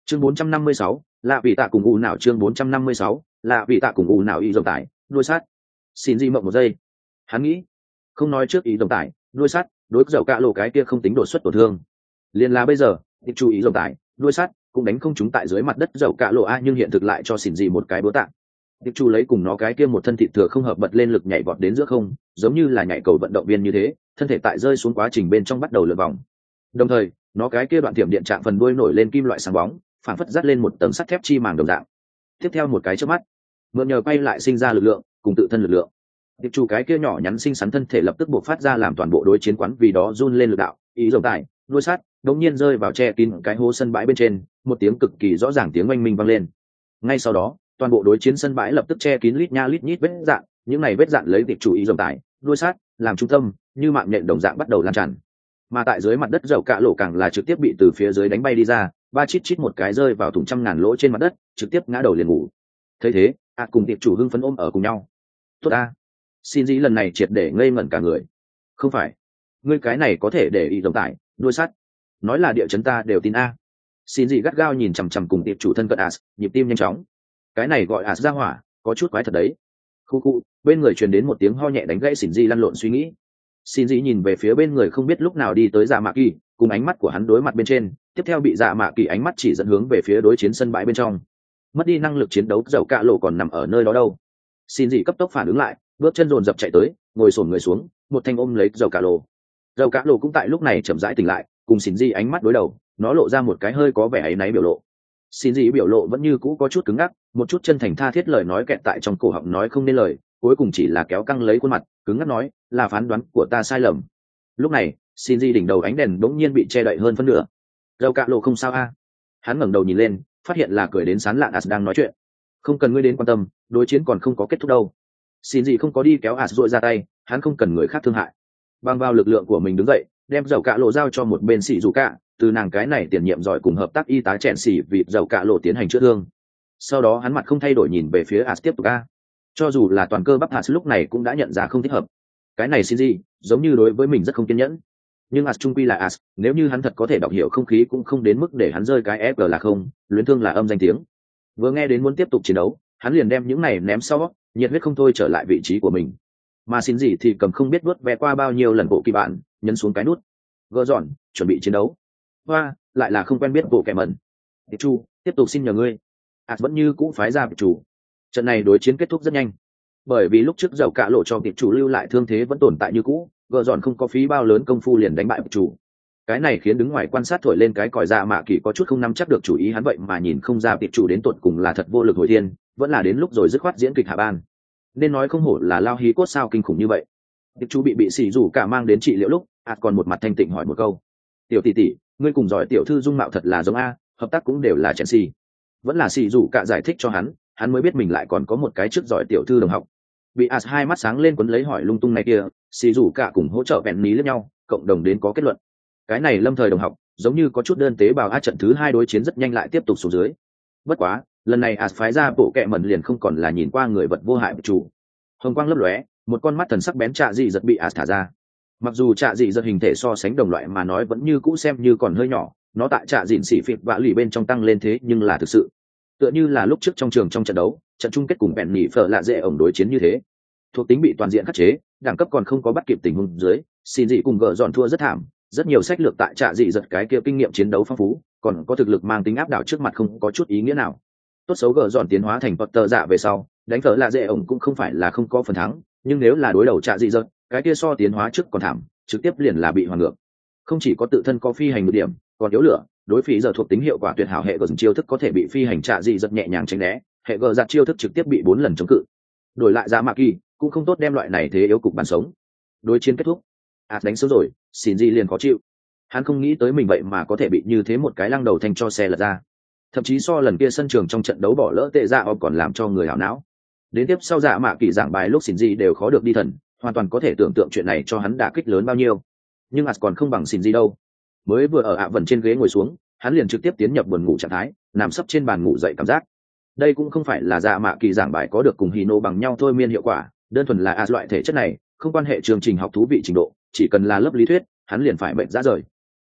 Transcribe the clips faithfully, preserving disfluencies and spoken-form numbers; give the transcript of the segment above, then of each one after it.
chương bốn trăm năm mươi sáu, lạ vị tạ cùng u nào chương bốn trăm năm mươi sáu, lạ vị tạ cùng u nào ý dòng tải đuôi sát. Xin di mộng một giây, hắn nghĩ, không nói trước ý dòng tải đuôi sát đối dầu cạ lộ cái kia không tính đột xuất tổn thương, liền là bây giờ thì chú ý dòng tải đuôi sát cũng đánh không chúng tại dưới mặt đất dầu cạ lộ a, nhưng hiện thực lại cho xỉn gì một cái búa tạ. Tiệp Chu lấy cùng nó cái kia một thân thịt thừa không hợp bật lên lực nhảy vọt đến giữa không, giống như là nhảy cầu vận động viên như thế, thân thể tại rơi xuống quá trình bên trong bắt đầu lượn vòng. Đồng thời, nó cái kia đoạn tiệm điện trạng phần đuôi nổi lên kim loại sáng bóng, phản phất dắt lên một tầng sắt thép chi màng đồng dạng. Tiếp theo một cái chớp mắt, mượn nhờ quay lại sinh ra lực lượng, cùng tự thân lực lượng. Tiệp Chu cái kia nhỏ nhắn xinh xắn thân thể lập tức buộc phát ra làm toàn bộ đối chiến quán vì đó run lên lực đạo, ý rồng tải, đuôi sát, đống nhiên rơi vào che kín cái hố sân bãi bên trên, một tiếng cực kỳ rõ ràng tiếng oanh minh vang lên. Ngay sau đó, toàn bộ đối chiến sân bãi lập tức che kín lít nha lít nhít vết dạn, những này vết dạn lấy Tiệp Chu ý rồng tải, đuôi sát làm trung tâm, như mạng nhện đồng dạng bắt đầu lan tràn. Mà tại dưới mặt đất dầu cạ lộ càng là trực tiếp bị từ phía dưới đánh bay đi ra, ba chít chít một cái rơi vào thùng trăm ngàn lỗ trên mặt đất, trực tiếp ngã đầu liền ngủ. Thấy thế, ạt cùng Tiệp Chủ hưng phấn ôm ở cùng nhau. Tốt a, xin dĩ lần này triệt để ngây ngẩn cả người. Không phải, ngươi cái này có thể để ý rồng tải, đuôi sắt, nói là địa chấn ta đều tin a. Xin dĩ gắt gao nhìn chằm chằm cùng Tiệp Chủ thân cận as, nhịp tim nhanh chóng. Cái này gọi as ra hỏa, có chút quái thật đấy. Khu khu, bên người truyền đến một tiếng ho nhẹ đánh gãy xin dĩ lăn lộn suy nghĩ. Xin dĩ nhìn về phía bên người không biết lúc nào đi tới Dạ Mạ Kỳ, cùng ánh mắt của hắn đối mặt bên trên, tiếp theo bị Dạ Mạ Kỳ ánh mắt chỉ dẫn hướng về phía đối chiến sân bãi bên trong. Mất đi năng lực chiến đấu dầu cạ lộ còn nằm ở nơi đó đâu. Xin dĩ cấp tốc phản ứng lại, bước chân dồn dập chạy tới, ngồi xổm người xuống, một thanh ôm lấy dầu cạ lộ. Dầu cạ lộ cũng tại lúc này chậm rãi tỉnh lại, cùng Xin dĩ ánh mắt đối đầu, nó lộ ra một cái hơi có vẻ áy náy biểu lộ. Xin dĩ biểu lộ vẫn như cũ có chút cứng ngắc, một chút chân thành tha thiết lời nói kẹt tại trong cổ họng nói không nên lời, cuối cùng chỉ là kéo căng lấy khuôn mặt, cứng ngắc nói, là phán đoán của ta sai lầm. Lúc này, xin di đỉnh đầu ánh đèn bỗng nhiên bị che đậy hơn phân nửa. Dầu cạ lộ không sao a? Hắn ngẩng đầu nhìn lên, phát hiện là cười đến sán lạn as đang nói chuyện. Không cần ngươi đến quan tâm, đối chiến còn không có kết thúc đâu. Xin gì không có đi kéo as dội ra tay, hắn không cần người khác thương hại. Bằng vào lực lượng của mình đứng dậy, đem dầu cạ lộ giao cho một bên xỉ dù cạ, từ nàng cái này tiền nhiệm giỏi cùng hợp tác y tá chèn xỉ vì dầu cạ lộ tiến hành chữa thương. Sau đó hắn mặt không thay đổi nhìn về phía as tiếp tục a. Cho dù là toàn cơ bắp as lúc này cũng đã nhận ra không thích hợp. Cái này xin gì, giống như đối với mình rất không kiên nhẫn. Nhưng as trung quy là as, nếu như hắn thật có thể đọc hiểu không khí cũng không đến mức để hắn rơi cái ép là không, luyến thương là âm danh tiếng. Vừa nghe đến muốn tiếp tục chiến đấu, hắn liền đem những này ném sau, nhiệt huyết không thôi trở lại vị trí của mình. Mà xin gì thì cầm không biết vuốt ve qua bao nhiêu lần bộ kỳ bạn, nhấn xuống cái nút, gỡ dọn, chuẩn bị chiến đấu. Hoa, lại là không quen biết bộ kẻ mẩn. Tiệp Chu, tiếp tục xin nhờ ngươi. As vẫn như cũ phái ra Tiệp Chủ. Trận này đối chiến kết thúc rất nhanh, bởi vì lúc trước dầu cạ lộ cho Tiệp Chủ lưu lại thương thế vẫn tồn tại như cũ, gỡ dọn không có phí bao lớn công phu liền đánh bại Tiệp Chủ. Cái này khiến đứng ngoài quan sát thổi lên cái còi Dạ Mạ Kỳ có chút không nắm chắc được chủ ý, hắn vậy mà nhìn không ra Tiệp Chủ đến tột cùng là thật vô lực hồi thiên, vẫn là đến lúc rồi dứt khoát diễn kịch hạ ban. Nên nói không hổ là lao hí cốt sao kinh khủng như vậy. Tiệp Chủ bị bị xỉ rủ cả mang đến trị liệu lúc, ạt còn một mặt thanh tịnh hỏi một câu: tiểu tỷ tỷ, ngươi cùng giỏi tiểu thư dung mạo thật là giống a, hợp tác cũng đều là chèn xì. Vẫn là xỉ rủ cả giải thích cho hắn, hắn mới biết mình lại còn có một cái trước giỏi tiểu thư đồng học. Bị as hai mắt sáng lên quấn lấy hỏi lung tung này kia, xì rủ cả cùng hỗ trợ vẹn ní lẫn nhau, cộng đồng đến có kết luận. Cái này lâm thời đồng học, giống như có chút đơn tế bào a, trận thứ hai đối chiến rất nhanh lại tiếp tục xuống dưới. Bất quá, lần này as phái ra bộ kệ mẩn liền không còn là nhìn qua người vật vô hại chủ. Hồng quang lấp lóe, một con mắt thần sắc bén trạ dị giật bị as thả ra. Mặc dù trạ dị giật hình thể so sánh đồng loại mà nói vẫn như cũ xem như còn hơi nhỏ, nó tại trạ dịn xỉ phịt vạ lì bên trong tăng lên thế nhưng là thực sự. Tựa như là lúc trước trong trường trong trận đấu, trận chung kết cùng bèn nhỉ phở lạ dễ ổng đối chiến như thế, thuộc tính bị toàn diện khắc chế, đẳng cấp còn không có bắt kịp tình huống dưới, xin dị cùng gỡ dọn thua rất thảm. Rất nhiều sách lược tại trạ dị giật cái kia kinh nghiệm chiến đấu phong phú, còn có thực lực mang tính áp đảo trước mặt không có chút ý nghĩa nào. Tốt xấu gỡ dọn tiến hóa thành Potter dạ về sau, đánh phở lạ dễ ổng cũng không phải là không có phần thắng, nhưng nếu là đối đầu trạ dị giật, cái kia so tiến hóa trước còn thảm, trực tiếp liền là bị hoàn ngược. Không chỉ có tự thân có phi hành một điểm, còn yếu lửa, đối phí giờ thuộc tính hiệu quả tuyệt hảo hệ gờ chiêu thức có thể bị phi hành trạ dị giật nhẹ nhàng tránh né, hệ gờ giật chiêu thức trực tiếp bị bốn lần chống cự. Đổi lại Dạ Mạ Kỳ cũng không tốt đem loại này thế yếu cục bàn sống. Đối chiến kết thúc, ạt đánh sớm rồi, xin gì liền khó chịu. Hắn không nghĩ tới mình vậy mà có thể bị như thế một cái lăng đầu thanh cho xe lật ra. Thậm chí so lần kia sân trường trong trận đấu bỏ lỡ tệ dạ om còn làm cho người hảo não. Đến tiếp sau Dạ Mạ Kỳ giảng bài lúc xin gì đều khó được đi thần, hoàn toàn có thể tưởng tượng chuyện này cho hắn đả kích lớn bao nhiêu. Nhưng ạt còn không bằng xin gì đâu. Mới vừa ở ạ vần trên ghế ngồi xuống, hắn liền trực tiếp tiến nhập buồn ngủ trạng thái, nằm sấp trên bàn ngủ dậy cảm giác. Đây cũng không phải là Dạ Mạ Kỳ giảng bài có được cùng Hino bằng nhau thôi miên hiệu quả, đơn thuần là as loại thể chất này không quan hệ chương trình học thú vị trình độ, chỉ cần là lớp lý thuyết hắn liền phải mệnh ra rời.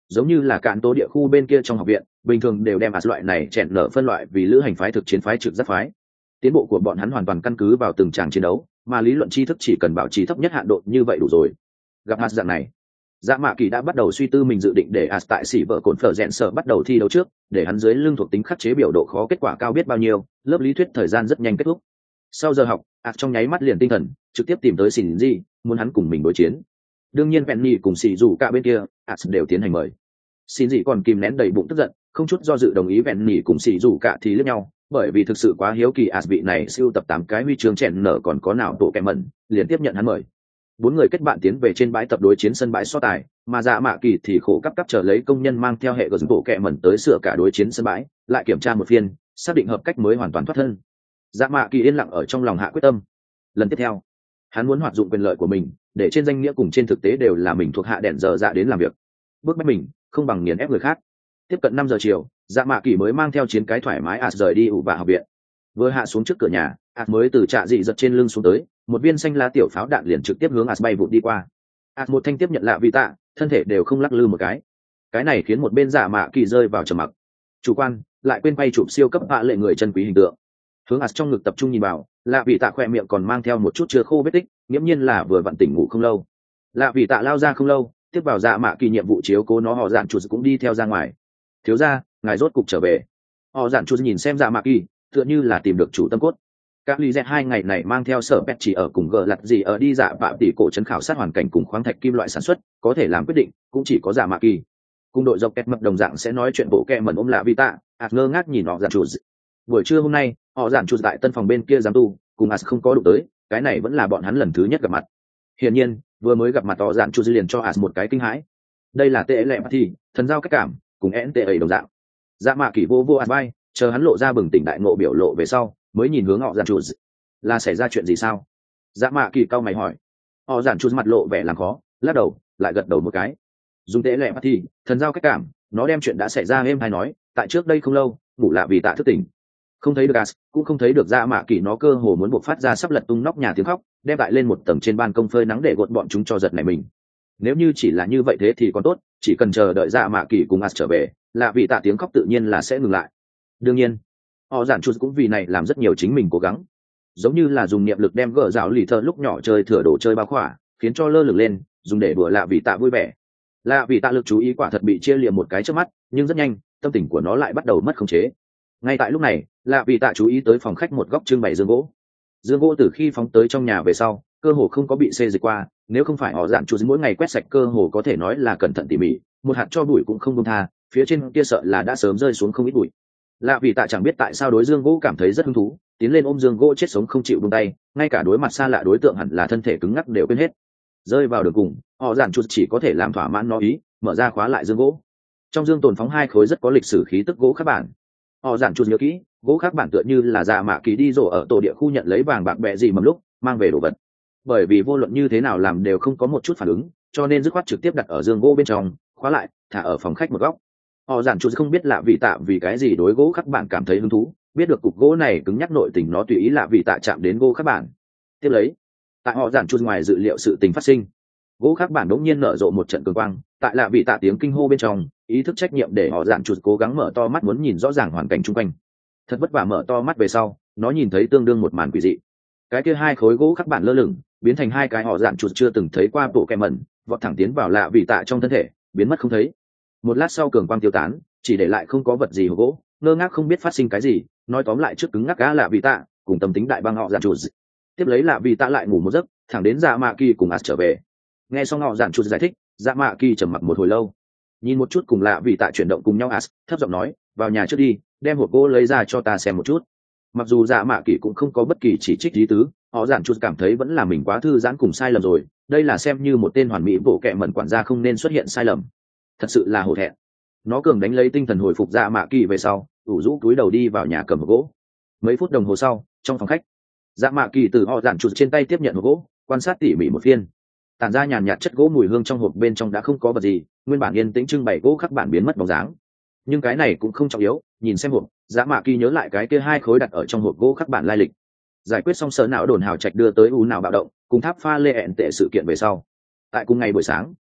giống như là cạn tố địa khu bên kia trong học viện bình thường đều đem as loại này chèn nở phân loại vì lữ hành phái thực chiến phái trực giác phái. Tiến bộ của bọn hắn hoàn toàn căn cứ vào từng tràng chiến đấu, mà lý luận tri thức chỉ cần bảo trì thấp nhất hạn độ như vậy đủ rồi. Gặp as dạng này, dạ mạ kỳ đã bắt đầu suy tư mình dự định để as tại xỉ vợ cồn phở rẽn sợ bắt đầu thi đấu trước, để hắn dưới lưng thuộc tính khắc chế biểu độ khó kết quả cao biết bao nhiêu, lớp lý thuyết thời gian rất nhanh kết thúc. Sau giờ học, as trong nháy mắt liền tinh thần trực tiếp tìm tới xỉn gì, muốn hắn cùng mình đối chiến. Đương nhiên Penny cùng xỉ dù cả bên kia as đều tiến hành mời. Xin gì còn kìm nén đầy bụng tức giận, không chút do dự đồng ý Penny cùng xỉ dù cả thì liếc nhau, bởi vì thực sự quá hiếu kỳ as vị này siêu tập tám cái huy chương chèn nở còn có nào tổ kẻ mẩn, liền tiếp nhận hắn mời. Bốn người kết bạn tiến về trên bãi tập đối chiến sân bãi so tài, mà dạ mạ kỳ thì khổ cấp cấp chờ lấy công nhân mang theo hệ gờ bộ kẹ mẩn tới sửa cả đối chiến sân bãi, lại kiểm tra một phiên, xác định hợp cách mới hoàn toàn thoát thân. Dạ mạ kỳ yên lặng ở trong lòng hạ quyết tâm. Lần tiếp theo, hắn muốn hoạt dụng quyền lợi của mình, để trên danh nghĩa cùng trên thực tế đều là mình thuộc hạ đèn giờ dạ đến làm việc. Bước bách mình, không bằng nghiền ép người khác. Tiếp cận năm giờ chiều, dạ mạ kỳ mới mang theo chiến cái thoải mái as rời đi ủ và học viện. Vừa hạ xuống trước cửa nhà, as mới từ trạ dị giật trên lưng xuống tới, một viên xanh lá tiểu pháo đạn liền trực tiếp hướng as bay vụt đi qua. As một thanh tiếp nhận lạ vị tạ, thân thể đều không lắc lư một cái. Cái này khiến một bên dạ mạ kỳ rơi vào trầm mặc. Chủ quan lại quên bay chụp siêu cấp hạ lệ người chân quý hình tượng. Hướng as trong ngực tập trung nhìn vào, lạ vị tạ khỏe miệng còn mang theo một chút chưa khô vết tích, nghiễm nhiên là vừa vặn tỉnh ngủ không lâu. Lạ vị tạ lao ra không lâu, tiếp vào dạ mạ kỳ nhiệm vụ chiếu cố nó họ dạn chuột cũng đi theo ra ngoài. Thiếu gia, ngài rốt cục trở về. Họ dạn chuột nhìn xem dạ mạ kỳ, tựa như là tìm được chủ tâm cốt. Các lý dẹt hai ngày này mang theo sở pet chỉ ở cùng gờ lặt gì ở đi dạ bạ tỷ cổ trấn khảo sát hoàn cảnh cùng khoáng thạch kim loại sản xuất, có thể làm quyết định cũng chỉ có dạ mạ kỳ. Cùng đội dọc kẹt mập đồng dạng sẽ nói chuyện bộ kẹ mẩn ôm lạ vi tạ, ạt ngơ ngác nhìn họ dạn chuột. Buổi trưa hôm nay, họ dạn chuột tại tân phòng bên kia giám tu, cùng ạt không có đụng tới, cái này vẫn là bọn hắn lần thứ nhất gặp mặt. Hiển nhiên, vừa mới gặp mặt họ dạn chuột liền cho ạt một cái kinh hãi. Đây là tệ lệ thì thần giao cách cảm, cùng én tệ ấy đồng dạng. Dạ mạ kỳ vô vô ạt vai, chờ hắn lộ ra bừng tỉnh đại ngộ biểu lộ về sau, mới nhìn hướng họ dạn chuột. Là xảy ra chuyện gì sao? Dạ mạ kỳ cau mày hỏi. Họ dạn chuột mặt lộ vẻ làm khó, lắc đầu, lại gật đầu một cái. Dùng tệ lệ thì thần giao cách cảm, nó đem chuyện đã xảy ra êm hay nói, tại trước đây không lâu, ngủ lạ vì tạ thức tỉnh. Không thấy được gas, cũng không thấy được dạ mạ kỳ nó cơ hồ muốn buộc phát ra sắp lật tung nóc nhà tiếng khóc, đem lại lên một tầng trên ban công phơi nắng để gột bọn chúng cho giật này mình. Nếu như chỉ là như vậy thế thì còn tốt, chỉ cần chờ đợi dạ mạ kỳ cùng as trở về, lạ vì tạ tiếng khóc tự nhiên là sẽ ngừng lại. Đương nhiên, họ giản chút cũng vì này làm rất nhiều chính mình cố gắng, giống như là dùng niệm lực đem gỡ rào lì thơ lúc nhỏ chơi thừa đồ chơi bao khỏa, khiến cho lơ lửng lên, dùng để đùa lạ vì tạ vui vẻ. Lạ vì tạ lực chú ý quả thật bị chia liệm một cái trước mắt, nhưng rất nhanh tâm tình của nó lại bắt đầu mất khống chế. Ngay tại lúc này, lạ vì tạ chú ý tới phòng khách một góc trưng bày dương gỗ. Dương gỗ từ khi phóng tới trong nhà về sau, cơ hồ không có bị xê dịch qua, nếu không phải họ dạn chú mỗi ngày quét sạch cơ hồ có thể nói là cẩn thận tỉ mỉ, một hạt cho bụi cũng không buông tha, phía trên kia sợ là đã sớm rơi xuống không ít bụi. Lạ vì tạ chẳng biết tại sao đối dương gỗ cảm thấy rất hứng thú, tiến lên ôm dương gỗ chết sống không chịu buông tay, ngay cả đối mặt xa lạ đối tượng hẳn là thân thể cứng ngắc đều quên hết. Rơi vào đường cùng, họ dạn chút chỉ có thể làm thỏa mãn nó ý, mở ra khóa lại dương gỗ. Trong dương tồn phóng hai khối rất có lịch sử khí tức gỗ khắc bản. Họ dạn chút nhớ kỹ, gỗ khắc bản tựa như là dạ mạ kỳ đi rổ ở tổ địa khu nhận lấy vàng bạc bẹ gì mầm lúc mang về đồ vật. Bởi vì vô luận như thế nào làm đều không có một chút phản ứng, cho nên dứt khoát trực tiếp đặt ở dương gỗ bên trong, khóa lại, thả ở phòng khách một góc. Họ giản chút không biết lạ vị tạ vì cái gì đối gỗ khắc bản cảm thấy hứng thú, biết được cục gỗ này cứng nhắc nội tình nó tùy ý lạ vị tạ chạm đến gỗ khắc bản. Tiếp lấy, tại họ giản chút ngoài dự liệu sự tình phát sinh, gỗ khắc bản đống nhiên nở rộ một trận cường quang, tại lạ vị tạ tiếng kinh hô bên trong, ý thức trách nhiệm để họ giản chút cố gắng mở to mắt muốn nhìn rõ ràng hoàn cảnh chung quanh. Thật vất vả mở to mắt về sau, nó nhìn thấy tương đương một màn quỷ dị. Cái kia hai khối gỗ khắc bản lơ lửng, biến thành hai cái họ giản chút chưa từng thấy qua bộ kẹm mẩn, vọt thẳng tiến vào lạ vị tạ trong thân thể, biến mất không thấy. Một lát sau cường quang tiêu tán, chỉ để lại không có vật gì hộp gỗ, ngơ ngác không biết phát sinh cái gì, nói tóm lại trước cứng ngắc gã lạ vị tạ cùng tâm tính đại băng họ giản chút. Tiếp lấy lạ vị tạ lại ngủ một giấc, thẳng đến dạ mạ kỳ cùng as trở về. Nghe xong họ giản chút giải thích, dạ mạ kỳ trầm mặc một hồi lâu, nhìn một chút cùng lạ vị tạ chuyển động cùng nhau as, thấp giọng nói, vào nhà trước đi, đem hộp gỗ lấy ra cho ta xem một chút. Mặc dù dạ mạ kỳ cũng không có bất kỳ chỉ trích lý tứ, họ giản chút cảm thấy vẫn là mình quá thư giãn cùng sai lầm rồi, đây là xem như một tên hoàn mỹ bộ kệ mẩn quản gia không nên xuất hiện sai lầm. Thật sự là hổ thẹn. Nó cường đánh lấy tinh thần hồi phục dạ mạ kỳ về sau, ủ rũ cúi đầu đi vào nhà cầm hộp gỗ. Mấy phút đồng hồ sau, trong phòng khách, dạ mạ kỳ từ họ giản chút trên tay tiếp nhận hộp gỗ, quan sát tỉ mỉ một phiên. Tản ra nhàn nhạt chất gỗ mùi hương trong hộp bên trong đã không có vật gì, nguyên bản yên tĩnh trưng bày gỗ khắc bản biến mất bóng dáng. Nhưng cái này cũng không trọng yếu, nhìn xem hộp, dạ mạ kỳ nhớ lại cái kia hai khối đặt ở trong hộp gỗ khắc bản lai lịch. Giải quyết xong sở não đồn hào trạch đưa tới u nào bạo động, cùng tháp pha lê ẹn tệ sự kiện về sau. Tại cùng ngày buổi sáng,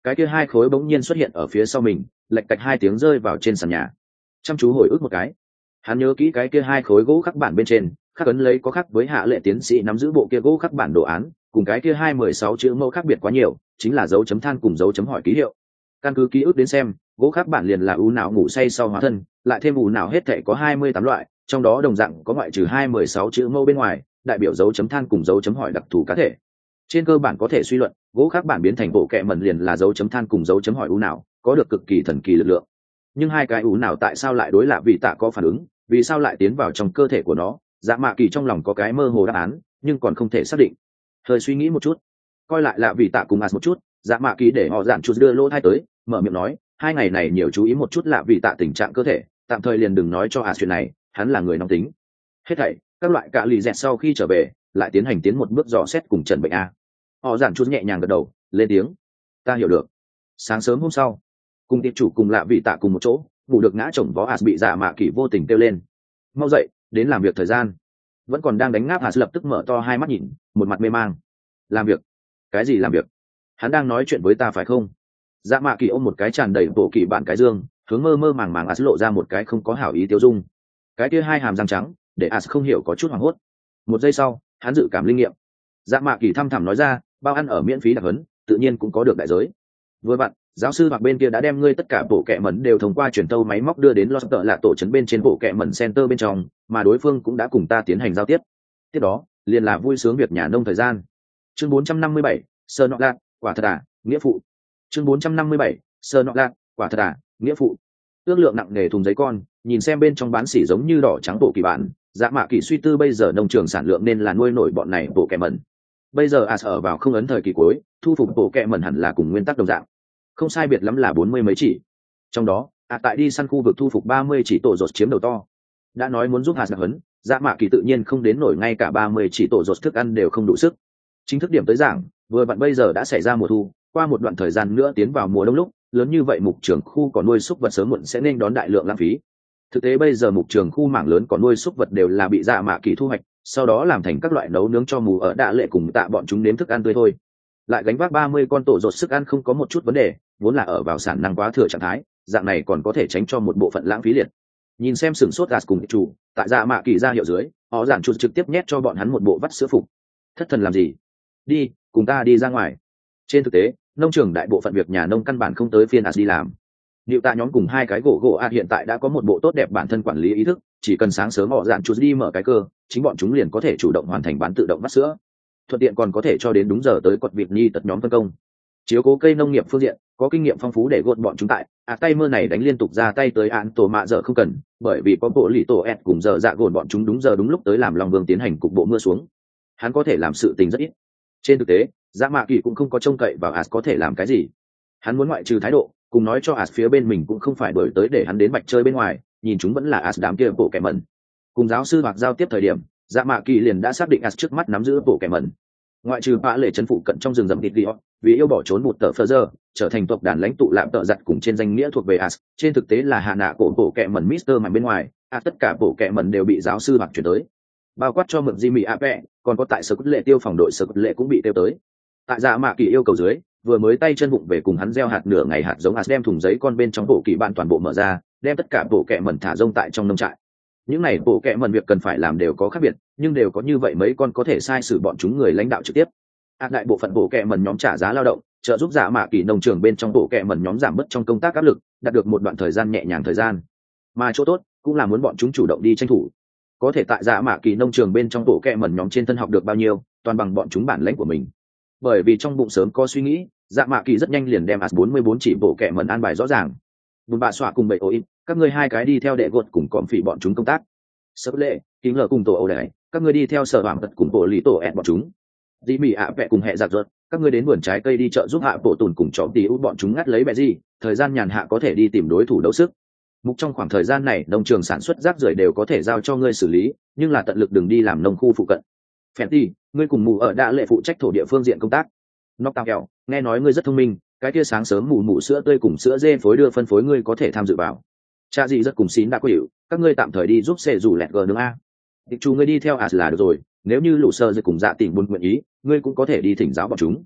cái kia hai khối bỗng nhiên xuất hiện ở phía sau mình, lạch cạch hai tiếng rơi vào trên sàn nhà. Chăm chú hồi ức một cái, hắn nhớ kỹ cái kia hai khối gỗ khắc bản bên trên khắc ấn lấy có khắc với hạ lệ tiến sĩ nắm giữ bộ kia gỗ khắc bản đồ án, cùng cái kia hai mười sáu chữ mẫu khác biệt quá nhiều, chính là dấu chấm than cùng dấu chấm hỏi ký hiệu. Căn cứ ký ức đến xem, gỗ khắc bản liền là ú não ngủ say sau hóa thân, lại thêm ú não hết thảy có hai mươi tám loại, trong đó đồng dạng có ngoại trừ hai mười sáu chữ mẫu bên ngoài, đại biểu dấu chấm than cùng dấu chấm hỏi đặc thù cá thể. Trên cơ bản có thể suy luận, gỗ khắc bản biến thành bộ kệ mẩn liền là dấu chấm than cùng dấu chấm hỏi ú não, có được cực kỳ thần kỳ lực lượng. Nhưng hai cái ú não tại sao lại đối lạ vị tạ có phản ứng, vì sao lại tiến vào trong cơ thể của nó? Dạ Mạ Kỳ trong lòng có cái mơ hồ đáp án, nhưng còn không thể xác định. Hơi suy nghĩ một chút, coi lại lạ vị tạ cùng as một chút, Dạ Mạ Kỳ để họ dạn chút đưa lỗ thai tới, mở miệng nói, hai ngày này nhiều chú ý một chút lạ vị tạ tình trạng cơ thể, tạm thời liền đừng nói cho as chuyện này, hắn là người nóng tính. Hết thảy các loại cạ lì dẹt sau khi trở về, lại tiến hành tiến một bước dò xét cùng trần bệnh a. Họ dạn chút nhẹ nhàng gật đầu, lên tiếng, ta hiểu được. Sáng sớm hôm sau, cùng tiệp chủ cùng lạ vị tạ cùng một chỗ, ngủ được ngã chồng vó as bị Dạ Mạ Kỳ vô tình kêu lên, mau dậy, đến làm việc thời gian. Vẫn còn đang đánh ngáp as lập tức mở to hai mắt nhìn, một mặt mê mang. Làm việc? Cái gì làm việc? Hắn đang nói chuyện với ta phải không? Dạ Mạ Kỳ ôm một cái tràn đầy bộ kỳ bạn cái dương, hướng mơ mơ màng màng as lộ ra một cái không có hảo ý tiêu dung. Cái kia hai hàm răng trắng, để as không hiểu có chút hoảng hốt. Một giây sau, hắn dự cảm linh nghiệm. Dạ Mạ Kỳ thăm thẳm nói ra, bao ăn ở miễn phí đặc huấn, tự nhiên cũng có được đại giới. Vừa bạn, giáo sư hoặc bên kia đã đem ngươi tất cả bộ kệ mẩn đều thông qua truyền tâu máy móc đưa đến Lost là tổ trấn bên trên bộ kệ mẩn center bên trong, mà đối phương cũng đã cùng ta tiến hành giao tiếp. Tiếp đó, liền là vui sướng việc nhà nông thời gian. Chương bốn trăm năm mươi bảy, sơ nọ lạc, quả thật à, nghĩa phụ. Chương bốn trăm năm mươi bảy, sơ nọ lạc, quả thật à, nghĩa phụ. Ước lượng nặng nề thùng giấy con, nhìn xem bên trong bán xỉ giống như đỏ trắng bộ kỳ bản, Dạ Mạ Kỳ suy tư bây giờ nông trường sản lượng nên là nuôi nổi bọn này bộ kệ mẩn. Bây giờ as ở vào không ấn thời kỳ cuối, thu phục bộ kệ mẩn hẳn là cùng nguyên tắc đồng dạng. Không sai biệt lắm là bốn mươi mấy chỉ. Trong đó, à tại đi săn khu vực thu phục ba mươi chỉ tổ rột chiếm đầu to. Đã nói muốn giúp hạt đặc hấn, Dạ Mạ Kỳ tự nhiên không đến nổi ngay cả ba mươi chỉ tổ rột thức ăn đều không đủ sức. Chính thức điểm tới giảng, vừa vặn bây giờ đã xảy ra mùa thu, qua một đoạn thời gian nữa tiến vào mùa đông lúc, lớn như vậy mục trường khu còn nuôi súc vật sớm muộn sẽ nên đón đại lượng lãng phí. Thực tế bây giờ mục trường khu mảng lớn còn nuôi súc vật đều là bị Dạ Mạ Kỳ thu hoạch, sau đó làm thành các loại nấu nướng cho mù ở đạ lệ cùng tạ bọn chúng nếm thức ăn tươi thôi. Lại gánh vác ba mươi con tổ rột sức ăn không có một chút vấn đề, vốn là ở vào sản năng quá thừa trạng thái, dạng này còn có thể tránh cho một bộ phận lãng phí liệt. Nhìn xem sừng sốt gas cùng chủ, tại Dạ Mạ Kỳ ra hiệu dưới, họ giản chuột trực tiếp nhét cho bọn hắn một bộ vắt sữa phục. Thất thần làm gì? Đi, cùng ta đi ra ngoài. Trên thực tế, nông trường đại bộ phận việc nhà nông căn bản không tới phiên as đi làm. Liệu tạ nhóm cùng hai cái gỗ gỗ a hiện tại đã có một bộ tốt đẹp bản thân quản lý ý thức, chỉ cần sáng sớm họ giản chuột đi mở cái cơ, chính bọn chúng liền có thể chủ động hoàn thành bán tự động vắt sữa. Thuận tiện còn có thể cho đến đúng giờ tới quật vịt nhi tật nhóm phân công. Chiếu cố cây nông nghiệp phương diện, có kinh nghiệm phong phú để gột bọn chúng tại à tay mơ này đánh liên tục ra tay tới án tổ mạ giờ không cần, bởi vì có bộ lì tổ ẹt cùng giờ dạ gột bọn chúng đúng giờ đúng lúc tới làm lòng vương tiến hành cục bộ mưa xuống. Hắn có thể làm sự tình rất ít. Trên thực tế, Dạ Mạ Kỳ cũng không có trông cậy vào as có thể làm cái gì. Hắn muốn ngoại trừ thái độ, cùng nói cho as phía bên mình cũng không phải đổi tới để hắn đến bạch chơi bên ngoài, nhìn chúng vẫn là as đám kia bộ kẻ mẩn. Cùng giáo sư hoặc giao tiếp thời điểm, Dạ Mạ Kỳ liền đã xác định as trước mắt nắm giữ bộ kẻ mẩn. Ngoại trừ bạ lệ trấn phụ cận trong rừng rậm thịt đi vì yêu bỏ trốn một tờ phơ giờ trở thành tộc đàn lãnh tụ lạm tợ giặt cùng trên danh nghĩa thuộc về as, trên thực tế là hạ nạ cổ bộ kẹ mẩn Mister mạnh bên ngoài, à tất cả bộ kẹ mẩn đều bị giáo sư hoặc chuyển tới, bao quát cho mượn Jimmy Ape, còn có tại sở cốt lệ tiêu phòng đội sở cốt lệ cũng bị tiêu tới. Tại Dạ Mạ Kỳ yêu cầu dưới, vừa mới tay chân bụng về cùng hắn gieo hạt nửa ngày hạt giống as đem thùng giấy con bên trong bộ kỳ bạn toàn bộ mở ra, đem tất cả bộ kẹ mẩn thả rông tại trong nông trại. Những này bộ kẹ mẩn việc cần phải làm đều có khác biệt, nhưng đều có như vậy mấy con có thể sai sử bọn chúng người lãnh đạo trực tiếp. Ác đại bộ phận bộ kẹ mẩn nhóm trả giá lao động, trợ giúp Dạ Mạ Kỳ nông trường bên trong bộ kẹ mẩn nhóm giảm bớt trong công tác áp lực, đạt được một đoạn thời gian nhẹ nhàng thời gian. Mà chỗ tốt cũng là muốn bọn chúng chủ động đi tranh thủ. Có thể tại Dạ Mạ Kỳ nông trường bên trong bộ kẹ mẩn nhóm trên thân học được bao nhiêu, toàn bằng bọn chúng bản lĩnh của mình. Bởi vì trong bụng sớm có suy nghĩ, Dạ Mạ Kỳ rất nhanh liền đem as bốn mươi bốn chỉ bộ kẹ mẩn an bài rõ ràng. Bùn bạ xoa cùng bậy ối, các ngươi hai cái đi theo đệ gột cùng cọm phỉ bọn chúng công tác. Sắp lệ, kính lờ cùng tổ ẩu đài, các ngươi đi theo sở hoàng tật cùng bộ lý tổ ẹt bọn chúng. Dĩ mỉ ạ vẹ cùng hệ giặc ruột, các ngươi đến vườn trái cây đi chợ giúp hạ bộ tùn cùng chó tí út bọn chúng ngắt lấy bẹ gì, thời gian nhàn hạ có thể đi tìm đối thủ đấu sức. Mục trong khoảng thời gian này nông trường sản xuất rác rưởi đều có thể giao cho ngươi xử lý, nhưng là tận lực đừng đi làm nông khu phụ cận. Fenty, ngươi cùng mù ở đã lệ phụ trách thổ địa phương diện công tác. Nóc tao kẹo, nghe nói ngươi rất thông minh, cái kia sáng sớm mù mù sữa tươi cùng sữa dê phối đưa phân phối ngươi có thể tham dự vào. Cha gì rất cùng xín đã có hiểu, các ngươi tạm thời đi giúp xe rủ lẹt gờ nướng a. Địch chủ ngươi đi theo as là được rồi, nếu như lũ sơ rồi cùng dạ tình buồn nguyện ý, ngươi cũng có thể đi thỉnh giáo bọn chúng.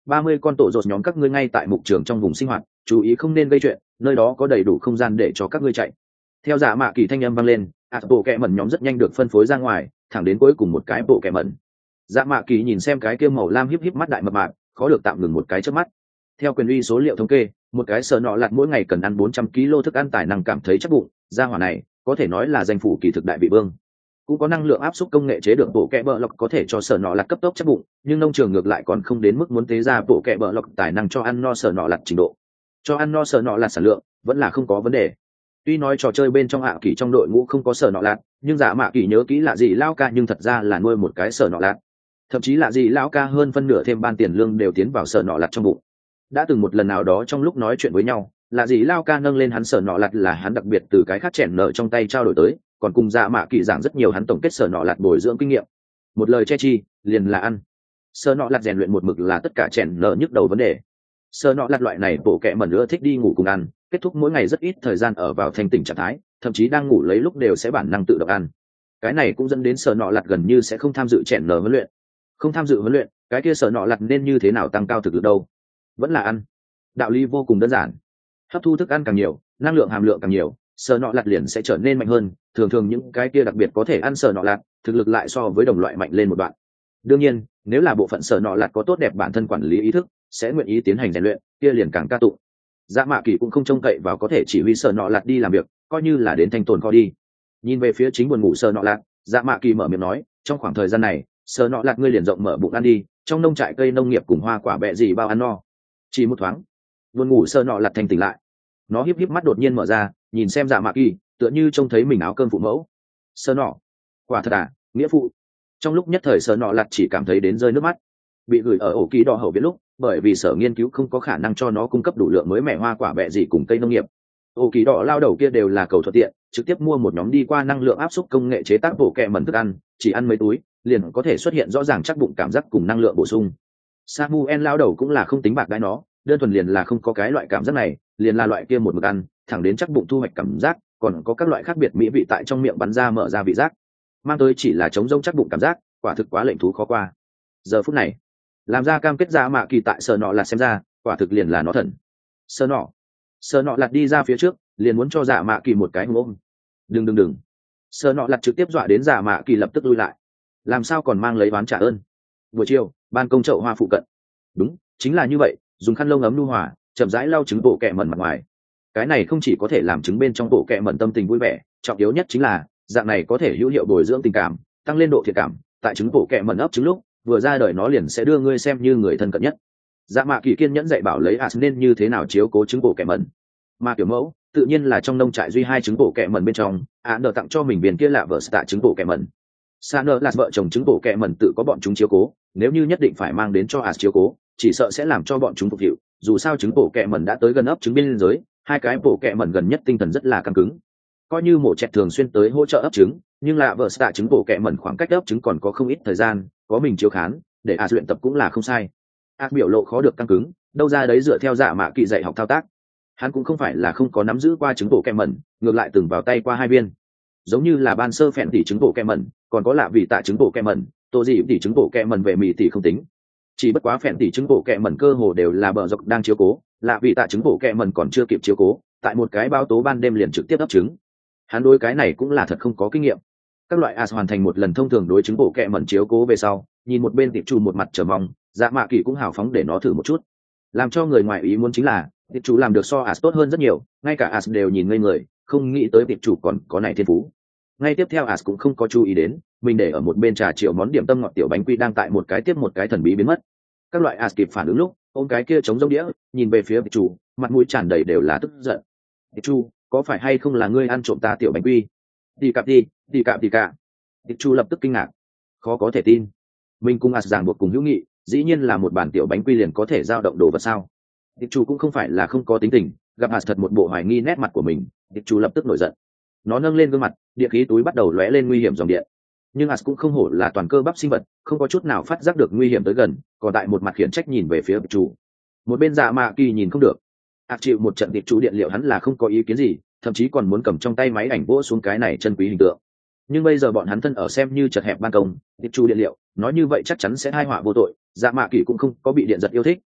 ba mươi con tổ rột nhóm các ngươi ngay tại mục trường trong vùng sinh hoạt, chú ý không nên gây chuyện, nơi đó có đầy đủ không gian để cho các ngươi chạy. Theo Dạ Mạ Kỳ thanh âm vang lên, ạt bộ kẹ mẩn nhóm rất nhanh được phân phối ra ngoài, thẳng đến cuối cùng một cái bộ kẹ mẩn. Dạ Mạ Kỳ nhìn xem cái kia màu lam híp híp mắt đại mập mạp, khó được tạm ngừng một cái chớp mắt. Theo quyền uy số liệu thống kê, một cái sờ nọ lặt mỗi ngày cần ăn bốn trăm ki lô thức ăn tài năng cảm thấy chắc bụng, gia hỏa này có thể nói là danh phủ kỳ thực đại vị vương. Cũng có năng lượng áp suất công nghệ chế được bộ kẹ bờ lọc có thể cho sờ nọ lặt cấp tốc chắc bụng, nhưng nông trường ngược lại còn không đến mức muốn tế ra bộ kẹ bờ lọc tài năng cho ăn no sờ nọ lặt trình độ. Cho ăn no sờ nọ lặt sản lượng vẫn là không có vấn đề. Tuy nói trò chơi bên trong ạ kỳ trong đội ngũ không có sờ nọ lặt, nhưng Dạ Mạ Kỳ nhớ kỹ lạ gì lao ca nhưng thật ra là nuôi một cái sờ nọ lặt. Thậm chí lạ gì lão ca hơn phân nửa thêm ban tiền lương đều tiến vào sờ nọ lặt trong bụng. Đã từng một lần nào đó trong lúc nói chuyện với nhau, lạ gì lao ca nâng lên hắn sờ nọ lặt là hắn đặc biệt từ cái khác chèn nợ trong tay trao đổi tới, còn cùng Dạ Mạ Kỳ giảng rất nhiều hắn tổng kết sờ nọ lặt bồi dưỡng kinh nghiệm. Một lời che chi liền là ăn. Sờ nọ lặt rèn luyện một mực là tất cả chèn nợ nhức đầu vấn đề. Sờ nọ lặt loại này bổ kẹ mẩn nữa thích đi ngủ cùng ăn, kết thúc mỗi ngày rất ít thời gian ở vào thanh tỉnh trạng thái, thậm chí đang ngủ lấy lúc đều sẽ bản năng tự động ăn. Cái này cũng dẫn đến sờ nọ lặt gần như sẽ không tham dự chèn nợ huấn luyện. Không tham dự huấn luyện, cái kia sờ nọ lặt nên như thế nào tăng cao thực lực đâu? Vẫn là ăn. Đạo lý vô cùng đơn giản. Hấp thu thức ăn càng nhiều, năng lượng hàm lượng càng nhiều, sờ nọ lặt liền sẽ trở nên mạnh hơn. Thường thường những cái kia đặc biệt có thể ăn sờ nọ lặt, thực lực lại so với đồng loại mạnh lên một đoạn. Đương nhiên, nếu là bộ phận sờ nọ lặt có tốt đẹp bản thân quản lý ý thức, sẽ nguyện ý tiến hành rèn luyện, kia liền càng ca tụng. Dạ Mạ Kỳ cũng không trông cậy vào có thể chỉ huy sờ nọ lặt đi làm việc, coi như là đến thanh tồn kho đi. Nhìn về phía chính buồn ngủ sờ nọ lặt, Dạ Mạ Kỳ mở miệng nói, trong khoảng thời gian này, sờ nọ lặt ngươi liền rộng mở bụng ăn đi, trong nông trại cây nông nghiệp cùng hoa quả bẹ gì bao ăn no. Chỉ một thoáng, buồn ngủ sờ nọ lặt thanh tỉnh lại. Nó híp híp mắt đột nhiên mở ra, nhìn xem Dạ Mạ Kỳ, tựa như trông thấy mình áo cơm phụ mẫu. Sờ nọ, quả thật à, nghĩa phụ. Trong lúc nhất thời sờ nọ lặt chỉ cảm thấy đến rơi nước mắt. Bị gửi ở ổ ký đỏ hậu viện lúc, bởi vì sở nghiên cứu không có khả năng cho nó cung cấp đủ lượng mới mẻ hoa quả bẹ gì cùng cây nông nghiệp. Ổ ký đỏ lao đầu kia đều là cầu thuận tiện, trực tiếp mua một nhóm đi qua năng lượng áp suất công nghệ chế tác bổ kẹ mẩn thức ăn, chỉ ăn mấy túi liền có thể xuất hiện rõ ràng chắc bụng cảm giác cùng năng lượng bổ sung. Samuel lao đầu cũng là không tính bạc đãi nó, đơn thuần liền là không có cái loại cảm giác này, liền là loại kia một mực ăn thẳng đến chắc bụng thu hoạch cảm giác, còn có các loại khác biệt mỹ vị tại trong miệng bắn ra mở ra vị giác, mang tới chỉ là chống rông chắc bụng cảm giác, quả thực quá lệnh thú khó qua. Giờ phút này làm ra cam kết Dạ Mạ Kỳ tại sờ nọ lặt xem ra quả thực liền là nó thần. Sờ nọ sờ nọ lặt đi ra phía trước liền muốn cho Dạ Mạ Kỳ một cái ôm. Đừng đừng đừng. Sờ nọ lặt trực tiếp dọa đến Dạ Mạ Kỳ lập tức lui lại. Làm sao còn mang lấy oán trả ơn? Buổi chiều ban công chậu hoa phụ cận. Đúng, chính là như vậy, dùng khăn lông ấm nhu hòa chậm rãi lau trứng bộ kẹ mẩn mặt ngoài. Cái này không chỉ có thể làm trứng bên trong bộ kẹ mẩn tâm tình vui vẻ, trọng yếu nhất chính là dạng này có thể hữu hiệu bồi dưỡng tình cảm, tăng lên độ thiệt cảm. Tại trứng bộ kẹ mẩn ấp trứng lúc vừa ra đời nó liền sẽ đưa ngươi xem như người thân cận nhất. Dạ Mạ Kỳ kiên nhẫn dạy bảo lấy As nên như thế nào chiếu cố trứng bộ kẹ mẩn. Mà kiểu mẫu tự nhiên là trong nông trại duy hai trứng bộ kẹ mẩn bên trong, Á nợ tặng cho mình viên kia là vợ tạ trứng bộ kẹ mẩn. Sa nợ là vợ chồng trứng bộ kẹ mẩn tự có bọn chúng chiếu cố, nếu như nhất định phải mang đến cho As chiếu cố, chỉ sợ sẽ làm cho bọn chúng phục vụ. Dù sao trứng bộ kẹ mẩn đã tới gần ấp trứng biên giới, hai cái bộ kẹ mẩn gần nhất tinh thần rất là căng cứng. Coi như mổ chẹt thường xuyên tới hỗ trợ ấp trứng, nhưng là vợ tạ trứng bộ kẹ mẩn khoảng cách ấp trứng còn có không ít thời gian, có mình chiếu khán để As luyện tập cũng là không sai. As biểu lộ khó được căng cứng, đâu ra đấy dựa theo Dạ Mạ Kỳ dạy học thao tác. Hắn cũng không phải là không có nắm giữ qua trứng bộ kẹ mẩn, ngược lại từng vào tay qua hai viên, giống như là ban sơ phèn tỉ trứng bộ kẹ mẩn, còn có lạ vị tạ trứng bộ kẹ mẩn, tô gì tỉ trứng bộ kẹ mẩn về mì tỉ không tính. Chỉ bất quá phèn tỉ trứng bộ kẹ mẩn cơ hồ đều là bờ dọc đang chiếu cố, lạ vị tạ trứng bộ kẹ mẩn còn chưa kịp chiếu cố, tại một cái bao tố ban đêm liền trực tiếp ấp trứng. Hắn đối cái này cũng là thật không có kinh nghiệm. Các loại As hoàn thành một lần thông thường đối trứng bộ kẹ mẩn chiếu cố về sau, nhìn một bên tiệp chủ một mặt chờ mong, Dạ Mạ Kỳ cũng hào phóng để nó thử một chút. Làm cho người ngoài ý muốn chính là tiệp chủ làm được so As tốt hơn rất nhiều, ngay cả As đều nhìn ngây người, không nghĩ tới tiệp chủ còn có này thiên phú. Ngay tiếp theo As cũng không có chú ý đến, mình để ở một bên trà chiều món điểm tâm ngọt tiểu bánh quy đang tại một cái tiếp một cái thần bí biến mất. Các loại As kịp phản ứng lúc, ôm cái kia chống rông đĩa, nhìn về phía tiệp chủ, mặt mũi tràn đầy đều là tức giận. Tiệp chủ, có phải hay không là ngươi ăn trộm ta tiểu bánh quy? Đi cạp đi, đi cạp đi cạp. Tiệp chủ lập tức kinh ngạc, khó có thể tin. Mình cùng As giảng buộc cùng hữu nghị, dĩ nhiên là một bản tiểu bánh quy liền có thể giao động đồ vật sao? Tiệp chủ cũng không phải là không có tính tình, gặp As thật một bộ hoài nghi nét mặt của mình, tiệp chủ lập tức nổi giận. Nó nâng lên gương mặt, điện khí túi bắt đầu lóe lên nguy hiểm dòng điện. Nhưng As cũng không hổ là toàn cơ bắp sinh vật, không có chút nào phát giác được nguy hiểm tới gần, còn tại một mặt khiển trách nhìn về phía tiệp chủ. Một bên Dạ Mạ Kỳ nhìn không được, As chịu một trận tiệp chủ điện liệu hắn là không có ý kiến gì, thậm chí còn muốn cầm trong tay máy ảnh vỗ xuống cái này chân quý hình tượng. Nhưng bây giờ bọn hắn thân ở xem như chật hẹp ban công, tiệp chủ điện liệu, nói như vậy chắc chắn sẽ hai họa vô tội. Dạ Mạ Kỳ cũng không có bị điện giật yêu thích,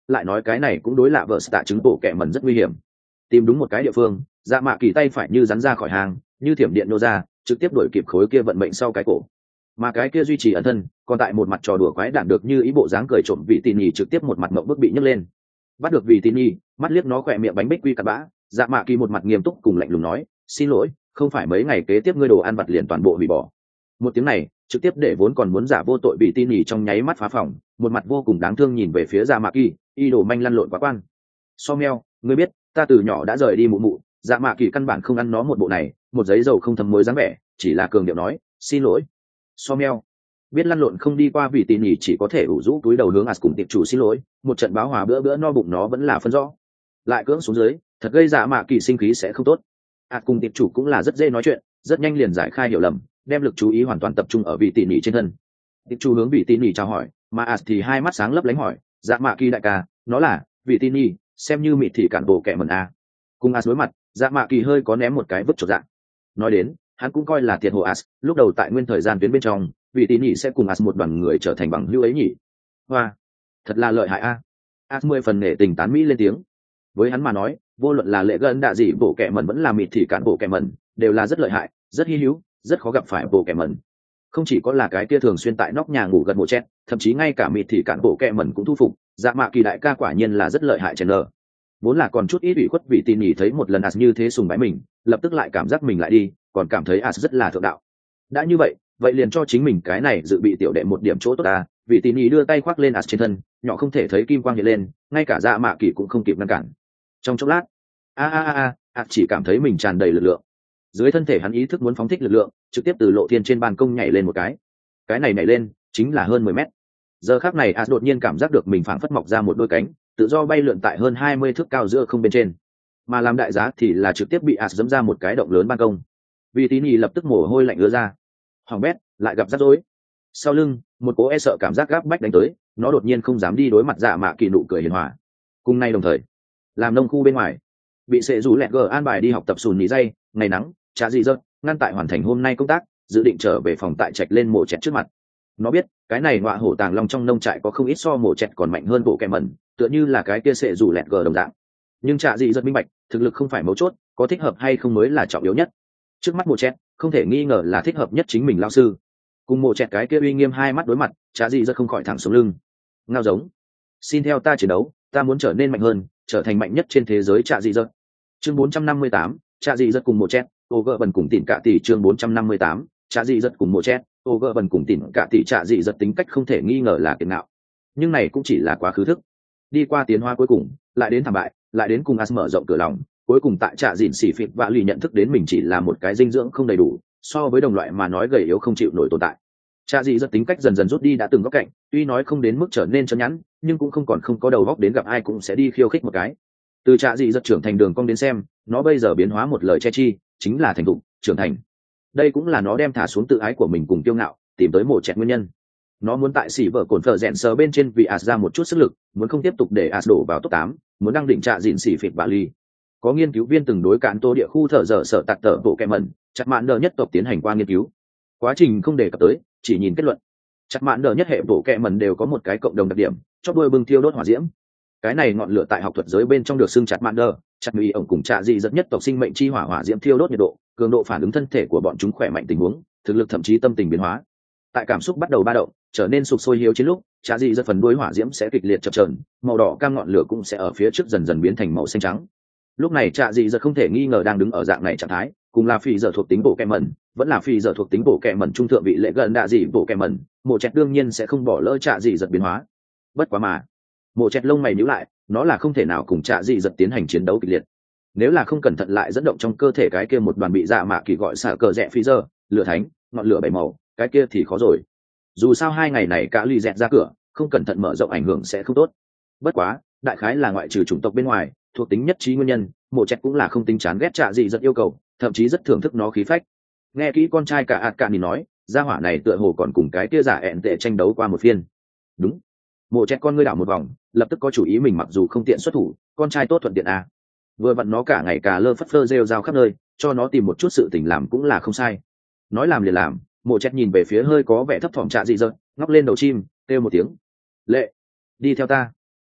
lại nói cái này cũng đối lạ vợ tạ chứng bộ kẹ mẩn rất nguy hiểm. Tìm đúng một cái địa phương, dạ mạ kỳ tay phải như rắn ra khỏi hàng, như thiểm điện nô ra, trực tiếp đuổi kịp khối kia vận mệnh sau cái cổ. Mà cái kia duy trì ẩn thân, còn tại một mặt trò đùa quái đản được như ý bộ dáng cười trộm vị tỉ nhỉ trực tiếp một mặt mộng bức bị nhấc lên. Bắt được vị tỉ nhỉ, mắt liếc nó khỏe miệng bánh bích quy cặn bã, dạ mạ kỳ một mặt nghiêm túc cùng lạnh lùng nói, xin lỗi, không phải mấy ngày kế tiếp ngươi đồ ăn vặt liền toàn bộ hủy bỏ. Một tiếng này trực tiếp để vốn còn muốn giả vô tội bị tin nhỉ trong nháy mắt phá phòng, một mặt vô cùng đáng thương nhìn về phía dạ mạ kỳ, y đồ manh lăn lộn quá quan. So meo, ngươi biết ta từ nhỏ đã rời đi mụ mụ, dạ mạ kỳ căn bản không ăn nó một bộ này, một giấy dầu không thấm muối dáng vẻ, chỉ là cường điệu nói xin lỗi. So meo biết lăn lộn không đi qua vì tin nhỉ chỉ có thể ủ rũ túi đầu hướng as cùng tiệp chủ xin lỗi, một trận báo hòa bữa bữa no bụng nó vẫn là phân rõ, lại cưỡng xuống dưới thật gây dạ mạ kỳ sinh khí sẽ không tốt. as cùng tiệp chủ cũng là rất dễ nói chuyện, rất nhanh liền giải khai hiểu lầm, đem lực chú ý hoàn toàn tập trung ở vị tỉ nỉ trên thân. Tiệp chủ hướng vị tỉ nỉ chào hỏi, mà as thì hai mắt sáng lấp lánh hỏi, dạ mạ kỳ đại ca, nó là vị tỉ nỉ, xem như mịt thì cản bộ kẻ mẩn a. Cùng as đối mặt, dạ mạ kỳ hơi có ném một cái vứt chột dạ. Nói đến hắn cũng coi là thiệt hồ as, lúc đầu tại nguyên thời gian tuyến bên trong vị tỉ nỉ sẽ cùng as một đoàn người trở thành bằng hữu ấy nhỉ. Hoa, thật là lợi hại a. as mười phần nể tình tán mỹ lên tiếng. Với hắn mà nói, vô luận là lệ gần đạ gì bộ kẻ mẩn vẫn là mịt thì cản bộ kẻ mẩn đều là rất lợi hại, rất hy hữu, rất khó gặp phải bộ kẻ mẩn. Không chỉ có là cái kia thường xuyên tại nóc nhà ngủ gần bộ chết, thậm chí ngay cả mịt thì cản bộ kẻ mẩn cũng thu phục. Dạ mạ kỳ đại ca quả nhiên là rất lợi hại chèn nở. Vốn là còn chút ít ủy khuất vì tin nhỉ thấy một lần as như thế sùng bái mình, lập tức lại cảm giác mình lại đi, còn cảm thấy as rất là thượng đạo. Đã như vậy, vậy liền cho chính mình cái này dự bị tiểu đệ một điểm chỗ tốt ta. Vì tin nhỉ đưa tay khoác lên as trên thân, nhỏ không thể thấy kim quang hiện lên, ngay cả dạ mạ kỳ cũng không kịp ngăn cản. Trong chốc lát, a a a a, chỉ cảm thấy mình tràn đầy lực lượng. Dưới thân thể hắn ý thức muốn phóng thích lực lượng, trực tiếp từ lộ thiên trên ban công nhảy lên một cái. Cái này nhảy lên chính là hơn mười mét. Giờ khắc này as đột nhiên cảm giác được mình phảng phất mọc ra một đôi cánh, tự do bay lượn tại hơn hai mươi thước cao giữa không bên trên. Mà làm đại giá thì là trực tiếp bị as giẫm ra một cái động lớn ban công. Vì tín nhì lập tức mồ hôi lạnh ứa ra. Hoàng bét, lại gặp rắc rối. Sau lưng, một cố e sợ cảm giác gáp bách đánh tới, nó đột nhiên không dám đi đối mặt dạ mạ kỳ nụ cười hiền hòa. Cùng nay đồng thời, làm nông khu bên ngoài, bị sệ rủ lẹt gờ an bài đi học tập sùn nhì dây, ngày nắng, trả gì rớt, ngăn tại hoàn thành hôm nay công tác, dự định trở về phòng tại trạch lên mổ chẹt trước mặt. Nó biết cái này ngọa hổ tàng long trong nông trại có không ít so mổ chẹt còn mạnh hơn bộ kẹ mẩn, tựa như là cái kia sệ rủ lẹt gờ đồng dạng. Nhưng trả gì rất minh bạch, thực lực không phải mấu chốt, có thích hợp hay không mới là trọng yếu nhất. Trước mắt mổ chẹt không thể nghi ngờ là thích hợp nhất chính mình lao sư. Cùng mổ chẹt cái kia uy nghiêm hai mắt đối mặt, trả gì rất không khỏi thẳng xuống lưng. Ngao giống, xin theo ta chiến đấu, ta muốn trở nên mạnh hơn, trở thành mạnh nhất trên thế giới. Trả gì rất. Chương bốn trăm năm mươi tám, trả gì rất cùng mổ chẹt, ô gờ bần cùng tỉn cả tỷ. Chương bốn trăm năm mươi tám, trả gì rất cùng mổ chẹt, ô gờ bần cùng tỉn cả tỷ. Trả gì rất tính cách không thể nghi ngờ là kiệt ngạo, nhưng này cũng chỉ là quá khứ thức. Đi qua tiến hóa cuối cùng, lại đến thảm bại, lại đến cùng as mở rộng cửa lòng, cuối cùng tại trạ dịn xỉ phịt và lì nhận thức đến mình chỉ là một cái dinh dưỡng không đầy đủ, so với đồng loại mà nói gầy yếu không chịu nổi tồn tại. Trạ dị rất tính cách dần dần rút đi đã từng góc cạnh, tuy nói không đến mức trở nên chân nhẵn, nhưng cũng không còn không có đầu góc đến gặp ai cũng sẽ đi khiêu khích một cái. Từ trạ dị rất trưởng thành đường cong đến xem, nó bây giờ biến hóa một lời che chi, chính là thành thục, trưởng thành. Đây cũng là nó đem thả xuống tự ái của mình cùng kiêu ngạo, tìm tới mổ chẹt nguyên nhân. Nó muốn tại xỉ vợ cồn phở rèn sờ bên trên vì as ra một chút sức lực, muốn không tiếp tục để as đổ vào top tám, muốn đăng định trạ dịn xỉ phịt bạ ly. Có nghiên cứu viên từng đối cản tô địa khu thở dở sở tạc tở bộ kẹ mẩn, chặt mạn đờ nhất tộc tiến hành qua nghiên cứu. Quá trình không đề cập tới, chỉ nhìn kết luận. Chặt mạn đờ nhất hệ bộ kẹ mẩn đều có một cái cộng đồng đặc điểm, chóp đuôi bưng thiêu đốt hỏa diễm. Cái này ngọn lửa tại học thuật giới bên trong được xưng chặt mạn đờ, chặt mì ổng cùng trạ dị rất nhất tộc sinh mệnh chi hỏa hỏa diễm thiêu đốt nhiệt độ, cường độ phản ứng thân thể của bọn chúng khỏe mạnh tình huống, thực lực thậm chí tâm tình biến hóa. Tại cảm xúc bắt đầu ba động, trở nên sục sôi hiếu chiến lúc, trạ dị rất phần đuôi hỏa diễm sẽ kịch liệt chập chờn, màu đỏ cam ngọn lửa cũng sẽ ở phía trước dần dần biến thành màu xanh trắng. Lúc này trạ dị rất không thể nghi ngờ đang đứng ở dạng này trạng thái, cùng là phi giờ thuộc tính bộ kẹ mẩn, vẫn là phi giờ thuộc tính bộ kẹ mẩn trung thượng vị lệ gần đạ dị bộ kẹ mẩn, mộ chẹt đương nhiên sẽ không bỏ lỡ trạ dị giật biến hóa. Bất quá mà, mộ chẹt lông mày nhíu lại, nó là không thể nào cùng trạ dị giật tiến hành chiến đấu kịch liệt. Nếu là không cẩn thận lại dẫn động trong cơ thể cái kia một đoàn bị dạ mạ kỳ gọi xả cờ rẽ phi giờ, lửa thánh, ngọn lửa bảy màu, cái kia thì khó rồi. Dù sao hai ngày này cả ly dẹt ra cửa, không cẩn thận mở rộng ảnh hưởng sẽ không tốt. Bất quá, đại khái là ngoại trừ chủng tộc bên ngoài, thuộc tính nhất trí nguyên nhân, mộ chẹt cũng là không tính chán ghét trạ dị rất yêu cầu, thậm chí rất thưởng thức nó khí phách. Nghe kỹ con trai cả ạt cả nhìn nói, gia hỏa này tựa hồ còn cùng cái kia giả ẹn tệ tranh đấu qua một phiên. Đúng. Mộ chẹt con ngươi đảo một vòng, lập tức có chủ ý mình mặc dù không tiện xuất thủ, con trai tốt thuận tiện à. Vừa vặn nó cả ngày cả lơ phất phơ rêu rao khắp nơi, cho nó tìm một chút sự tình làm cũng là không sai. Nói làm liền làm, mộ chẹt nhìn về phía hơi có vẻ thấp thỏm trạ dị dợt, ngóc lên đầu chim, kêu một tiếng. Lệ, đi theo ta.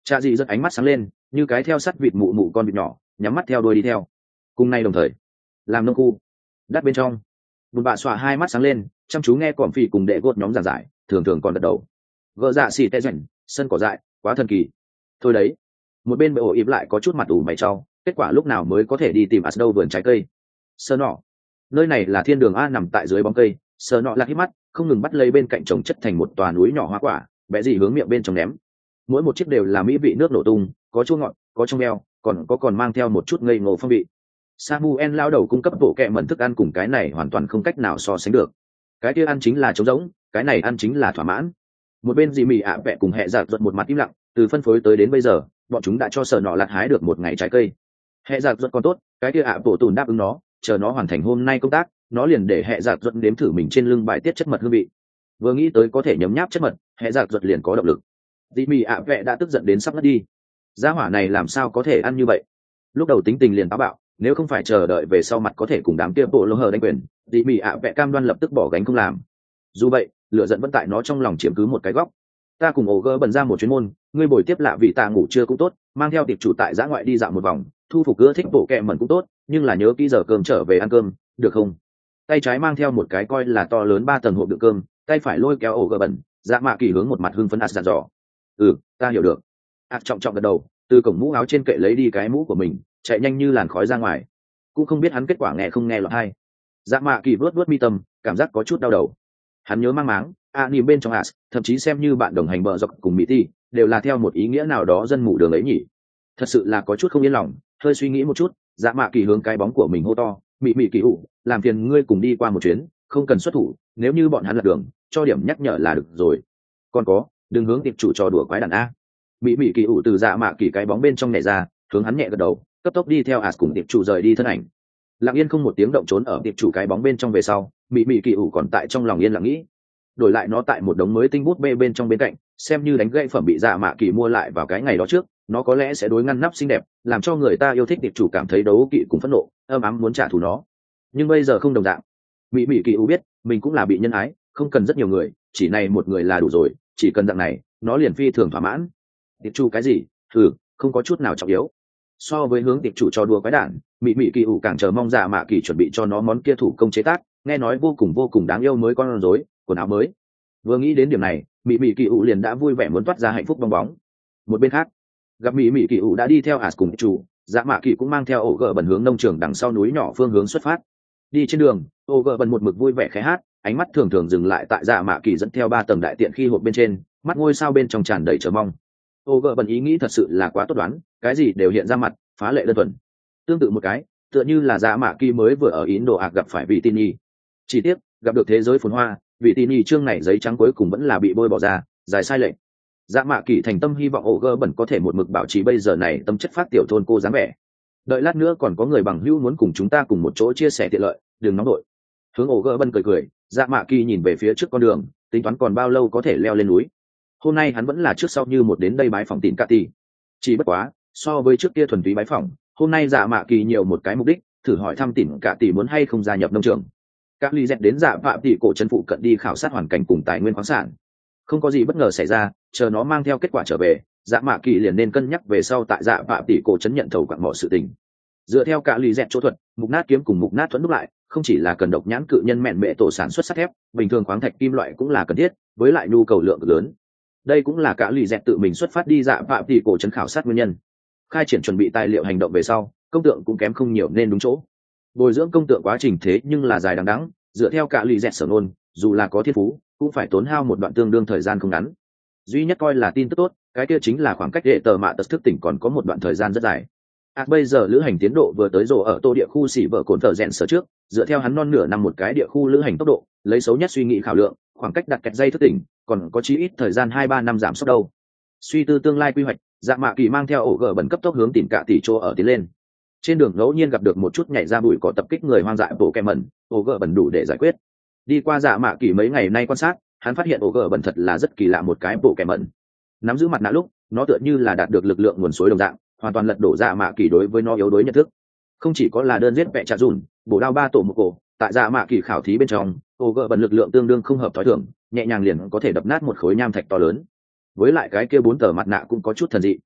Cha dị rất ánh mắt sáng lên, như cái theo sắt vịt mụ mụ con vịt nhỏ, nhắm mắt theo đuôi đi theo. Cùng nay đồng thời, làm nông khu đắt bên trong, bùn bạ xòa hai mắt sáng lên, chăm chú nghe cỏm phỉ cùng đệ gột nhóm giảng giải, thường thường còn gật đầu. Gỡ dạ xì tê rảnh, sân cỏ dại, quá thần kỳ. Thôi đấy, một bên bệ ổ ịp lại có chút mặt ủ mày trao, kết quả lúc nào mới có thể đi tìm Asdo vườn trái cây. Sơ nọ, nơi này là thiên đường a, nằm tại dưới bóng cây. Sơ nọ lạc hít mắt, không ngừng bắt lấy bên cạnh trồng chất thành một tòa núi nhỏ hoa quả, bẽ gì hướng miệng bên trong ném. Mỗi một chiếc đều là mỹ vị nước nổ tung, có chua ngọt, có trong veo, còn có còn mang theo một chút ngây ngô phong vị. Samuel lao đầu cung cấp bộ kệ mẩn thức ăn cùng cái này hoàn toàn không cách nào so sánh được. Cái kia ăn chính là trống rỗng, cái này ăn chính là thỏa mãn. Một bên dì mì ạ vẹ cùng hệ giặc giật một mặt im lặng, từ phân phối tới đến bây giờ, bọn chúng đã cho Sở Nọ lạt hái được một ngày trái cây. Hệ giặc giật còn tốt, cái kia ạ bộ tùn đáp ứng nó, chờ nó hoàn thành hôm nay công tác, nó liền để hệ giặc giật đếm thử mình trên lưng bài tiết chất mật hương vị. Vừa nghĩ tới có thể nhấm nháp chất mật, hệ giặc giật liền có động lực. Dì mì ạ vẹ đã tức giận đến sắp ngất đi. Gia hỏa này làm sao có thể ăn như vậy? Lúc đầu tính tình liền táo bạo, nếu không phải chờ đợi về sau mặt có thể cùng đám kia bộ lô hờ đánh quyền, dì mì ạ vẹ cam đoan lập tức bỏ gánh không làm. Dù vậy, lửa giận vẫn tại nó trong lòng chiếm cứ một cái góc. Ta cùng ổ gơ bần ra một chuyến môn, ngươi bồi tiếp lạ vị ta ngủ trưa cũng tốt, mang theo tiệp chủ tại giã ngoại đi dạo một vòng, thu phục ưa thích bộ kẹ mẩn cũng tốt, nhưng là nhớ kỹ giờ cơm trở về ăn cơm, được không? Tay trái mang theo một cái coi là to lớn ba tầng hộp đựng cơm, tay phải lôi kéo ổ gơ bần, dạ mạ kỳ hướng một mặt hưng phấn ạt dặn dò. Ừ, ta hiểu được. ạt trọng trọng gật đầu, từ cổng mũ áo trên kệ lấy đi cái mũ của mình, chạy nhanh như làn khói ra ngoài. Cũng không biết hắn kết quả nghe không nghe lọt hay. Dạ mạ kỳ vớt vớt mi tâm, cảm giác có chút đau đầu. Hắn nhớ mang máng, a nìm bên trong as, thậm chí xem như bạn đồng hành bờ dọc cùng mỹ ti, đều là theo một ý nghĩa nào đó dân mù đường ấy nhỉ. Thật sự là có chút không yên lòng, hơi suy nghĩ một chút, dạ mạ kỳ hướng cái bóng của mình hô to, mị mị kỳ ủ, làm phiền ngươi cùng đi qua một chuyến, không cần xuất thủ, nếu như bọn hắn lật đường, cho điểm nhắc nhở là được rồi. Còn có, đừng hướng tiệp chủ trò đùa quái đàn a. Mị mị kỳ ủ từ dạ mạ kỳ cái bóng bên trong nhảy ra, hướng hắn nhẹ gật đầu, cấp tốc đi theo as cùng tiệp chủ rời đi thân ảnh. Lặng yên không một tiếng động trốn ở tiệp chủ cái bóng bên trong về sau, mị mị kỳ ủ còn tại trong lòng yên lặng nghĩ. Đổi lại nó tại một đống mới tinh bút bê bên trong bên cạnh, xem như đánh gãy phẩm bị dạ mạ kỳ mua lại vào cái ngày đó trước, nó có lẽ sẽ đối ngăn nắp xinh đẹp, làm cho người ta yêu thích tiệp chủ cảm thấy đấu kỵ cùng phẫn nộ, âm ấm muốn trả thù nó. Nhưng bây giờ không đồng dạng. Mị mị kỳ ủ biết mình cũng là bị nhân ái, không cần rất nhiều người, chỉ này một người là đủ rồi, chỉ cần dạng này, nó liền phi thường thỏa mãn. Tiệp chủ cái gì? Thử, không có chút nào trọng yếu. So với hướng tiệp chủ cho đùa quái đản, mị mị kỳ ủ càng chờ mong dạ mạ kỳ chuẩn bị cho nó món kia thủ công chế tác, nghe nói vô cùng vô cùng đáng yêu mới con rối, quần áo mới. Vừa nghĩ đến điểm này, mị mị kỳ ủ liền đã vui vẻ muốn toát ra hạnh phúc bong bóng. Một bên khác, gặp mị mị kỳ ủ đã đi theo as cùng chủ, dạ mạ kỳ cũng mang theo ổ gờ bẩn hướng nông trường đằng sau núi nhỏ phương hướng xuất phát. Đi trên đường, ổ gờ bẩn một mực vui vẻ khẽ hát, ánh mắt thường thường dừng lại tại dạ mạ kỳ dẫn theo ba tầng đại tiện khi hộp bên trên, mắt ngôi sao bên trong tràn đầy chờ mong. Ổ gờ bẩn ý nghĩ thật sự là quá tốt đoán, cái gì đều hiện ra mặt, phá lệ đơn thuần. Tương tự một cái, tựa như là dạ mạ kỳ mới vừa ở Ấn Độ ạc gặp phải vị tin nhi. Chỉ tiếc, gặp được thế giới phồn hoa, vị tin nhi chương này giấy trắng cuối cùng vẫn là bị bôi bỏ ra, dài sai lệch. Dạ mạ kỳ thành tâm hy vọng ổ gơ bẩn có thể một mực bảo trì bây giờ này tâm chất phát tiểu thôn cô dáng vẻ. Đợi lát nữa còn có người bằng hữu muốn cùng chúng ta cùng một chỗ chia sẻ tiện lợi, đừng nóng đội. Hướng ổ gơ bẩn cười cười, dạ mạ kỳ nhìn về phía trước con đường, tính toán còn bao lâu có thể leo lên núi. Hôm nay hắn vẫn là trước sau như một đến đây bái phỏng Tìn Cạ Tỷ. Chỉ bất quá, so với trước kia thuần túy bái phỏng, hôm nay dạ mạ kỳ nhiều một cái mục đích, thử hỏi thăm Tìn Cạ Tỷ muốn hay không gia nhập nông trường. Các ly dẹt đến dạ phạm tỷ cổ chân phụ cận đi khảo sát hoàn cảnh cùng tài nguyên khoáng sản. Không có gì bất ngờ xảy ra, chờ nó mang theo kết quả trở về, dạ mạ kỳ liền nên cân nhắc về sau tại dạ phạm tỷ cổ chấn nhận thầu quặng mỏ sự tình. Dựa theo cả ly dẹt chỗ thuật, mục nát kiếm cùng mục nát thuẫn đúc lại, không chỉ là cần độc nhãn cự nhân mẹn mệ tổ sản xuất sắt thép, bình thường khoáng thạch kim loại cũng là cần thiết, với lại nhu cầu lượng lớn. Đây cũng là cả ly dẹt tự mình xuất phát đi dạ phạm tỷ cổ chấn khảo sát nguyên nhân. Khai triển chuẩn bị tài liệu hành động về sau, công tượng cũng kém không nhiều nên đúng chỗ. Bồi dưỡng công tượng quá trình thế nhưng là dài đằng đẵng, dựa theo cả lì dẹt sở nôn, dù là có thiên phú cũng phải tốn hao một đoạn tương đương thời gian không ngắn. Duy nhất coi là tin tức tốt, cái kia chính là khoảng cách hệ tờ mạ tật thức tỉnh còn có một đoạn thời gian rất dài. À, bây giờ lữ hành tiến độ vừa tới rồ ở tô địa khu xỉ vợ cồn thợ rèn sở trước, dựa theo hắn non nửa năm một cái địa khu lữ hành tốc độ, lấy xấu nhất suy nghĩ khảo lượng, khoảng cách đặt kẹt dây thức tỉnh còn có chí ít thời gian hai ba năm giảm sốc đâu. Suy tư tương lai quy hoạch, dạ mạ kỳ mang theo ổ gờ bẩn cấp tốc hướng tìm cả tỷ chỗ ở tiến lên. Trên đường ngẫu nhiên gặp được một chút nhảy ra bụi cỏ tập kích người hoang dại bộ kẹm mẩn, ổ gờ bẩn đủ để giải quyết. Đi qua dạ mạ kỳ mấy ngày nay quan sát, hắn phát hiện ổ gờ bẩn thật là rất kỳ lạ một cái bộ kẹm mẩn. Nắm giữ mặt nạ lúc, nó tựa như là đạt được lực lượng nguồn suối đồng dạng, hoàn toàn lật đổ dạ mạ kỳ đối với nó yếu đối nhận thức. Không chỉ có là đơn giết vẹ trà dùn, bổ đao ba tổ một cổ, tại dạ mạ kỳ khảo thí bên trong, ổ gờ bẩn lực lượng tương đương không hợp thói thường, nhẹ nhàng liền có thể đập nát một khối nham thạch to lớn. Với lại cái kia bốn tờ mặt nạ cũng có chút thần dị.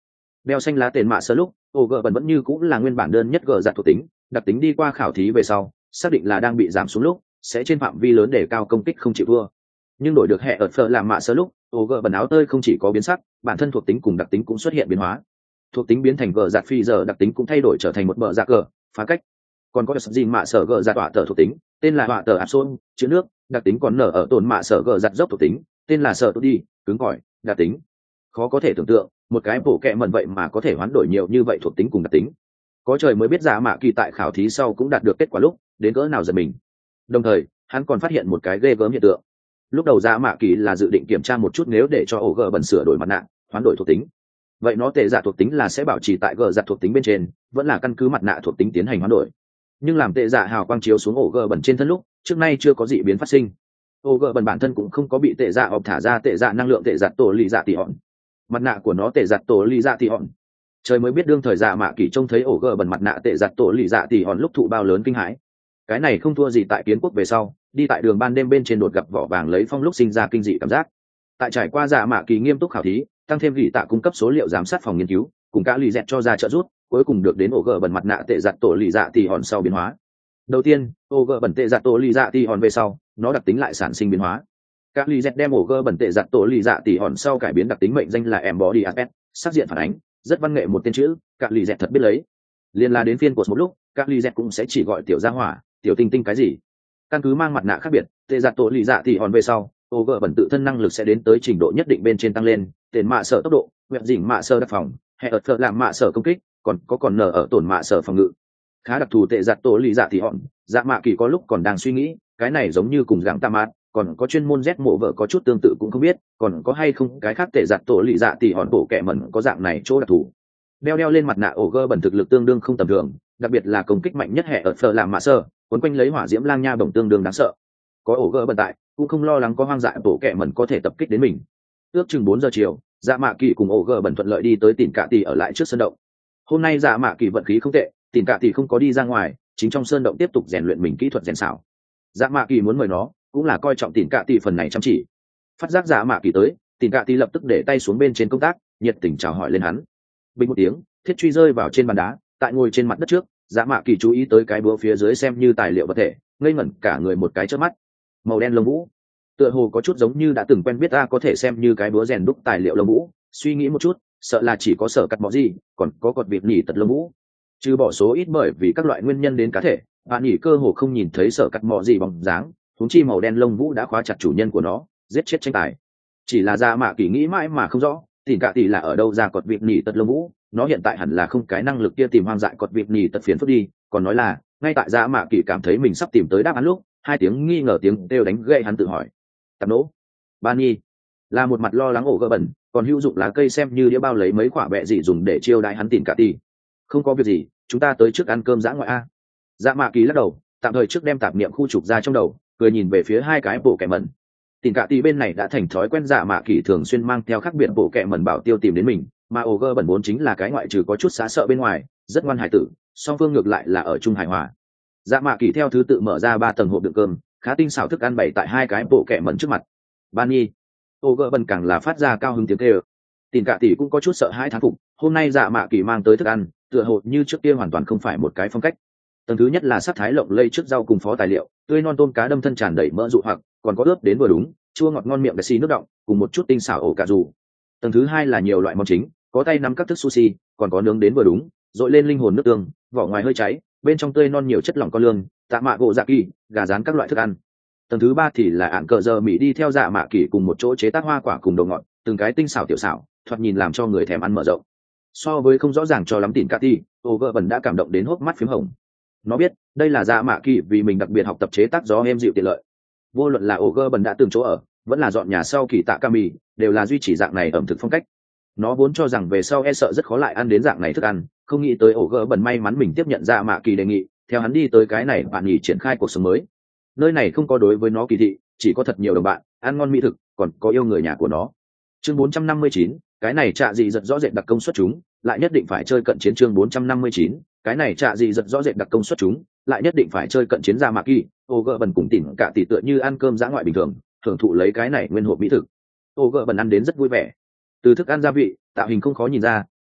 Beo xanh lá tên mạ sơ lúc ổ gờ bẩn vẫn như cũng là nguyên bản đơn nhất gờ giặt thuộc tính, đặc tính đi qua khảo thí về sau xác định là đang bị giảm xuống lúc sẽ trên phạm vi lớn để cao công kích không chịu thua. Nhưng đổi được hệ ở phở làm mạ sơ lúc ổ gờ bẩn áo tơi không chỉ có biến sắc, bản thân thuộc tính cùng đặc tính cũng xuất hiện biến hóa. Thuộc tính biến thành gờ giặt phi giờ, đặc tính cũng thay đổi trở thành một bờ giặt gờ phá cách. Còn có gì mạ sở gờ giặt tỏa tờ thuộc tính tên là tỏa tờ áp xôn chứa nước, đặc tính còn nở ở tồn mạ sở gờ giặt dốc thuộc tính tên là sở tốt đi cứng cỏi đặc tính. Khó có thể tưởng tượng một cái bộ kẹ mẩn vậy mà có thể hoán đổi nhiều như vậy thuộc tính cùng đặc tính. Có trời mới biết Dạ Mạ Kỳ tại khảo thí sau cũng đạt được kết quả lúc đến cỡ nào giật mình. Đồng thời hắn còn phát hiện một cái ghê gớm hiện tượng. Lúc đầu Dạ Mạ Kỳ là dự định kiểm tra một chút nếu để cho ổ gờ bẩn sửa đổi mặt nạ hoán đổi thuộc tính, vậy nó tệ dạ thuộc tính là sẽ bảo trì tại gờ giặt thuộc tính bên trên, vẫn là căn cứ mặt nạ thuộc tính tiến hành hoán đổi. Nhưng làm tệ dạ hào quang chiếu xuống ổ gờ bẩn trên thân lúc trước nay chưa có dị biến phát sinh. Ổ gờ bẩn bản thân cũng không có bị tệ dạ ọc thả ra tệ dạ năng lượng tệ giặt tổ lì dạ tỉ hòn, mặt nạ của nó tệ giặt tổ lì dạ tỉ hòn. Trời mới biết đương thời Dạ Mạ Kỳ trông thấy ổ gờ bẩn mặt nạ tệ giặt tổ lì dạ tỉ hòn lúc thụ bao lớn kinh hãi. Cái này không thua gì tại kiến quốc về sau đi tại đường ban đêm bên trên đột gặp vỏ vàng lấy phong lúc sinh ra kinh dị cảm giác. Tại trải qua Dạ Mạ Kỳ nghiêm túc khảo thí, tăng thêm gỉ tạ cung cấp số liệu giám sát phòng nghiên cứu cùng cả lì dẹt cho ra trợ rút, cuối cùng được đến ổ gờ bẩn mặt nạ tệ giặt tổ lì dạ tỉ hòn sau biến hóa. Đầu tiên ổ gờ bẩn tệ giặt tổ lì dạ tỉ hòn về sau nó đặc tính lại sản sinh biến hóa. Các lì dẹt đem ổ gờ bẩn tệ giặt tổ lì dạ tỉ hòn sau cải biến đặc tính mệnh danh là em body aspect, sắc diện phản ánh, rất văn nghệ một tên chữ, các lì dẹt thật biết lấy. Liên là đến phiên của một lúc các lì dẹt cũng sẽ chỉ gọi tiểu gia hỏa tiểu tinh tinh cái gì. Căn cứ mang mặt nạ khác biệt tệ giặt tổ lì dạ tỉ hòn về sau ổ gờ bẩn tự thân năng lực sẽ đến tới trình độ nhất định bên trên tăng lên, tiền mạ sở tốc độ, nguyện dỉnh mạ sở đặc phòng, hệ ở thợ làm mạ sở công kích, còn có còn nở ở tổn mạ sở phòng ngự. Khá đặc thù tệ giặt tổ lì dạ tỉ hòn, Dạ Mạ Kỳ có lúc còn đang suy nghĩ cái này giống như cùng gắng tam mát, còn có chuyên môn rét mộ vợ có chút tương tự cũng không biết còn có hay không cái khác tệ giặt tổ lì dạ tỉ hòn bộ kẹ mẩn có dạng này chỗ đặc thù. Đeo đeo lên mặt nạ ổ gơ bẩn thực lực tương đương không tầm thường, đặc biệt là công kích mạnh nhất hệ ở phở làm mạ sơ quấn quanh lấy hỏa diễm lang nha bổng tương đương đáng sợ. Có ổ gơ bẩn tại cũng không lo lắng có hoang dại bộ kẹ mẩn có thể tập kích đến mình. Ước chừng bốn giờ chiều Dạ Mạ Kỳ cùng ổ gơ bẩn thuận lợi đi tới Tỉn Cạ Tỉ ở lại trước sân động. Hôm nay Dạ Mạ Kỳ vận khí không tệ, Tỉn Cạ Tỉ không có đi ra ngoài, chính trong sơn động tiếp tục rèn luyện mình kỹ thuật rèn xảo. Dạ Mạ Kỳ muốn mời nó cũng là coi trọng Tỉn Cạ Tỉ phần này chăm chỉ. Phát giác Dạ Mạ Kỳ tới, Tỉn Cạ Tỉ lập tức để tay xuống bên trên công tác, nhiệt tình chào hỏi lên hắn. Bình một tiếng, thiết truy rơi vào trên bàn đá, tại ngồi trên mặt đất trước, Dạ Mạ Kỳ chú ý tới cái búa phía dưới xem như tài liệu vật thể, ngây ngẩn cả người một cái chớp mắt. Màu đen lông vũ, tựa hồ có chút giống như đã từng quen biết ta, có thể xem như cái búa rèn đúc tài liệu lông vũ. Suy nghĩ một chút, sợ là chỉ có sở cắt mỏ gì, còn có cọt vịt nhỉ tật lông vũ. Trừ bỏ số ít bởi vì các loại nguyên nhân đến cá thể, bạn nhỉ cơ hồ không nhìn thấy sở cắt mỏ gì bóng dáng, huống chi màu đen lông vũ đã khóa chặt chủ nhân của nó, giết chết tranh tài. Chỉ là Dạ Mạ Kỳ nghĩ mãi mà không rõ, Tỉn Cạ Tỉ là ở đâu ra cọt vịt nhỉ tật lông vũ, nó hiện tại hẳn là không cái năng lực kia tìm hoang dại cọt vịt nhỉ tật phiền phức đi, còn nói là ngay tại Dạ Mạ Kỳ cảm thấy mình sắp tìm tới đáp án lúc, hai tiếng nghi ngờ tiếng đều đánh gậy hắn tự hỏi. Tạp nỗ, Ban Nhi là một mặt lo lắng ổ gơ bẩn, còn hữu dụng lá cây xem như đĩa bao lấy mấy quả bẹ gì dùng để chiêu đãi hắn Tỉn Cạ Tỉ. Không có việc gì, chúng ta tới trước ăn cơm dã ngoại a. Dạ Mạ Kỳ lắc đầu, tạm thời trước đem tạp niệm khu trục ra trong đầu, cười nhìn về phía hai cái bộ kẻ mẩn. Tỉn Cạ Tỉ bên này đã thành thói quen Dạ Mạ Kỳ thường xuyên mang theo khác biệt bộ kẻ mẩn bảo tiêu tìm đến mình, mà ổ gơ bẩn vốn chính là cái ngoại trừ có chút xá sợ bên ngoài, rất ngoan hải tử, song phương ngược lại là ở chung hài hòa. Dạ Mạ Kỳ theo thứ tự mở ra ba tầng hộp đựng cơm, khá tinh xảo thức ăn bày tại hai cái bộ kẻ mẩn trước mặt. Ban Nhi, ổ gơ bẩn càng là phát ra cao hứng tiếng kêu. Tỉn Cạ Tỉ cũng có chút sợ hãi thán phục, hôm nay Dạ Mạ Kỳ mang tới thức ăn tựa hồ như trước kia hoàn toàn không phải một cái phong cách. Tầng thứ nhất là sắc thái lộng lây trước rau cùng phó tài liệu, tươi non tôm cá đâm thân tràn đầy mỡ dụ hoặc còn có ướp đến vừa đúng, chua ngọt ngon miệng và xì nước đọng cùng một chút tinh xảo ổ cà rù. Tầng thứ hai là nhiều loại món chính, có tay nắm các thức sushi, còn có nướng đến vừa đúng, dội lên linh hồn nước tương, vỏ ngoài hơi cháy, bên trong tươi non nhiều chất lỏng con lương, tạ mạ gỗ dạ kỳ, gà rán các loại thức ăn. Tầng thứ ba thì là ạn cờ giờ mỹ đi theo Dạ Mạ Kỳ cùng một chỗ chế tác hoa quả cùng đồ ngọt, từng cái tinh xảo tiểu xảo, thoạt nhìn làm cho người thèm ăn mở rộng. So với không rõ ràng cho lắm Tỉn Cạ Tỉ, ổ gơ bẩn đã cảm động đến hốc mắt phím hồng. Nó biết đây là Dạ Mạ Kỳ vì mình đặc biệt học tập chế tác gió êm dịu tiện lợi. Vô luận là ổ gơ bẩn đã từng chỗ ở, vẫn là dọn nhà sau Kỳ Tạ Cami, đều là duy trì dạng này ẩm thực phong cách. Nó vốn cho rằng về sau e sợ rất khó lại ăn đến dạng này thức ăn, không nghĩ tới ổ gơ bẩn may mắn mình tiếp nhận Dạ Mạ Kỳ đề nghị, theo hắn đi tới cái này bạn nghỉ triển khai cuộc sống mới. Nơi này không có đối với nó kỳ thị, chỉ có thật nhiều đồng bạn, ăn ngon mỹ thực, còn có yêu người nhà của nó. Chương bốn trăm năm mươi chín, cái này trạ gì giật rõ rệt đặc công xuất chúng, lại nhất định phải chơi cận chiến. Chương bốn trăm năm mươi chín, cái này trạ gì giật rõ rệt đặc công xuất chúng, lại nhất định phải chơi cận chiến. Dạ Mạ Kỳ, ô gơ bẩn cùng Tỉn Cạ Tỉ tựa như ăn cơm dã ngoại bình thường, thưởng thụ lấy cái này nguyên hộp mỹ thực. Ô gơ bẩn ăn đến rất vui vẻ. Từ thức ăn gia vị, tạo hình không khó nhìn ra,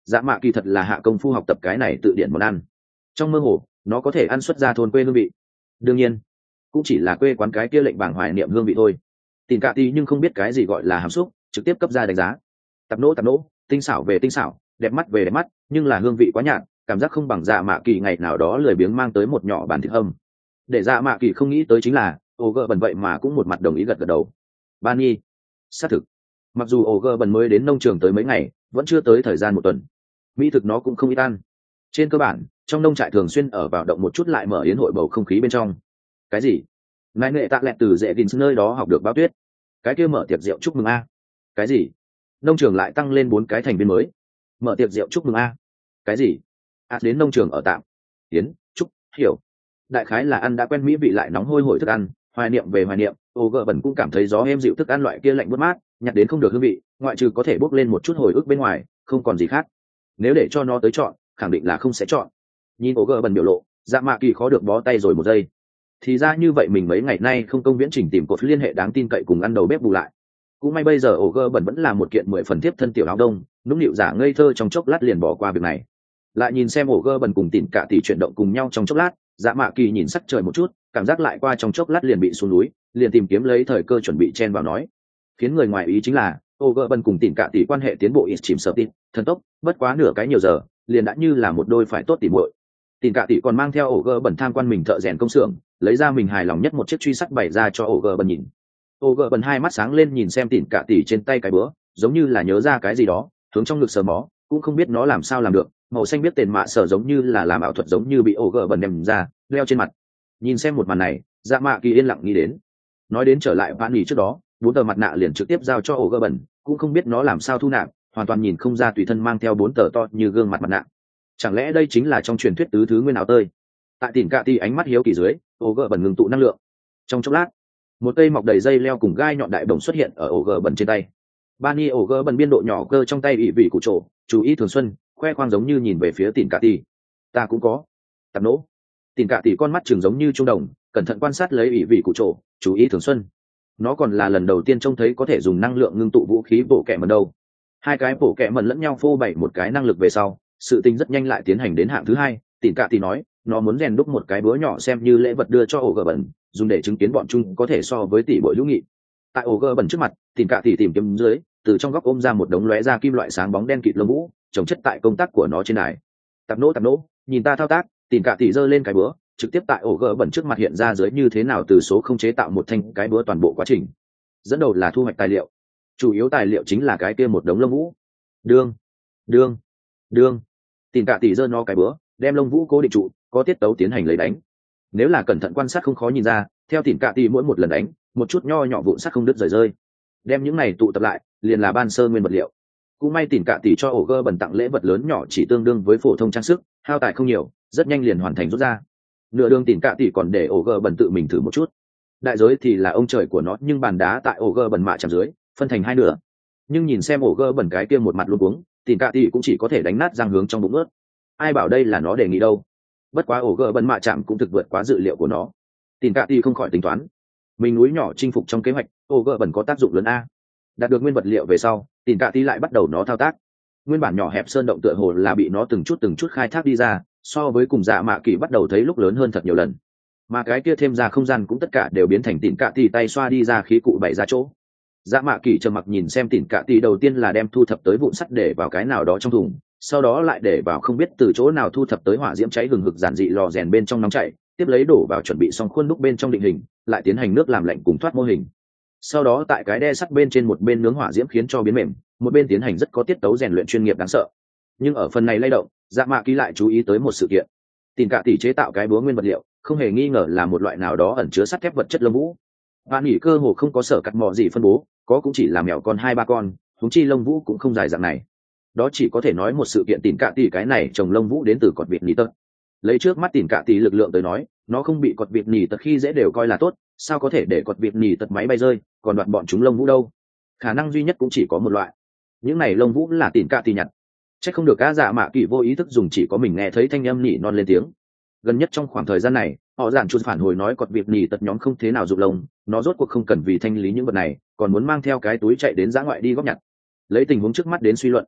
dạ mạ kỳ thật là hạ công phu học tập cái này tự điển món ăn. Trong mơ hồ nó có thể ăn xuất ra thôn quê hương vị, đương nhiên cũng chỉ là quê quán cái kia lệnh bảng hoài niệm hương vị thôi. Tìm cạ tì nhưng không biết cái gì gọi là hàm xúc, trực tiếp cấp ra đánh giá. Tạp nỗ tạp nỗ, tinh xảo về tinh xảo, đẹp mắt về đẹp mắt, nhưng là hương vị quá nhạt, cảm giác không bằng dạ mạ kỳ ngày nào đó lười biếng mang tới một nhỏ bàn thịt hầm. Để dạ mạ kỳ không nghĩ tới chính là ổ gờ bẩn vậy mà cũng một mặt đồng ý gật gật đầu. Ban nhi xác thực, mặc dù ổ gờ bẩn mới đến nông trường tới mấy ngày, vẫn chưa tới thời gian một tuần, mỹ thực nó cũng không ít ăn. Trên cơ bản trong nông trại thường xuyên ở vào động một chút lại mở yến hội bầu không khí bên trong. Cái gì? Nại nghệ tạ lẹt từ dễ gìn nơi đó học được bao tuyết. Cái kia mở tiệc rượu chúc mừng a. Cái gì? Nông trường lại tăng lên bốn cái thành viên mới. Mở tiệc rượu chúc mừng a. Cái gì? À, đến nông trường ở tạm. Tiến, chúc, hiểu. Đại khái là ăn đã quen mỹ vị lại nóng hôi hổi thức ăn, hoài niệm về hoài niệm, ô gờ bẩn cũng cảm thấy gió êm dịu thức ăn loại kia lạnh buốt mát, nhặt đến không được hương vị, ngoại trừ có thể bốc lên một chút hồi ức bên ngoài, không còn gì khác. Nếu để cho nó tới chọn, khẳng định là không sẽ chọn. Nhìn ô gờ bẩn biểu lộ, dạ mạ kỳ khó được bó tay rồi một giây. Thì ra như vậy mình mấy ngày nay không công viễn trình tìm cột liên hệ đáng tin cậy cùng ăn đầu bếp bù lại. Cũng may bây giờ ổ gơ bẩn vẫn là một kiện mười phần tiếp thân tiểu áo đông, nũng nịu giả ngây thơ trong chốc lát liền bỏ qua việc này. Lại nhìn xem ổ gơ bẩn cùng tỉn cả tỷ chuyển động cùng nhau trong chốc lát, dạ mạ kỳ nhìn sắc trời một chút, cảm giác lại qua trong chốc lát liền bị xuống núi, liền tìm kiếm lấy thời cơ chuẩn bị chen vào nói. Khiến người ngoài ý chính là ổ gơ bẩn cùng tỉn cả tỷ quan hệ tiến bộ ít chìm sợ tít, thần tốc, bất quá nửa cái nhiều giờ, liền đã như là một đôi phải tốt tỉ muội. Tỉn cả tỷ còn mang theo ổ gơ bẩn tham quan mình thợ rèn công xưởng, lấy ra mình hài lòng nhất một chiếc truy sắt bày ra cho ổ gơ bẩn nhìn. Ổ gơ bẩn hai mắt sáng lên nhìn xem tỉn cả tỷ trên tay cái bữa, giống như là nhớ ra cái gì đó, hướng trong ngực sờ mó, cũng không biết nó làm sao làm được, màu xanh biết tên mạ sở giống như là làm ảo thuật, giống như bị ổ gơ bẩn đem ra leo trên mặt. Nhìn xem một màn này, dạ mạ kỳ yên lặng nghĩ đến, nói đến trở lại vạn nghỉ trước đó, bốn tờ mặt nạ liền trực tiếp giao cho ổ gơ bẩn, cũng không biết nó làm sao thu nạp, hoàn toàn nhìn không ra tùy thân mang theo bốn tờ to như gương mặt mặt nạ. Chẳng lẽ đây chính là trong truyền thuyết tứ thứ nguyên áo tơi? Tại tỉn cạ ti ánh mắt hiếu kỳ dưới, ổ gờ bẩn ngừng tụ năng lượng. Trong chốc lát, một cây mọc đầy dây leo cùng gai nhọn đại bổng xuất hiện ở ổ gờ bẩn trên tay. Bani ổ gờ bẩn biên độ nhỏ cơ trong tay ỵ vị cụ trổ, chú ý thường xuân, khoe khoang giống như nhìn về phía tỉn cạ ti. Ta cũng có. Tạp nỗ. Tỉn cạ ti con mắt chừng giống như trung đồng, cẩn thận quan sát lấy ỵ vị cụ trổ, chú ý thường xuân. Nó còn là lần đầu tiên trông thấy có thể dùng năng lượng ngưng tụ vũ khí bổ kẹ mẩn đâu. Hai cái bổ kẹ mẩn lẫn nhau phô bày một cái năng lực về sau, sự tình rất nhanh lại tiến hành đến hạng thứ hai. Tỉn cạ tỷ nói nó muốn rèn đúc một cái búa nhỏ xem như lễ vật đưa cho ổ gờ bẩn, dùng để chứng kiến bọn chúng có thể so với tỷ bội hữu nghị. Tại ổ gờ bẩn trước mặt, tỉn cạ tỷ tìm kiếm dưới, từ trong góc ôm ra một đống lóe ra kim loại sáng bóng đen kịt lông vũ, trồng chất tại công tác của nó trên đài. Tạp nỗ tạp nỗ, nhìn ta thao tác. Tỉn cạ tỷ giơ lên cái búa, trực tiếp tại ổ gờ bẩn trước mặt hiện ra dưới như thế nào từ số không chế tạo một thanh cái búa toàn bộ quá trình. Dẫn đầu là thu hoạch tài liệu, chủ yếu tài liệu chính là cái kia một đống lông vũ. Đương, đương, đương. Tỉn cạ tỷ giơ nó cái búa, đem lông vũ cố định trụ, có tiết tấu tiến hành lấy đánh. Nếu là cẩn thận quan sát không khó nhìn ra, theo tỉn cạ tỷ mỗi một lần đánh, một chút nho nhỏ vụn sắt không đứt rời rơi. Đem những này tụ tập lại, liền là ban sơ nguyên vật liệu. Cũng may tỉn cạ tỷ cho ổ gơ bẩn tặng lễ vật lớn nhỏ chỉ tương đương với phổ thông trang sức, hao tài không nhiều, rất nhanh liền hoàn thành rút ra. Nửa đường tỉn cạ tỷ còn để ổ gơ bẩn tự mình thử một chút. Đại giới thì là ông trời của nó, nhưng bàn đá tại ổ gơ bẩn mạ chạm dưới, phân thành hai nửa. Nhưng nhìn xem ổ gơ bẩn cái kia một mặt luôn cuống, tỉn cạ tỷ cũng chỉ có thể đánh nát răng hướng trong bụng ướt. Ai bảo đây là nó đề nghị đâu. Bất quá ổ gờ bẩn mạ chạm cũng thực vượt quá dự liệu của nó. Tỉn cạ tỷ không khỏi tính toán, mình núi nhỏ chinh phục trong kế hoạch, ổ gờ bẩn có tác dụng lớn a. Đạt được nguyên vật liệu về sau, tỉn cạ tỷ lại bắt đầu nó thao tác. Nguyên bản nhỏ hẹp sơn động tựa hồ là bị nó từng chút từng chút khai thác đi ra, so với cùng dạ mạ kỳ bắt đầu thấy lúc lớn hơn thật nhiều lần. Mà cái kia thêm ra không gian cũng tất cả đều biến thành tỉn cạ tỷ tay xoa đi ra khí cụ bày ra chỗ. Dạ mạ kỳ trầm mặc nhìn xem tỉn cạ tỷ đầu tiên là đem thu thập tới vụn sắt để vào cái nào đó trong thùng, sau đó lại để vào không biết từ chỗ nào thu thập tới hỏa diễm cháy hừng hực giản dị lò rèn bên trong nóng chảy, tiếp lấy đổ vào chuẩn bị xong khuôn đúc bên trong định hình, lại tiến hành nước làm lạnh cùng thoát mô hình. Sau đó tại cái đe sắt bên trên một bên nướng hỏa diễm khiến cho biến mềm, một bên tiến hành rất có tiết tấu rèn luyện chuyên nghiệp đáng sợ. Nhưng ở phần này lay động, dạ mạ kỳ lại chú ý tới một sự kiện. Tỉn cạ tỷ chế tạo cái búa nguyên vật liệu, không hề nghi ngờ là một loại nào đó ẩn chứa sắt thép vật chất lông vũ. Bạn nghỉ cơ hồ không có sở cắt mỏ gì phân bố, có cũng chỉ là mèo con hai ba con, huống chi lông vũ cũng không dài dạng này. Đó chỉ có thể nói một sự kiện tỉn cạ tỷ cái này trồng lông vũ đến từ cọt vịt nỉ tật. Lấy trước mắt tỉn cạ tỷ lực lượng tới nói, nó không bị cọt vịt nỉ tật khi dễ đều coi là tốt, sao có thể để cọt vịt nỉ tật máy bay rơi, còn đoạt bọn chúng lông vũ đâu? Khả năng duy nhất cũng chỉ có một loại. Những này lông vũ là tỉn cạ tỷ nhặt. Chắc không được cá dạ mạ kỳ vô ý thức dùng chỉ có mình nghe thấy thanh âm nỉ non lên tiếng. Gần nhất trong khoảng thời gian này, họ giản chút phản hồi nói cọt vịt nỉ tật nhóm không thế nào dụng lông, nó rốt cuộc không cần vì thanh lý những vật này, còn muốn mang theo cái túi chạy đến dã ngoại đi góp nhặt. Lấy tình huống trước mắt đến suy luận,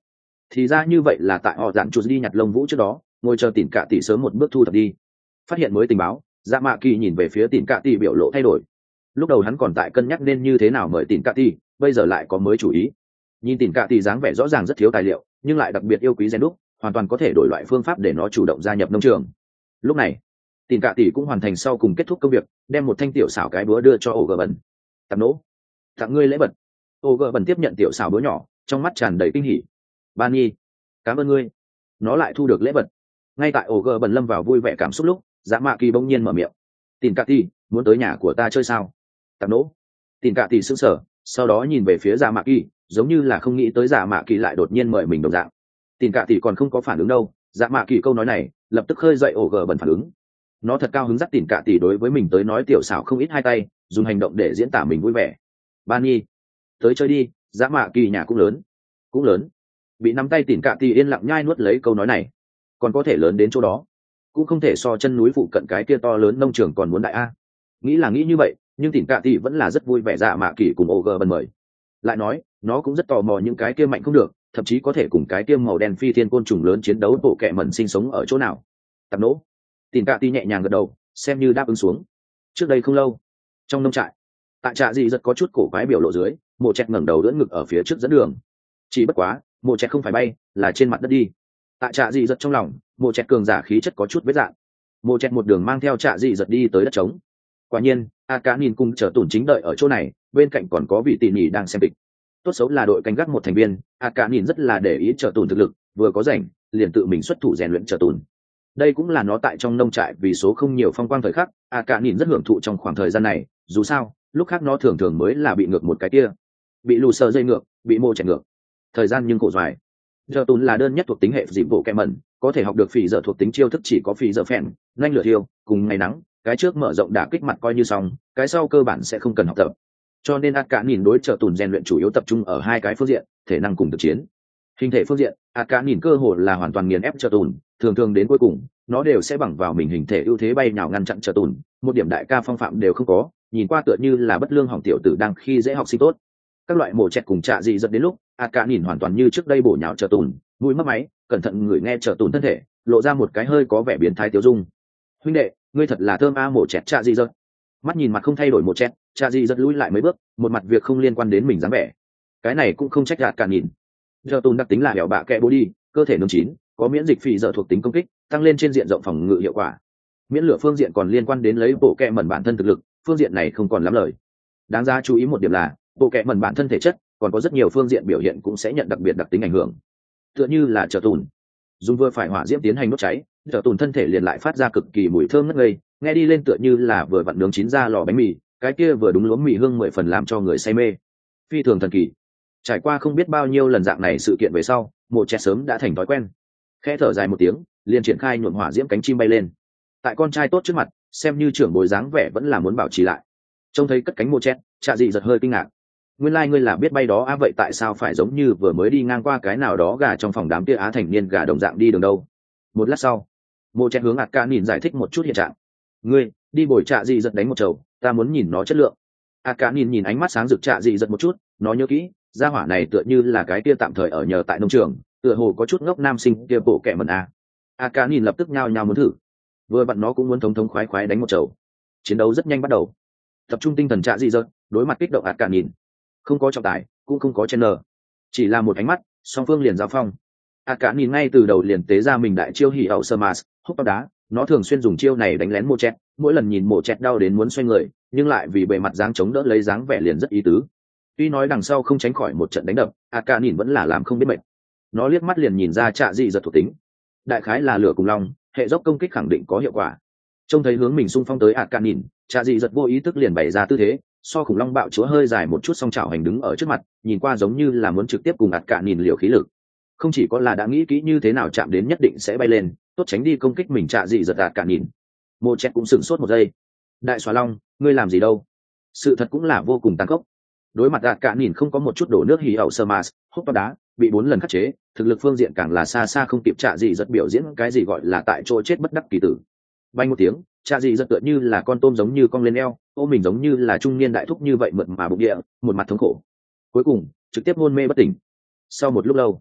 thì ra như vậy là tại họ dạn chuột đi nhặt lông vũ trước đó ngồi chờ tìm cả tỷ sớm một bước thu thập đi. Phát hiện mới tình báo, dạ mạ kỳ nhìn về phía tìm cả tỷ biểu lộ thay đổi. Lúc đầu hắn còn tại cân nhắc nên như thế nào mời tìm cả tỷ, bây giờ lại có mới chủ ý. Nhìn tìm cả tỷ dáng vẻ rõ ràng rất thiếu tài liệu, nhưng lại đặc biệt yêu quý rèn đúc, hoàn toàn có thể đổi loại phương pháp để nó chủ động gia nhập nông trường. Lúc này tìm cả tỷ cũng hoàn thành sau cùng kết thúc công việc, đem một thanh tiểu xảo cái búa đưa cho ổ gờ bẩn. Tạp nỗ, tặng ngươi lễ vật. Ổ gờ bẩn tiếp nhận tiểu xảo búa nhỏ, trong mắt tràn đầy kinh hỉ. Ban nhi, cảm ơn ngươi. Nó lại thu được lễ vật. Ngay tại ổ gờ bẩn lâm vào vui vẻ cảm xúc lúc, dạ mạ kỳ bỗng nhiên mở miệng. Tìm cả tỷ, muốn tới nhà của ta chơi sao? Tạp nỗ. Tìm cả tỷ sững sờ, sau đó nhìn về phía dạ mạ kỳ, giống như là không nghĩ tới dạ mạ kỳ lại đột nhiên mời mình đồng dạng. Tìm cả tỷ còn không có phản ứng đâu, dạ mạ kỳ câu nói này lập tức khơi dậy ổ gờ bẩn phản ứng. Nó thật cao hứng dắt tìm cả tỷ đối với mình tới nói tiểu xảo không ít hai tay, dùng hành động để diễn tả mình vui vẻ. Ban nhi, tới chơi đi, dạ mạ kỳ nhà cũng lớn, cũng lớn. Bị nắm tay tìm cả tỷ yên lặng nhai nuốt lấy câu nói này. Còn có thể lớn đến chỗ đó, cũng không thể so chân núi phụ cận cái kia to lớn nông trường còn muốn đại a. Nghĩ là nghĩ như vậy, nhưng tìm cả tỷ vẫn là rất vui vẻ dạ mạ kỳ cùng ổ gờ bẩn mời. Lại nói, nó cũng rất tò mò những cái kia mạnh không được, thậm chí có thể cùng cái kia màu đen phi thiên côn trùng lớn chiến đấu bộ kệ mẩn sinh sống ở chỗ nào. Tạp nỗ. Tìm cả tỷ nhẹ nhàng gật đầu, xem như đáp ứng xuống. Trước đây không lâu, trong nông trại, tại trại gì rất có chút cổ quái biểu lộ dưới, mộ chẹt ngẩng đầu đỡ ngực ở phía trước dẫn đường. Chỉ bất quá, mộ chẹt không phải bay, là trên mặt đất đi. Tại trại gì rất trong lòng, mộ chẹt cường giả khí chất có chút vết dạn. Mộ chẹt một đường mang theo trại gì giật đi tới đất trống. Quả nhiên, a cá nhìn cùng chờ tủn chính đợi ở chỗ này, bên cạnh còn có vị tỷ nhỉ đang xem kịch. Tốt xấu là đội canh gác một thành viên, a cá nhìn rất là để ý chờ tủn thực lực, vừa có rảnh liền tự mình xuất thủ rèn luyện chờ tủn. Đây cũng là nó tại trong nông trại vì số không nhiều phong quang thời khắc, a cả nhìn rất hưởng thụ trong khoảng thời gian này. Dù sao, lúc khác nó thường thường mới là bị ngược một cái kia, bị lù sờ dây ngược, bị mô chạy ngược. Thời gian nhưng khổ dài. Giờ tùn là đơn nhất thuộc tính hệ dịp bộ kẹ mẩn, có thể học được phỉ giờ thuộc tính chiêu thức chỉ có phỉ giờ phèn, nhanh lửa thiêu, cùng ngày nắng. Cái trước mở rộng đả kích mặt coi như xong, cái sau cơ bản sẽ không cần học tập. Cho nên a cả nhìn đối trợ tùn rèn luyện chủ yếu tập trung ở hai cái phương diện, thể năng cùng thực chiến. Hình thể phương diện, a cả nhìn cơ hội là hoàn toàn nghiền ép trợ tùn, thường thường đến cuối cùng nó đều sẽ bằng vào mình hình thể ưu thế bay nhào ngăn chặn trợ tùn, một điểm đại ca phong phạm đều không có, nhìn qua tựa như là bất lương hỏng tiểu tử đang khi dễ học sinh tốt. Các loại mổ chẹt cùng trạ dị giật đến lúc a cả nhìn hoàn toàn như trước đây bổ nhào trợ tùn, mũi mất máy, cẩn thận người nghe trợ tùn thân thể, lộ ra một cái hơi có vẻ biến thái tiêu dung. Huynh đệ, ngươi thật là thơm a. Mổ chẹt trạ dị giật mắt nhìn mặt không thay đổi một chẹt, trạ dị giật lùi lại mấy bước, một mặt việc không liên quan đến mình dáng vẻ. Cái này cũng không trách gạt cả nhìn. Trợ tùn đặc tính là hẻo bạ kẹ bố đi, cơ thể nướng chín, có miễn dịch phì giờ thuộc tính công kích, tăng lên trên diện rộng phòng ngự hiệu quả. Miễn lửa phương diện còn liên quan đến lấy bộ kẹ mẩn bản thân thực lực, phương diện này không còn lắm lời. Đáng ra chú ý một điểm là bộ kẹ mẩn bản thân thể chất còn có rất nhiều phương diện biểu hiện cũng sẽ nhận đặc biệt đặc tính ảnh hưởng. Tựa như là trợ tùn dùng vừa phải hỏa diễm tiến hành đốt cháy, trợ tùn thân thể liền lại phát ra cực kỳ mùi thơm ngất ngây, nghe đi lên tựa như là vừa vặn nướng chín ra lò bánh mì, cái kia vừa đúng lúa mì hương mười phần làm cho người say mê. Phi thường thần kỳ. Trải qua không biết bao nhiêu lần dạng này sự kiện về sau, một trẻ sớm đã thành thói quen. Khẽ thở dài một tiếng, liền triển khai nhuộm hỏa diễm cánh chim bay lên. Tại con trai tốt trước mặt, xem như trưởng bối dáng vẻ vẫn là muốn bảo trì lại. Trông thấy cất cánh một chết, Trạ dị giật hơi kinh ngạc. Nguyên lai like ngươi là biết bay đó á, vậy tại sao phải giống như vừa mới đi ngang qua cái nào đó gà trong phòng đám kia á thành niên gà đồng dạng đi đường đâu? Một lát sau, Mộ Chết hướng ạt ca nhìn giải thích một chút hiện trạng. Ngươi đi bồi Trạ dị giật đánh một chầu, ta muốn nhìn nó chất lượng. ạt ca nhìn nhìn ánh mắt sáng rực Trạ dị giật một chút, nó nhớ kỹ, gia hỏa này tựa như là cái kia tạm thời ở nhờ tại nông trường, tựa hồ có chút ngốc nam sinh kia bộ kẻ mẩn a. A cá nhìn lập tức nhao nhao muốn thử, vừa vặn nó cũng muốn thống thống khoái khoái đánh một chầu. Chiến đấu rất nhanh bắt đầu, tập trung tinh thần Trạ dị giật, đối mặt kích động A cá nhìn, không có trọng tài, cũng không có chen nờ, chỉ là một ánh mắt, song phương liền giao phong. A cá nhìn ngay từ đầu liền tế ra mình đại chiêu hỉ ẩu sơ mars, hút tóc đá, nó thường xuyên dùng chiêu này đánh lén Mộ Chết, mỗi lần nhìn Mộ Chết đau đến muốn xoay người, nhưng lại vì bề mặt dáng chống đỡ lấy dáng vẻ liền rất ý tứ. Tuy nói đằng sau không tránh khỏi một trận đánh đập, a cả nhìn vẫn là làm không biết mệt. Nó liếc mắt liền nhìn ra Trạ dị giật thuộc tính, đại khái là lửa cùng long, hệ dốc công kích khẳng định có hiệu quả. Trông thấy hướng mình xung phong tới a cả nhìn, Trạ dị giật vô ý thức liền bày ra tư thế, so khủng long bạo chúa hơi dài một chút, song chảo hành đứng ở trước mặt, nhìn qua giống như là muốn trực tiếp cùng a cả nhìn liều khí lực. Không chỉ có là đã nghĩ kỹ như thế nào chạm đến nhất định sẽ bay lên, tốt tránh đi công kích mình Trạ dị giật a cả nhìn. Mộ Chết cũng sửng sốt một giây. Đại xóa long, ngươi làm gì đâu? Sự thật cũng là vô cùng tàn khốc. Đối mặt đạt cả nhìn không có một chút đổ nước hì ẩu sơ mars, hút tóc đá, bị bốn lần khắc chế, thực lực phương diện càng là xa xa không kịp Trạ dị giật biểu diễn cái gì gọi là tại chỗ chết bất đắc kỳ tử. Bay một tiếng, Trạ dị giật tựa như là con tôm giống như cong lên eo, ôm mình giống như là trung niên đại thúc như vậy mượt mà bụng địa, một mặt thống khổ, cuối cùng trực tiếp hôn mê bất tỉnh. Sau một lúc lâu,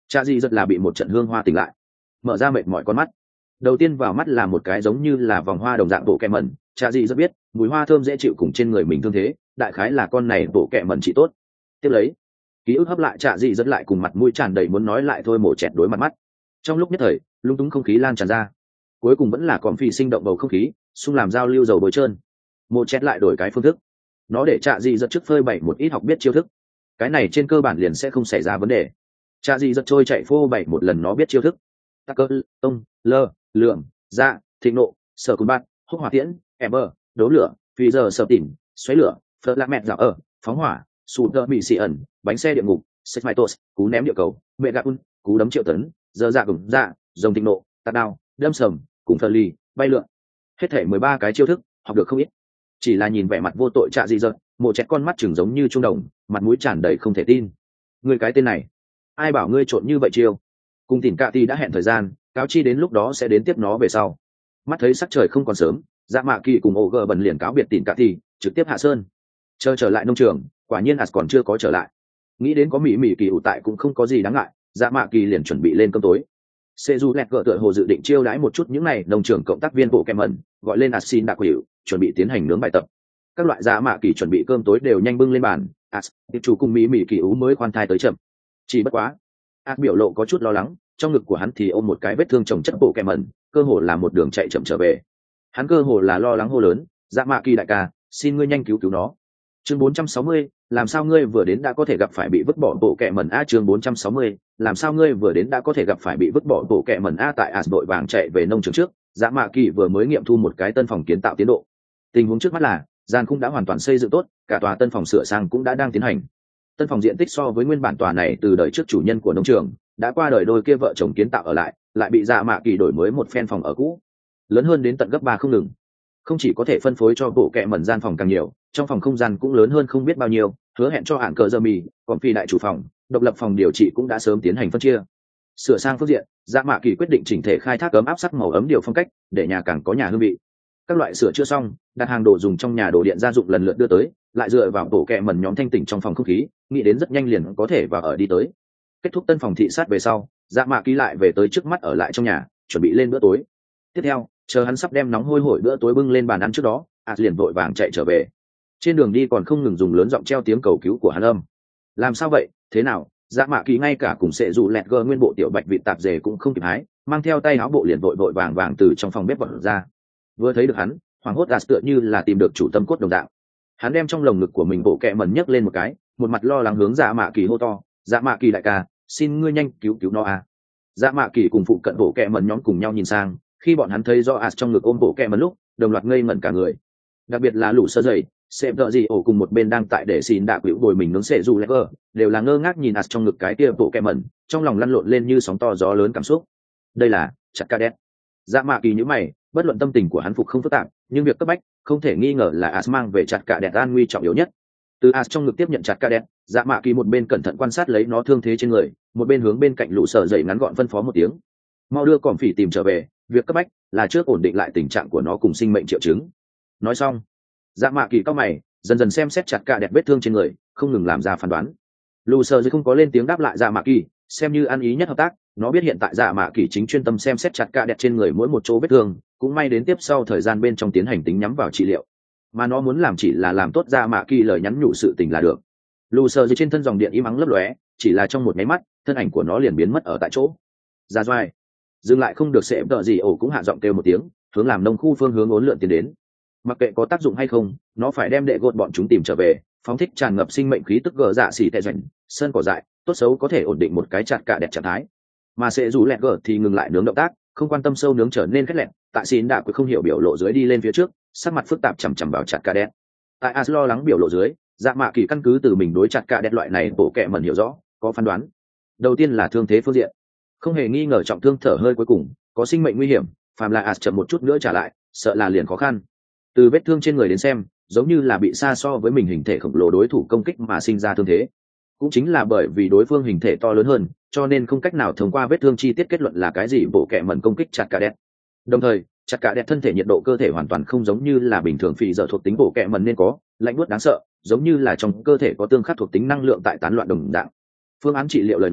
Cha Di rất là bị một trận hương hoa tỉnh lại, mở ra mệt mỏi con mắt. Đầu tiên vào mắt là một cái giống như là vòng hoa đồng dạng bộ kẹ mẩn. Cha Di rất biết mùi hoa thơm dễ chịu cùng trên người mình thương thế, đại khái là con này bộ kẹ mẩn trị tốt. Tiếp lấy ký ức hấp lại Cha Di rất lại cùng mặt mũi tràn đầy muốn nói lại thôi mổ chẹt đối mặt mắt. Trong lúc nhất thời lung túng không khí lan tràn ra, cuối cùng vẫn là còn phi sinh động bầu không khí xung làm giao lưu dầu bồi trơn. Mổ chẹt lại đổi cái phương thức, nó để Cha Di rất trước phơi bày một ít học biết chiêu thức, cái này trên cơ bản liền sẽ không xảy ra vấn đề. Cha Di rất trôi chạy phô bày một lần nó biết chiêu thức, tắc cơ tông lơ lượng dạ thịnh nộ sở cùn bát húc hỏa tiễn em bơ đấu lửa phi giờ sở tỉn xoáy lửa phớt lạc mẹt dạo ở phóng hỏa sụt đỡ bị xì ẩn bánh xe địa ngục sét mai tos cú ném địa cầu mẹ gạt un cú đấm triệu tấn giờ dạ gừng dạ dòng thịnh nộ tạt đao đâm sầm cùng phờ ly bay lượn, hết thể mười ba cái chiêu thức học được không ít. Chỉ là nhìn vẻ mặt vô tội Cha Di giật, mộ chẹt con mắt chừng giống như trung đồng, mặt mũi tràn đầy không thể tin. Người cái tên này, ai bảo ngươi trộn như vậy chiêu? Cùng Tỉnh Cạ Ti đã hẹn thời gian, cáo chi đến lúc đó sẽ đến tiếp nó về sau. Mắt thấy sắc trời không còn sớm, Dạ Mạ Kỳ cùng ổ gờ bần liền cáo biệt Tỉnh Cạ Ti, trực tiếp hạ sơn. Chờ trở lại nông trường, quả nhiên As còn chưa có trở lại. Nghĩ đến có mỹ mỹ kỳ ủ tại cũng không có gì đáng ngại, Dạ Mạ Kỳ liền chuẩn bị lên cơm tối. Sê Du lẹt gỡ tựa hồ dự định chiêu đãi một chút những này nông trường cộng tác viên bộ kèm mẩn, gọi lên As xin đặc quỷ, chuẩn bị tiến hành nướng bài tập. Các loại Dạ Mạ Kỳ chuẩn bị cơm tối đều nhanh bưng lên bàn, As tiệp chủ cùng mỹ mỹ kỳ ú mới khoan thai tới chậm. Chỉ bất quá, As biểu lộ có chút lo lắng, trong ngực của hắn thì ôm một cái vết thương chồng chất bộ kèm mẩn, cơ hồ là một đường chạy chậm trở về. Hắn cơ hồ là lo lắng hô lớn, Dạ Mạ Kỳ đại ca, xin ngươi nhanh cứu cứu nó. Chương bốn trăm sáu mươi, làm sao ngươi vừa đến đã có thể gặp phải bị vứt bỏ bộ kẹ mẩn a. Chương bốn trăm sáu mươi, làm sao ngươi vừa đến đã có thể gặp phải bị vứt bỏ bộ kẹ mẩn a. Tại As đội vàng chạy về nông trường trước, Dạ Mạ Kỳ vừa mới nghiệm thu một cái tân phòng kiến tạo tiến độ. Tình huống trước mắt là gian cũng đã hoàn toàn xây dựng tốt, cả tòa tân phòng sửa sang cũng đã đang tiến hành. Tân phòng diện tích so với nguyên bản tòa này từ đời trước chủ nhân của nông trường đã qua đời đôi kia vợ chồng kiến tạo ở lại, lại bị Dạ Mạ Kỳ đổi mới một phen phòng ở cũ, lớn hơn đến tận gấp ba không ngừng. Không chỉ có thể phân phối cho bộ kẹ mẩn gian phòng càng nhiều, trong phòng không gian cũng lớn hơn không biết bao nhiêu, hứa hẹn cho hạn cờ giờ mì, còn phi đại chủ phòng, độc lập phòng điều trị cũng đã sớm tiến hành phân chia. Sửa sang phương diện, Dạ Mạ Kỳ quyết định chỉnh thể khai thác ấm áp sắc màu ấm điều phong cách, để nhà càng có nhà hương vị. Các loại sửa chữa xong, đặt hàng đồ dùng trong nhà đồ điện gia dụng lần lượt đưa tới, lại dựa vào bộ kẹ mẩn nhóm thanh tỉnh trong phòng không khí, nghĩ đến rất nhanh liền có thể vào ở đi tới. Kết thúc tân phòng thị sát về sau, Dạ Mạ Kỳ lại về tới trước mắt ở lại trong nhà, chuẩn bị lên bữa tối. Tiếp theo, chờ hắn sắp đem nóng hôi hổi bữa tối bưng lên bàn ăn trước đó, As liền vội vàng chạy trở về. Trên đường đi còn không ngừng dùng lớn giọng treo tiếng cầu cứu của hắn âm. Làm sao vậy, thế nào? Dạ Mạ Kỳ ngay cả cùng sệ dụ lẹt gơ nguyên bộ tiểu bạch vị tạp dề cũng không kịp hái, mang theo tay áo bộ liền vội vội vàng vàng từ trong phòng bếp vọt ra. Vừa thấy được hắn, hoảng hốt As tựa như là tìm được chủ tâm cốt đồng đạo. Hắn đem trong lồng ngực của mình bộ kẹ mẩn nhấc lên một cái, một mặt lo lắng hướng Dạ Mạ Kỳ hô to, Dạ Mạ Kỳ đại ca, xin ngươi nhanh cứu cứu nó à. Dạ Mạ Kỳ cùng phụ cận bộ kẹ mẩn nhóm cùng nhau nhìn sang, khi bọn hắn thấy do As trong ngực ôm bộ kẹ mẩn lúc, đồng loạt ngây ngẩn cả người. Đặc biệt là lũ sơ dày, xem đợi gì ổ cùng một bên đang tại để xin đạ quỷ bồi mình nướng sệ dù lẹ vơ, đều là ngơ ngác nhìn As trong ngực cái kia bộ kẹ mẩn, trong lòng lăn lộn lên như sóng to gió lớn cảm xúc. Đây là chặt ca đét. Dạ Mạ Kỳ nhíu mày, bất luận tâm tình của hắn phục không phức tạp, nhưng việc cấp bách không thể nghi ngờ là As mang về chặt ca đét an nguy trọng yếu nhất. Từ As trong ngực tiếp nhận chặt ca đét, Dạ Mạ Kỳ một bên cẩn thận quan sát lấy nó thương thế trên người, một bên hướng bên cạnh lũ sơ dày ngắn gọn phân phó một tiếng, mau đưa còm phỉ tìm trở về, việc cấp bách là trước ổn định lại tình trạng của nó cùng sinh mệnh triệu chứng. Nói xong, Dạ Mạ Kỳ cao mày, dần dần xem xét chặt cả đẹp vết thương trên người, không ngừng làm ra phán đoán. Lù sơ dưới không có lên tiếng đáp lại Dạ Mạ Kỳ, xem như ăn ý nhất hợp tác. Nó biết hiện tại Dạ Mạ Kỳ chính chuyên tâm xem xét chặt cả đẹp trên người mỗi một chỗ vết thương, cũng may đến tiếp sau thời gian bên trong tiến hành tính nhắm vào trị liệu, mà nó muốn làm chỉ là làm tốt Dạ Mạ Kỳ lời nhắn nhủ sự tình là được. Lù sơ dưới trên thân dòng điện im ắng lấp lóe, chỉ là trong một máy mắt, thân ảnh của nó liền biến mất ở tại chỗ. Ra doai, dừng lại không được, sẽ đợi gì ổ cũng hạ giọng kêu một tiếng, hướng làm nông khu phương hướng uốn lượn tiến đến. Mặc kệ có tác dụng hay không, nó phải đem đệ gột bọn chúng tìm trở về, phóng thích tràn ngập sinh mệnh khí tức gờ dạ xỉ tệ rảnh, sơn cỏ dại, tốt xấu có thể ổn định một cái chặt cả đẹp trạng thái. Mà sẽ rủ lẹt gờ thì ngừng lại nướng động tác, không quan tâm sâu nướng trở nên khét lẹt, tại xin đạ quyết không hiểu biểu lộ dưới đi lên phía trước, sắc mặt phức tạp chằm chằm vào chặt cả đẹp. Tại As lo lắng biểu lộ dưới, Dạ Mạ Kỳ căn cứ từ mình đối chặt cả đẹp loại này bộ kệ mẩn hiểu rõ, có phán đoán. Đầu tiên là thương thế phương diện, không hề nghi ngờ trọng thương thở hơi cuối cùng, có sinh mệnh nguy hiểm, phàm là As chậm một chút nữa trả lại, sợ là liền khó khăn. Từ vết thương trên người đến xem, giống như là bị xa so với mình hình thể khổng lồ đối thủ công kích mà sinh ra thương thế. Cũng chính là bởi vì đối phương hình thể to lớn hơn, cho nên không cách nào thông qua vết thương chi tiết kết luận là cái gì bộ kệ mẩn công kích chặt cả đẹp. Đồng thời, chặt cả đẹp thân thể nhiệt độ cơ thể hoàn toàn không giống như là bình thường phì giờ thuộc tính bộ kệ mẩn nên có, lạnh buốt đáng sợ, giống như là trong cơ thể có tương khắc thuộc tính năng lượng tại tán loạn đồng dạng. Phương án trị liệu lời nói,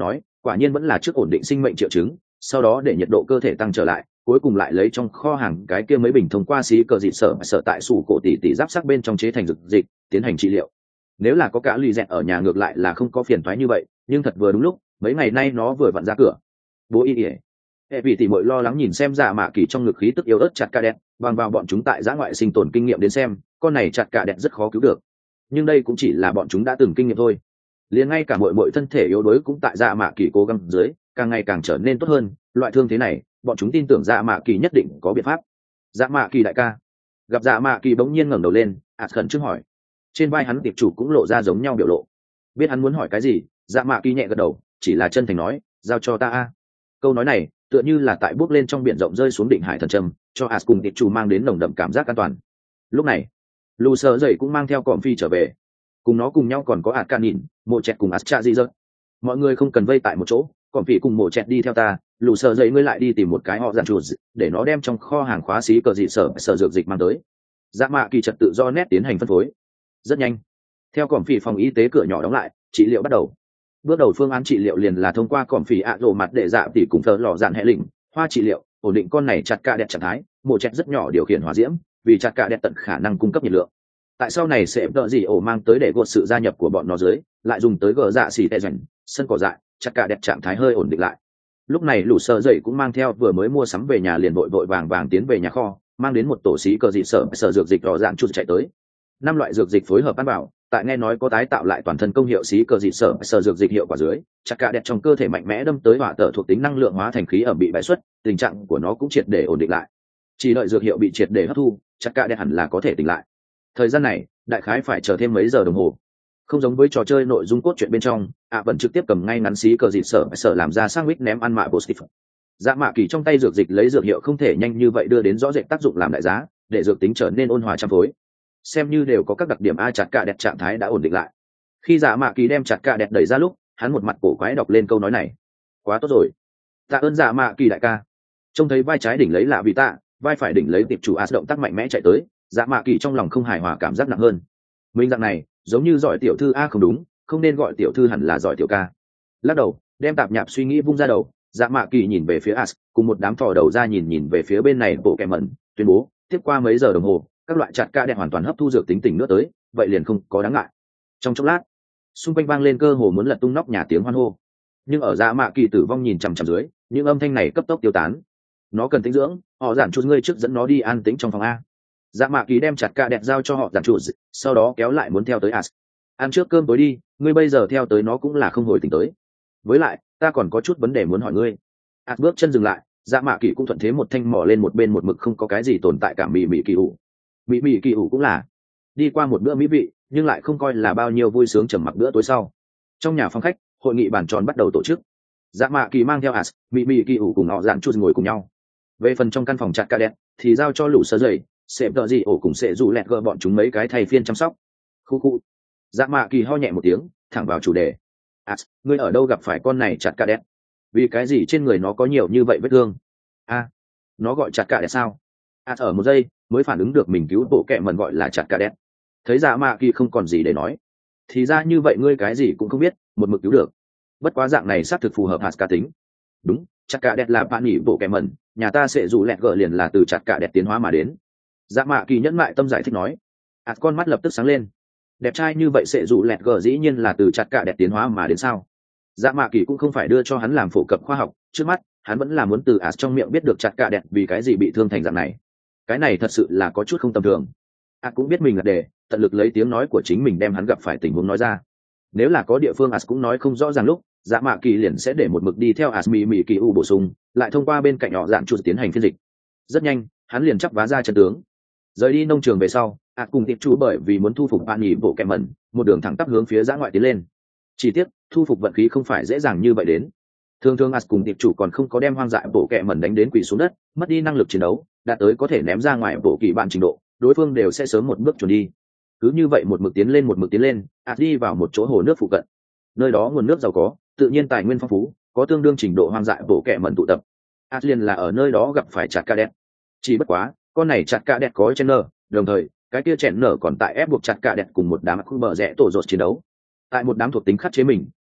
quả nhiên vẫn là trước ổn định sinh mệnh triệu chứng, sau đó để nhiệt độ cơ thể tăng trở lại, cuối cùng lại lấy trong kho hàng cái kia mấy bình thông qua xí cờ dịt sở sở tại sủ cổ tỷ tỷ giáp sắc bên trong chế thành dược dịch tiến hành trị liệu. Nếu là có cả lì dẹt ở nhà ngược lại là không có phiền toái như vậy, nhưng thật vừa đúng lúc mấy ngày nay nó vừa vặn ra cửa. Bố y ỉa hệ vị tỷ muội lo lắng nhìn xem Dạ Mạ Kỳ trong ngực khí tức yếu ớt chặt cả đẹp, bằng vào bọn chúng tại giã ngoại sinh tồn kinh nghiệm đến xem, con này chặt cả đẹp rất khó cứu được. Nhưng đây cũng chỉ là bọn chúng đã từng kinh nghiệm thôi. Liền ngay cả muội muội thân thể yếu đuối cũng tại Dạ Mạ Kỳ cố gắng dưới, càng ngày càng trở nên tốt hơn. Loại thương thế này, bọn chúng tin tưởng Dạ Mạ Kỳ nhất định có biện pháp. Dạ Mạ Kỳ đại ca. Gặp Dạ Mạ Kỳ bỗng nhiên ngẩng đầu lên, ạt khẩn trước hỏi. Trên vai hắn tiệp chủ cũng lộ ra giống nhau biểu lộ. Biết hắn muốn hỏi cái gì, Dạ Mạ Kỳ nhẹ gật đầu, chỉ là chân thành nói, giao cho ta a. Câu nói này tựa như là tại bước lên trong biển rộng rơi xuống định hải thần trầm, cho as cùng tiệp chủ mang đến nồng đậm cảm giác an toàn. Lúc này lù sơ dậy cũng mang theo cọm phi trở về, cùng nó cùng nhau còn có ạt can nhìn mộ chẹt cùng as cha di dơ. Mọi người không cần vây tại một chỗ, cọm phi cùng mộ chẹt đi theo ta, lù sơ dậy ngươi lại đi tìm một cái họ giàn chuột để nó đem trong kho hàng khóa xí cờ dị sở sở dược dịch mang tới. Dạ Mạ Kỳ trật tự do nét tiến hành phân phối rất nhanh. Theo cọm phi phòng y tế cửa nhỏ đóng lại, trị liệu bắt đầu. Bước đầu phương án trị liệu liền là thông qua cọm phỉ ạ rồ mặt để dạ tỉ cùng thợ lò dạn hệ lĩnh hoa trị liệu ổn định con này chặt cạ đẹp trạng thái, mổ chẹt rất nhỏ điều khiển hỏa diễm vì chặt cạ đẹp tận khả năng cung cấp nhiệt lượng. Tại sau này sẽ đợi gì ổ mang tới để gột sự gia nhập của bọn nó dưới, lại dùng tới gờ dạ xỉ tệ rảnh sân cỏ dại, chặt cạ đẹp trạng thái hơi ổn định lại. Lúc này lũ sơ dậy cũng mang theo vừa mới mua sắm về nhà liền vội vội vàng vàng tiến về nhà kho, mang đến một tổ xí cờ dị sở sở dược dịch đỏ dạng chút chạy tới. Năm loại dược dịch phối hợp ăn bảo, tại nghe nói có tái tạo lại toàn thân công hiệu xí cờ dị sở sở dược dịch hiệu quả dưới, chặt cả đẹp trong cơ thể mạnh mẽ đâm tới hỏa tở thuộc tính năng lượng hóa thành khí ẩm bị bại xuất, tình trạng của nó cũng triệt để ổn định lại. Chỉ đợi dược hiệu bị triệt để hấp thu, chặt cả đẹp hẳn là có thể tỉnh lại. Thời gian này đại khái phải chờ thêm mấy giờ đồng hồ. Không giống với trò chơi nội dung cốt truyện bên trong, ạ vẫn trực tiếp cầm ngay ngắn xí cờ dị sở sở làm ra sandwich ném ăn mạ bostif. Dạ Mạ Kỳ trong tay dược dịch lấy dược hiệu không thể nhanh như vậy đưa đến rõ rệt tác dụng làm đại giá, để dược tính trở nên ôn hòa trăm phối. Xem như đều có các đặc điểm a chặt cả đẹp trạng thái đã ổn định lại. Khi Dạ Mạ Kỳ đem chặt cả đẹp đẩy ra lúc, hắn một mặt cổ quái đọc lên câu nói này. Quá tốt rồi, tạ ơn Dạ Mạ Kỳ đại ca. Trông thấy vai trái đỉnh lấy lạ vì tạ, vai phải đỉnh lấy tiệp chủ as động tác mạnh mẽ chạy tới, Dạ Mạ Kỳ trong lòng không hài hòa cảm giác nặng hơn. Mình dạng này giống như giỏi tiểu thư a không đúng, không nên gọi tiểu thư hẳn là giỏi tiểu ca. Lắc đầu đem tạp nhạp suy nghĩ vung ra đầu, Dạ Mạ Kỳ nhìn về phía as cùng một đám thò đầu ra nhìn nhìn về phía bên này bộ kẹm mẩn, tuyên bố tiếp qua mấy giờ đồng hồ các loại chặt ca đẹp hoàn toàn hấp thu dược tính tỉnh nữa tới, vậy liền không có đáng ngại. Trong chốc lát xung quanh vang lên cơ hồ muốn lật tung nóc nhà tiếng hoan hô, nhưng ở Dạ Mạ Kỳ tử vong nhìn chằm chằm dưới, những âm thanh này cấp tốc tiêu tán. Nó cần tĩnh dưỡng, họ giản chút ngươi trước dẫn nó đi an tĩnh trong phòng a. Dạ Mạ Kỳ đem chặt ca đẹp giao cho họ giản chút, sau đó kéo lại muốn theo tới as. Ăn trước cơm tối đi, ngươi bây giờ theo tới nó cũng là không hồi tỉnh tới. Với lại ta còn có chút vấn đề muốn hỏi ngươi. as bước chân dừng lại, Dạ Mạ Kỳ cũng thuận thế một thanh mỏ lên một bên một mực không có cái gì tồn tại cả mị mị kỳ ủ. Mỹ mỹ kỳ ủ cũng là đi qua một bữa mỹ vị, nhưng lại không coi là bao nhiêu vui sướng trầm mặc bữa tối sau. Trong nhà phòng khách, hội nghị bàn tròn bắt đầu tổ chức. Dạ Mạ Kỳ mang theo as, mỹ mỹ kỳ ủ cùng họ dạn chút ngồi cùng nhau. Về phần trong căn phòng chặt ca đẹp thì giao cho lũ sơ dậy, sẽ đợi gì ổ cùng sẽ dù lẹt gỡ bọn chúng mấy cái thay phiên chăm sóc. Khu khu. Dạ Mạ Kỳ ho nhẹ một tiếng, thẳng vào chủ đề. As, ngươi ở đâu gặp phải con này chặt ca đẹp? Vì cái gì trên người nó có nhiều như vậy vết thương? A, à, nó gọi chặt ca đẹp sao? As ở một giây mới phản ứng được mình cứu bộ kẹ mần gọi là chặt ca đẹp. Thấy Dạ Mạ Kỳ không còn gì để nói, thì ra như vậy ngươi cái gì cũng không biết, một mực cứu được. Bất quá dạng này xác thực phù hợp hạt cá tính. Đúng, chặt cả đẹp là bạn nghỉ bộ kẻ mẩn, nhà ta sẽ dù lẹt gỡ liền là từ chặt cả đẹp tiến hóa mà đến. Dạ Mạ Kỳ nhẫn mại tâm giải thích nói. ạt con mắt lập tức sáng lên. Đẹp trai như vậy sẽ dù lẹt gỡ dĩ nhiên là từ chặt cả đẹp tiến hóa mà đến sao? Dạ Mạ Kỳ cũng không phải đưa cho hắn làm phổ cập khoa học, trước mắt hắn vẫn là muốn từ ạt trong miệng biết được chặt cả đẹp vì cái gì bị thương thành dạng này. Cái này thật sự là có chút không tầm thường. ạt cũng biết mình là đề, tận lực lấy tiếng nói của chính mình đem hắn gặp phải tình huống nói ra. Nếu là có địa phương as cũng nói không rõ ràng lúc, Dạ Mạ Kỳ liền sẽ để một mực đi theo as mì mì kỳ u bổ sung, lại thông qua bên cạnh họ dạng chuột tiến hành phiên dịch. Rất nhanh hắn liền chắp vá ra chân tướng. Rời đi nông trường về sau, as cùng tiệp chú bởi vì muốn thu phục bạn nhỉ bộ kẹm mẩn, một đường thẳng tắp hướng phía dã ngoại tiến lên. Chỉ tiếc thu phục vận khí không phải dễ dàng như vậy đến. Thường thường as cùng tiệp chủ còn không có đem hoang dại bộ kẹm mẩn đánh đến quỳ xuống đất, mất đi năng lực chiến đấu, đạt tới có thể ném ra ngoài bộ kỳ bạn trình độ, đối phương đều sẽ sớm một bước chuẩn đi. Cứ như vậy một mực tiến lên một mực tiến lên, ạt đi vào một chỗ hồ nước phụ cận. Nơi đó nguồn nước giàu có, tự nhiên tài nguyên phong phú, có tương đương trình độ hoang dại bộ kẹ mẩn tụ tập. ạt liền là ở nơi đó gặp phải chặt ca đẹp. Chỉ bất quá con này chặt ca đẹp có chen nở, đồng thời cái kia chèn nở còn tại ép buộc chặt ca đẹp cùng một đám không bờ rẽ tổ rột chiến đấu. Tại một đám thuộc tính khắc chế mình,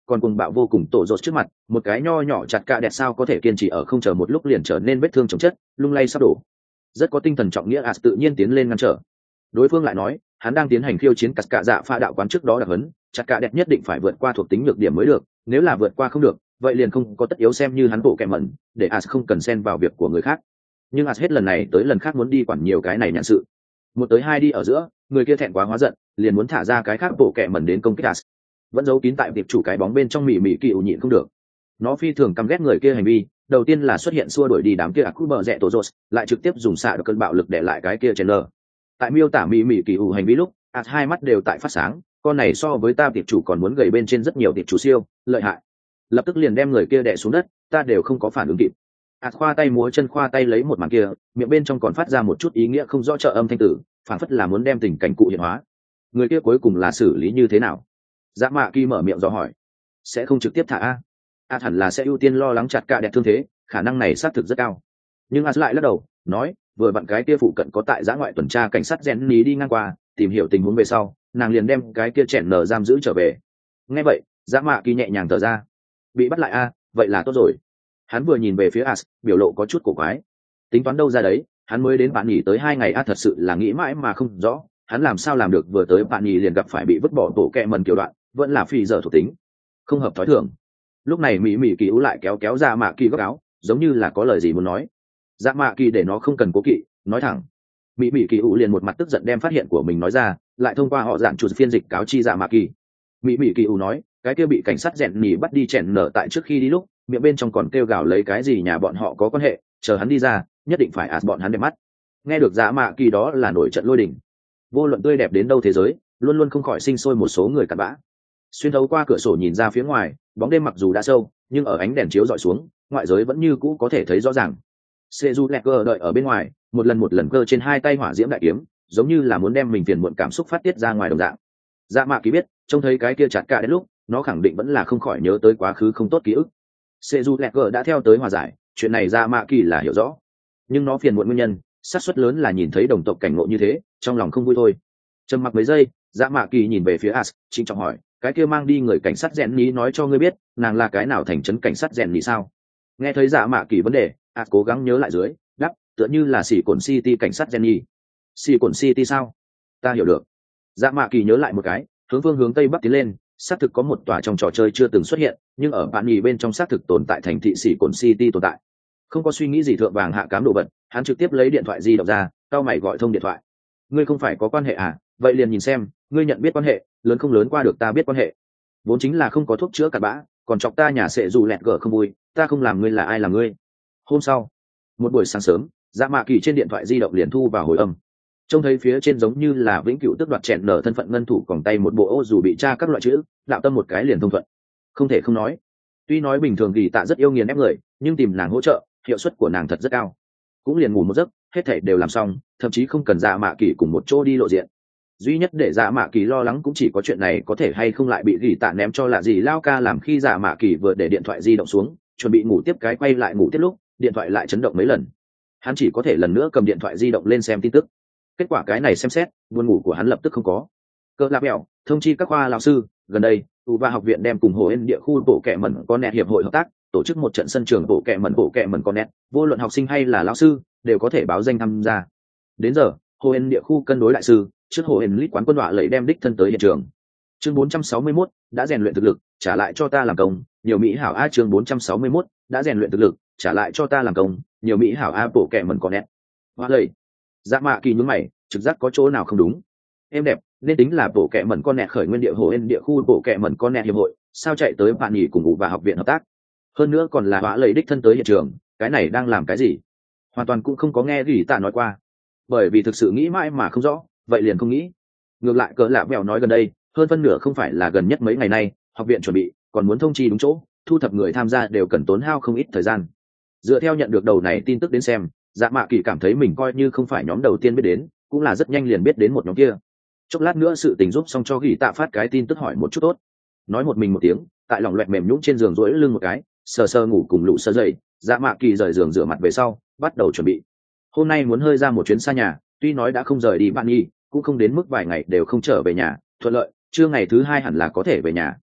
còn cùng bạo vô cùng tổ rột trước mặt một cái nho nhỏ chặt cả đẹp sao có thể kiên trì ở không chờ một lúc liền trở nên vết thương chồng chất lung lay sắp đổ. Rất có tinh thần trọng nghĩa as tự nhiên tiến lên ngăn trở. Đối phương lại nói hắn đang tiến hành khiêu chiến cắt cả dạ pha đạo quán trước đó đặc hấn, chặt cả đẹp nhất định phải vượt qua thuộc tính nhược điểm mới được, nếu là vượt qua không được vậy liền không có tất yếu xem như hắn bộ kẹ mẩn để as không cần xen vào việc của người khác. Nhưng as hết lần này tới lần khác muốn đi quản nhiều cái này nhãn sự. Một tới hai đi ở giữa người kia thẹn quá hóa giận liền muốn thả ra cái khác bộ kẹ mẩn đến công kích as. Vẫn giấu kín tại tiệp chủ cái bóng bên trong mỉ mỉ kỳ ủ nhịn không được, nó phi thường căm ghét người kia hành vi. Đầu tiên là xuất hiện xua đuổi đi đám kia ác bờ rẽ tổ rột, lại trực tiếp dùng xạ được cơn bạo lực để lại cái kia Chandler. Tại miêu tả mỉ mỉ kỳ ủ hành vi lúc as hai mắt đều tại phát sáng, con này so với ta tiệp chủ còn muốn gầy bên trên rất nhiều tiệp chủ siêu lợi hại, lập tức liền đem người kia đè xuống đất, ta đều không có phản ứng kịp. as khoa tay múa chân khoa tay lấy một màn kia, miệng bên trong còn phát ra một chút ý nghĩa không rõ trợ âm thanh tử, phản phất là muốn đem tình cảnh cụ hiện hóa. Người kia cuối cùng là xử lý như thế nào? Dạ mạ kỳ mở miệng dò hỏi. Sẽ không trực tiếp thả a as hẳn là sẽ ưu tiên lo lắng chặt cả đẹp thương thế, khả năng này xác thực rất cao. Nhưng as lại lắc đầu nói vừa vặn cái kia phụ cận có tại giã ngoại tuần tra cảnh sát rèn ní đi ngang qua, tìm hiểu tình huống về sau nàng liền đem cái kia chèn nở giam giữ trở về. Nghe vậy Dạ mạ kỳ nhẹ nhàng thở ra. Bị bắt lại a vậy là tốt rồi. Hắn vừa nhìn về phía as biểu lộ có chút cổ quái. Tính toán đâu ra đấy, hắn mới đến bạn nghỉ tới hai ngày a thật sự là nghĩ mãi mà không rõ hắn làm sao làm được vừa tới bạn nghỉ liền gặp phải bị vứt bỏ tổ kẹ mần kiểu đoạn, vẫn là phi giờ thuộc tính không hợp thói thường. Lúc này mỹ mỹ kỳ ú lại kéo kéo Dạ mạ kỳ góc áo giống như là có lời gì muốn nói. Dạ mạ kỳ để nó không cần cố kỵ nói thẳng. Mỹ mỹ kỳ ú liền một mặt tức giận đem phát hiện của mình nói ra, lại thông qua họ giảng chủ phiên dịch cáo chi Dạ mạ kỳ. Mỹ mỹ kỳ ú nói cái kia bị cảnh sát rèn nhỉ bắt đi chèn nở tại trước khi đi lúc miệng bên trong còn kêu gào lấy cái gì nhà bọn họ có quan hệ, chờ hắn đi ra nhất định phải ạt bọn hắn đẹp mắt. Nghe được Dạ mạ kỳ đó là nổi trận lôi đình. Vô luận tươi đẹp đến đâu thế giới luôn luôn không khỏi sinh sôi một số người cặn bã. Xuyên thấu qua cửa sổ nhìn ra phía ngoài, bóng đêm mặc dù đã sâu nhưng ở ánh đèn chiếu dọi xuống ngoại giới vẫn như cũ có thể thấy rõ ràng. Seju Lecker đợi ở bên ngoài một lần một lần cơ trên hai tay hỏa diễm đại kiếm, giống như là muốn đem mình phiền muộn cảm xúc phát tiết ra ngoài đồng dạng. Dạ mạ kỳ biết trông thấy cái kia chặt cả đến lúc nó khẳng định vẫn là không khỏi nhớ tới quá khứ không tốt ký ức. Seju Lecker đã theo tới hòa giải, chuyện này Dạ mạ kỳ là hiểu rõ, nhưng nó phiền muộn nguyên nhân xác suất lớn là nhìn thấy đồng tộc cảnh ngộ như thế trong lòng không vui thôi. Trầm mặc mấy giây Dạ mạ kỳ nhìn về phía as trịnh trọng hỏi cái kia mang đi người cảnh sát rèn ní nói cho ngươi biết nàng là cái nào thành trấn cảnh sát rèn ní sao? Nghe thấy Dạ mạ kỳ vấn đề as cố gắng nhớ lại dưới đáp tựa như là xỉ cồn city cảnh sát rèn ní. Xỉ cồn city sao? Ta hiểu được. Dạ mạ kỳ nhớ lại một cái hướng phương hướng tây bắc tiến lên, xác thực có một tòa trong trò chơi chưa từng xuất hiện nhưng ở bạn nhì bên trong xác thực tồn tại thành thị xỉ cồn city tồn tại. Không có suy nghĩ gì thượng vàng hạ cám đồ vật, hắn trực tiếp lấy điện thoại di động ra cao mày gọi thông điện thoại. Ngươi không phải có quan hệ à? Vậy liền nhìn xem ngươi nhận biết quan hệ lớn không lớn qua được ta biết quan hệ. Vốn chính là không có thuốc chữa cặn bã còn chọc ta nhà sẽ dù lẹt gở không vui, ta không làm ngươi là ai làm ngươi. Hôm sau một buổi sáng sớm Dạ mạ kỳ trên điện thoại di động liền thu vào hồi âm, trông thấy phía trên giống như là vĩnh cửu tước đoạt chèn nở thân phận ngân thủ còn tay một bộ ô dù bị tra các loại chữ đạo tâm một cái liền thông thuận. Không thể không nói, tuy nói bình thường Gỉ Tạ rất yêu nghiền ép người nhưng tìm nàng hỗ trợ hiệu suất của nàng thật rất cao. Cũng liền ngủ một giấc hết thảy đều làm xong, thậm chí không cần Dạ mạ kỳ cùng một chỗ đi lộ diện. Duy nhất để Dạ mạ kỳ lo lắng cũng chỉ có chuyện này có thể hay không lại bị Gỉ Tạ ném cho là gì lao ca làm. Khi Dạ mạ kỳ vừa để điện thoại di động xuống chuẩn bị ngủ tiếp cái quay lại ngủ tiếp lúc điện thoại lại chấn động mấy lần, hắn chỉ có thể lần nữa cầm điện thoại di động lên xem tin tức. Kết quả cái này xem xét buồn ngủ của hắn lập tức không có. Cơ lạc mẹo thông chi các khoa lão sư gần đây u và học viện đem cùng hồ ên địa khu bộ kệ mẩn con nẹt hiệp hội hợp tác tổ chức một trận sân trường bộ kệ mẩn bộ kệ mẩn con nẹt, vô luận học sinh hay là lão sư đều có thể báo danh tham gia. Đến giờ hồ ên địa khu cân đối đại sư trước hồ ên lít quán quân đọa lấy đem đích thân tới hiện trường. Chương bốn trăm sáu mươi mốt đã rèn luyện thực lực trả lại cho ta làm công nhiều mỹ hảo a. Chương bốn trăm sáu mươi mốt đã rèn luyện thực lực trả lại cho ta làm công nhiều mỹ hảo a. Bộ kệ mẩn con nẹt hoa lầy. Dạ mạ kỳ nhướng mày trực giác có chỗ nào không đúng. Em đẹp nên tính là bộ kệ mẩn con nẹt khởi nguyên địa hồ ên địa khu bộ kệ mẩn con nẹt hiệp hội, sao chạy tới bạn nghỉ cùng ngủ và học viện hợp tác, hơn nữa còn là hóa lầy đích thân tới hiện trường, cái này đang làm cái gì? Hoàn toàn cũng không có nghe Gỉ Tạ nói qua. Bởi vì thực sự nghĩ mãi mà không rõ vậy liền không nghĩ. Ngược lại cỡ lạ mèo nói gần đây hơn phân nửa không phải là gần nhất mấy ngày nay học viện chuẩn bị còn muốn thông chi đúng chỗ thu thập người tham gia đều cần tốn hao không ít thời gian. Dựa theo nhận được đầu này tin tức đến xem, Dạ mạ kỳ cảm thấy mình coi như không phải nhóm đầu tiên biết đến cũng là rất nhanh liền biết đến một nhóm kia. Chốc lát nữa sự tình giúp xong cho Gỉ Tạ phát cái tin tức hỏi một chút tốt. Nói một mình một tiếng tại lòng loẹt mềm nhũn trên giường duỗi lưng một cái sờ sờ ngủ cùng lũ sơ dậy. Dạ mạ kỳ rời giường rửa mặt về sau bắt đầu chuẩn bị. Hôm nay muốn hơi ra một chuyến xa nhà, tuy nói đã không rời đi bạn nhi cũng không đến mức vài ngày đều không trở về nhà thuận lợi, trưa ngày thứ hai hẳn là có thể về nhà.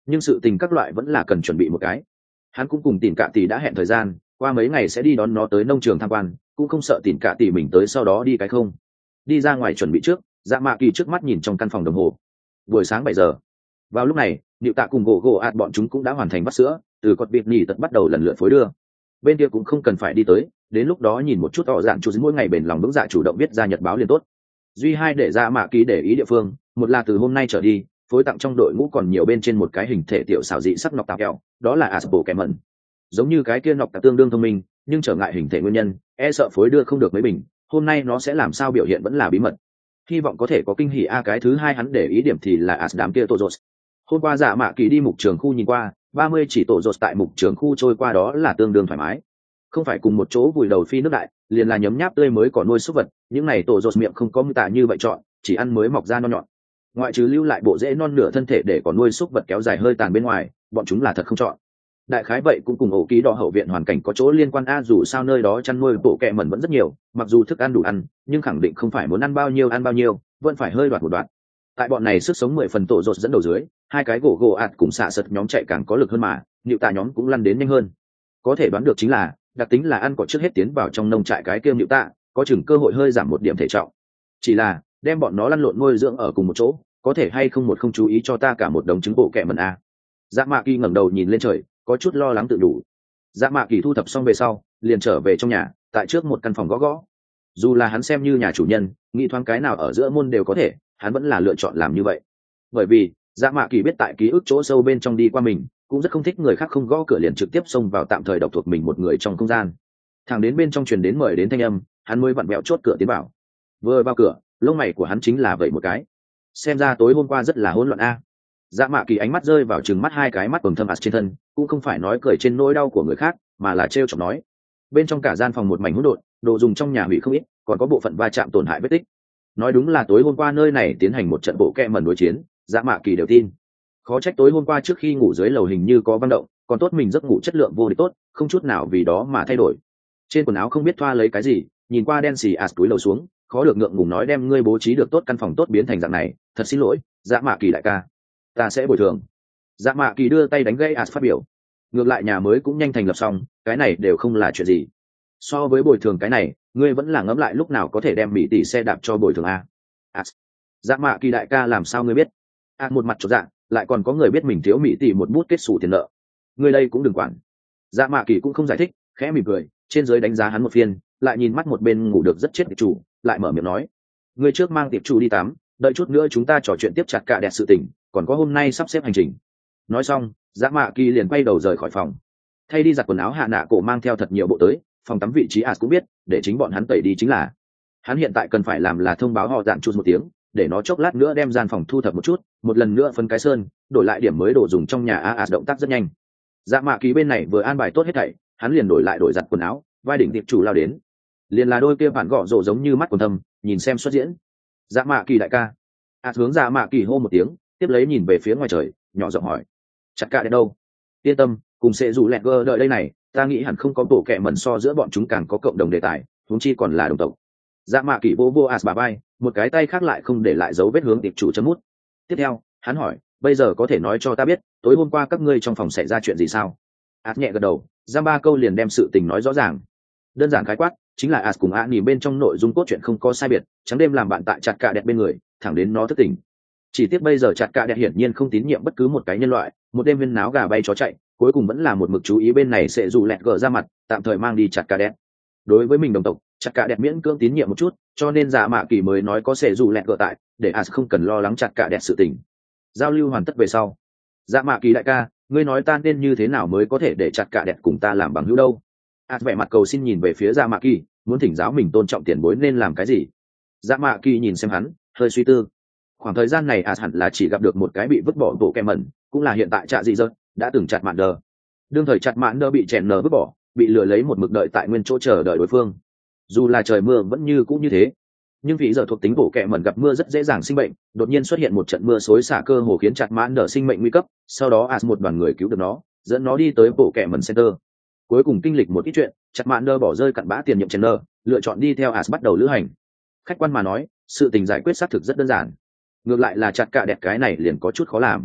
nhưng sự tình các loại vẫn là cần chuẩn bị một cái. Hắn cũng cùng Tỉn Cạ Tỷ đã hẹn thời gian, qua mấy ngày sẽ đi đón nó tới nông trường tham quan, cũng không sợ Tỉn Cạ Tỷ mình tới sau đó đi cái không. Đi ra ngoài chuẩn bị trước, Dạ Mạ Kỳ trước mắt nhìn trong căn phòng đồng hồ. Buổi sáng bảy giờ. Vào lúc này, Niệu Tạ cùng gỗ gỗ ạt bọn chúng cũng đã hoàn thành vắt sữa, từ cột bịt nhì tận bắt đầu lần lượt phối đưa. Bên kia cũng không cần phải đi tới, đến lúc đó nhìn một chút tỏ dạng chủ mỗi ngày bền lòng vững dạ chủ động viết ra nhật báo liền tốt. Duy hai để Dạ Mạ Kỳ để ý địa phương, một là từ hôm nay trở đi, phối tặng trong đội ngũ còn nhiều bên trên một cái hình thể tiểu xảo dị sắc nọc tạp kẹo, đó là Aspo kẻ mẩn. Giống như cái kia nọc tạp tương đương thông minh, nhưng trở ngại hình thể nguyên nhân, e sợ phối đưa không được mấy bình, hôm nay nó sẽ làm sao biểu hiện vẫn là bí mật. Hy vọng có thể có kinh hỉ a. Cái thứ hai hắn để ý điểm thì là As đám kia Tozos. Hôm qua Dạ Mạ Kỳ đi mục trường khu nhìn qua, ba mươi chỉ Tozos tại mục trường khu trôi qua đó là tương đương thoải mái. Không phải cùng một chỗ vùi đầu phi nước đại, liền là nhấm nháp tươi mới có nuôi súc vật, những này Tozos miệng không có mưu tạ như vậy chọn, chỉ ăn mới mọc ra non nhọn. Ngoại trừ lưu lại bộ rễ non nửa thân thể để có nuôi súc vật kéo dài hơi tàn bên ngoài, bọn chúng là thật không chọn. Đại khái vậy cũng cùng ổ ký đỏ hậu viện hoàn cảnh có chỗ liên quan a, dù sao nơi đó chăn nuôi bộ kẹ mẩn vẫn rất nhiều, mặc dù thức ăn đủ ăn, nhưng khẳng định không phải muốn ăn bao nhiêu ăn bao nhiêu, vẫn phải hơi đoạt một đoạn. Tại bọn này sức sống mười phần tổ rột dẫn đầu dưới, hai cái gỗ gỗ ạt cùng xạ sật nhóm chạy càng có lực hơn mà, Niệu Tạ nhóm cũng lăn đến nhanh hơn. Có thể đoán được chính là, đặc tính là ăn cỏ trước hết tiến vào trong nông trại cái kia Niệu Tạ, có chừng cơ hội hơi giảm một điểm thể trọng. Chỉ là, đem bọn nó lăn lộn nuôi dưỡng ở cùng một chỗ, có thể hay không một không chú ý cho ta cả một đống trứng bộ kẹ mẩn a. Dạ Mạ Kỳ ngẩng đầu nhìn lên trời, có chút lo lắng tự đủ. Dạ Mạ Kỳ thu thập xong về sau, liền trở về trong nhà, tại trước một căn phòng gõ gõ. Dù là hắn xem như nhà chủ nhân, nghĩ thoáng cái nào ở giữa môn đều có thể, hắn vẫn là lựa chọn làm như vậy. Bởi vì, Dạ Mạ Kỳ biết tại ký ức chỗ sâu bên trong đi qua mình, cũng rất không thích người khác không gõ cửa liền trực tiếp xông vào tạm thời độc thuộc mình một người trong không gian. Thằng đến bên trong truyền đến mời đến thanh âm, hắn mới vặn vẹo chốt cửa tiến vào. Vừa vào cửa, lông mày của hắn chính là vậy một cái. Xem ra tối hôm qua rất là hỗn loạn a. Dạ Mạ Kỳ ánh mắt rơi vào chừng mắt hai cái mắt quầng thâm ạt trên thân, cũng không phải nói cười trên nỗi đau của người khác, mà là trêu chọc nói. Bên trong cả gian phòng một mảnh hỗn độn, đồ dùng trong nhà hủy không ít, còn có bộ phận va chạm tổn hại vết tích. Nói đúng là tối hôm qua nơi này tiến hành một trận bộ kẹ mẩn đối chiến, Dạ Mạ Kỳ đều tin. Khó trách tối hôm qua trước khi ngủ dưới lầu hình như có băng động, còn tốt mình giấc ngủ chất lượng vô địch tốt, không chút nào vì đó mà thay đổi. Trên quần áo không biết thoa lấy cái gì, nhìn qua đen xì ạt túi lầu xuống, khó được ngượng ngùng nói đem ngươi bố trí được tốt căn phòng tốt biến thành dạng này, thật xin lỗi, Dạ Mạ Kỳ đại ca, ta sẽ bồi thường. Dạ Mạ Kỳ đưa tay đánh gây ạt phát biểu. Ngược lại nhà mới cũng nhanh thành lập xong, cái này đều không là chuyện gì. So với bồi thường cái này, ngươi vẫn là ngẫm lại lúc nào có thể đem mỹ tỷ xe đạp cho bồi thường a. Ạt. Dạ Mạ Kỳ đại ca làm sao ngươi biết? Ạt một mặt chột dạ, lại còn có người biết mình thiếu mỹ tỷ một bút kết sổ tiền nợ. Ngươi đây cũng đừng quản. Dạ Mạ Kỳ cũng không giải thích, khẽ mỉm cười, trên dưới đánh giá hắn một phiên, lại nhìn mắt một bên ngủ được rất chết tiệp chủ, lại mở miệng nói: ngươi trước mang tiệp chủ đi tắm, đợi chút nữa chúng ta trò chuyện tiếp chặt cả đẹp sự tình, còn có hôm nay sắp xếp hành trình. Nói xong, Dạ Mạ Kỳ liền quay đầu rời khỏi phòng. Thay đi giặt quần áo hạ nạ cổ mang theo thật nhiều bộ tới, phòng tắm vị trí As cũng biết, để chính bọn hắn tẩy đi chính là. Hắn hiện tại cần phải làm là thông báo họ dạn chút một tiếng, để nó chốc lát nữa đem gian phòng thu thập một chút, một lần nữa phân cái sơn, đổi lại điểm mới đồ dùng trong nhà. As động tác rất nhanh. Dạ Mạ Kỳ bên này vừa an bài tốt hết thảy, hắn liền đổi lại đổi giặt quần áo, vai đỉnh tiệp chủ lao đến. Liền là đôi kia bản gõ rổ giống như mắt quần thâm, nhìn xem xuất diễn. Dạ Mạ Kỳ đại ca. As hướng Dạ Mạ Kỳ hô một tiếng, tiếp lấy nhìn về phía ngoài trời, nhỏ giọng hỏi: chặt cả đến đâu? Yên tâm, cùng sẽ dù lẹt gơ đợi đây này, ta nghĩ hẳn không có bộ kẹ mẩn so giữa bọn chúng càng có cộng đồng đề tài, huống chi còn là đồng tộc. Dạ Mạ Kỳ vô vô As bà bay, một cái tay khác lại không để lại dấu vết hướng tiệp chủ chấm mút. Tiếp theo, hắn hỏi: bây giờ có thể nói cho ta biết, tối hôm qua các ngươi trong phòng xảy ra chuyện gì sao? As nhẹ gật đầu, giam ba câu liền đem sự tình nói rõ ràng. Đơn giản khái quát, chính là As cùng A nhìn bên trong nội dung cốt truyện không có sai biệt, trắng đêm làm bạn tại chặt cả đẹp bên người, thẳng đến nó thức tỉnh. Chỉ tiếc bây giờ chặt cả đẹp hiển nhiên không tín nhiệm bất cứ một cái nhân loại, một đêm viên náo gà bay chó chạy, cuối cùng vẫn là một mực chú ý bên này sẽ dù lẹt gờ ra mặt, tạm thời mang đi chặt cả đẹp. Đối với mình đồng tộc, chặt cả đẹp miễn cưỡng tín nhiệm một chút, cho nên Dạ Mạ Kỳ mới nói có sẽ dù lẹt gờ tại, để As không cần lo lắng chặt cả đẹp sự tình. Giao lưu hoàn tất về sau, Dạ Mạ Kỳ đại ca, ngươi nói ta nên như thế nào mới có thể để chặt cả đẹp cùng ta làm bằng hữu đâu? As vẻ mặt cầu xin nhìn về phía Dạ Mạ Kỳ, muốn thỉnh giáo mình tôn trọng tiền bối nên làm cái gì. Dạ Mạ Kỳ nhìn xem hắn, hơi suy tư. Khoảng thời gian này As hẳn là chỉ gặp được một cái bị vứt bỏ bộ kẹ mẩn, cũng là hiện tại Trạ Dị Dật đã từng chặt mạn đờ. Đương thời chặt mạn đờ bị chèn nở vứt bỏ, bị lừa lấy một mực đợi tại nguyên chỗ chờ đợi đối phương. Dù là trời mưa vẫn như cũ như thế, nhưng vì giờ thuộc tính bộ kẹ mẩn gặp mưa rất dễ dàng sinh bệnh, đột nhiên xuất hiện một trận mưa xối xả cơ hồ khiến chặt mạn đờ sinh mệnh nguy cấp. Sau đó As một đoàn người cứu được nó, dẫn nó đi tới bộ kẹ mẩn center. Cuối cùng kinh lịch một ít chuyện, chặt mạn đờ bỏ rơi cặn bã tiền nhiệm chèn nở, lựa chọn đi theo As bắt đầu lữ hành. Khách quan mà nói, sự tình giải quyết xác thực rất đơn giản. Ngược lại là chặt cả đẹp cái này liền có chút khó làm.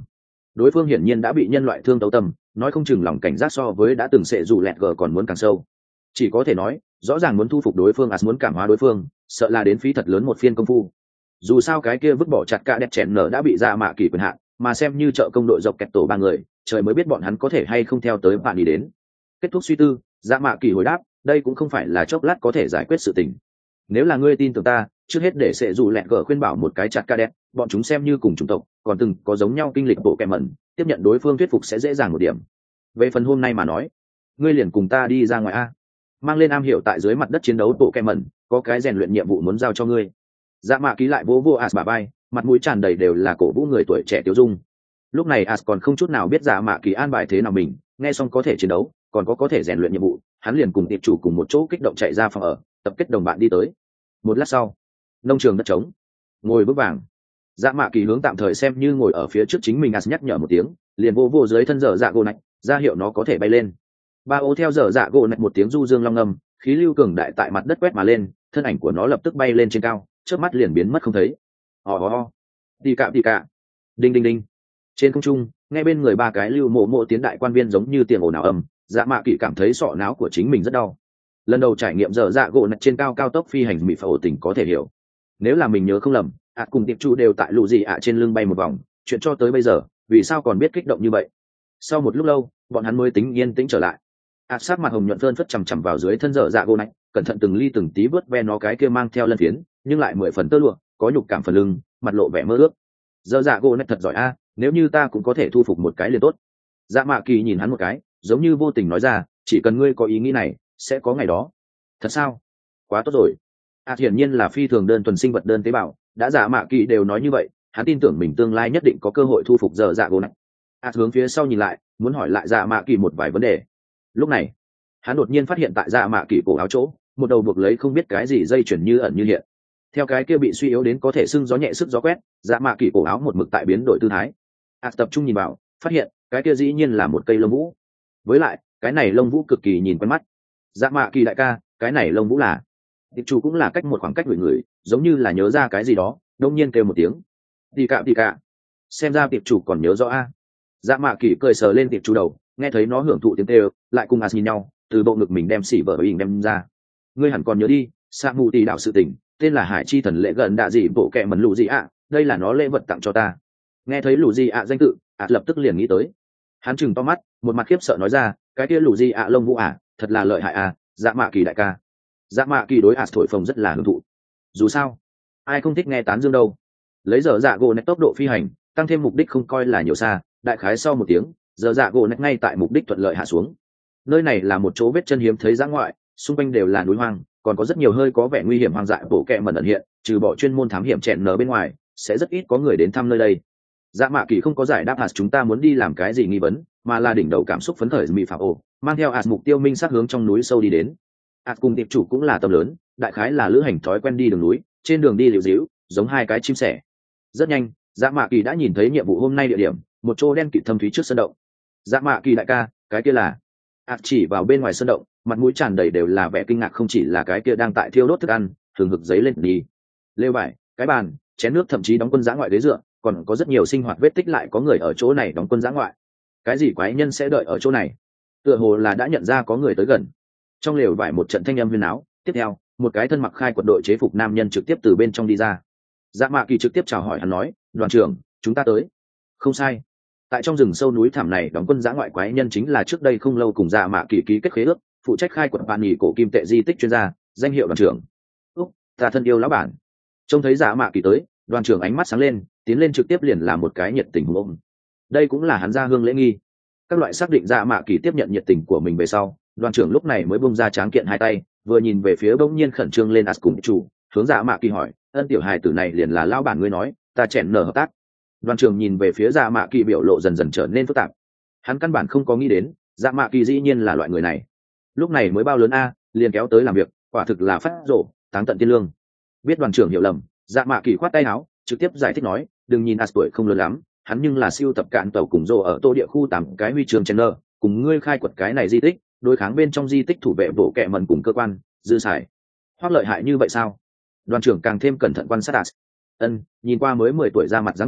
đối phương hiển nhiên đã bị nhân loại thương tấu tâm, nói không chừng lòng cảnh giác so với đã từng sệ dù lẹt gờ còn muốn càng sâu. Chỉ có thể nói rõ ràng muốn thu phục đối phương as muốn cảm hóa đối phương, sợ là đến phí thật lớn một phiên công phu. Dù sao cái kia vứt bỏ chặt cả đẹp chèn nở đã bị Dạ Mạ Kỳ quyền hạn, mà xem như trợ công đội dọc kẹt tổ ba người, trời mới biết bọn hắn có thể hay không theo tới bạn đi đến. Kết thúc suy tư, Dạ Mạ Kỳ hồi đáp, đây cũng không phải là chốc lát có thể giải quyết sự tình. Nếu là ngươi tin tưởng ta, trước hết để sẽ dù lẹt gở khuyên bảo một cái chặt ca đẹp, bọn chúng xem như cùng chủng tộc, còn từng có giống nhau kinh lịch bộ kẹm mẩn, tiếp nhận đối phương thuyết phục sẽ dễ dàng một điểm. Về phần hôm nay mà nói, ngươi liền cùng ta đi ra ngoài a, mang lên am hiểu tại dưới mặt đất chiến đấu bộ kẹm mẩn, có cái rèn luyện nhiệm vụ muốn giao cho ngươi. Dạ Mạ Kỳ lại vỗ vỗ As bà bay, mặt mũi tràn đầy đều là cổ vũ người tuổi trẻ tiêu dung. Lúc này As còn không chút nào biết Dạ Mạ Kỳ an bài thế nào mình, nghe xong có thể chiến đấu, còn có có thể rèn luyện nhiệm vụ, hắn liền cùng tiệp chủ cùng một chỗ kích động chạy ra phòng ở, tập kết đồng bạn đi tới. Một lát sau, nông trường đất trống, ngồi bước vàng. Dạ Mạ Kỳ hướng tạm thời xem như ngồi ở phía trước chính mình, As nhắc nhở một tiếng, liền vô vô dưới thân dở dạ gỗ nạch, ra hiệu nó có thể bay lên. Ba ô theo dở dạ gỗ nạch một tiếng du dương long ngâm, khí lưu cường đại tại mặt đất quét mà lên, thân ảnh của nó lập tức bay lên trên cao, chớp mắt liền biến mất không thấy. Hò hò hò, đi cạ đi cạ, đinh đinh đinh. Trên không trung, nghe bên người ba cái lưu mộ mộ tiến đại quan viên giống như tiền ồn ào ầm, Dạ Mạ Kỳ cảm thấy sọ não của chính mình rất đau. Lần đầu trải nghiệm dở dạ gỗ nạch trên cao cao tốc phi hành mỹ phẫu tình có thể hiểu. Nếu là mình nhớ không lầm, ạ cùng tiệp chủ đều tại lũ gì ạ trên lưng bay một vòng, chuyện cho tới bây giờ, vì sao còn biết kích động như vậy? Sau một lúc lâu, bọn hắn mới tính yên tĩnh trở lại. ạ sát mặt hồng nhuận phơn phất chằm chằm vào dưới thân dở dạ gỗ nạch, cẩn thận từng ly từng tí vớt ve nó cái kia mang theo lân phiến, nhưng lại mười phần tơ lụa, có nhục cảm phần lưng, mặt lộ vẻ mơ ước. Dở dạ gỗ nạch thật giỏi a, nếu như ta cũng có thể thu phục một cái liền tốt. Dạ Mạ Kỳ nhìn hắn một cái, giống như vô tình nói ra, chỉ cần ngươi có ý nghĩ này, sẽ có ngày đó. Thật sao? Quá tốt rồi. À, hiển nhiên là phi thường đơn thuần sinh vật đơn tế bào, đã Dạ Mạ Kỳ đều nói như vậy, hắn tin tưởng mình tương lai nhất định có cơ hội thu phục dở dạ gỗ nạch. À, hướng phía sau nhìn lại, muốn hỏi lại Dạ Mạ Kỳ một vài vấn đề. Lúc này, hắn đột nhiên phát hiện tại Dạ Mạ Kỳ cổ áo chỗ, một đầu buộc lấy không biết cái gì dây chuyển như ẩn như hiện. Theo cái kia bị suy yếu đến có thể sưng gió nhẹ sức gió quét, Dạ Mạ Kỳ cổ áo một mực tại biến đổi tư thái. À, tập trung nhìn vào, phát hiện cái kia dĩ nhiên là một cây lông vũ. Với lại, cái này lông vũ cực kỳ nhìn quen mắt. Dạ Mạ Kỳ đại ca, cái này lông vũ là? Tiệp chủ cũng là cách một khoảng cách gửi người, giống như là nhớ ra cái gì đó, đông nhiên kêu một tiếng. Tì cạ tì cạ. Xem ra tiệp chủ còn nhớ rõ a. Dạ Mạ Kỳ cười sờ lên tiệp chủ đầu, nghe thấy nó hưởng thụ tiếng kêu, lại cùng As nhìn nhau, từ bộ ngực mình đem xỉ vở hình đem ra. Ngươi hẳn còn nhớ đi, Sa Mù Tì đạo sự tình, tên là Hải Chi thần lệ gần đạ dị bộ kệ mẩn lũ gì ạ, đây là nó lễ vật tặng cho ta. Nghe thấy lũ gì ạ danh tự, As lập tức liền nghĩ tới. Hắn chừng to mắt, một mặt khiếp sợ nói ra, cái kia lũ gì ạ lông vũ à, thật là lợi hại à, Dạ Mạ Kỳ đại ca. Dạ Mạ Kỳ đối As thổi phồng rất là hưởng thụ. Dù sao, ai không thích nghe tán dương đâu. Lấy dở dạ gỗ nạch tốc độ phi hành, tăng thêm mục đích không coi là nhiều xa, đại khái sau một tiếng, dở dạ gỗ nạch ngay tại mục đích thuận lợi hạ xuống. Nơi này là một chỗ vết chân hiếm thấy dã ngoại, xung quanh đều là núi hoang, còn có rất nhiều hơi có vẻ nguy hiểm hoang dại bộ kẹ mẩn ẩn hiện, trừ bỏ chuyên môn thám hiểm chèn nở bên ngoài, sẽ rất ít có người đến thăm nơi đây. Dạ Mạ Kỳ không có giải đáp As chúng ta muốn đi làm cái gì nghi vấn, mà là đỉnh đầu cảm xúc phấn khởi mị phạm ổ, mang theo As mục tiêu minh sát hướng trong núi sâu đi đến. As cùng tiệp chủ cũng là tâm lớn, đại khái là lữ hành thói quen đi đường núi, trên đường đi liều díu, giống hai cái chim sẻ. Rất nhanh, Dạ Mạ Kỳ đã nhìn thấy nhiệm vụ hôm nay địa điểm, một chỗ đen kịt thâm thúy trước sân động. Dạ Mạ Kỳ đại ca, cái kia là? As chỉ vào bên ngoài sân động, mặt mũi tràn đầy đều là vẻ kinh ngạc, không chỉ là cái kia đang tại thiêu đốt thức ăn, thường hực giấy lên đi. Lêu vải, cái bàn, chén nước, thậm chí đóng quân dã ngoại ghế dựa, còn có rất nhiều sinh hoạt vết tích lại có người ở chỗ này đóng quân dã ngoại. Cái gì quái nhân sẽ đợi ở chỗ này? Tựa hồ là đã nhận ra có người tới gần. Trong lều vải một trận thanh âm huyên áo, tiếp theo, một cái thân mặc khai quật đội chế phục nam nhân trực tiếp từ bên trong đi ra. Dạ Mạ Kỳ trực tiếp chào hỏi hắn nói, đoàn trưởng, chúng ta tới. Không sai. Tại trong rừng sâu núi thẳm này đóng quân dã ngoại quái nhân chính là trước đây không lâu cùng Dạ Mạ Kỳ ký kết khế ước, phụ trách khai quật bản nhì cổ kim tệ di tích chuyên gia, danh hiệu đoàn trưởng. Úc, ta thân yêu lão bản. Trông thấy Dạ Mạ Kỳ tới, đoàn trưởng ánh mắt sáng lên, tiến lên trực tiếp liền làm một cái nhiệt tình hùng ôm. Đây cũng là hắn ra hương lễ nghi. Các loại xác định Dạ Mạ Kỳ tiếp nhận nhiệt tình của mình về sau, đoàn trưởng lúc này mới bung ra tráng kiện hai tay, vừa nhìn về phía bỗng nhiên khẩn trương lên As cùng chủ, hướng Dạ Mạ Kỳ hỏi, ân tiểu hài tử này liền là lão bản ngươi nói, ta chèn nở hợp tác. Đoàn trưởng nhìn về phía Dạ Mạ Kỳ, biểu lộ dần dần trở nên phức tạp. Hắn căn bản không có nghĩ đến Dạ Mạ Kỳ dĩ nhiên là loại người này. Lúc này mới bao lớn a, liền kéo tới làm việc, quả thực là phát rổ, táng tận thiên lương. Biết đoàn trưởng hiểu lầm, Dạ Mạ Kỳ khoát tay áo, trực tiếp giải thích nói, đừng nhìn As tuổi không lớn lắm, hắn nhưng là siêu tập cạn tàu cùng rồ ở tô địa khu tám cái huy trường chèn nở, cùng ngươi khai quật cái này di tích, đối kháng bên trong di tích thủ vệ bộ kệ mần cùng cơ quan dư xài, hoác lợi hại như vậy sao? Đoàn trưởng càng thêm cẩn thận quan sát As. Ân, nhìn qua mới mười tuổi ra mặt dáng vẻ,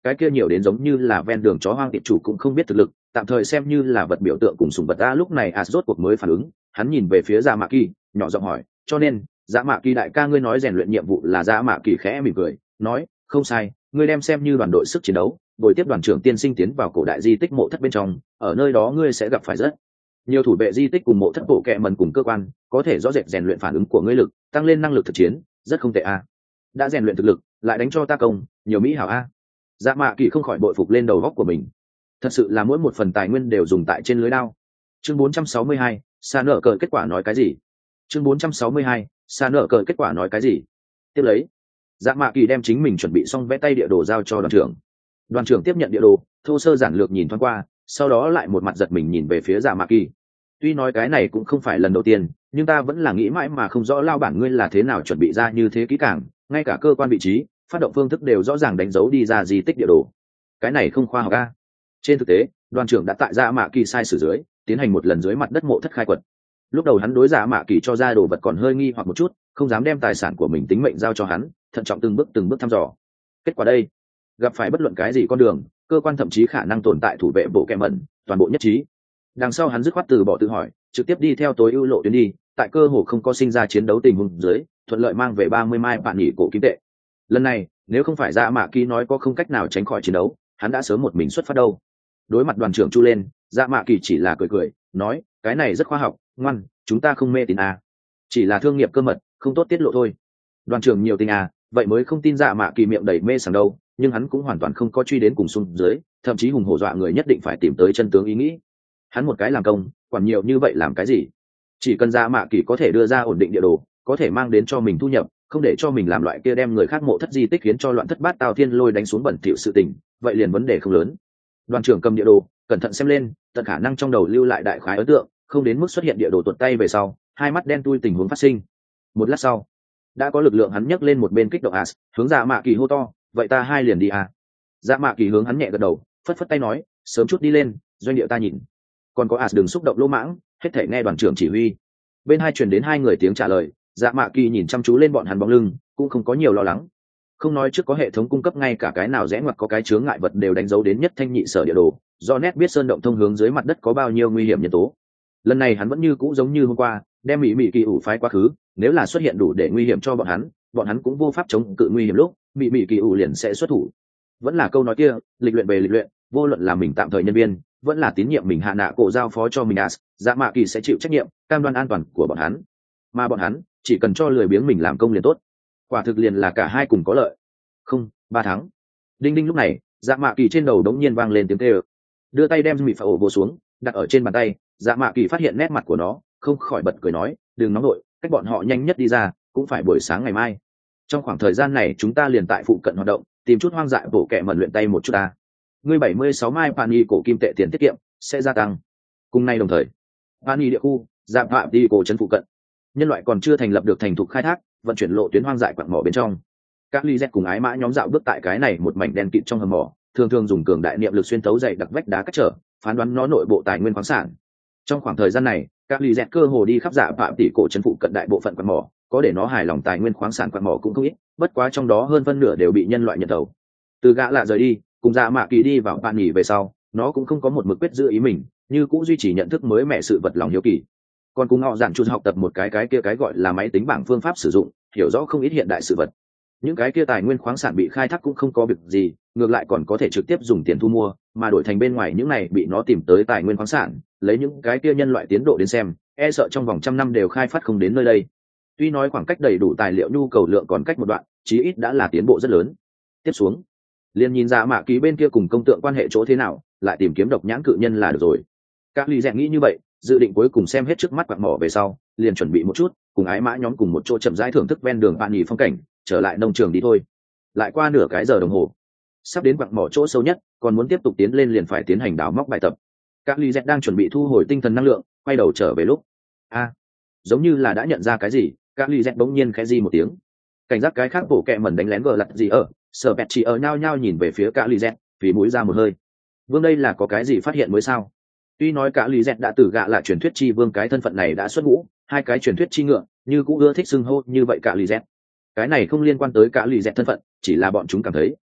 cái kia nhiều đến giống như là ven đường chó hoang tiệm chủ cũng không biết thực lực, tạm thời xem như là vật biểu tượng cùng sùng vật ta. Lúc này as rốt cuộc mới phản ứng, hắn nhìn về phía dạ mạ kỳ, nhỏ giọng hỏi, cho nên dạ mạ kỳ đại ca ngươi nói rèn luyện nhiệm vụ là dạ mạ kỳ khẽ mỉm cười nói, không sai, ngươi đem xem như đoàn đội sức chiến đấu, bồi tiếp đoàn trưởng tiên sinh tiến vào cổ đại di tích mộ thất bên trong, ở nơi đó ngươi sẽ gặp phải rất nhiều thủ vệ di tích cùng mộ thất bộ kệ mần cùng cơ quan, có thể rõ rệt rèn luyện phản ứng của ngươi lực, tăng lên năng lực thực chiến, rất không tệ a. Đã rèn luyện thực lực, lại đánh cho ta công, nhiều mỹ hảo a. Dạ mạ kỳ không khỏi bội phục lên đầu góc của mình, thật sự là mỗi một phần tài nguyên đều dùng tại trên lưới đao. Chương bốn trăm sáu mươi hai, xa nợ cờ kết quả nói cái gì? Chương bốn trăm sáu mươi hai, xa nợ cờ kết quả nói cái gì? Tiếp lấy, dạ mạ kỳ đem chính mình chuẩn bị xong vẽ tay địa đồ giao cho đoàn trưởng. Đoàn trưởng tiếp nhận địa đồ, thô sơ giản lược nhìn thoáng qua, sau đó lại một mặt giật mình nhìn về phía dạ mạ kỳ. Tuy nói cái này cũng không phải lần đầu tiên, nhưng ta vẫn là nghĩ mãi mà không rõ lao bản ngươi là thế nào chuẩn bị ra như thế kỹ càng, ngay cả cơ quan vị trí, phát động phương thức đều rõ ràng đánh dấu đi ra di tích địa đồ. Cái này không khoa học a. Trên thực tế, đoàn trưởng đã tại dạ mạ kỳ sai sử dưới tiến hành một lần dưới mặt đất mộ thất khai quật. Lúc đầu hắn đối dạ mạ kỳ cho ra đồ vật còn hơi nghi hoặc một chút, không dám đem tài sản của mình tính mệnh giao cho hắn, thận trọng từng bước từng bước thăm dò. Kết quả đây, gặp phải bất luận cái gì con đường, cơ quan thậm chí khả năng tồn tại thủ vệ bộ kẹ mẩn, toàn bộ nhất trí. Đằng sau hắn dứt khoát từ bỏ tự hỏi, trực tiếp đi theo tối ưu lộ tuyến đi, tại cơ hồ không có sinh ra chiến đấu tình huống dưới, thuận lợi mang về ba mươi mai bản nhị cổ kim tệ. Lần này, nếu không phải dạ mạ kỳ nói có không cách nào tránh khỏi chiến đấu, hắn đã sớm một mình xuất phát đâu. Đối mặt đoàn trưởng chu lên, dạ mạ kỳ chỉ là cười cười nói, cái này rất khoa học, ngoan, chúng ta không mê tín à. Chỉ là thương nghiệp cơ mật, không tốt tiết lộ thôi. Đoàn trưởng nhiều tình à, vậy mới không tin dạ mạ kỳ miệng đầy mê sảng đâu, nhưng hắn cũng hoàn toàn không có truy đến cùng xung dưới, thậm chí hùng hổ dọa người nhất định phải tìm tới chân tướng ý nghĩ. Hắn một cái làm công, quản nhiều như vậy làm cái gì? Chỉ cần dạ mạ kỳ có thể đưa ra ổn định địa đồ, có thể mang đến cho mình thu nhập, không để cho mình làm loại kia đem người khác mộ thất di tích khiến cho loạn thất bát tao thiên lôi đánh xuống bẩn thỉu sự tình, vậy liền vấn đề không lớn. Đoàn trưởng cầm địa đồ, cẩn thận xem lên, tận khả năng trong đầu lưu lại đại khái ấn tượng, không đến mức xuất hiện địa đồ tuột tay về sau, hai mắt đen tui tình huống phát sinh. Một lát sau, đã có lực lượng hắn nhấc lên một bên kích động as, hướng dạ mạ kỳ hô to, vậy ta hai liền đi à? Dạ mạ kỳ hướng hắn nhẹ gật đầu, phất phất tay nói, sớm chút đi lên, doanh địa ta nhìn. Còn có as đừng xúc động lỗ mãng, hết thể nghe đoàn trưởng chỉ huy. Bên hai truyền đến hai người tiếng trả lời, dạ mạ kỳ nhìn chăm chú lên bọn hắn bóng lưng, cũng không có nhiều lo lắng. Không nói trước có hệ thống cung cấp ngay cả cái nào rẽ ngoặt có cái chướng ngại vật đều đánh dấu đến nhất thanh nhị sở địa đồ, do nét biết sơn động thông hướng dưới mặt đất có bao nhiêu nguy hiểm nhân tố. Lần này hắn vẫn như cũ giống như hôm qua, đem mỹ mỹ kỳ ủ phái quá khứ, nếu là xuất hiện đủ để nguy hiểm cho bọn hắn, bọn hắn cũng vô pháp chống cự nguy hiểm lúc mỹ mỹ kỳ ủ liền sẽ xuất thủ. Vẫn là câu nói kia, lịch luyện về lịch luyện, vô luận là mình tạm thời nhân viên, vẫn là tín nhiệm mình hạ nạ cổ giao phó cho mình as, dạ mạ kỳ sẽ chịu trách nhiệm, cam đoan an toàn của bọn hắn. Mà bọn hắn chỉ cần cho lười biếng mình làm công liền tốt. Quả thực liền là cả hai cùng có lợi. Không, ba tháng. Đinh đinh lúc này, dạ mạ kỳ trên đầu đống nhiên vang lên tiếng kêu. Đưa tay đem mị phà ổ vô xuống, đặt ở trên bàn tay, dạ mạ kỳ phát hiện nét mặt của nó, không khỏi bật cười nói, đừng nóng nội, cách bọn họ nhanh nhất đi ra, cũng phải buổi sáng ngày mai. Trong khoảng thời gian này chúng ta liền tại phụ cận hoạt động, tìm chút hoang dại bổ kẹ mẩn luyện tay một chút ta. Ngươi bảy mươi sáu mai pani cổ kim tệ tiền tiết kiệm sẽ gia tăng. Cùng nay đồng thời, pani địa khu, dạ phạm đi cổ trấn phụ cận. Nhân loại còn chưa thành lập được thành thục khai thác, vận chuyển lộ tuyến hoang dại quặng mỏ bên trong. Các ly z cùng ái mã nhóm dạo bước tại cái này một mảnh đen kịt trong hầm mỏ, thường thường dùng cường đại niệm lực xuyên tấu dày đặc vách đá cách trở, phán đoán nó nội bộ tài nguyên khoáng sản. Trong khoảng thời gian này, các ly z cơ hồ đi khắp dạ phạm tỷ cổ trấn phụ cận đại bộ phận quặng mỏ, có để nó hài lòng tài nguyên khoáng sản quặng mỏ cũng không ít, bất quá trong đó hơn phân nửa đều bị nhân loại nhận đầu. Từ gã lạ rời đi, cùng dạ mạ kỳ đi vào bạn nghỉ về sau, nó cũng không có một mực quyết giữ ý mình, như cũng duy trì nhận thức mới mẻ sự vật lòng hiếu kỳ. Còn cùng họ giản chút học tập một cái cái kia cái gọi là máy tính bảng phương pháp sử dụng, hiểu rõ không ít hiện đại sự vật. Những cái kia tài nguyên khoáng sản bị khai thác cũng không có việc gì, ngược lại còn có thể trực tiếp dùng tiền thu mua, mà đổi thành bên ngoài những này bị nó tìm tới tài nguyên khoáng sản, lấy những cái kia nhân loại tiến độ đến xem, e sợ trong vòng trăm năm đều khai phát không đến nơi đây. Tuy nói khoảng cách đầy đủ tài liệu nhu cầu lượng còn cách một đoạn, chí ít đã là tiến bộ rất lớn. Tiếp xuống, liền nhìn ra mạ ký bên kia cùng công tượng quan hệ chỗ thế nào, lại tìm kiếm độc nhãn cự nhân là được rồi. Các ly dẹn nghĩ như vậy, dự định cuối cùng xem hết trước mắt quặng mỏ về sau, liền chuẩn bị một chút, cùng ái mã nhóm cùng một chỗ chậm rãi thưởng thức ven đường bạn nghỉ phong cảnh, trở lại nông trường đi thôi. Lại qua nửa cái giờ đồng hồ, sắp đến quặng mỏ chỗ sâu nhất, còn muốn tiếp tục tiến lên liền phải tiến hành đào móc bài tập. Các ly dẹn đang chuẩn bị thu hồi tinh thần năng lượng, quay đầu trở về lúc, a, à, giống như là đã nhận ra cái gì, các ly dẹn bỗng nhiên khẽ di một tiếng. Cảnh giác cái khác bổ kẹ mẩn đánh lén vờ lặt gì ở, sở bẹt chỉ ở nhao nhao nhìn về phía cả lì dẹt, vì mũi ra một hơi. Vương đây là có cái gì phát hiện mới sao? Tuy nói cả lì dẹt đã từ gạ là truyền thuyết chi vương cái thân phận này đã xuất ngũ, hai cái truyền thuyết chi ngựa, như cũng ưa thích xưng hô như vậy cả lì dẹt. Cái này không liên quan tới cả lì dẹt thân phận, chỉ là bọn chúng cảm thấy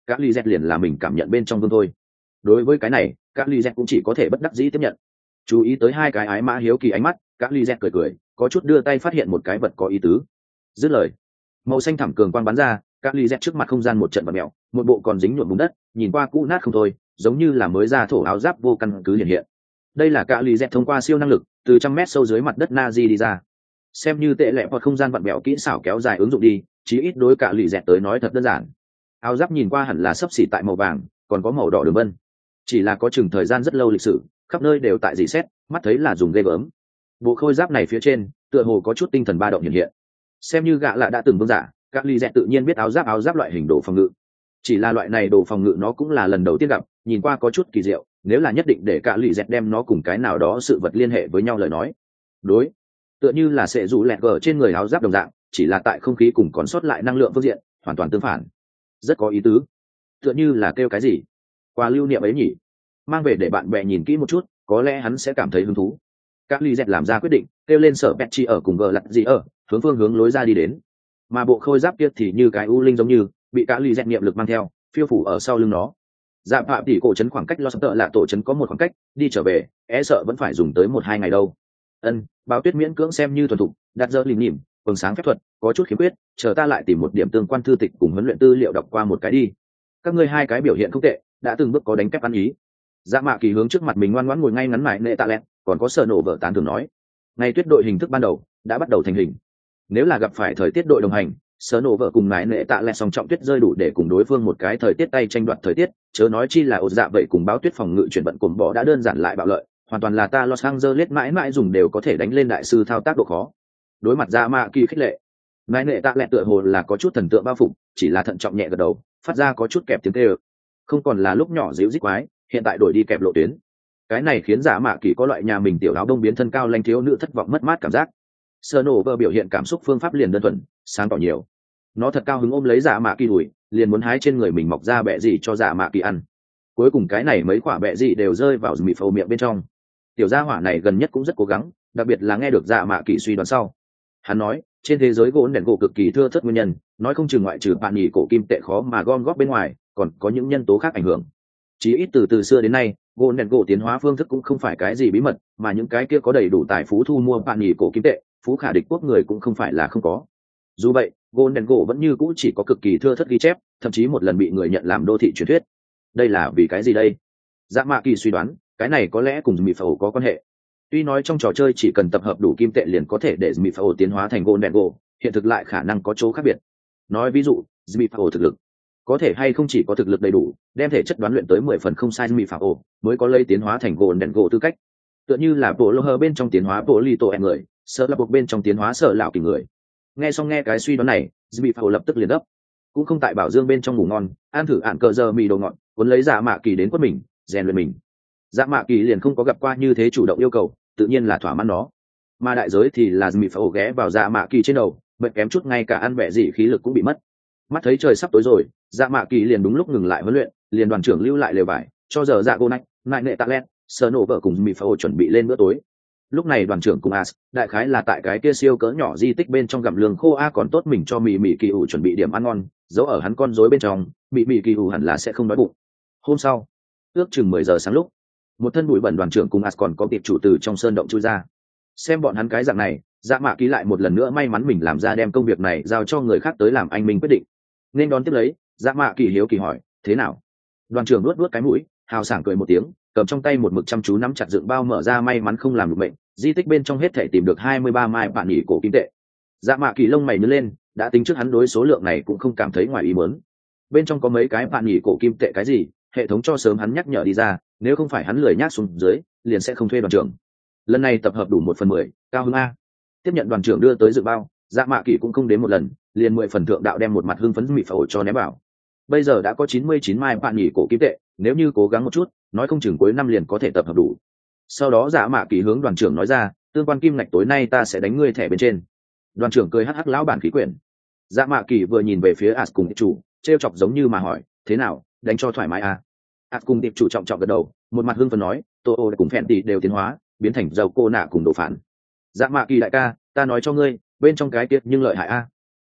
các ly z liền là mình cảm nhận bên trong vương thôi. Đối với cái này các ly z cũng chỉ có thể bất đắc dĩ tiếp nhận. Chú ý tới hai cái ái mã hiếu kỳ ánh mắt, các ly z cười cười, có chút đưa tay phát hiện một cái vật có ý tứ. Dứt lời, màu xanh thẳm cường quang bắn ra, các ly z trước mặt không gian một trận vật mèo, một bộ còn dính nhuộm bùn đất, nhìn qua cũ nát không thôi, giống như là mới ra thổ áo giáp vô căn cứ hiện hiện. Đây là các ly z thông qua siêu năng lực từ trăm mét sâu dưới mặt đất Nazi đi ra. Xem như tệ lệ hoặc không gian vặn bèo kỹ xảo kéo dài ứng dụng đi, chí ít đối cả lì dẹt tới nói thật đơn giản. Áo giáp nhìn qua hẳn là sấp xỉ tại màu vàng, còn có màu đỏ đường vân, chỉ là có chừng thời gian rất lâu lịch sử, khắp nơi đều tại dì xét, mắt thấy là dùng ghê gớm. Bộ khôi giáp này phía trên tựa hồ có chút tinh thần ba động hiện hiện. Xem như gạ lạ đã từng vương giả, các lì dẹt tự nhiên biết áo giáp áo giáp loại hình đồ phòng ngự, chỉ là loại này đồ phòng ngự nó cũng là lần đầu tiên gặp, nhìn qua có chút kỳ diệu. Nếu là nhất định để cả lì dẹt đem nó cùng cái nào đó sự vật liên hệ với nhau lời nói, đối tựa như là sẽ rủ lẹt gờ trên người áo giáp đồng dạng, chỉ là tại không khí cùng còn sót lại năng lượng phương diện hoàn toàn tương phản. Rất có ý tứ, tựa như là kêu cái gì quà lưu niệm ấy nhỉ, mang về để bạn bè nhìn kỹ một chút, có lẽ hắn sẽ cảm thấy hứng thú. Các ly dẹt làm ra quyết định, kêu lên sở pet chi ở cùng gờ lặt gì ở hướng phương hướng lối ra đi đến, mà bộ khôi giáp kia thì như cái u linh giống như bị các ly dẹt niệm lực mang theo phiêu phủ ở sau lưng nó. Dạ phạm tỷ cổ trấn khoảng cách lo sắp tợ là tổ trấn có một khoảng cách, đi trở về e sợ vẫn phải dùng tới một hai ngày đâu. Ân, báo tuyết miễn cưỡng xem như thuần thục, đặt dơ lìm nhìm quần sáng phép thuật có chút khiếm khuyết, chờ ta lại tìm một điểm tương quan thư tịch cùng huấn luyện tư liệu đọc qua một cái đi. Các ngươi hai cái biểu hiện không tệ, đã từng bước có đánh kép ăn ý. Dạ mạ kỳ hướng trước mặt mình ngoan ngoãn ngồi ngay ngắn mải nệ tạ lẹt, còn có sợ nổ vợ tán thường nói, ngày tuyết đội hình thức ban đầu đã bắt đầu thành hình. Nếu là gặp phải thời tiết đội đồng hành, sợ nổ vợ cùng mải nệ tạ lẹt song trọng tuyết rơi đủ để cùng đối phương một cái thời tiết tay tranh đoạt thời tiết, chớ nói chi là ột dạ vậy cùng báo tuyết phòng ngự chuyển vận cồn bỏ đã đơn giản lại bạo lợi, hoàn toàn là ta Los Angeles mãi mãi dùng đều có thể đánh lên đại sư thao tác độ khó. Đối mặt dạ mạ kỳ khích lệ, mải nệ tạ lẹt tựa hồ là có chút thần tượng bao phục, chỉ là thận trọng nhẹ gật đầu, phát ra có chút kẹp tiếng kêu. Không còn là lúc nhỏ díu dít quái, hiện tại đổi đi kẹp lộ tuyến. Cái này khiến dạ mạ kỳ có loại nhà mình tiểu áo đông biến thân cao lanh thiếu nữ thất vọng mất mát cảm giác. Sơ nổ vợ biểu hiện cảm xúc phương pháp liền đơn thuần sáng tỏ nhiều. Nó thật cao hứng ôm lấy dạ mạ kỳ đùi, liền muốn hái trên người mình mọc ra bẹ gì cho dạ mạ kỳ ăn. Cuối cùng cái này mấy quả bẹ gì đều rơi vào mì phâu miệng bên trong. Tiểu gia hỏa này gần nhất cũng rất cố gắng, đặc biệt là nghe được dạ mạ kỳ suy đoán sau. Hắn nói trên thế giới gỗ đèn gỗ cực kỳ thưa thớt nguyên nhân, nói không chừng ngoại trừ bạn nhì cổ kim tệ khó mà gom góp bên ngoài, còn có những nhân tố khác ảnh hưởng. Chỉ ít từ từ xưa đến nay, gỗ đèn gỗ tiến hóa phương thức cũng không phải cái gì bí mật, mà những cái kia có đầy đủ tài phú thu mua bạn nhì cổ kim tệ, phú khả địch quốc người cũng không phải là không có. Dù vậy, gỗ đèn gỗ vẫn như cũ chỉ có cực kỳ thưa thớt ghi chép, thậm chí một lần bị người nhận làm đô thị truyền thuyết. Đây là vì cái gì đây? Dạ mạ kỳ suy đoán, cái này có lẽ cùng mì phẩu có quan hệ. Tuy nói trong trò chơi chỉ cần tập hợp đủ kim tệ liền có thể để mì phẩu tiến hóa thành gỗ đèn gỗ, hiện thực lại khả năng có chỗ khác biệt. Nói ví dụ, mì phẩu thực lực có thể hay không chỉ có thực lực đầy đủ, đem thể chất đoán luyện tới mười phần không sai mì phẩu mới có lấy tiến hóa thành gỗ đèn gỗ tư cách. Tựa như là bộ lô hơ bên trong tiến hóa bộ ly tổ em người, sợ là buộc bên trong tiến hóa sợ lão kỳ người. Nghe xong nghe cái suy đoán này, mì phẩu lập tức liền đấp, cũng không tại bảo dương bên trong ngủ ngon, ăn thử ạn cờ giờ mì đồ ngọt, cuốn lấy dạ mạ kỳ đến quất mình, rèn luyện mình. Dạ mạ kỳ liền không có gặp qua như thế chủ động yêu cầu, tự nhiên là thỏa mãn nó. Mà đại giới thì là mì phẩu ghé vào dạ mạ kỳ trên đầu, bệnh kém chút ngay cả ăn bẹ gì khí lực cũng bị mất. Mắt thấy trời sắp tối rồi, dạ mạ kỳ liền đúng lúc ngừng lại huấn luyện, liền đoàn trưởng lưu lại lều vải cho giờ dạ gô nách nại nệ tạ len sờ nổ vợ cùng mì phẩu chuẩn bị lên bữa tối. Lúc này đoàn trưởng cùng as đại khái là tại cái kia siêu cỡ nhỏ di tích bên trong gặm lương khô a, còn tốt mình cho mì mì kỳ ủ chuẩn bị điểm ăn ngon, giấu ở hắn con rối bên trong, mì mì kỳ ủ hẳn là sẽ không đói bụng. Hôm sau ước chừng mười giờ sáng lúc, một thân bụi bẩn đoàn trưởng cùng as còn có tiệp chủ từ trong sơn động chui ra. Xem bọn hắn cái dạng này, dạ mạ kỳ lại một lần nữa may mắn mình làm ra đem công việc này giao cho người khác tới làm anh minh quyết định. Nên đón tiếp lấy, dạ mạ kỳ hiếu kỳ hỏi, thế nào? Đoàn trưởng nuốt nuốt cái mũi, hào sảng cười một tiếng, cầm trong tay một mực chăm chú nắm chặt dựng bao mở ra, may mắn không làm được bệnh, di tích bên trong hết thể tìm được hai mươi ba mai bản nhỉ cổ kim tệ. Dạ mạ kỳ lông mày nhướng lên, đã tính trước hắn đối số lượng này cũng không cảm thấy ngoài ý muốn. Bên trong có mấy cái bản nhỉ cổ kim tệ cái gì, hệ thống cho sớm hắn nhắc nhở đi ra, nếu không phải hắn lười nhác xuống dưới, liền sẽ không thuê đoàn trưởng. Lần này tập hợp đủ một phần mười, cao hứng a. Tiếp nhận đoàn trưởng đưa tới dự bao, dạ mạ kỳ cũng không đến một lần, liền mười phần thượng đạo đem một mặt hưng phấn mị phẩu cho ném vào. Bây giờ đã có chín mươi chín mai bạn nhỉ cổ kim tệ, nếu như cố gắng một chút, nói không chừng cuối năm liền có thể tập hợp đủ. Sau đó dạ mạ kỳ hướng đoàn trưởng nói ra, tương quan kim ngạch tối nay ta sẽ đánh ngươi thẻ bên trên. Đoàn trưởng cười hắc hắc lão bản khí quyển. Dạ mạ kỳ vừa nhìn về phía as cùng tiệp chủ, trêu chọc giống như mà hỏi, thế nào, đánh cho thoải mái à? as cùng tiệp chủ trọng trọng gật đầu, một mặt hưng phấn nói, tô ô cùng phèn tỷ đều tiến hóa, biến thành dầu cô nạ cùng đồ phản. Dạ mạ kỳ đại ca, ta nói cho ngươi, bên trong cái tiết nhưng lợi hại a.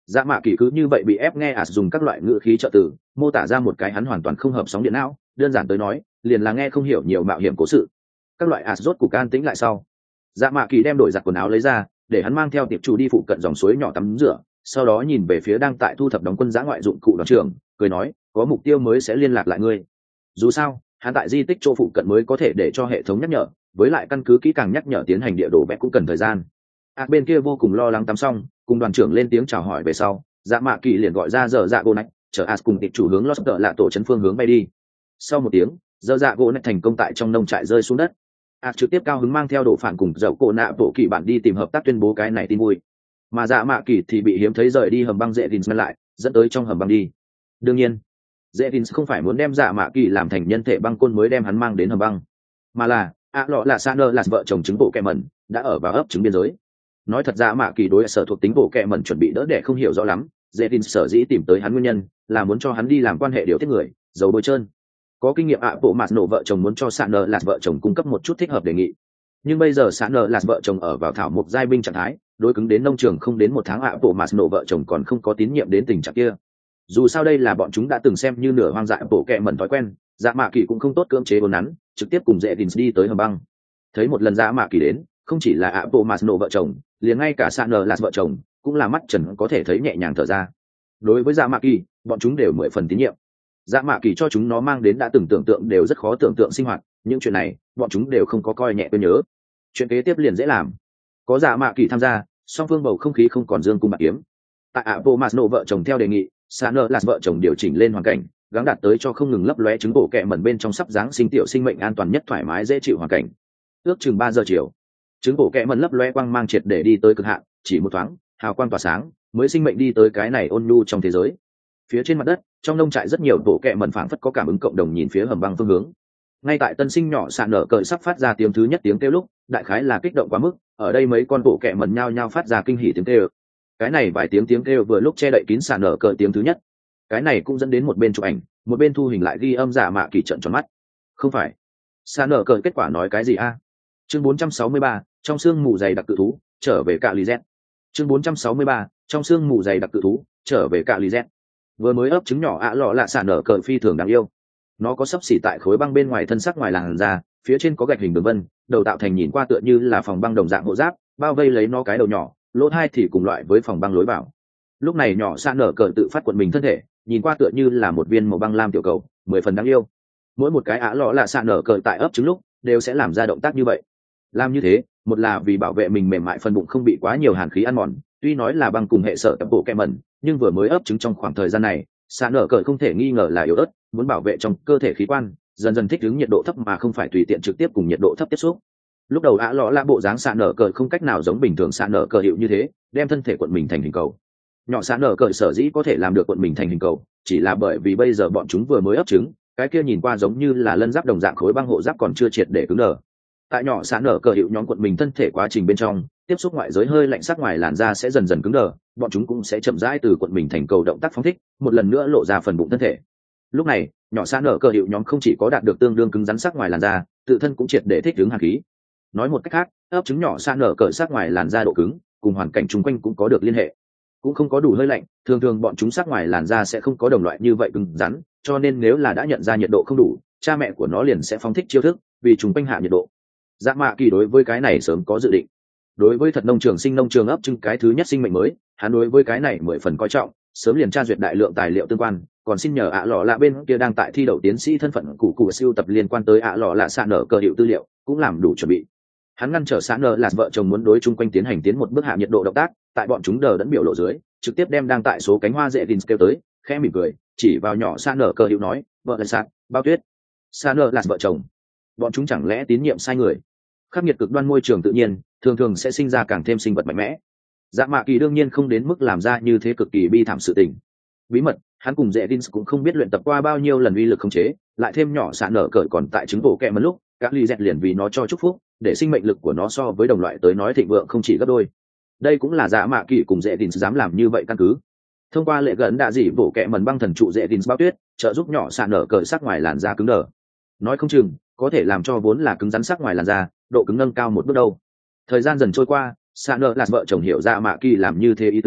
dạ mạ kỳ cứ như vậy bị ép nghe ạt dùng các loại ngữ khí trợ từ mô tả ra một cái hắn hoàn toàn không hợp sóng điện não, đơn giản tới nói liền là nghe không hiểu nhiều mạo hiểm cố sự. Các loại ạt rốt cục an tĩnh lại sau, dạ mạ kỳ đem đổi giặt quần áo lấy ra để hắn mang theo tiệp chủ đi phụ cận dòng suối nhỏ tắm rửa, sau đó nhìn về phía đang tại thu thập đóng quân giã ngoại dụng cụ đoàn trưởng, cười nói có mục tiêu mới sẽ liên lạc lại ngươi. Dù sao hắn tại di tích chỗ phụ cận mới có thể để cho hệ thống nhắc nhở, với lại căn cứ kỹ càng nhắc nhở tiến hành địa đồ vẽ cũng cần thời gian. À, bên kia vô cùng lo lắng tắm xong cùng đoàn trưởng lên tiếng chào hỏi về sau, dạ mạ kỳ liền gọi ra dở dạ gỗ nách chở as cùng tiệp chủ hướng lost lạ tổ trấn phương hướng bay đi. Sau một tiếng, dở dạ gỗ nách thành công tại trong nông trại rơi xuống đất. as trực tiếp cao hứng mang theo độ phản cùng dậu cổ nạ bộ kỳ bản đi tìm hợp tác tuyên bố cái này tin vui, mà dạ mạ kỳ thì bị hiếm thấy rời đi hầm băng dễ vin ngăn lại, dẫn tới trong hầm băng đi. Đương nhiên dễ vin không phải muốn đem dạ mạ kỳ làm thành nhân thể băng côn mới đem hắn mang đến hầm băng, mà là ạ lọ là sa nơ là vợ chồng trứng bộ kẹ mẩn đã ở vào ấp trứng biên giới. Nói thật ra mạ kỳ đối sở thuộc tính bộ kẹ mẩn chuẩn bị đỡ để không hiểu rõ lắm, dễ tin sở dĩ tìm tới hắn nguyên nhân là muốn cho hắn đi làm quan hệ điều tiết người dầu bôi trơn. Có kinh nghiệm ạ bộ mạt nổ vợ chồng muốn cho sa nơ là vợ chồng cung cấp một chút thích hợp đề nghị, nhưng bây giờ sa nơ là vợ chồng ở vào thảo mộc giai binh trạng thái, đối cứng đến nông trường không đến một tháng ạ bộ mạt nổ vợ chồng còn không có tín nhiệm đến tình trạng kia. Dù sao đây là bọn chúng đã từng xem như nửa hoang dại bộ kẹ mẩn thói quen, dạ mạ kỳ cũng không tốt cưỡng chế bốn nắn, trực tiếp cùng dễ tin đi tới hầm băng. Thấy một lần dạ mạ kỳ đến, không chỉ là ạ bộ mạt nổ vợ chồng, liền ngay cả sa nờ là vợ chồng cũng là mắt trần có thể thấy nhẹ nhàng thở ra. Đối với dạ mạ kỳ, bọn chúng đều mười phần tín nhiệm. Dạ mạ kỳ cho chúng nó mang đến đã từng tưởng tượng đều rất khó tưởng tượng sinh hoạt, những chuyện này bọn chúng đều không có coi nhẹ quên nhớ. Chuyện kế tiếp liền dễ làm, có dạ mạ kỳ tham gia, song phương bầu không khí không còn dương cung bạc kiếm. Tại ạ bộ mạt nổ vợ chồng theo đề nghị, sa nờ là vợ chồng điều chỉnh lên hoàn cảnh, gắng đạt tới cho không ngừng lấp lóe trứng bộ kẹ mẩn bên trong sắp dáng sinh tiểu sinh mệnh an toàn nhất, thoải mái dễ chịu hoàn cảnh. Ước chừng ba giờ chiều, trứng bộ kẹ mẩn lấp lóe quang mang triệt để đi tới cực hạn, chỉ một thoáng hào quang tỏa sáng, mới sinh mệnh đi tới cái này ôn nhu trong thế giới. Phía trên mặt đất trong nông trại rất nhiều bộ kẹ mẩn phảng phất có cảm ứng cộng đồng nhìn phía hầm băng phương hướng. Ngay tại tân sinh nhỏ sạn nở cởi sắp phát ra tiếng thứ nhất tiếng kêu lúc, đại khái là kích động quá mức, ở đây mấy con bộ kẹ mẩn nhao nhao phát ra kinh hỉ tiếng kêu. Cái này vài tiếng tiếng kêu vừa lúc che đậy kín sạn nở cởi tiếng thứ nhất. Cái này cũng dẫn đến một bên chụp ảnh, một bên thu hình lại ghi âm giả mạ kỳ trận tròn mắt. Không phải sạn nở cởi kết quả nói cái gì a? Chương bốn trăm sáu mươi ba, trong xương mù dày đặc cự thú trở về cạ lì z. Chương bốn trăm sáu mươi ba, trong xương mù dày đặc cự thú trở về cạ lì z. Vừa mới ấp trứng nhỏ ạ lọ lạ sạn nở cởi phi thường đáng yêu. Nó có sấp xỉ tại khối băng bên ngoài thân sắc ngoài làn da, phía trên có gạch hình đường vân, đầu tạo thành nhìn qua tựa như là phòng băng đồng dạng hộ giáp, bao vây lấy nó cái đầu nhỏ, lỗ hai thì cùng loại với phòng băng lối vào. Lúc này nhỏ sạn nở cởi tự phát quật mình thân thể, nhìn qua tựa như là một viên màu băng lam tiểu cầu, mười phần đáng yêu. Mỗi một cái ạ lọ lạ sạn nở cởi tại ấp trứng lúc đều sẽ làm ra động tác như vậy. Làm như thế, một là vì bảo vệ mình mềm mại phần bụng không bị quá nhiều hàn khí ăn mòn, tuy nói là băng cùng hệ sở tập bộ kẹ mẩn, nhưng vừa mới ấp trứng trong khoảng thời gian này, sạn nở cởi không thể nghi ngờ là yếu ớt, muốn bảo vệ trong cơ thể khí quan, dần dần thích ứng nhiệt độ thấp mà không phải tùy tiện trực tiếp cùng nhiệt độ thấp tiếp xúc. Lúc đầu ạ lọ lạ bộ dáng sạn nở cởi không cách nào giống bình thường sạn nở cởi hiệu như thế, đem thân thể cuộn mình thành hình cầu. Nhỏ sạn nở cởi sở dĩ có thể làm được cuộn mình thành hình cầu, chỉ là bởi vì bây giờ bọn chúng vừa mới ấp trứng, cái kia nhìn qua giống như là lân giáp đồng dạng khối băng hộ giáp còn chưa triệt để cứng đờ. Tại nhỏ sạn nở cởi hiệu nhóm cuộn mình thân thể quá trình bên trong, tiếp xúc ngoại giới hơi lạnh sắc ngoài làn da sẽ dần dần cứng đờ, bọn chúng cũng sẽ chậm rãi từ cuộn mình thành cầu động tác phóng thích, một lần nữa lộ ra phần bụng thân thể. Lúc này, nhỏ sạn nở cởi hiệu nhóm không chỉ có đạt được tương đương cứng rắn sắc ngoài làn da, tự thân cũng triệt để thích ứng hàn khí. Nói một cách khác, ấp trứng nhỏ sạn nở cởi sắc ngoài làn da độ cứng, cùng hoàn cảnh chung quanh cũng có được liên hệ. Cũng không có đủ hơi lạnh, thường thường bọn chúng sắc ngoài làn da sẽ không có đồng loại như vậy cứng rắn, cho nên nếu là đã nhận ra nhiệt độ không đủ, cha mẹ của nó liền sẽ phóng thích chiêu thức, vì chúng quanh hạ nhiệt độ. Dạ mạ kỳ đối với cái này sớm có dự định. Đối với thật nông trường sinh nông trường ấp trứng cái thứ nhất sinh mệnh mới, hắn đối với cái này mười phần coi trọng, sớm liền tra duyệt đại lượng tài liệu tương quan, còn xin nhờ ạ lọ lạ bên kia đang tại thi đậu tiến sĩ thân phận cụ cụ siêu tập liên quan tới ạ lọ lạ sạn nở cờ hiệu tư liệu, cũng làm đủ chuẩn bị. Hắn ngăn trở sạn nở là vợ chồng muốn đối chung quanh tiến hành tiến một bước hạ nhiệt độ động tác, tại bọn chúng đờ đẫn biểu lộ dưới, trực tiếp đem đang tại số cánh hoa dễ tin kêu tới, khẽ mỉm cười, chỉ vào nhỏ sạn nở cờ hiệu nói, vợ là sạn, bao tuyết. Sạn nở là vợ chồng, bọn chúng chẳng lẽ tín nhiệm sai người? Khắc nghiệt cực đoan môi trường tự nhiên thường thường sẽ sinh ra càng thêm sinh vật mạnh mẽ. Dạ mạ kỳ đương nhiên không đến mức làm ra như thế cực kỳ bi thảm sự tình. Bí mật, hắn cùng dễ tin cũng không biết luyện tập qua bao nhiêu lần uy lực khống chế, lại thêm nhỏ sạn nở cởi còn tại trứng bộ kẹ mất lúc, các ly dẹt liền vì nó cho chúc phúc, để sinh mệnh lực của nó so với đồng loại tới nói thịnh vượng không chỉ gấp đôi. Đây cũng là dạ mạ kỳ cùng dễ tin dám làm như vậy căn cứ. Thông qua lệ gần đạ dị bổ kẹ mần băng thần trụ dễ tin bao tuyết, trợ giúp nhỏ sạn nở cởi sắc ngoài làn da cứng đờ. Nói không chừng có thể làm cho vốn là cứng rắn sắc ngoài làn da độ cứng nâng cao một bước đâu. Thời gian dần trôi qua, sạn nở là vợ chồng hiểu ra mạ kỳ làm như thế ý tứ,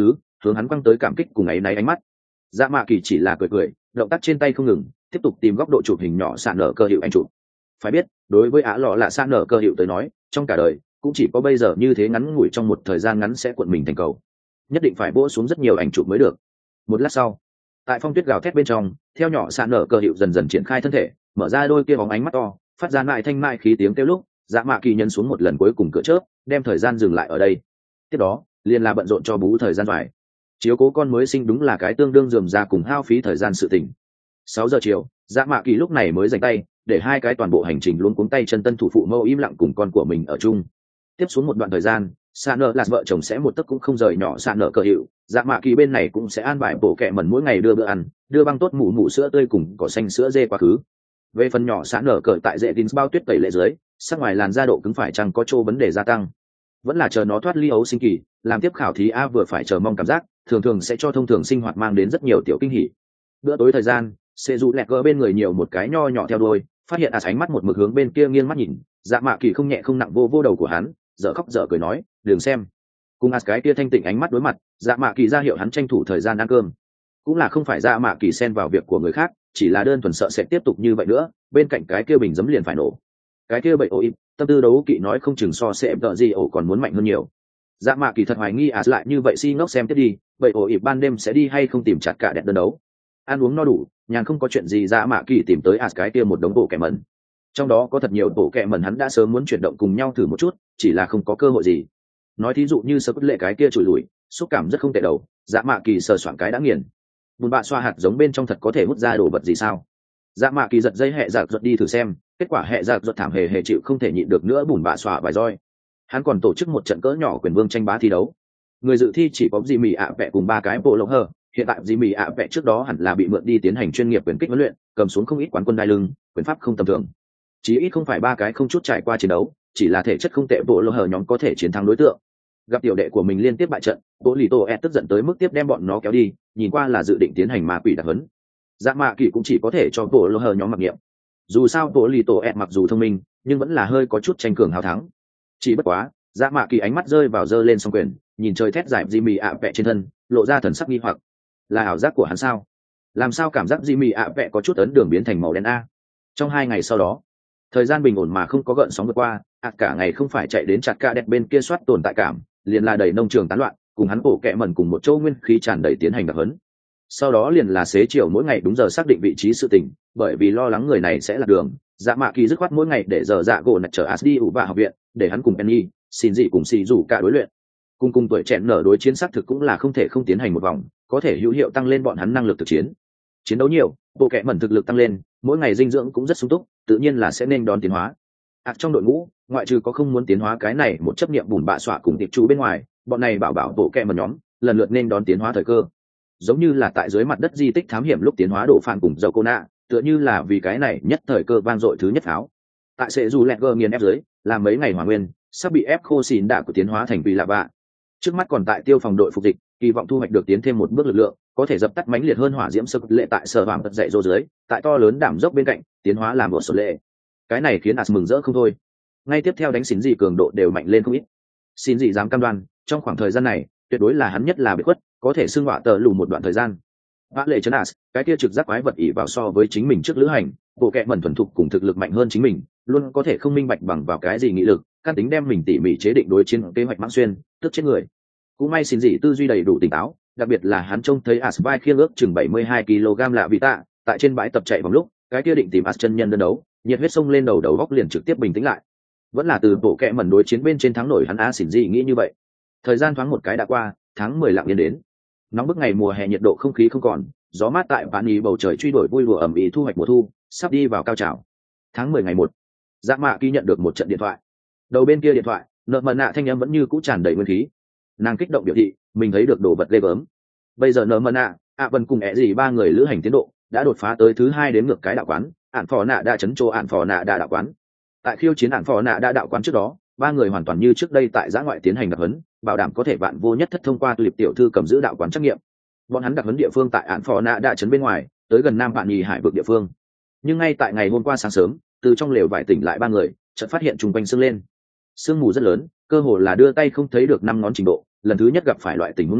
hướng hắn quăng tới cảm kích cùng ấy náy ánh mắt. Dạ mạ kỳ chỉ là cười cười, động tác trên tay không ngừng, tiếp tục tìm góc độ chụp hình nhỏ sạn nở cơ hiệu anh chụp. Phải biết, đối với Á Lọ là sạn nở cơ hiệu tới nói, trong cả đời cũng chỉ có bây giờ như thế ngắn ngủi trong một thời gian ngắn sẽ cuộn mình thành cầu. Nhất định phải vỗ xuống rất nhiều ảnh chụp mới được. Một lát sau, tại phong tuyết gào thét bên trong, theo nhỏ sạn nở cơ hiệu dần dần triển khai thân thể, mở ra đôi kia bóng ánh mắt to, phát ra lại thanh mai khí tiếng kêu lúc, Dạ mạ kỳ nhấn xuống một lần cuối cùng cửa chớp, đem thời gian dừng lại ở đây. Tiếp đó, liền là bận rộn cho bú thời gian vải. Chiếu cố con mới sinh đúng là cái tương đương rườm rà cùng hao phí thời gian sự tình. Sáu giờ chiều, Dạ mạ kỳ lúc này mới dành tay, để hai cái toàn bộ hành trình luôn cuống tay chân tân thủ phụ mâu im lặng cùng con của mình ở chung. Tiếp xuống một đoạn thời gian, Sa nợ là vợ chồng sẽ một tấc cũng không rời nhỏ Sa nợ cờ hiệu. Dạ mạ kỳ bên này cũng sẽ an bài bổ kẹ mẩn mỗi ngày đưa bữa ăn, đưa băng tốt mủ mủ sữa tươi cùng cỏ xanh sữa dê quá khứ. Về phần nhỏ Sa nợ cờ tại dễ tin bao tuyết tẩy lệ dưới, sắc ngoài làn da độ cứng phải chăng có chỗ vấn đề gia tăng, vẫn là chờ nó thoát ly ấu sinh kỳ, làm tiếp khảo thí a vừa phải chờ mong cảm giác, thường thường sẽ cho thông thường sinh hoạt mang đến rất nhiều tiểu kinh hỉ. Bữa tối thời gian, sẽ dụ lẹt gỡ bên người nhiều một cái nho nhỏ theo đuôi, phát hiện à ánh mắt một mực hướng bên kia nghiêng mắt nhìn. Dạ mạ kỳ không nhẹ không nặng vô vô đầu của hắn, dở khóc dở cười nói, đừng xem. Cùng à cái kia thanh tịnh ánh mắt đối mặt, dạ mạ kỳ ra hiệu hắn tranh thủ thời gian ăn cơm. Cũng là không phải dạ mạ kỳ xen vào việc của người khác, chỉ là đơn thuần sợ sẽ tiếp tục như vậy nữa, bên cạnh cái kia bình giấm liền phải nổ. Cái kia bậy ổ im, tâm tư đấu kỵ nói không chừng so sẽ đợi gì ổ còn muốn mạnh hơn nhiều. Dạ mạ kỳ thật hoài nghi à lại như vậy si ngốc xem tiếp đi, bậy ổ ịp ban đêm sẽ đi hay không tìm chặt cả đẹp đơn đấu. Ăn uống no đủ, nhàn không có chuyện gì dạ mạ kỳ tìm tới à cái kia một đống bộ kẻ mẩn. Trong đó có thật nhiều bộ kẻ mẩn hắn đã sớm muốn chuyển động cùng nhau thử một chút, chỉ là không có cơ hội gì. Nói thí dụ như sơ cốt lệ cái kia chùi lùi, xúc cảm rất không tệ đầu, dạ mạ kỳ sờ soạn cái đã nghiền. Bùn bạ xoa hạt giống bên trong thật có thể hút ra đồ vật gì sao? Dạ mạ kỳ giật dây hẹ giặc giật đi thử xem, kết quả hẹ giặc giật thảm hề hề chịu không thể nhịn được nữa bùn bạ xoa vài roi. Hắn còn tổ chức một trận cỡ nhỏ quyền vương tranh bá thi đấu. Người dự thi chỉ có dì mì ạ vẹ cùng ba cái bộ lộc hờ. Hiện tại dì mì ạ vẹ trước đó hẳn là bị mượn đi tiến hành chuyên nghiệp quyền kích huấn luyện, cầm xuống không ít quán quân đai lưng, quyền pháp không tầm thường. Chí ít không phải ba cái không chút trải qua chiến đấu, chỉ là thể chất không tệ bộ lộc hờ nhóm có thể chiến thắng đối tượng. Gặp tiểu đệ của mình liên tiếp bại trận, bộ lì tô e tức giận tới mức tiếp đem bọn nó kéo đi, nhìn qua là dự định tiến hành ma quỷ đặc huấn. Dạ mạ kỳ cũng chỉ có thể cho bộ lộc hờ nhóm mặc niệm. Dù sao bộ lì tô e mặc dù thông minh, nhưng vẫn là hơi có chút tranh cường hào thắng. Chỉ bất quá, dạ mạ kỳ ánh mắt rơi vào giơ lên song quyền, nhìn trời thét giải Jimmy ạ vẹ trên thân, lộ ra thần sắc nghi hoặc. Là ảo giác của hắn sao? Làm sao cảm giác Jimmy ạ vẹ có chút ấn đường biến thành màu đen a? Trong hai ngày sau đó, thời gian bình ổn mà không có gợn sóng vượt qua, ạ cả ngày không phải chạy đến chặt ca đẹp bên kia soát tồn tại cảm, liền là đầy nông trường tán loạn, cùng hắn bổ kẹ mẩn cùng một chỗ nguyên khí tràn đầy tiến hành đặc hấn. Sau đó liền là xế chiều mỗi ngày đúng giờ xác định vị trí sự tình, bởi vì lo lắng người này sẽ lạc đường, dạ mạ kỳ dứt khoát mỗi ngày để giờ dạ gỗ nạch chở as đi ủ và học viện, để hắn cùng Penny, xin dị cùng xì rủ cả đối luyện. Cùng cùng tuổi trẻ nở đối chiến xác thực cũng là không thể không tiến hành một vòng, có thể hữu hiệu tăng lên bọn hắn năng lực thực chiến. Chiến đấu nhiều, bộ kệ mẩn thực lực tăng lên, mỗi ngày dinh dưỡng cũng rất sung túc, tự nhiên là sẽ nên đón tiến hóa. À, trong đội ngũ, ngoại trừ có không muốn tiến hóa cái này một chấp niệm bùn bạ xọa cùng tiệp chú bên ngoài, bọn này bảo bảo bộ kệ mẩn nhóm, lần lượt nên đón tiến hóa thời cơ. Giống như là tại dưới mặt đất di tích thám hiểm lúc tiến hóa đổ phản cùng dầu cô nạ, tựa như là vì cái này nhất thời cơ vang dội thứ nhất pháo. Tại sẽ dù lẹt gờ nghiền ép dưới, làm mấy ngày hỏa nguyên, sắp bị ép khô xỉn đạ của tiến hóa thành vì lạ vạ. Trước mắt còn tại tiêu phòng đội phục dịch, kỳ vọng thu hoạch được tiến thêm một bước lực lượng, có thể dập tắt mãnh liệt hơn hỏa diễm sơ lệ tại sở vàng tật dậy rô dưới, tại to lớn đảm dốc bên cạnh, tiến hóa làm một số lệ. Cái này khiến As mừng rỡ không thôi. Ngay tiếp theo đánh xỉn dị cường độ đều mạnh lên không ít. Xỉn dị dám cam đoan, trong khoảng thời gian này, tuyệt đối là hắn nhất là biệt khuất, có thể xưng họa tờ lù một đoạn thời gian. Vã lệ chấn As, cái kia trực giác quái vật ỷ vào so với chính mình trước lữ hành, bộ kệ mẩn thuần thục cùng thực lực mạnh hơn chính mình, luôn có thể không minh bạch bằng vào cái gì nghị lực, căn tính đem mình tỉ mỉ chế định đối chiến kế hoạch mãng xuyên, tức chết người. Cũng may xin dị tư duy đầy đủ tỉnh táo, đặc biệt là hắn trông thấy As vai khiêng ước chừng bảy mươi hai ki lô gam lạ vị tạ, tại trên bãi tập chạy vòng lúc, cái kia định tìm As chân nhân đơn đấu, nhiệt huyết sông lên đầu đầu góc liền trực tiếp bình tĩnh lại. Vẫn là từ bộ kệ mẩn đối chiến bên trên thắng nổi hắn a xỉn dị nghĩ như vậy. Thời gian thoáng một cái đã qua, tháng mười lặng yên đến. Nóng bức ngày mùa hè nhiệt độ không khí không còn, gió mát tại vạn ý bầu trời truy đuổi vui đùa ẩm ý thu hoạch mùa thu, sắp đi vào cao trào. Tháng mười ngày một, Dạ Mạ Kỳ nhận được một trận điện thoại. Đầu bên kia điện thoại, nợ mần nạ thanh âm vẫn như cũ tràn đầy nguyên khí. Nàng kích động biểu thị, mình thấy được đồ vật ghê gớm. Bây giờ nợ mần nạ, ạ vân cùng ẹ gì ba người lữ hành tiến độ đã đột phá tới thứ hai đến ngược cái đạo quán, ản phò nạ đã chấn trô ản phò nạ đã đạo quán. Tại khiêu chiến ản phò nạ đã đạo quán trước đó, ba người hoàn toàn như trước đây tại giã ngoại tiến hành đặc huấn, bảo đảm có thể bạn vô nhất thất thông qua tuyệt tiểu thư cầm giữ đạo quán trắc nghiệm. Bọn hắn đặc huấn địa phương tại ản phò nạ đã chấn bên ngoài, tới gần nam vạn nhì hải vực địa phương. Nhưng ngay tại ngày hôm qua sáng sớm, từ trong lều vải tỉnh lại ba người, chợt phát hiện trùng quanh sương lên. Sương mù rất lớn, cơ hồ là đưa tay không thấy được năm ngón trình độ, lần thứ nhất gặp phải loại tình huống này,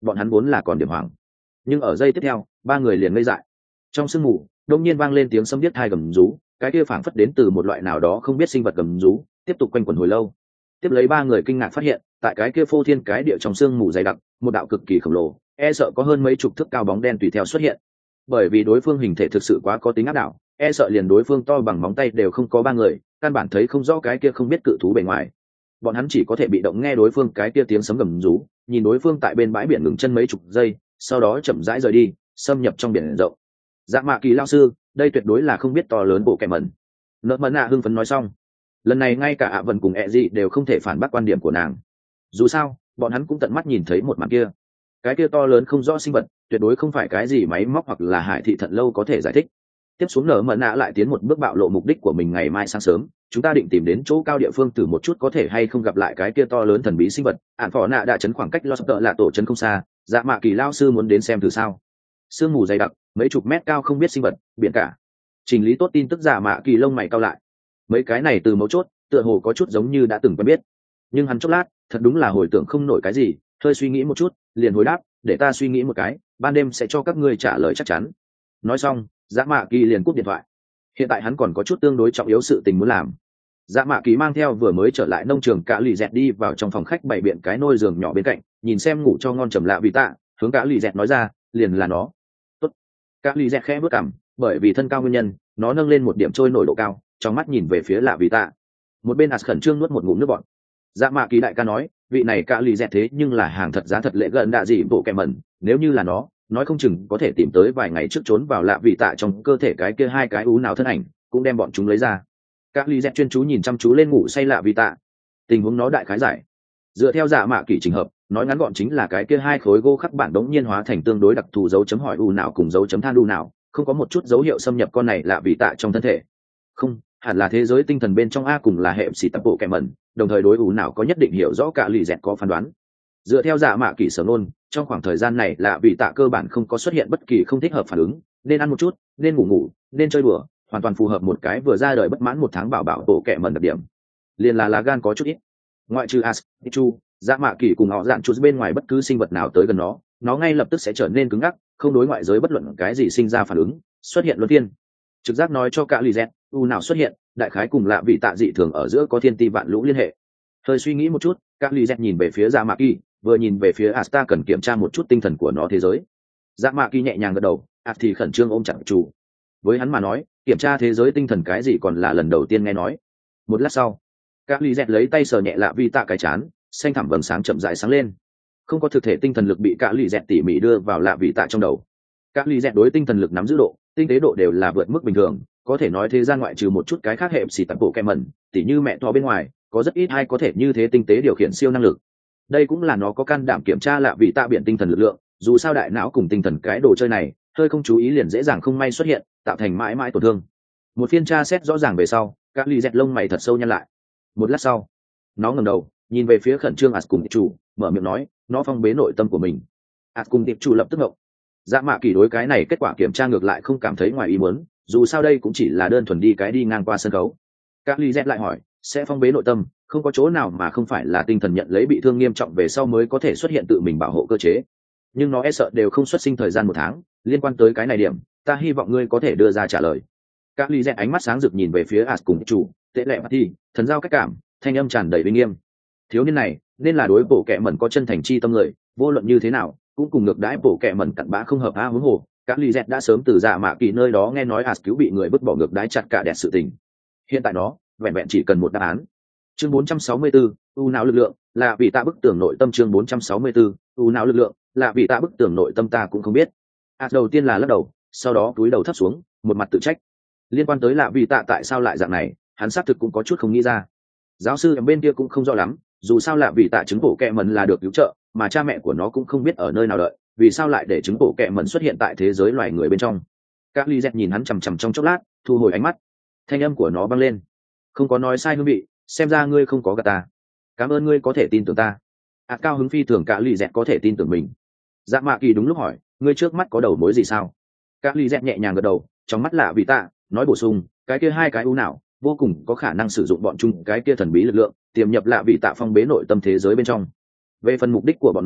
bọn hắn vốn là còn điểm hoảng. Nhưng ở giây tiếp theo ba người liền ngây dại. Trong sương mù đông nhiên vang lên tiếng sấm điếc thai gầm rú, cái kia phảng phất đến từ một loại nào đó không biết sinh vật gầm rú, tiếp tục quanh quẩn hồi lâu. Tiếp lấy ba người kinh ngạc phát hiện, tại cái kia phô thiên cái địa trong sương mù dày đặc, một đạo cực kỳ khổng lồ, e sợ có hơn mấy chục thước cao bóng đen tùy theo xuất hiện. Bởi vì đối phương hình thể thực sự quá có tính áp đảo, e sợ liền đối phương to bằng móng tay đều không có ba người, căn bản thấy không rõ cái kia không biết cự thú bề ngoài. Bọn hắn chỉ có thể bị động nghe đối phương cái kia tiếng sấm gầm rú, nhìn đối phương tại bên bãi biển ngừng chân mấy chục giây, sau đó chậm rãi rời đi, xâm nhập trong biển rộng. Dạ Mạ Kỳ lao sư, đây tuyệt đối là không biết to lớn bộ kẻ mẩn. Nợ mẫn ạ hưng phấn nói xong. Lần này ngay cả ạ Vân cùng ẹ dị đều không thể phản bác quan điểm của nàng. Dù sao bọn hắn cũng tận mắt nhìn thấy một màn kia, cái kia to lớn không rõ sinh vật tuyệt đối không phải cái gì máy móc hoặc là hải thị thận lâu có thể giải thích. Tiếp xuống nở mẫn ạ lại tiến một bước bạo lộ mục đích của mình. Ngày mai sáng sớm chúng ta định tìm đến chỗ cao địa phương thử một chút có thể hay không gặp lại cái kia to lớn thần bí sinh vật. Ản phò nạ đã chấn khoảng cách lo sợ là tổ chấn không xa. Dạ Mạ Kỳ lao sư muốn đến xem thử sao? Sương mù dày đặc, mấy chục mét cao không biết sinh vật, biển cả. Trình lý tốt tin tức. Dạ Mạ Kỳ lông mày cao lại. Mấy cái này từ mấu chốt tựa hồ có chút giống như đã từng quen biết, nhưng hắn chốc lát thật đúng là hồi tưởng không nổi cái gì, hơi suy nghĩ một chút liền hồi đáp, để ta suy nghĩ một cái, ban đêm sẽ cho các ngươi trả lời chắc chắn. Nói xong Dạ Mạ Kỳ liền cúp điện thoại. Hiện tại hắn còn có chút tương đối trọng yếu sự tình muốn làm. Dạ Mạ Kỳ mang theo vừa mới trở lại nông trường Cả Lì Dẹt đi vào trong phòng khách bày biện cái nôi giường nhỏ bên cạnh, nhìn xem ngủ cho ngon trầm lạ vì tạ, hướng Cả Lì Dẹt nói ra, liền là nó. Tốt. Cả Lì Dẹt khẽ bước cằm, bởi vì thân cao nguyên nhân, nó nâng lên một điểm trôi nổi độ cao, trong mắt nhìn về phía lạ vì tạ. Một bên As khẩn trương nuốt một ngụm nước bọt. Dạ Mạ Kỳ đại ca nói, vị này Cả Lì Dẹt thế nhưng là hàng thật giá thật lệ gần đạ gì bộ kẻ mẩn, nếu như là nó, nói không chừng có thể tìm tới vài ngày trước trốn vào lạ vị tạ trong cơ thể cái kia hai cái ú nào thân ảnh, cũng đem bọn chúng lấy ra. Các Lý Dẹt chuyên chú nhìn chăm chú lên ngủ say lạ vị tạ, tình huống nó đại khái giải. Dựa theo Dạ Mạ Kỳ trình hợp, nói ngắn gọn chính là cái kia hai khối gỗ khắc bản đống nhiên hóa thành tương đối đặc thù dấu chấm hỏi u nào cùng dấu chấm than u nào, không có một chút dấu hiệu xâm nhập con này lạ vị tạ trong thân thể. Không, hẳn là thế giới tinh thần bên trong a cùng là hệ xì tập bộ kẻ mẩn, đồng thời đối u nào có nhất định hiểu rõ. Cả Lý Dẹt có phán đoán. Dựa theo Dạ Mạ Kỳ sở ngôn, trong khoảng thời gian này lạ vị tạ cơ bản không có xuất hiện bất kỳ không thích hợp phản ứng, nên ăn một chút, nên ngủ ngủ, nên chơi đùa, hoàn toàn phù hợp một cái vừa ra đời bất mãn một tháng bảo bảo bộ kẻ mẩn đặc điểm. Liền là lá gan có chút ít. Ngoại trừ As, Chu, Dạ Mạ Kỳ cùng họ dạn chút bên ngoài bất cứ sinh vật nào tới gần nó, nó ngay lập tức sẽ trở nên cứng ngắc, không đối ngoại giới bất luận cái gì sinh ra phản ứng, xuất hiện luân phiên. Trực giác nói cho Cả Lì Dẹt, u nào xuất hiện, đại khái cùng lạ vị tạ dị thường ở giữa có thiên ti vạn lũ liên hệ. Hơi suy nghĩ một chút, Cả Lì Dẹt nhìn về phía Dạ Mạ Kỳ, vừa nhìn về phía Asta cần kiểm tra một chút tinh thần của nó thế giới. Dạ Mạ Kỳ nhẹ nhàng gật đầu, As thì khẩn trương ôm chặt chủ. Với hắn mà nói, kiểm tra thế giới tinh thần cái gì còn là lần đầu tiên nghe nói. Một lát sau, Các Lý Dẹt lấy tay sờ nhẹ lạ vi tạ cái chán, xanh thẳm vầng sáng chậm rãi sáng lên. Không có thực thể tinh thần lực bị Các Lý Dẹt tỉ mỉ đưa vào lạ vi tạ trong đầu. Các Lý Dẹt đối tinh thần lực nắm giữ độ, tinh tế độ đều là vượt mức bình thường, có thể nói thế gian ngoại trừ một chút cái khác hệ xì tập bộ kẹm mẩn, tỉ như mẹ thỏ bên ngoài, có rất ít ai có thể như thế tinh tế điều khiển siêu năng lực. Đây cũng là nó có can đảm kiểm tra lạ vị tạ biện tinh thần lực lượng, dù sao đại não cùng tinh thần cái đồ chơi này hơi không chú ý liền dễ dàng không may xuất hiện, tạo thành mãi mãi tổn thương. Một phiên tra xét rõ ràng về sau, Các Lý Dẹt lông mày thật sâu nhăn lại. Một lát sau, nó ngẩng đầu nhìn về phía khẩn trương As cùng tiệp chủ, mở miệng nói, nó phong bế nội tâm của mình. As cùng tiệp chủ lập tức ngộng. Dạ Mạ Kỳ đối cái này kết quả kiểm tra ngược lại không cảm thấy ngoài ý muốn, dù sao đây cũng chỉ là đơn thuần đi cái đi ngang qua sân khấu. Các Lý Dẹt lại hỏi, sẽ phong bế nội tâm, không có chỗ nào mà không phải là tinh thần nhận lấy bị thương nghiêm trọng về sau mới có thể xuất hiện tự mình bảo hộ cơ chế. Nhưng nó e sợ đều không xuất sinh thời gian một tháng, liên quan tới cái này điểm, ta hy vọng ngươi có thể đưa ra trả lời. Các Lý Dẹt ánh mắt sáng rực nhìn về phía As cùng chủ, tệ lệ Matty, thần giao cách cảm, thanh âm tràn đầy uy nghiêm. Thiếu niên này nên là đối bộ kệ mẩn có chân thành chi tâm người, vô luận như thế nào cũng cùng ngược đãi bộ kệ mẩn cặn bã không hợp a huống hồ. Các Lý Dẹt đã sớm từ Dạ Mạ Kỳ nơi đó nghe nói As cứu bị người vứt bỏ ngược đãi chặt cả đẹp sự tình. Hiện tại nó vẹn vẹn chỉ cần một đáp án. Chương bốn trăm sáu mươi tư, u não lực lượng, là vì ta bức tường nội tâm. Chương bốn trăm sáu mươi tư, u não lực lượng, là vì ta bức tường nội tâm ta cũng không biết. As đầu tiên là lắc đầu, sau đó cúi đầu thấp xuống, một mặt tự trách. Liên quan tới lạ vì tạ tại sao lại dạng này, hắn xác thực cũng có chút không nghĩ ra. Giáo sư ở bên kia cũng không rõ lắm, dù sao lạ vì tạ chứng bổ kẹ mẩn là được cứu trợ, mà cha mẹ của nó cũng không biết ở nơi nào đợi, vì sao lại để chứng bổ kẹ mẩn xuất hiện tại thế giới loài người bên trong. Các Lý Dẹt nhìn hắn chằm chằm trong chốc lát, thu hồi ánh mắt. Thanh âm của nó vang lên, không có nói sai hương vị, xem ra ngươi không có gạt ta. Cảm ơn ngươi có thể tin tưởng ta. À, cao hứng phi thường. Cả Lý Dẹt có thể tin tưởng mình. Dạ Mạ Kỳ đúng lúc hỏi, ngươi trước mắt có đầu mối gì sao? Các Lý Dẹt nhẹ nhàng gật đầu, trong mắt lạ vì tạ, nói bổ sung, cái kia hai cái u não vô cùng có khả năng sử dụng bọn chúng cái kia thần bí lực lượng tiềm nhập lạ vị tạ phong bế nội tâm thế giới bên trong. Về phần mục đích của bọn nó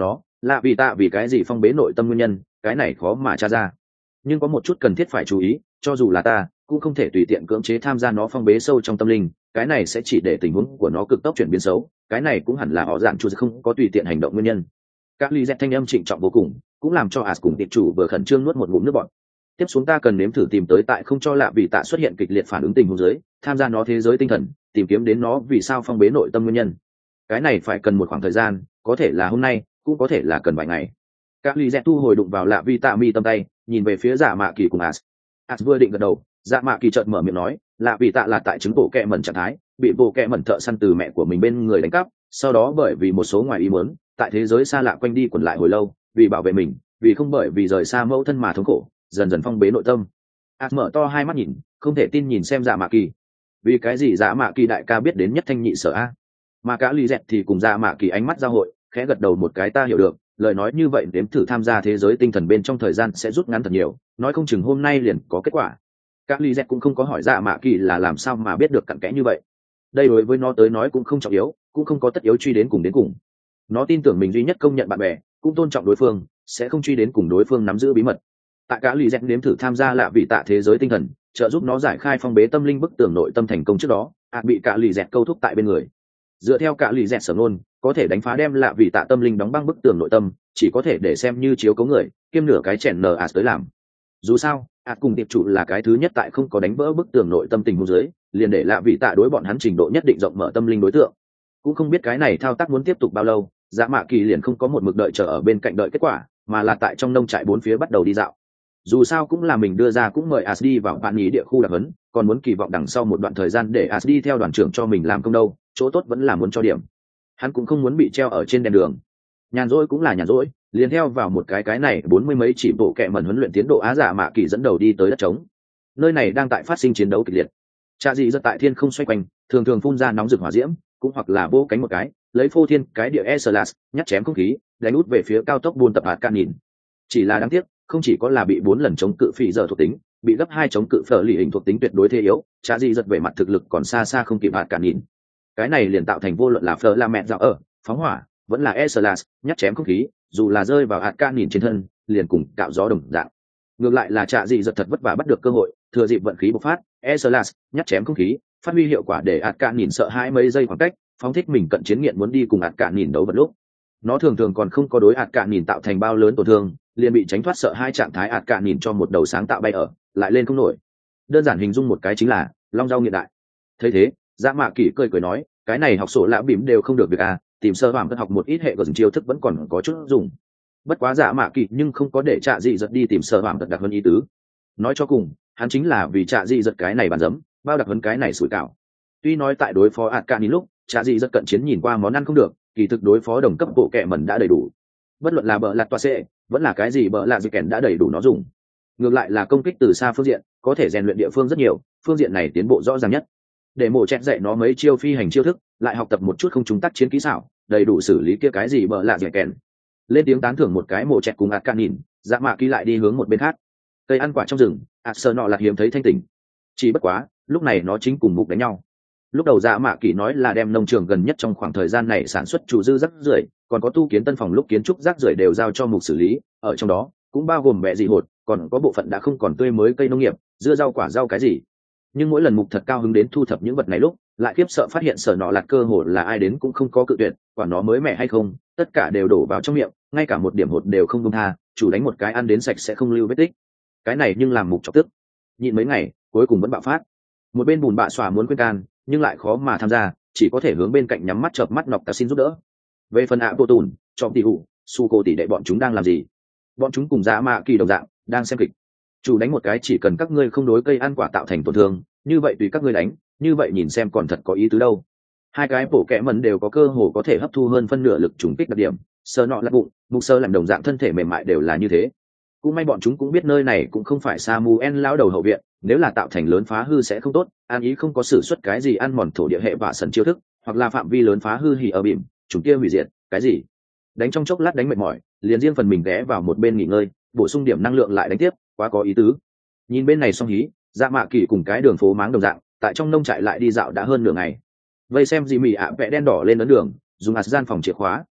lạ vì tạ vì cái gì phong bế nội tâm nguyên nhân cái này khó mà tra ra, nhưng có một chút cần thiết phải chú ý, cho dù là ta cũng không thể tùy tiện cưỡng chế tham gia nó phong bế sâu trong tâm linh, cái này sẽ chỉ để tình huống của nó cực tốc chuyển biến xấu, cái này cũng hẳn là họ dạn chủ không có tùy tiện hành động nguyên nhân. Các ly dẹt thanh âm trịnh trọng vô cùng, cũng làm cho as cùng tiệp chủ vừa khẩn trương nuốt một ngụm nước bọt. Tiếp xuống ta cần nếm thử tìm tới tại không cho lạ vì tạ xuất hiện kịch liệt phản ứng tình huống dưới, tham gia nó thế giới tinh thần, tìm kiếm đến nó vì sao phong bế nội tâm nguyên nhân. Cái này phải cần một khoảng thời gian, có thể là hôm nay, cũng có thể là cần vài ngày. Các ly dẹt thu hồi đụng vào lạ vì tạ mi tâm tay, nhìn về phía Dạ Mạ Kỳ cùng as. As vừa định gật đầu, Dạ Mạ Kỳ chợt mở miệng nói, lạ vì tạ là tại chứng bộ kẹ mẩn trạng thái, bị bộ kẹ mẩn thợ săn từ mẹ của mình bên người đánh cắp, sau đó bởi vì một số ngoài ý muốn, tại thế giới xa lạ quanh đi quẩn lại hồi lâu, vì bảo vệ mình, vì không bởi vì rời xa mẫu thân mà thống khổ, dần dần phong bế nội tâm. As mở to hai mắt nhìn, không thể tin nhìn xem Dạ Mạ Kỳ. Vì cái gì Dạ Mạ Kỳ đại ca biết đến nhất thanh nhị sở a? Mà cả Lý Dẹt thì cùng Dạ Mạ Kỳ ánh mắt giao hội, khẽ gật đầu một cái, ta hiểu được, lời nói như vậy đếm thử tham gia thế giới tinh thần bên trong thời gian sẽ rút ngắn thật nhiều, nói không chừng hôm nay liền có kết quả. Các Lý Dẹt cũng không có hỏi Dạ Mạ Kỳ là làm sao mà biết được cặn kẽ như vậy. Đây đối với nó tới nói cũng không trọng yếu, cũng không có tất yếu truy đến cùng đến cùng. Nó tin tưởng mình duy nhất công nhận bạn bè, cũng tôn trọng đối phương, sẽ không truy đến cùng đối phương nắm giữ bí mật. Tại cả Lý Dẹt nếm thử tham gia lạ vị tạ thế giới tinh thần, trợ giúp nó giải khai phong bế tâm linh bức tường nội tâm thành công trước đó, ạt bị cả Lý Dẹt câu thúc tại bên người. Dựa theo cả Lý Dẹt sở ngôn, có thể đánh phá đem lạ vị tạ tâm linh đóng băng bức tường nội tâm, chỉ có thể để xem như chiếu cố người, kiêm nửa cái chèn nờ ạt tới làm. Dù sao, ạt cùng tiệp chủ là cái thứ nhất tại không có đánh vỡ bức tường nội tâm tình huống dưới, liền để lạ vị tạ đối bọn hắn trình độ nhất định rộng mở tâm linh đối tượng. Cũng không biết cái này thao tác muốn tiếp tục bao lâu, Dạ Mạ Kỳ liền không có một mực đợi chờ ở bên cạnh đợi kết quả, mà là tại trong nông trại bốn phía bắt đầu đi dạo. Dù sao cũng là mình đưa ra, cũng mời as đi vào bạn nhí địa khu đặc huấn, còn muốn kỳ vọng đằng sau một đoạn thời gian để as đi theo đoàn trưởng cho mình làm công đâu, chỗ tốt vẫn là muốn cho điểm. Hắn cũng không muốn bị treo ở trên đèn đường. Nhàn rỗi cũng là nhàn rỗi, liền theo vào một cái cái này bốn mươi mấy chỉ bộ kệ mẩn huấn luyện tiến độ Á Dạ Mạ Kỳ dẫn đầu đi tới đất trống. Nơi này đang tại phát sinh chiến đấu kịch liệt. Trạ dị giật tại thiên không xoay quanh, thường thường phun ra nóng rực hỏa diễm, cũng hoặc là vỗ cánh một cái, lấy phô thiên cái địa Eslas, nhát chém không khí, đánh út về phía cao tốc buôn tập hạt can nhìn. Chỉ là đáng tiếc, không chỉ có là bị bốn lần chống cự phỉ giờ thuộc tính, bị gấp hai chống cự phở lì hình thuộc tính tuyệt đối thế yếu, Trạ dị giật về mặt thực lực còn xa xa không kịp hạt can nhìn. Cái này liền tạo thành vô luận là phở la mẹ dạo ở, phóng hỏa, vẫn là Eslas, nhát chém không khí, dù là rơi vào hạt can nhìn trên thân, liền cùng cạo gió đồng dạng. Ngược lại là Trạ dị giật thật vất vả bắt được cơ hội, thừa dịp vận khí bộc phát, Eslas, nhát chém không khí, phát huy hiệu quả để hạt can nhìn sợ hãi mấy giây khoảng cách, phóng thích mình cận chiến nghiện muốn đi cùng hạt cạn nhìn đấu vật lúc nó thường thường còn không có đối hạt cạn nhìn tạo thành bao lớn tổn thương, liền bị tránh thoát sợ hai trạng thái hạt cạn nhìn cho một đầu sáng tạo bay ở lại lên không nổi. Đơn giản hình dung một cái chính là long rau nghiện đại. Thấy thế, Dạ Mạ Kỳ cười cười nói, cái này học sổ lạ bìm đều không được việc à, tìm sơ hoàng tân học một ít hệ gần chiêu thức vẫn còn có chút dùng. Bất quá Dạ Mạ Kỳ nhưng không có để Trạ dị giật đi tìm sơ hoàng tân đặc hơn ý tứ. Nói cho cùng, hắn chính là vì Trạ dị giật cái này bàn dấm, bao đặc hơn cái này sủi cảo. Tuy nói tại đối phó hạt cạn nhìn lúc Trạ dị rất cận chiến nhìn qua món ăn không được, kỳ thực đối phó đồng cấp bộ kệ mẩn đã đầy đủ. Bất luận là bợ lạt toa xệ, vẫn là cái gì bợ lạt dị kèn đã đầy đủ nó dùng. Ngược lại là công kích từ xa phương diện, có thể rèn luyện địa phương rất nhiều, phương diện này tiến bộ rõ ràng nhất. Để mổ chẹt dạy nó mấy chiêu phi hành chiêu thức, lại học tập một chút không trúng tác chiến kỹ xảo, đầy đủ xử lý kia cái gì bợ lạt dị kèn. Lên tiếng tán thưởng một cái mổ chẹt cùng hạt cạn nhìn, Dạ Mạ Kỳ lại đi hướng một bên khác. Cây ăn quả trong rừng, hạt sơ nọ là hiếm thấy thanh tỉnh. Chỉ bất quá, lúc này nó chính cùng mục đánh nhau. Lúc đầu Dạ Mạ Kỳ nói là đem nông trường gần nhất trong khoảng thời gian này sản xuất chủ dư rác rưởi, còn có tu kiến tân phòng lúc kiến trúc rác rưởi đều giao cho mục xử lý, ở trong đó cũng bao gồm bẹ dị hột, còn có bộ phận đã không còn tươi mới cây nông nghiệp, dưa rau quả rau cái gì. Nhưng mỗi lần mục thật cao hứng đến thu thập những vật này lúc, lại khiếp sợ phát hiện sở nọ lạt cơ hồ là ai đến cũng không có cự tuyệt, quả nó mới mẻ hay không, tất cả đều đổ vào trong miệng, ngay cả một điểm hột đều không buông tha, chủ đánh một cái ăn đến sạch sẽ không lưu vết tích. Cái này nhưng làm mục chọc tức. Nhịn mấy ngày, cuối cùng vẫn bạo phát. Một bên bùn bạ xòa muốn khuyên can, nhưng lại khó mà tham gia, chỉ có thể hướng bên cạnh nhắm mắt chợp mắt nọc ta xin giúp đỡ. Về phần ạ vô tùn, trong tỷ hụ, su cô tỷ đệ bọn chúng đang làm gì? Bọn chúng cùng Dạ Mạ Kỳ đồng dạng, đang xem kịch. Chủ đánh một cái chỉ cần các ngươi không đối cây ăn quả tạo thành tổn thương, như vậy tùy các ngươi đánh, như vậy nhìn xem còn thật có ý tứ đâu. Hai cái bổ kẽ mẩn đều có cơ hồ có thể hấp thu hơn phân nửa lực trùng kích đặc điểm, sơ nọ là bụng, mục sơ làm đồng dạng thân thể mềm mại đều là như thế. Cũng may bọn chúng cũng biết nơi này cũng không phải Samuel lão đầu hậu viện, nếu là tạo thành lớn phá hư sẽ không tốt, an ý không có sử xuất cái gì ăn mòn thổ địa hệ và sần chiêu thức, hoặc là phạm vi lớn phá hư hỉ ở bìm, chúng kia hủy diệt, cái gì? Đánh trong chốc lát đánh mệt mỏi, liền riêng phần mình ghé vào một bên nghỉ ngơi, bổ sung điểm năng lượng lại đánh tiếp, quá có ý tứ. Nhìn bên này xong hí, Dạ Mạ Kỳ cùng cái đường phố máng đồng dạng, tại trong nông trại lại đi dạo đã hơn nửa ngày. Vây xem gì mì ạ vẽ đen đỏ lên ấn đường, dùng ạt gian phòng chìa khóa,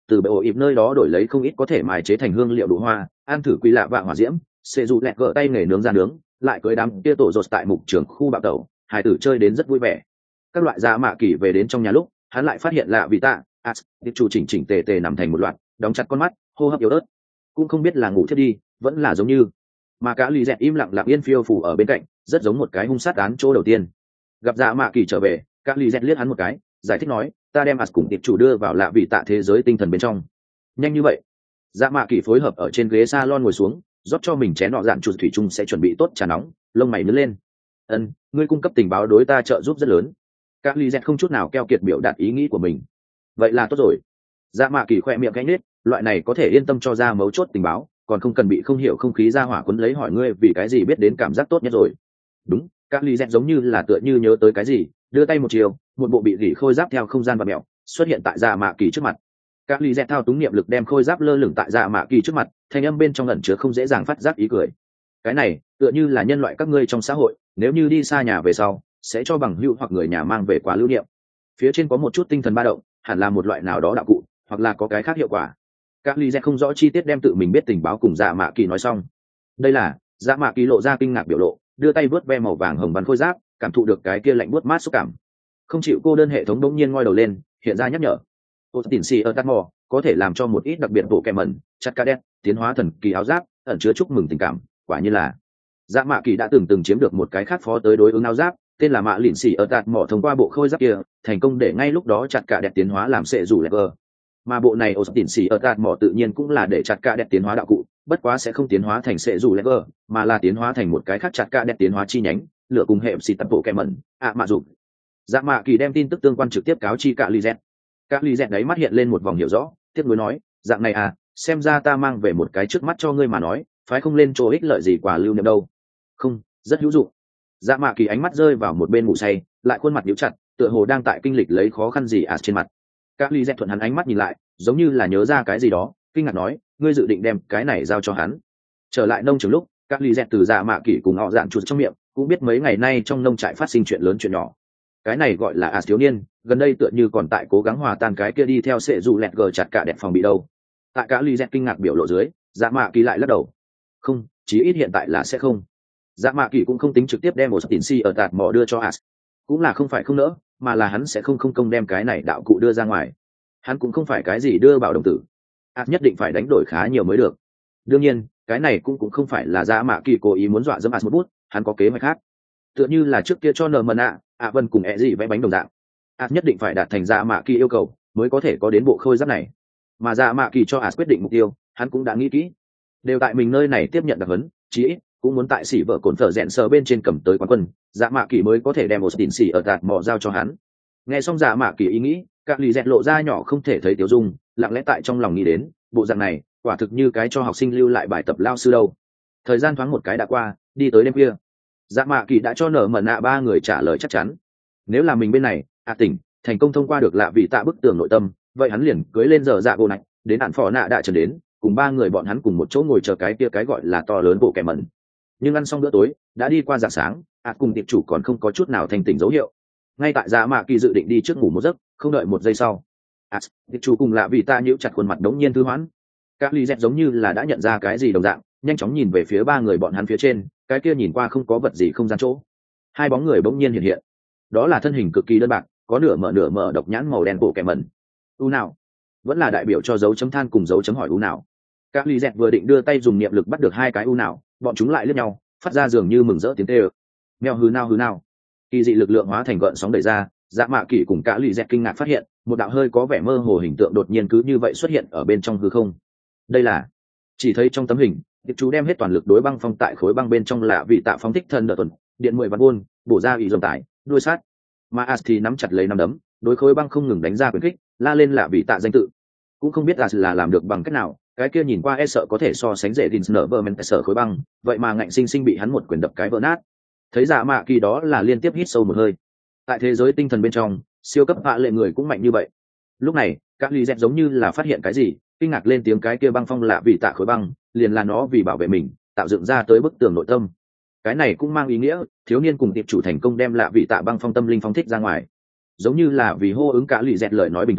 từ bệ ổ ịp nơi đó đổi lấy không ít có thể mài chế thành hương liệu đủ hoa, ăn thử quý lạ vạ hỏa diễm, xê dù lẹt gỡ tay nghề nướng ra nướng, lại cưới đám kia tổ rột tại mục trường khu bạo tẩu, hải tử chơi đến rất vui vẻ. Các loại dạ mạ kỳ về đến trong nhà lúc, hắn lại phát hiện lạ vì tạ, as, tiệp chủ chỉnh chỉnh tề tề nằm thành một loạt, đóng chặt con mắt, hô hấp yếu ớt, cũng không biết là ngủ thiết đi, vẫn là giống như. Mà cả lì dẹt im lặng lặng yên phiêu phủ ở bên cạnh, rất giống một cái hung sát án chỗ đầu tiên. Gặp dạ mạ kỳ trở về, cả lì dẹt liếc hắn một cái, giải thích nói, ta đem as cùng tiệp chủ đưa vào lạ vì tạ thế giới tinh thần bên trong. Nhanh như vậy? Dạ mạ kỳ phối hợp ở trên ghế salon ngồi xuống, rót cho mình chén nọ dạn chuột thủy chung sẽ chuẩn bị tốt trà nóng, lông mày nhướng lên. Ân, ngươi cung cấp tình báo đối ta trợ giúp rất lớn. Các ly dẹt không chút nào keo kiệt biểu đạt ý nghĩ của mình. Vậy là tốt rồi. Dạ mạ kỳ khoe miệng cánh nết, loại này có thể yên tâm cho ra mấu chốt tình báo, còn không cần bị không hiểu không khí ra hỏa quấn lấy hỏi ngươi vì cái gì biết đến cảm giác tốt nhất rồi. Đúng, các ly dẹt giống như là tựa như nhớ tới cái gì, đưa tay một chiều, một bộ bị gỉ khôi giáp theo không gian và mèo xuất hiện tại dạ mạ kỳ trước mặt. Các ly dẹt thao túng niệm lực đem khôi giáp lơ lửng tại dạ mạ kỳ trước mặt, thanh âm bên trong ẩn chứa không dễ dàng phát giác ý cười. Cái này tựa như là nhân loại các ngươi trong xã hội, nếu như đi xa nhà về sau sẽ cho bằng hữu hoặc người nhà mang về quà lưu niệm. Phía trên có một chút tinh thần ba động, hẳn là một loại nào đó đạo cụ, hoặc là có cái khác hiệu quả. Các ly dẹt không rõ chi tiết đem tự mình biết tình báo cùng dạ mạ kỳ nói xong. Đây là dạ mạ kỳ lộ ra kinh ngạc biểu lộ, đưa tay vớt ve màu vàng hồng văn khôi giáp, cảm thụ được cái kia lạnh buốt mát xúc cảm. Không chịu cô đơn hệ thống đống nhiên ngoi đầu lên, hiện ra nhắc nhở. Ô tỉn xì ở tát mò có thể làm cho một ít đặc biệt bộ kèm mẩn chặt ca đen tiến hóa thần kỳ áo giáp, ẩn chứa chúc mừng tình cảm. Quả như là dạ mạ kỳ đã từng từng chiếm được một cái khác phó tới đối ứng áo giáp, tên là mạ lỉnh xì ở tạt mỏ, thông qua bộ khôi giáp kia thành công để ngay lúc đó chặt cả đẹp tiến hóa làm sệ rủ lẹt vờ. Mà bộ này ô tỉn xì ở tạt mỏ tự nhiên cũng là để chặt cả đẹp tiến hóa đạo cụ, bất quá sẽ không tiến hóa thành sệ rủ lẹt vờ, mà là tiến hóa thành một cái khác chặt cả đẹp tiến hóa chi nhánh, lựa cùng hệ xì tập bộ kèm mẩn ạ mạ dục. Dạ mạ kỳ đem tin tức tương quan trực tiếp cáo chi cả ly dẹt. Các ly dẹt đấy mắt hiện lên một vòng hiểu rõ, tiếp nối nói, dạng này à, xem ra ta mang về một cái trước mắt cho ngươi mà nói, phải không lên chỗ ích lợi gì quả lưu niệm đâu. Không, rất hữu dụng. Dạ mạ kỳ ánh mắt rơi vào một bên ngủ say, lại khuôn mặt nhíu chặt, tựa hồ đang tại kinh lịch lấy khó khăn gì à trên mặt. Các ly dẹt thuận hắn ánh mắt nhìn lại, giống như là nhớ ra cái gì đó, kinh ngạc nói, ngươi dự định đem cái này giao cho hắn. Trở lại nông trường lúc, các ly dẹt từ dạ mạ kỳ cùng họ dạn chuột trong miệng, cũng biết mấy ngày nay trong nông trại phát sinh chuyện lớn chuyện nhỏ. Cái này gọi là as thiếu niên, gần đây tựa như còn tại cố gắng hòa tan cái kia đi theo sệ dụ lẹt gờ chặt cả đẹp phòng bị đâu. Tại cả ly dẹt kinh ngạc biểu lộ dưới, dạ mạ kỳ lại lắc đầu. Không, chí ít hiện tại là sẽ không. Dạ mạ kỳ cũng không tính trực tiếp đem một tín si ở tạt mỏ đưa cho as, cũng là không phải không nỡ, mà là hắn sẽ không không công đem cái này đạo cụ đưa ra ngoài. Hắn cũng không phải cái gì đưa bảo đồng tử, as nhất định phải đánh đổi khá nhiều mới được. Đương nhiên, cái này cũng cũng không phải là dạ mạ kỳ cố ý muốn dọa dẫm as một bút, hắn có kế hoạch khác. Tựa như là trước kia cho nờ mần ạ, ạ vân cùng ẹ gì vẽ bánh đồng dạng, as nhất định phải đạt thành dạ mạ kỳ yêu cầu mới có thể có đến bộ khôi giáp này. Mà dạ mạ kỳ cho as quyết định mục tiêu, hắn cũng đã nghĩ kỹ, đều tại mình nơi này tiếp nhận đặc huấn, chí ít cũng muốn tại xỉ vợ cồn phở rẽn sờ bên trên cầm tới quán quân, dạ mạ kỳ mới có thể đem một tín xỉ ở tạt mỏ giao cho hắn. Nghe xong dạ mạ kỳ ý nghĩ, các lì dẹt lộ ra nhỏ không thể thấy tiêu dung, lặng lẽ tại trong lòng nghĩ đến, bộ dạng này quả thực như cái cho học sinh lưu lại bài tập lao sư đâu. Thời gian thoáng một cái đã qua, đi tới đêm kia, dạ mạ kỳ đã cho nở mẩn nạ ba người trả lời chắc chắn. Nếu là mình bên này à tỉnh thành công thông qua được lạ vị tạ bức tường nội tâm, vậy hắn liền cưới lên giờ dạ gỗ này đến ạn phò nạ đã trở đến, cùng ba người bọn hắn cùng một chỗ ngồi chờ cái kia cái gọi là to lớn bộ kẻ mẩn. Nhưng ăn xong bữa tối đã đi qua dạng sáng, à cùng tiệp chủ còn không có chút nào thành tỉnh dấu hiệu. Ngay tại dạ mạ kỳ dự định đi trước ngủ một giấc, không đợi một giây sau, à tiệp chủ cùng lạ vị tạ nhíu chặt khuôn mặt đống nhiên thư hoãn. Các ly dẹt giống như là đã nhận ra cái gì đồng dạng, nhanh chóng nhìn về phía ba người bọn hắn phía trên, cái kia nhìn qua không có vật gì không gian chỗ. Hai bóng người bỗng nhiên hiện hiện, đó là thân hình cực kỳ đơn bạc, có nửa mở nửa mở độc nhãn màu đen bộ kẻ mẩn. U nào? Vẫn là đại biểu cho dấu chấm than cùng dấu chấm hỏi u nào. Các ly dẹt vừa định đưa tay dùng niệm lực bắt được hai cái u nào, bọn chúng lại liếc nhau, phát ra dường như mừng rỡ tiếng tê ơ. Mèo hứ nào hứ nào. Kỳ dị lực lượng hóa thành gợn sóng đẩy ra, dạ mạ kỳ cùng cả ly dẹt kinh ngạc phát hiện, một đạo hơi có vẻ mơ hồ hình tượng đột nhiên cứ như vậy xuất hiện ở bên trong hư không. Đây là, chỉ thấy trong tấm hình, tiệp chú đem hết toàn lực đối băng phong tại khối băng bên trong là vị tạ phóng thích thần đợt tuần, điện mười vạn buôn, bổ ra ý dòng tải, đuôi sát. Mà as thì nắm chặt lấy nắm đấm, đối khối băng không ngừng đánh ra quyền kích, la lên là vị tạ danh tự. Cũng không biết as là làm được bằng cách nào, cái kia nhìn qua e sợ có thể so sánh dễ tin nở vơ men sở khối băng, vậy mà ngạnh sinh sinh bị hắn một quyền đập cái vỡ nát. Thấy dạ mạ kỳ đó là liên tiếp hít sâu một hơi. Tại thế giới tinh thần bên trong, siêu cấp hạ lệ người cũng mạnh như vậy. Lúc này, các ly dẹt giống như là phát hiện cái gì, kinh ngạc lên tiếng, cái kia băng phong lạ vị tạ khối băng, liền là nó vì bảo vệ mình, tạo dựng ra tới bức tường nội tâm. Cái này cũng mang ý nghĩa, thiếu niên cùng tiệp chủ thành công đem lạ vị tạ băng phong tâm linh phóng thích ra ngoài. Giống như là vì hô ứng cả lì dẹt lời nói bình thường,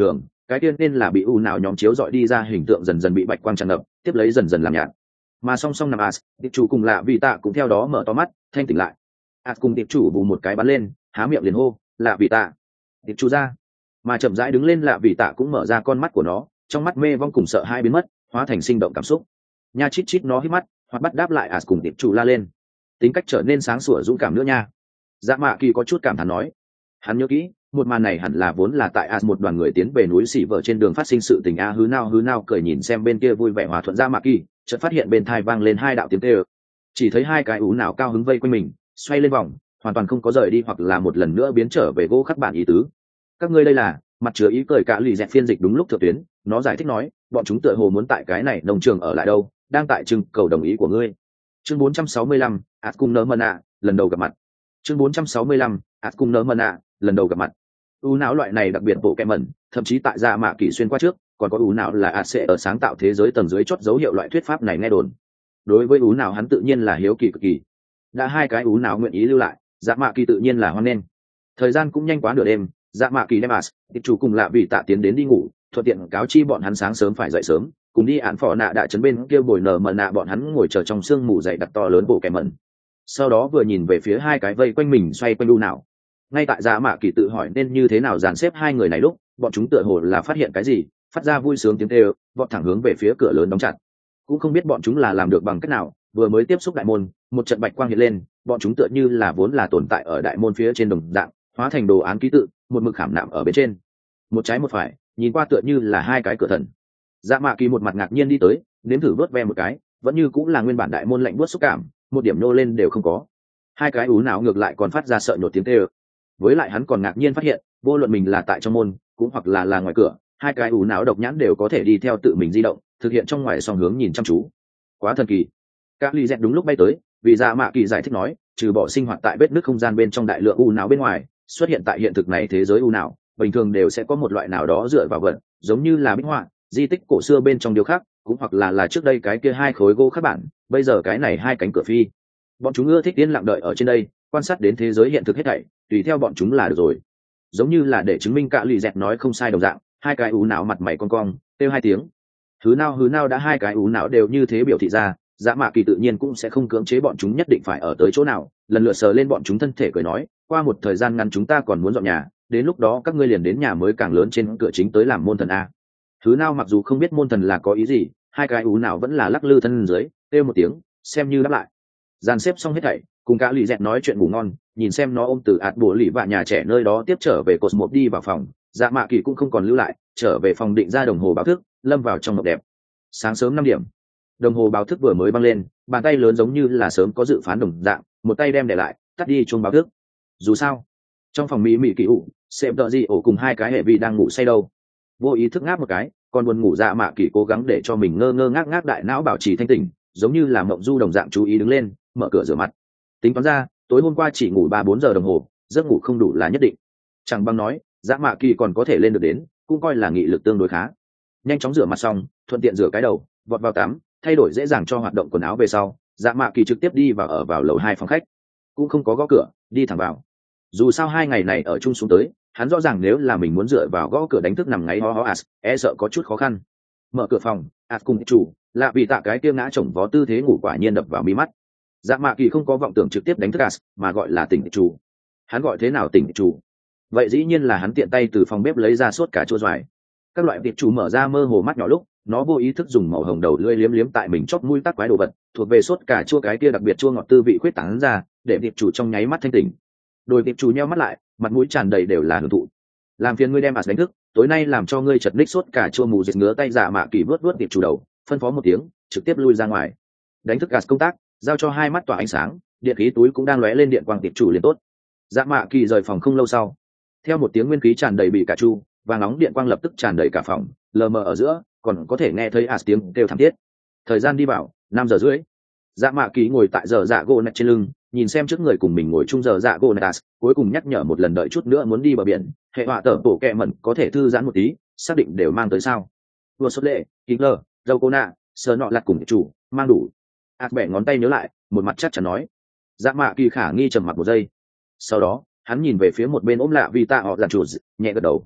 cái tiên nên là bị u nào nhóm chiếu dọi đi ra hình tượng dần dần bị bạch quang tràn ngập, tiếp lấy dần dần làm nhạt. Mà song song nằm as tiệp chủ cùng lạ vị tạ cũng theo đó mở to mắt thanh tỉnh lại. as cùng tiệp chủ bù một cái bắn lên, há miệng liền hô lạ vị tạ, tiệp chủ ra. Mà chậm rãi đứng lên lạ vị tạ cũng mở ra con mắt của nó, trong mắt mê vong cùng sợ hai biến mất, hóa thành sinh động cảm xúc. Nha chít chít nó hít mắt, hoặc bắt đáp lại as cùng tiệp chủ la lên, tính cách trở nên sáng sủa dũng cảm nữa nha. Dạ mạ kỳ có chút cảm thán nói, hắn nhớ kỹ một màn này hẳn là vốn là tại as một đoàn người tiến về núi xỉ vợ trên đường phát sinh sự tình a. Hứ nao hứ nao cười nhìn xem bên kia vui vẻ hòa thuận Dạ mạ kỳ, chợt phát hiện bên thai vang lên hai đạo tiếng tê ơ, chỉ thấy hai cái ú nào cao hứng vây quanh mình xoay lên vòng, hoàn toàn không có rời đi hoặc là một lần nữa biến trở về gỗ khắc bản ý tứ. Các ngươi đây là mặt chứa ý cười cả lì dẹt phiên dịch đúng lúc thượng tuyến, nó giải thích nói bọn chúng tựa hồ muốn tại cái này nông trường ở lại đâu, đang tại trưng cầu đồng ý của ngươi. Chương bốn trăm sáu mươi lăm, ạt cung nớ mần ạ lần đầu gặp mặt. Chương bốn trăm sáu mươi lăm, ạt cung nớ mần ạ lần đầu gặp mặt. U não loại này đặc biệt bộ kẹm mẩn, thậm chí tại Dạ mạ kỳ xuyên qua trước còn có u não là ạt sẽ ở sáng tạo thế giới tầng dưới chót dấu hiệu loại thuyết pháp này nghe đồn. Đối với u não hắn tự nhiên là hiếu kỳ cực kỳ, đã hai cái u não nguyện ý lưu lại, Dạ mạ kỳ tự nhiên là hoan nghênh. Thời gian cũng nhanh quá nửa đêm, Dạ mạ kỳ đem as tiệp chủ cùng lạ vị tạ tiến đến đi ngủ, thuận tiện cáo chi bọn hắn sáng sớm phải dậy sớm, cùng đi án phò nạ đại trấn bên kia bồi nở mờ nạ bọn hắn ngồi chờ trong sương mù dày đặc to lớn bộ kẹm mẩn. Sau đó vừa nhìn về phía hai cái vây quanh mình xoay quanh u não. Ngay tại Dạ mạ kỳ tự hỏi nên như thế nào dàn xếp hai người này lúc bọn chúng tựa hồ là phát hiện cái gì, phát ra vui sướng tiếng kêu, vọt thẳng hướng về phía cửa lớn đóng chặt. Cũng không biết bọn chúng là làm được bằng cách nào, vừa mới tiếp xúc đại môn, một trận bạch quang hiện lên, bọn chúng tựa như là vốn là tồn tại ở đại môn phía trên đồng dạng, hóa thành đồ án ký tự, một mực khảm nạm ở bên trên. Một trái một phải, nhìn qua tựa như là hai cái cửa thần. Dạ mạ kỳ một mặt ngạc nhiên đi tới, nếm thử vớt ve một cái, vẫn như cũng là nguyên bản đại môn lạnh buốt xúc cảm, một điểm nô lên đều không có. Hai cái ú não ngược lại còn phát ra sợ nhột tiếng kêu. Với lại hắn còn ngạc nhiên phát hiện, vô luận mình là tại trong môn cũng hoặc là là ngoài cửa, hai cái ú não độc nhãn đều có thể đi theo tự mình di động, thực hiện trong ngoài song hướng nhìn chăm chú. Quá thần kỳ. Các ly dẹt đúng lúc bay tới, vì Dạ mạ kỳ giải thích nói, trừ bỏ sinh hoạt tại vết nứt không gian bên trong đại lượng u não bên ngoài, xuất hiện tại hiện thực này thế giới u não bình thường đều sẽ có một loại nào đó dựa vào vật, giống như là bích họa, di tích cổ xưa bên trong điêu khắc, cũng hoặc là là trước đây cái kia hai khối gỗ khắc bản, bây giờ cái này hai cánh cửa phi. Bọn chúng ưa thích yên lặng đợi ở trên đây, quan sát đến thế giới hiện thực hết thảy, tùy theo bọn chúng là được rồi. Giống như là để chứng minh cả lì dẹt nói không sai đồng dạng, hai cái ú não mặt mày con cong, kêu hai tiếng. Hứ nao hứ nao đã hai cái ú não đều như thế biểu thị ra, Dạ mạ kỳ tự nhiên cũng sẽ không cưỡng chế bọn chúng nhất định phải ở tới chỗ nào, lần lượt sờ lên bọn chúng thân thể cười nói, qua một thời gian ngắn chúng ta còn muốn dọn nhà, đến lúc đó các ngươi liền đến nhà mới càng lớn trên cửa chính tới làm môn thần a. Hứ nao mặc dù không biết môn thần là có ý gì, hai cái ú não vẫn là lắc lư thân dưới, kêu một tiếng, xem như đáp lại. Dàn xếp xong hết thảy, cùng cả lì dẹt nói chuyện ngủ ngon, nhìn xem nó ôm từ ạt bổ lì và nhà trẻ nơi đó tiếp trở về cột một đi vào phòng. Dạ mạ kỳ cũng không còn lưu lại, trở về phòng định ra đồng hồ báo thức, lâm vào trong mộng đẹp. Sáng sớm năm điểm, đồng hồ báo thức vừa mới băng lên, bàn tay lớn giống như là sớm có dự phán đồng dạng, một tay đem để lại, tắt đi chuông báo thức. Dù sao, trong phòng mỹ mỹ kỳ ủ, xem đợi gì ổ cùng hai cái hệ vị đang ngủ say đâu. Vô ý thức ngáp một cái, còn buồn ngủ Dạ mạ kỳ cố gắng để cho mình ngơ ngơ ngác ngác đại não bảo trì thanh tỉnh, giống như là mộng du đồng dạng chú ý đứng lên, mở cửa rửa mặt. Tính toán ra, tối hôm qua chỉ ngủ ba bốn giờ đồng hồ, giấc ngủ không đủ là nhất định. Chẳng bằng nói, Dạ mạ kỳ còn có thể lên được đến, cũng coi là nghị lực tương đối khá. Nhanh chóng rửa mặt xong, thuận tiện rửa cái đầu, vọt vào tắm, thay đổi dễ dàng cho hoạt động quần áo về sau, Dạ mạ kỳ trực tiếp đi vào ở vào lầu hai phòng khách, cũng không có gõ cửa, đi thẳng vào. Dù sao hai ngày này ở chung xuống tới, hắn rõ ràng nếu là mình muốn dựa vào gõ cửa đánh thức nằm ngáy ho ho as, e sợ có chút khó khăn. Mở cửa phòng, as cùng chủ, lạ vì tạ cái kia ngã chồng vó tư thế ngủ quả nhiên đập vào mi mắt. Dạ mạ kỳ không có vọng tưởng trực tiếp đánh thức as, mà gọi là tỉnh chủ. Hắn gọi thế nào tỉnh chủ? Vậy dĩ nhiên là hắn tiện tay từ phòng bếp lấy ra suốt cả chua xoài. Các loại tiệp chủ mở ra mơ hồ mắt nhỏ lúc, nó vô ý thức dùng màu hồng đầu lưỡi liếm liếm tại mình chóp mũi tắc quái đồ vật, thuộc về suốt cả chua cái kia đặc biệt chua ngọt tư vị khuyết tán ra, để tiệp chủ trong nháy mắt thanh tỉnh. Đôi tiệp chủ nheo mắt lại, mặt mũi tràn đầy đều là hưởng thụ. Làm phiền ngươi đem as đánh thức, tối nay làm cho ngươi chật ních suốt cả chua mù dịch ngứa tay. Dạ mạ kỳ vớt vớt tiệp chủ đầu, phân phó một tiếng, trực tiếp lui ra ngoài. Đánh thức as công tác, giao cho hai mắt tỏa ánh sáng, điện khí túi cũng đang lóe lên điện quang tiệp chủ liền tốt. Dạ mạ kỳ rời phòng không lâu sau, theo một tiếng nguyên khí tràn đầy bị cả chu, và nóng điện quang lập tức tràn đầy cả phòng, lờ mờ ở giữa còn có thể nghe thấy as tiếng kêu thảm thiết. Thời gian đi vào năm giờ rưỡi. Dạ mạ kỳ ngồi tại giờ dạ gỗ nạch trên lưng, nhìn xem trước người cùng mình ngồi chung giờ dạ gỗ nạch as, cuối cùng nhắc nhở một lần đợi chút nữa muốn đi bờ biển, hệ họa tở tổ kẹ mẩn có thể thư giãn một tí, xác định đều mang tới sao. Vừa xuất lệ, kính lờ, dâu cô nạ, sờ nọ lặt cùng chủ, mang đủ. As bẻ ngón tay nhớ lại, một mặt chắc chắn nói. Dạ mạ kỳ khả nghi trầm mặt một giây, sau đó hắn nhìn về phía một bên ôm lạ vì tạ họ giàn chủ, nhẹ gật đầu.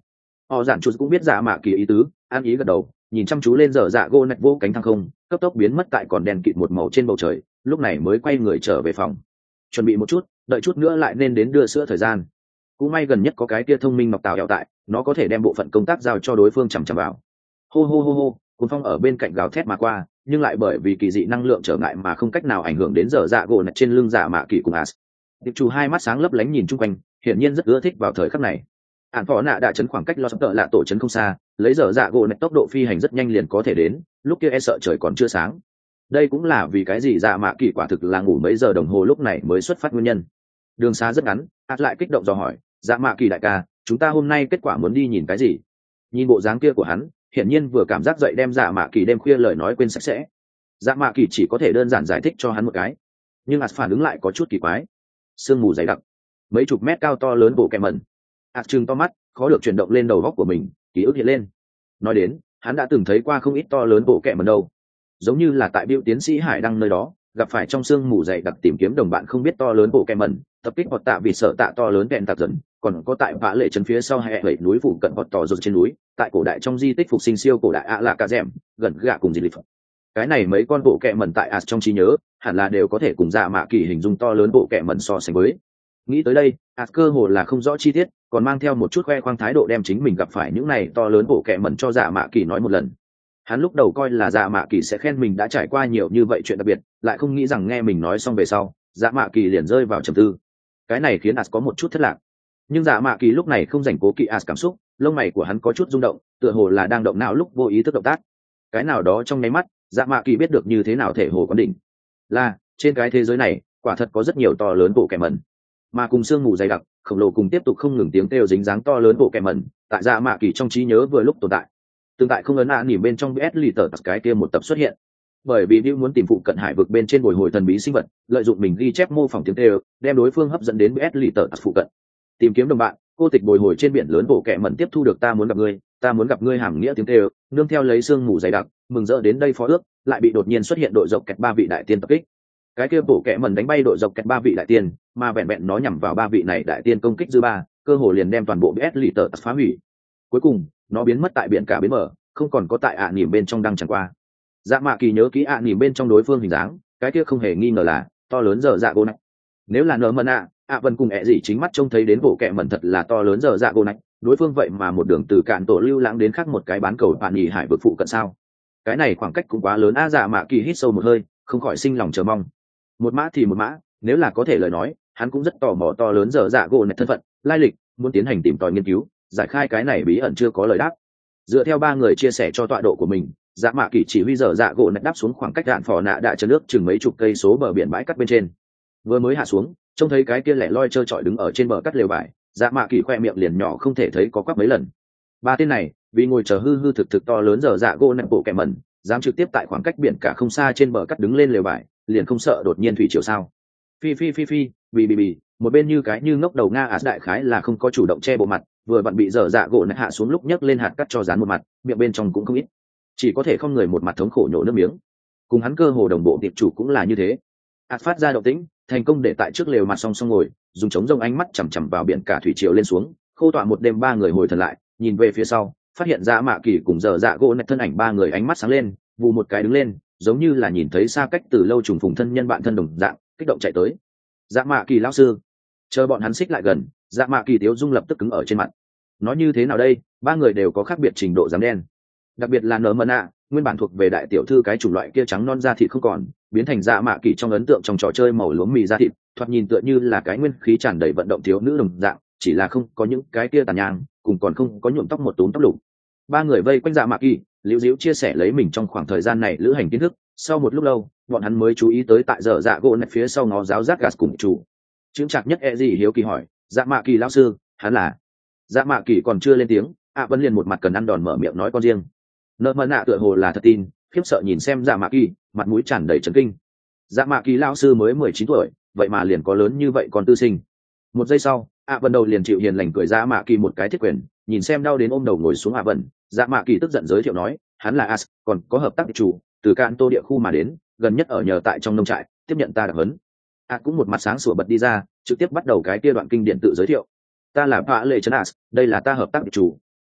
họ giản chút cũng biết dạ mạ kỳ ý tứ, an ý gật đầu, nhìn chăm chú lên dở dạ gỗ nạch vô cánh thăng không, cấp tốc biến mất tại còn đèn kịt một màu trên bầu trời, lúc này mới quay người trở về phòng, chuẩn bị một chút, đợi chút nữa lại nên đến đưa sữa thời gian. Cũng may gần nhất có cái kia thông minh ngọc tàu hẹo tại, nó có thể đem bộ phận công tác giao cho đối phương chằm chằm vào. Hô hô hô hô, cuốn phong ở bên cạnh gào thét mà qua, nhưng lại bởi vì kỳ dị năng lượng trở ngại mà không cách nào ảnh hưởng đến dở dạ gỗ nạch trên lưng dạ mạ kỳ cùng as. Tiệp chủ hai mắt sáng lấp lánh nhìn chung quanh, hiển nhiên rất ưa thích vào thời khắc này. Ản phó nạ đã chấn khoảng cách lo sắp tợ lạ tổ chấn không xa, lấy dở dạ gỗ nạch tốc độ phi hành rất nhanh liền có thể đến, lúc kia e sợ trời còn chưa sáng. Đây cũng là vì cái gì dạ mạ kỳ quả thực là ngủ mấy giờ đồng hồ lúc này mới xuất phát nguyên nhân. Đường xa rất ngắn, ạt lại kích động dò hỏi, dạ mạ kỳ đại ca, chúng ta hôm nay kết quả muốn đi nhìn cái gì? Nhìn bộ dáng kia của hắn, hiển nhiên vừa cảm giác dậy đem dạ mạ kỳ đêm khuya lời nói quên sạch sẽ. Dạ mạ kỳ chỉ có thể đơn giản giải thích cho hắn một cái, nhưng ạt phản ứng lại có chút kỳ quái. Sương mù dày đặc, mấy chục mét cao to lớn bộ kẹm mẩn. ạt trừng to mắt, khó được chuyển động lên đầu góc của mình, ký ức hiện lên. Nói đến, hắn đã từng thấy qua không ít to lớn bộ kẹm mẩn đâu, giống như là tại Bill tiến sĩ Hải Đăng nơi đó gặp phải trong sương mù dày đặc tìm kiếm đồng bạn không biết to lớn bộ kẹm mẩn, tập kích hoặc tạ vì sợ tạ to lớn kẹn tạc dần, còn có tại vã lệ trấn phía sau hệ bảy núi phụ cận hoặc tỏ rột trên núi, tại cổ đại trong di tích phục sinh siêu cổ đại ạ là cả dẻm gần gạ cùng gì lịch phật. Cái này mấy con bộ kẹm mẩn tại as trong trí nhớ hẳn là đều có thể cùng dạ mạ kỳ hình dung to lớn bộ kẹm mẩn so sánh với. Nghĩ tới đây, as cơ hồ là không rõ chi tiết, còn mang theo một chút khoe khoang thái độ đem chính mình gặp phải những này to lớn bộ kẹm mẩn cho dạ mạ kỳ nói một lần. Hắn lúc đầu coi là dạ mạ kỳ sẽ khen mình đã trải qua nhiều như vậy chuyện đặc biệt, lại không nghĩ rằng nghe mình nói xong về sau dạ mạ kỳ liền rơi vào trầm tư. Cái này khiến as có một chút thất lạc, nhưng dạ mạ kỳ lúc này không dành cố kỵ as cảm xúc, lông mày của hắn có chút rung động, tựa hồ là đang động não lúc vô ý thức động tác. Cái nào đó trong nháy mắt dạ mạ kỳ biết được như thế nào thể hồ quán đỉnh, là trên cái thế giới này quả thật có rất nhiều to lớn bộ kẹm mẩn, mà cùng sương mù dày đặc khổng lồ cùng tiếp tục không ngừng tiếng kêu dính dáng to lớn bộ kẹm mẩn tại dạ mạ kỳ trong trí nhớ vừa lúc tồn tại. Tương tại không ấn ạ nỉ bên trong bs lì tờ cái kia một tập xuất hiện, bởi vì Bill muốn tìm phụ cận hải vực bên trên bồi hồi thần bí sinh vật, lợi dụng mình ghi chép mô phỏng tiếng kêu đem đối phương hấp dẫn đến bs lì tờ phụ cận tìm kiếm đồng bạn. Cô tịch bồi hồi trên biển lớn bộ kẹ mẩn tiếp thu được ta muốn gặp ngươi, ta muốn gặp ngươi hàm nghĩa tiếng kêu, nương theo lấy sương mù dày đặc mừng rỡ đến đây phó ước, lại bị đột nhiên xuất hiện đội dọc kẹt ba vị đại tiên tập kích. Cái kia bộ kẹ mẩn đánh bay đội dọc kẹt ba vị đại tiên, mà vẹn vẹn nó nhằm vào ba vị này đại tiên công kích dư ba, cơ hồ liền đem toàn bộ bs lì tờ phá hủy. Cuối cùng nó biến mất tại biển cả bến mở, không còn có tại ạ à nỉm bên trong đăng chẳng qua. Dạ mạ kỳ nhớ kỹ ạ à nỉm bên trong đối phương hình dáng, cái kia không hề nghi ngờ là to lớn dở dạ gỗ nạch. Nếu là nở mần ạ, ạ vân cùng ẹ gì chính mắt trông thấy đến bộ kẹ mẩn thật là to lớn dở dạ gỗ nạch, đối phương vậy mà một đường từ cạn tổ lưu lãng đến khác một cái bán cầu bạn nhì hải vực phụ cận sao? Cái này khoảng cách cũng quá lớn a. Dạ mạ kỳ hít sâu một hơi, không khỏi sinh lòng chờ mong. Một mã thì một mã, nếu là có thể lời nói, hắn cũng rất tò mò to lớn dở dạ gỗ nạch thân phận, lai lịch, muốn tiến hành tìm tòi nghiên cứu, giải khai cái này bí ẩn chưa có lời đáp. Dựa theo ba người chia sẻ cho tọa độ của mình, dạ mạ kỳ chỉ huy dở dạ gỗ nạch đáp xuống khoảng cách đạn phò nạ đã chở nước chừng mấy chục cây số bờ biển bãi cắt bên trên. Vừa mới hạ xuống, trông thấy cái kia lẻ loi trơ trọi đứng ở trên bờ cắt lều vải, dạ mạ kỳ khoe miệng liền nhỏ không thể thấy có quắc mấy lần. Ba tên này vì ngồi chờ hư hư thực thực to lớn dở dạ gỗ nạch bộ kẹm mẩn, dám trực tiếp tại khoảng cách biển cả không xa trên bờ cắt đứng lên lều vải, liền không sợ đột nhiên thủy triều sao? Phi phi phi phi, bì bì bì, một bên như cái như ngốc đầu nga ạt đại khái là không có chủ động che bộ mặt, vừa vặn bị dở dạ gỗ nạch hạ xuống lúc nhấc lên hạt cắt cho dán một mặt, miệng bên trong cũng không ít, chỉ có thể không người một mặt thống khổ nhổ nước miếng. Cùng hắn cơ hồ đồng bộ tiệp chủ cũng là như thế, ạt phát ra động tĩnh, thành công để tại trước lều mặt song song ngồi, dùng chống rông ánh mắt chằm chằm vào biển cả thủy triều lên xuống, khô tọa một đêm. Ba người hồi thần lại, nhìn về phía sau, phát hiện ra mạ kỳ cùng dở dạ gỗ nạch thân ảnh, ba người ánh mắt sáng lên, vù một cái đứng lên, giống như là nhìn thấy xa cách từ lâu trùng phùng thân nhân bạn thân đồng dạng, kích động chạy tới. Dạ mạ kỳ lão sư. Chờ bọn hắn xích lại gần, dạ mạ kỳ tiếu dung lập tức cứng ở trên mặt. Nói như thế nào đây, ba người đều có khác biệt trình độ dám đen, đặc biệt là nở mần ạ, nguyên bản thuộc về đại tiểu thư cái chủng loại kia trắng non da thịt không còn, biến thành dạ mạ kỳ trong ấn tượng trong trò chơi màu lúa mì da thịt, thoạt nhìn tựa như là cái nguyên khí tràn đầy vận động thiếu nữ đồng dạng, chỉ là không có những cái kia tàn nhang, cùng còn không có nhuộm tóc một túm tóc lục. Ba người vây quanh dạ mạ kỳ, liễu diễu chia sẻ lấy mình trong khoảng thời gian này lữ hành kiến thức. Sau một lúc lâu, bọn hắn mới chú ý tới tại dở dạ gỗ nạch phía sau nó giáo giác gạt cùng chủ. Chứng chặt nhất e gì hiếu kỳ hỏi, dạ mạ kỳ lão sư, hắn là? Dạ mạ kỳ còn chưa lên tiếng, ạ vẫn liền một mặt cần ăn đòn mở miệng nói con riêng. Nợ mần ạ tựa hồ là thật tin, khiếp sợ nhìn xem dạ mạ kỳ, mặt mũi tràn đầy chấn kinh. Dạ mạ kỳ lão sư mới mười chín tuổi, vậy mà liền có lớn như vậy còn tư sinh. Một giây sau, ạ vẫn đầu liền chịu hiền lành cười dạ mạ kỳ một cái thiết quyền, nhìn xem đau đến ôm đầu ngồi xuống ạ vẫn, dạ mạ kỳ tức giận giới thiệu nói, hắn là as, còn có hợp tác chủ từ cạn tô địa khu mà đến, gần nhất ở nhờ tại trong nông trại, tiếp nhận ta đặc hấn. ạ cũng một mặt sáng sủa bật đi ra, trực tiếp bắt đầu cái kia đoạn kinh điển tự giới thiệu. Ta là vã lệ trấn as, đây là ta hợp tác chủ.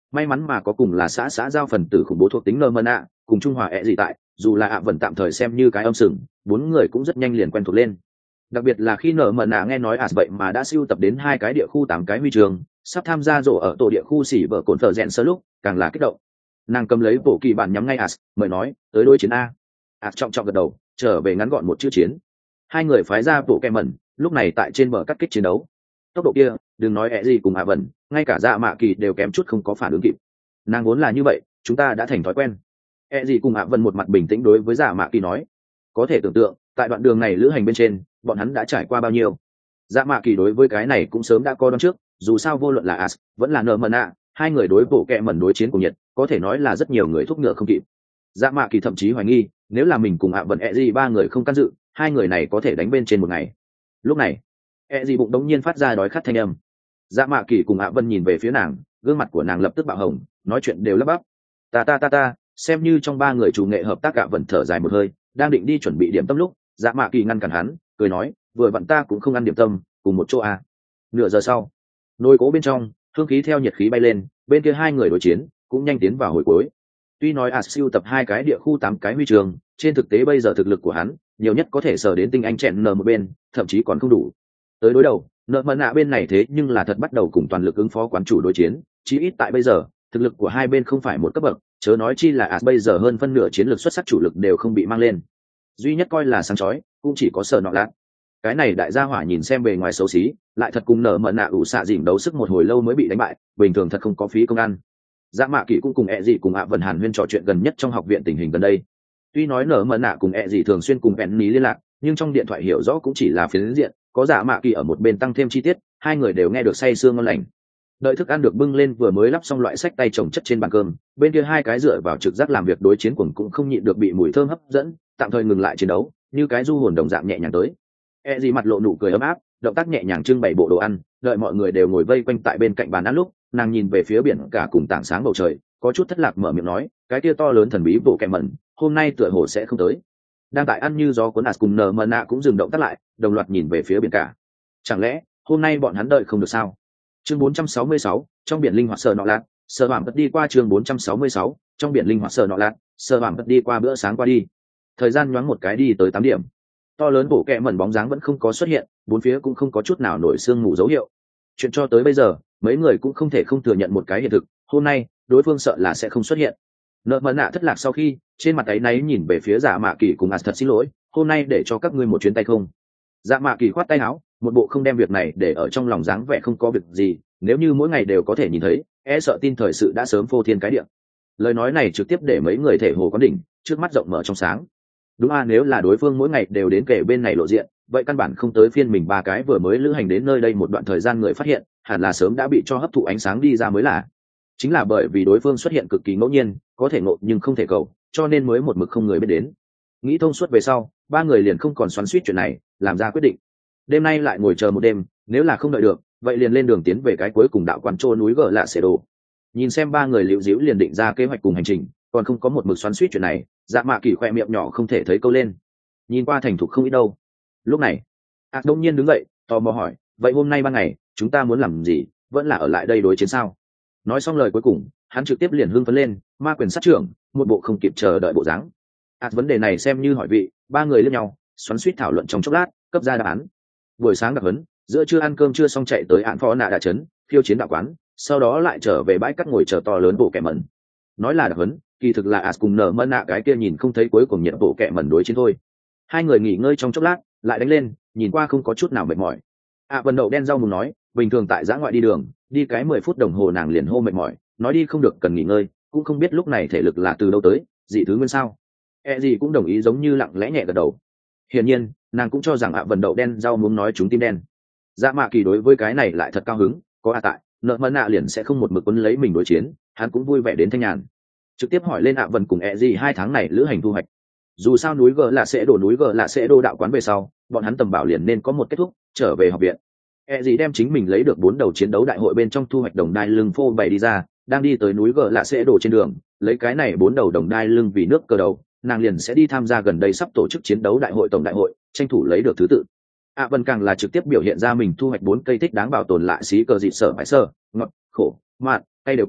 may mắn mà có cùng là xã xã giao phần tử khủng bố thuộc tính nơ mân ạ cùng trung hòa ẹ gì tại, dù là ạ vẫn tạm thời xem như cái âm sừng, bốn người cũng rất nhanh liền quen thuộc lên. Đặc biệt là khi nở mần ạ nghe nói as vậy mà đã siêu tập đến hai cái địa khu tám cái huy trường, sắp tham gia rổ ở tổ địa khu xỉ vợ cồn phở rèn sơ lúc càng là kích động. Nàng cầm lấy bộ kỳ bản nhắm ngay as, mời nói tới đối chiến a. As trọng trọng gật đầu, trở về ngắn gọn một chữ chiến. Hai người phái ra bộ kẹ mẩn, lúc này tại trên bờ cắt kích chiến đấu. Tốc độ kia, đừng nói ẹ gì cùng ạ vần, ngay cả dạ mạ kỳ đều kém chút không có phản ứng kịp. Nàng vốn là như vậy, chúng ta đã thành thói quen. ẹ gì cùng ạ vần một mặt bình tĩnh đối với dạ mạ kỳ nói, có thể tưởng tượng tại đoạn đường này lữ hành bên trên bọn hắn đã trải qua bao nhiêu. Dạ mạ kỳ đối với cái này cũng sớm đã coi đoán trước, dù sao vô luận là as vẫn là nợ mần ạ, hai người đối bộ kẹ mẩn đối chiến cùng nhiệt, có thể nói là rất nhiều người thúc ngựa không kịp. Dạ mạ kỳ thậm chí hoài nghi nếu là mình cùng ạ vần ẹ gì ba người không can dự, hai người này có thể đánh bên trên một ngày. Lúc này ẹ gì bụng đống nhiên phát ra đói khát thanh âm. Dạ mạ kỳ cùng ạ vân nhìn về phía nàng, gương mặt của nàng lập tức bạo hồng, nói chuyện đều lắp bắp. Ta ta ta ta, xem như trong ba người chủ nghệ hợp tác, ạ vân thở dài một hơi, đang định đi chuẩn bị điểm tâm lúc dạ mạ kỳ ngăn cản hắn, cười nói, vừa vặn ta cũng không ăn điểm tâm, cùng một chỗ à. Nửa giờ sau, nồi cố bên trong hương khí theo nhiệt khí bay lên, bên kia hai người đối chiến cũng nhanh tiến vào hồi cuối. Tuy nói as siêu tập hai cái địa khu tám cái huy trường, trên thực tế bây giờ thực lực của hắn nhiều nhất có thể sờ đến tinh anh chẹn nờ một bên, thậm chí còn không đủ. Tới đối đầu nợ mận nạ bên này thế nhưng là thật bắt đầu cùng toàn lực ứng phó quán chủ đối chiến, chí ít tại bây giờ thực lực của hai bên không phải một cấp bậc, chớ nói chi là as bây giờ hơn phân nửa chiến lược xuất sắc chủ lực đều không bị mang lên, duy nhất coi là sáng chói cũng chỉ có sở nọ lát. Cái này đại gia hỏa nhìn xem bề ngoài xấu xí, lại thật cùng nợ mận nạ ủ xạ dìm đấu sức một hồi lâu mới bị đánh bại, bình thường thật không có phí công ăn. Dạ mạ kỳ cũng cùng ẹ gì cùng ạ vần hàn huyên trò chuyện gần nhất trong học viện tình hình gần đây. Tuy nói nợ mận nạ cùng ẹ gì thường xuyên cùng bèn ní liên lạc, nhưng trong điện thoại hiểu rõ cũng chỉ là phiến diện, có dạ mạ kỳ ở một bên tăng thêm chi tiết, hai người đều nghe được say sương ngon lành. Đợi thức ăn được bưng lên, vừa mới lắp xong loại sách tay chồng chất trên bàn cơm, bên kia hai cái dựa vào trực giác làm việc đối chiến cuồng cũng không nhịn được bị mùi thơm hấp dẫn, tạm thời ngừng lại chiến đấu, như cái du hồn đồng dạng nhẹ nhàng tới. E gì mặt lộ nụ cười ấm áp, động tác nhẹ nhàng trưng bày bộ đồ ăn, đợi mọi người đều ngồi vây quanh tại bên cạnh bàn ăn lúc, nàng nhìn về phía biển cả cùng tảng sáng bầu trời, có chút thất lạc mở miệng nói, cái kia to lớn thần bí bộ kẹm mẩn, hôm nay tựa hồ sẽ không tới. Đang tại ăn như gió cuốn as cùng nờ mờ nạ cũng dừng động tác lại, đồng loạt nhìn về phía biển cả. Chẳng lẽ hôm nay bọn hắn đợi không được sao? Chương bốn trăm sáu mươi sáu, trong biển linh hoạt sờ nọ lạt, sờ bảng bất đi qua. Chương bốn trăm sáu mươi sáu, trong biển linh hoạt sờ nọ lạt, sờ bảng bất đi qua. Bữa sáng qua đi, thời gian nhoáng một cái đi tới tám điểm. To lớn bộ kẹ mẩn bóng dáng vẫn không có xuất hiện, bốn phía cũng không có chút nào nổi sương mù dấu hiệu. Chuyện cho tới bây giờ mấy người cũng không thể không thừa nhận một cái hiện thực, hôm nay đối phương sợ là sẽ không xuất hiện. Nợ mận nạ thất lạc sau khi trên mặt ấy náy nhìn về phía dạ mạ kỳ cùng as, thật xin lỗi, hôm nay để cho các ngươi một chuyến tay không. Dạ mạ kỳ khoát tay áo, một bộ không đem việc này để ở trong lòng, dáng vẻ không có việc gì, nếu như mỗi ngày đều có thể nhìn thấy, e sợ tin thời sự đã sớm phô thiên cái địa. Lời nói này trực tiếp để mấy người thể hồ quán đỉnh, trước mắt rộng mở trong sáng. Đúng à, nếu là đối phương mỗi ngày đều đến kể bên này lộ diện, vậy căn bản không tới phiên mình ba cái vừa mới lữ hành đến nơi đây một đoạn thời gian người phát hiện, hẳn là sớm đã bị cho hấp thụ ánh sáng đi ra mới là. Chính là bởi vì đối phương xuất hiện cực kỳ ngẫu nhiên, có thể ngộ nhưng không thể cầu, cho nên mới một mực không người biết đến. Nghĩ thông suốt về sau, ba người liền không còn xoắn xuýt chuyện này, làm ra quyết định. Đêm nay lại ngồi chờ một đêm, nếu là không đợi được, vậy liền lên đường tiến về cái cuối cùng đạo quán trô núi gờ lạ xẻ đồ. Nhìn xem ba người liễu díu liền định ra kế hoạch cùng hành trình, còn không có một mực xoắn xuýt chuyện này, dạ mạ kỳ khoe miệng nhỏ không thể thấy câu lên, nhìn qua thành thục không ít đâu. Lúc này ác đông nhiên đứng dậy, tò mò hỏi, vậy hôm nay ban ngày chúng ta muốn làm gì, vẫn là ở lại đây đối chiến sao? Nói xong lời cuối cùng, hắn trực tiếp liền hưng phấn lên, ma quyền sát trưởng, một bộ không kịp chờ đợi bộ dáng. ác vấn đề này xem như hỏi vị, ba người lẫn nhau xoắn xuýt thảo luận trong chốc lát, cấp ra đáp án. Buổi sáng đặc huấn, giữa trưa ăn cơm chưa xong chạy tới án phó nạ đạ trấn khiêu chiến đạo quán, sau đó lại trở về bãi cắt ngồi chờ to lớn bộ kẻ mẩn. Nói là đặc huấn, kỳ thực là as cùng nở mân nạ cái kia nhìn không thấy cuối cùng nhận bộ kẻ mẩn đối chiến thôi. Hai người nghỉ ngơi trong chốc lát, lại đánh lên, nhìn qua không có chút nào mệt mỏi. ạ vần đậu đen rau mùng nói, bình thường tại giã ngoại đi đường, đi cái mười phút đồng hồ nàng liền hô mệt mỏi, nói đi không được cần nghỉ ngơi, cũng không biết lúc này thể lực là từ đâu tới, dị thứ nguyên sao. E gì cũng đồng ý, giống như lặng lẽ nhẹ gật đầu. Hiển nhiên nàng cũng cho rằng ạ vần đậu đen rau muốn nói chúng tim đen. Dạ mạ kỳ đối với cái này lại thật cao hứng, có ạ tại nợ mân nạ liền sẽ không một mực quấn lấy mình đối chiến, hắn cũng vui vẻ đến thanh nhàn. Trực tiếp hỏi lên ạ vần cùng E gì hai tháng này lữ hành thu hoạch. Dù sao núi gờ là sẽ đổ núi gờ là sẽ đô đạo quán về sau, bọn hắn tầm bảo liền nên có một kết thúc, trở về học viện. E gì đem chính mình lấy được bốn đầu chiến đấu đại hội bên trong thu hoạch đồng đai lưng phô bày đi ra, đang đi tới núi gờ là sẽ đổ trên đường, lấy cái này bốn đầu đồng đai lưng vì nước cờ đầu, nàng liền sẽ đi tham gia gần đây sắp tổ chức chiến đấu đại hội tổng đại hội, tranh thủ lấy được thứ tự. ạ vần càng là trực tiếp biểu hiện ra mình thu hoạch bốn cây thích đáng bảo tồn lại xí cờ dị sở bãi sơ, ngọt, khổ, mặn, cay đều có,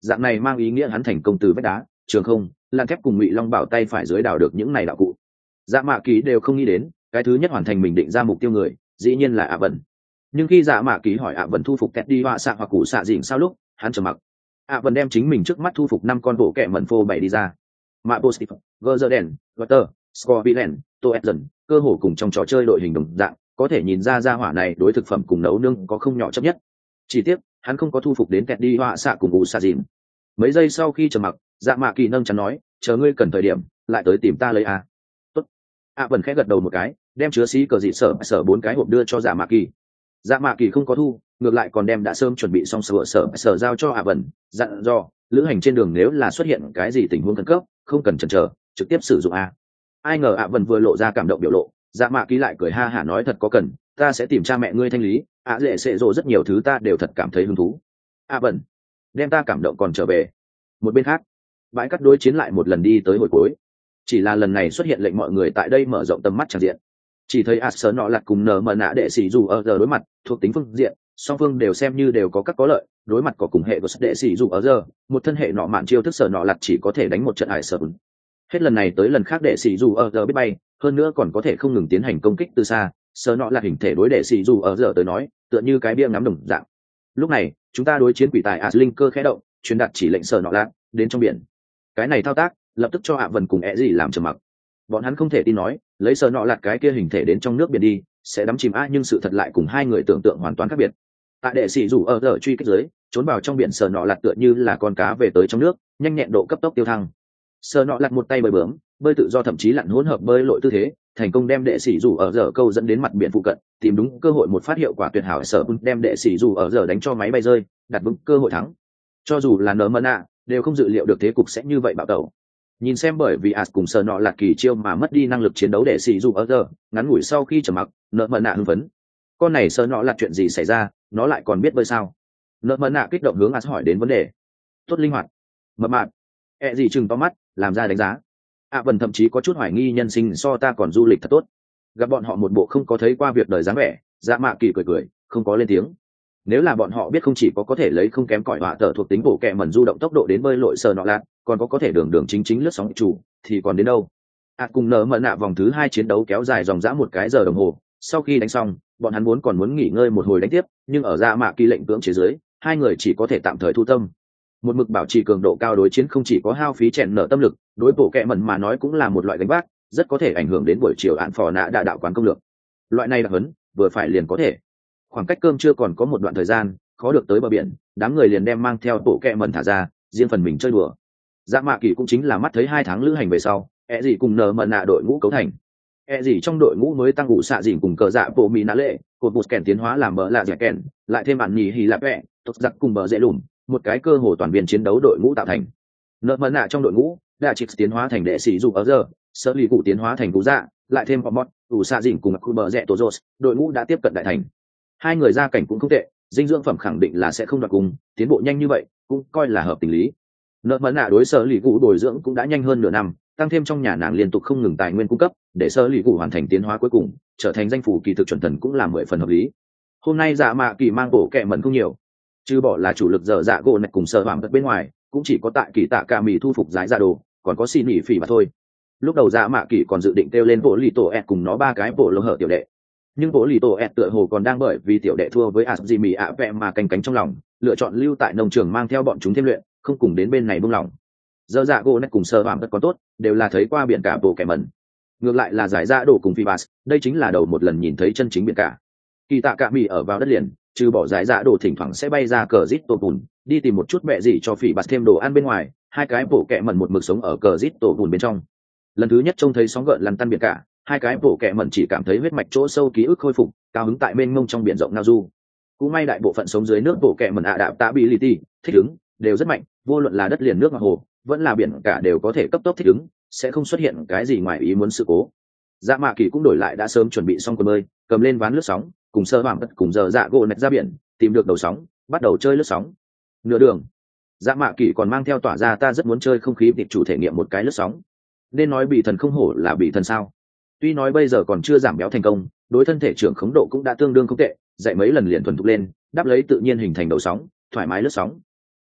dạng này mang ý nghĩa hắn thành công từ vách đá trường không lan thép cùng ngụy long bảo tay phải dưới đào được những này đạo cụ. Dạ mạ kỳ đều không nghĩ đến cái thứ nhất hoàn thành mình định ra mục tiêu người dĩ nhiên là ạ vần. Nhưng khi dạ mạ kỳ hỏi ạ vần thu phục kẹt đi họa xạ hoặc cụ xạ dịnh sao lúc hắn trầm mặc. ạ vần đem chính mình trước mắt thu phục năm con bộ kẹ mẩn phô bày đi ra. Mạ Postif, Gazerden, Water, Scorpion, Toedgen, cơ hồ cùng trong trò chơi đội hình đồng dạng, có thể nhìn ra ra hỏa này đối thực phẩm cùng nấu nướng có không nhỏ chấp nhất. Chỉ tiếc, hắn không có thu phục đến kẹt đi họa xạ cùng cụ xạ dịnh. Mấy giây sau khi trầm mặc, dạ mạ kỳ nâng chắn nói, chờ ngươi cần thời điểm lại tới tìm ta lấy a. Tốt. ạ vần khẽ gật đầu một cái, đem chứa xí cờ dị sở sở bốn cái hộp đưa cho dạ mạ kỳ. Dạ mạ kỳ không có thu, ngược lại còn đem đã sớm chuẩn bị xong sở sở sở giao cho ạ vần, dặn dò lữ hành trên đường nếu là xuất hiện cái gì tình huống khẩn cấp không cần chần chờ trực tiếp sử dụng a. Ai ngờ ạ vần vừa lộ ra cảm động biểu lộ, dạ mạ kỳ lại cười ha hả nói thật có cần ta sẽ tìm cha mẹ ngươi thanh lý, ạ dễ sẽ rồ rất nhiều thứ ta đều thật cảm thấy hứng thú. ạ vần đem ta cảm động còn trở về. Một bên khác bãi cắt đối chiến lại một lần đi tới hồi cuối, chỉ là lần này xuất hiện lệnh mọi người tại đây mở rộng tầm mắt tràn diện. Chỉ thấy ạt sớ nọ lặt cùng nở mờ nạ đệ sĩ dù ở giờ đối mặt thuộc tính phương diện song phương đều xem như đều có các có lợi, đối mặt có cùng hệ của đệ sĩ dù ở giờ một thân hệ nọ mạn chiêu thức sở nọ lặt chỉ có thể đánh một trận ải sở. Hết lần này tới lần khác đệ sĩ dù ở giờ biết bay hơn nữa còn có thể không ngừng tiến hành công kích từ xa, sở nọ lặt hình thể đối đệ sĩ dù ở giờ tới nói tựa như cái bia ngắm đồng dạng. Lúc này chúng ta đối chiến quỷ tài ạt linh cơ khẽ động truyền đạt chỉ lệnh sở nọ lặt đến trong biển. Cái này thao tác lập tức cho hạ vần cùng ẹ gì làm trầm mặc. Bọn hắn không thể tin nói lấy sở nọ lặt cái kia hình thể đến trong nước biển đi sẽ đắm chìm a, nhưng sự thật lại cùng hai người tưởng tượng hoàn toàn khác biệt. Tại đệ sĩ rủ ở giờ truy kích dưới trốn vào trong biển sở nọ lặt tựa như là con cá về tới trong nước, nhanh nhẹn độ cấp tốc tiêu thăng. Sở nọ lặt một tay bơi bướm bơi tự do thậm chí lặn hỗn hợp bơi lội tư thế thành công đem đệ sĩ rủ ở giờ câu dẫn đến mặt biển phụ cận, tìm đúng cơ hội một phát hiệu quả tuyệt hảo sở đem đệ sĩ rủ ở giờ đánh cho máy bay rơi, đặt vững cơ hội thắng. Cho dù là nở mờ nạ đều không dự liệu được thế cục sẽ như vậy bạo tẩu. Nhìn xem bởi vì as cùng sở nọ lặt kỳ chiêu mà mất đi năng lực chiến đấu đệ sĩ rủ ở giờ, ngắn ngủi sau khi trầm mặc, nở mờ nạ hưng phấn. Con này sở nọ lặt chuyện gì xảy ra, nó lại còn biết bơi sao? Nợ mờ nạ kích động hướng as hỏi đến vấn đề. Tốt linh hoạt, mập mạp, ẹ gì chừng to mắt làm ra đánh giá. ạ vần thậm chí có chút hoài nghi nhân sinh so ta còn du lịch thật tốt. Gặp bọn họ một bộ không có thấy qua việc đời dáng vẻ, dạ mạ kỳ cười cười không có lên tiếng. Nếu là bọn họ biết không chỉ có có thể lấy không kém cỏi họa tờ thuộc tính bổ kẹ mẩn du động tốc độ đến bơi lội sờ nọ lạt, còn có có thể đường đường chính chính lướt sóng chủ thì còn đến đâu. ạ cùng nở mờ nạ vòng thứ hai chiến đấu kéo dài dòng dã một cái giờ đồng hồ. Sau khi đánh xong bọn hắn muốn còn muốn nghỉ ngơi một hồi đánh tiếp, nhưng ở dạ mạ kỳ lệnh cưỡng chế dưới hai người chỉ có thể tạm thời thu tâm. Một mực bảo trì cường độ cao đối chiến không chỉ có hao phí chèn nở tâm lực, đối bộ kẹ mẩn mà nói cũng là một loại gánh vác, rất có thể ảnh hưởng đến buổi chiều án phò nạ đạ đạo quán công lược. Loại này đặc hấn vừa phải liền có thể. Khoảng cách cơm chưa còn có một đoạn thời gian, khó được tới bờ biển, đám người liền đem mang theo bộ kẹ mẩn thả ra, riêng phần mình chơi đùa. Dạ mạ kỳ cũng chính là mắt thấy hai tháng lữ hành về sau, ẹ gì cùng nở mẩn nạ đội ngũ cấu thành. E gì trong đội ngũ mới tăng ngũ xạ dìn cùng cờ dạ bộ mỹ nã lệ, cột bụt kèn tiến hóa làm bờ lạ dẻ kèn, lại thêm bản nhì hì lạp vẹ, tốt giặc cùng bờ dễ lùm, một cái cơ hồ toàn viên chiến đấu đội ngũ tạo thành. Nợ mờ nạ trong đội ngũ đã chịt tiến hóa thành đệ sĩ dù ở giờ, sơ lì cụ tiến hóa thành cú dạ, lại thêm pomot, ngũ xạ dìn cùng bờ rẽ tổ rốt, đội ngũ đã tiếp cận đại thành. Hai người gia cảnh cũng không tệ, dinh dưỡng phẩm khẳng định là sẽ không đoạt cùng, tiến bộ nhanh như vậy cũng coi là hợp tình lý. Nợ mờ nạ đối sơ lì cụ bồi dưỡng cũng đã nhanh hơn nửa năm, tăng thêm trong nhà nàng liên tục không ngừng tài nguyên cung cấp để sơ lì cụ hoàn thành tiến hóa cuối cùng trở thành danh phủ kỳ thực chuẩn thần cũng là mười phần hợp lý. Hôm nay dạ mạ kỳ mang bổ kẹ mẩn không nhiều, chứ bỏ là chủ lực dở dạ gỗ này cùng sơ hoàng đất bên ngoài cũng chỉ có tại kỳ tạ ca mì thu phục giải ra đồ, còn có xin nghỉ phỉ mà thôi. Lúc đầu dạ mạ kỳ còn dự định kêu lên bộ lì tổ ẹt cùng nó ba cái bộ lô hở tiểu đệ, nhưng bộ lì tổ ẹt tựa hồ còn đang bởi vì tiểu đệ thua với ạt gì mì ạ vẹ mà canh cánh trong lòng, lựa chọn lưu tại nông trường mang theo bọn chúng thêm luyện, không cùng đến bên này buông lỏng. Dơ dạ gỗ này cùng sơ hoàng đất có tốt, đều là thấy qua biển cả bộ kẻ mẩn. Ngược lại là giải dạ đổ cùng phi bass, đây chính là đầu một lần nhìn thấy chân chính biển cả. Kỳ tạ cả mì ở vào đất liền, trừ bỏ giải dạ đổ thỉnh thoảng sẽ bay ra cờ rít tổ bùn, đi tìm một chút mẹ gì cho phi bass thêm đồ ăn bên ngoài, hai cái bộ kẻ mẩn một mực sống ở cờ rít tổ bùn bên trong. Lần thứ nhất trông thấy sóng gợn lăn tăn biển cả, hai cái bộ kẻ mẩn chỉ cảm thấy huyết mạch chỗ sâu ký ức khôi phục, cao hứng tại mênh mông trong biển rộng ngao du. Cũng may đại bộ phận sống dưới nước bộ kẻ mẩn ạ đạp tạ bị lì ti, thích ứng, đều rất mạnh, vô luận là đất liền nước hoặc hồ, vẫn là biển cả đều có thể cấp tốc thích ứng, sẽ không xuất hiện cái gì ngoài ý muốn sự cố. Dạ mạ kỳ cũng đổi lại đã sớm chuẩn bị xong quần bơi, cầm lên ván lướt sóng, cùng sơ hoàng đất cùng giờ dạ gỗ nẹt ra biển, tìm được đầu sóng, bắt đầu chơi lướt sóng. Nửa đường, dạ mạ kỳ còn mang theo tỏa ra ta rất muốn chơi không khí tiệp chủ thể nghiệm một cái lướt sóng. Nên nói bị thần không hổ là bị thần sao? Tuy nói bây giờ còn chưa giảm béo thành công, đối thân thể trưởng khống độ cũng đã tương đương không tệ, dạy mấy lần liền thuần thục lên, đáp lấy tự nhiên hình thành đầu sóng, thoải mái lướt sóng.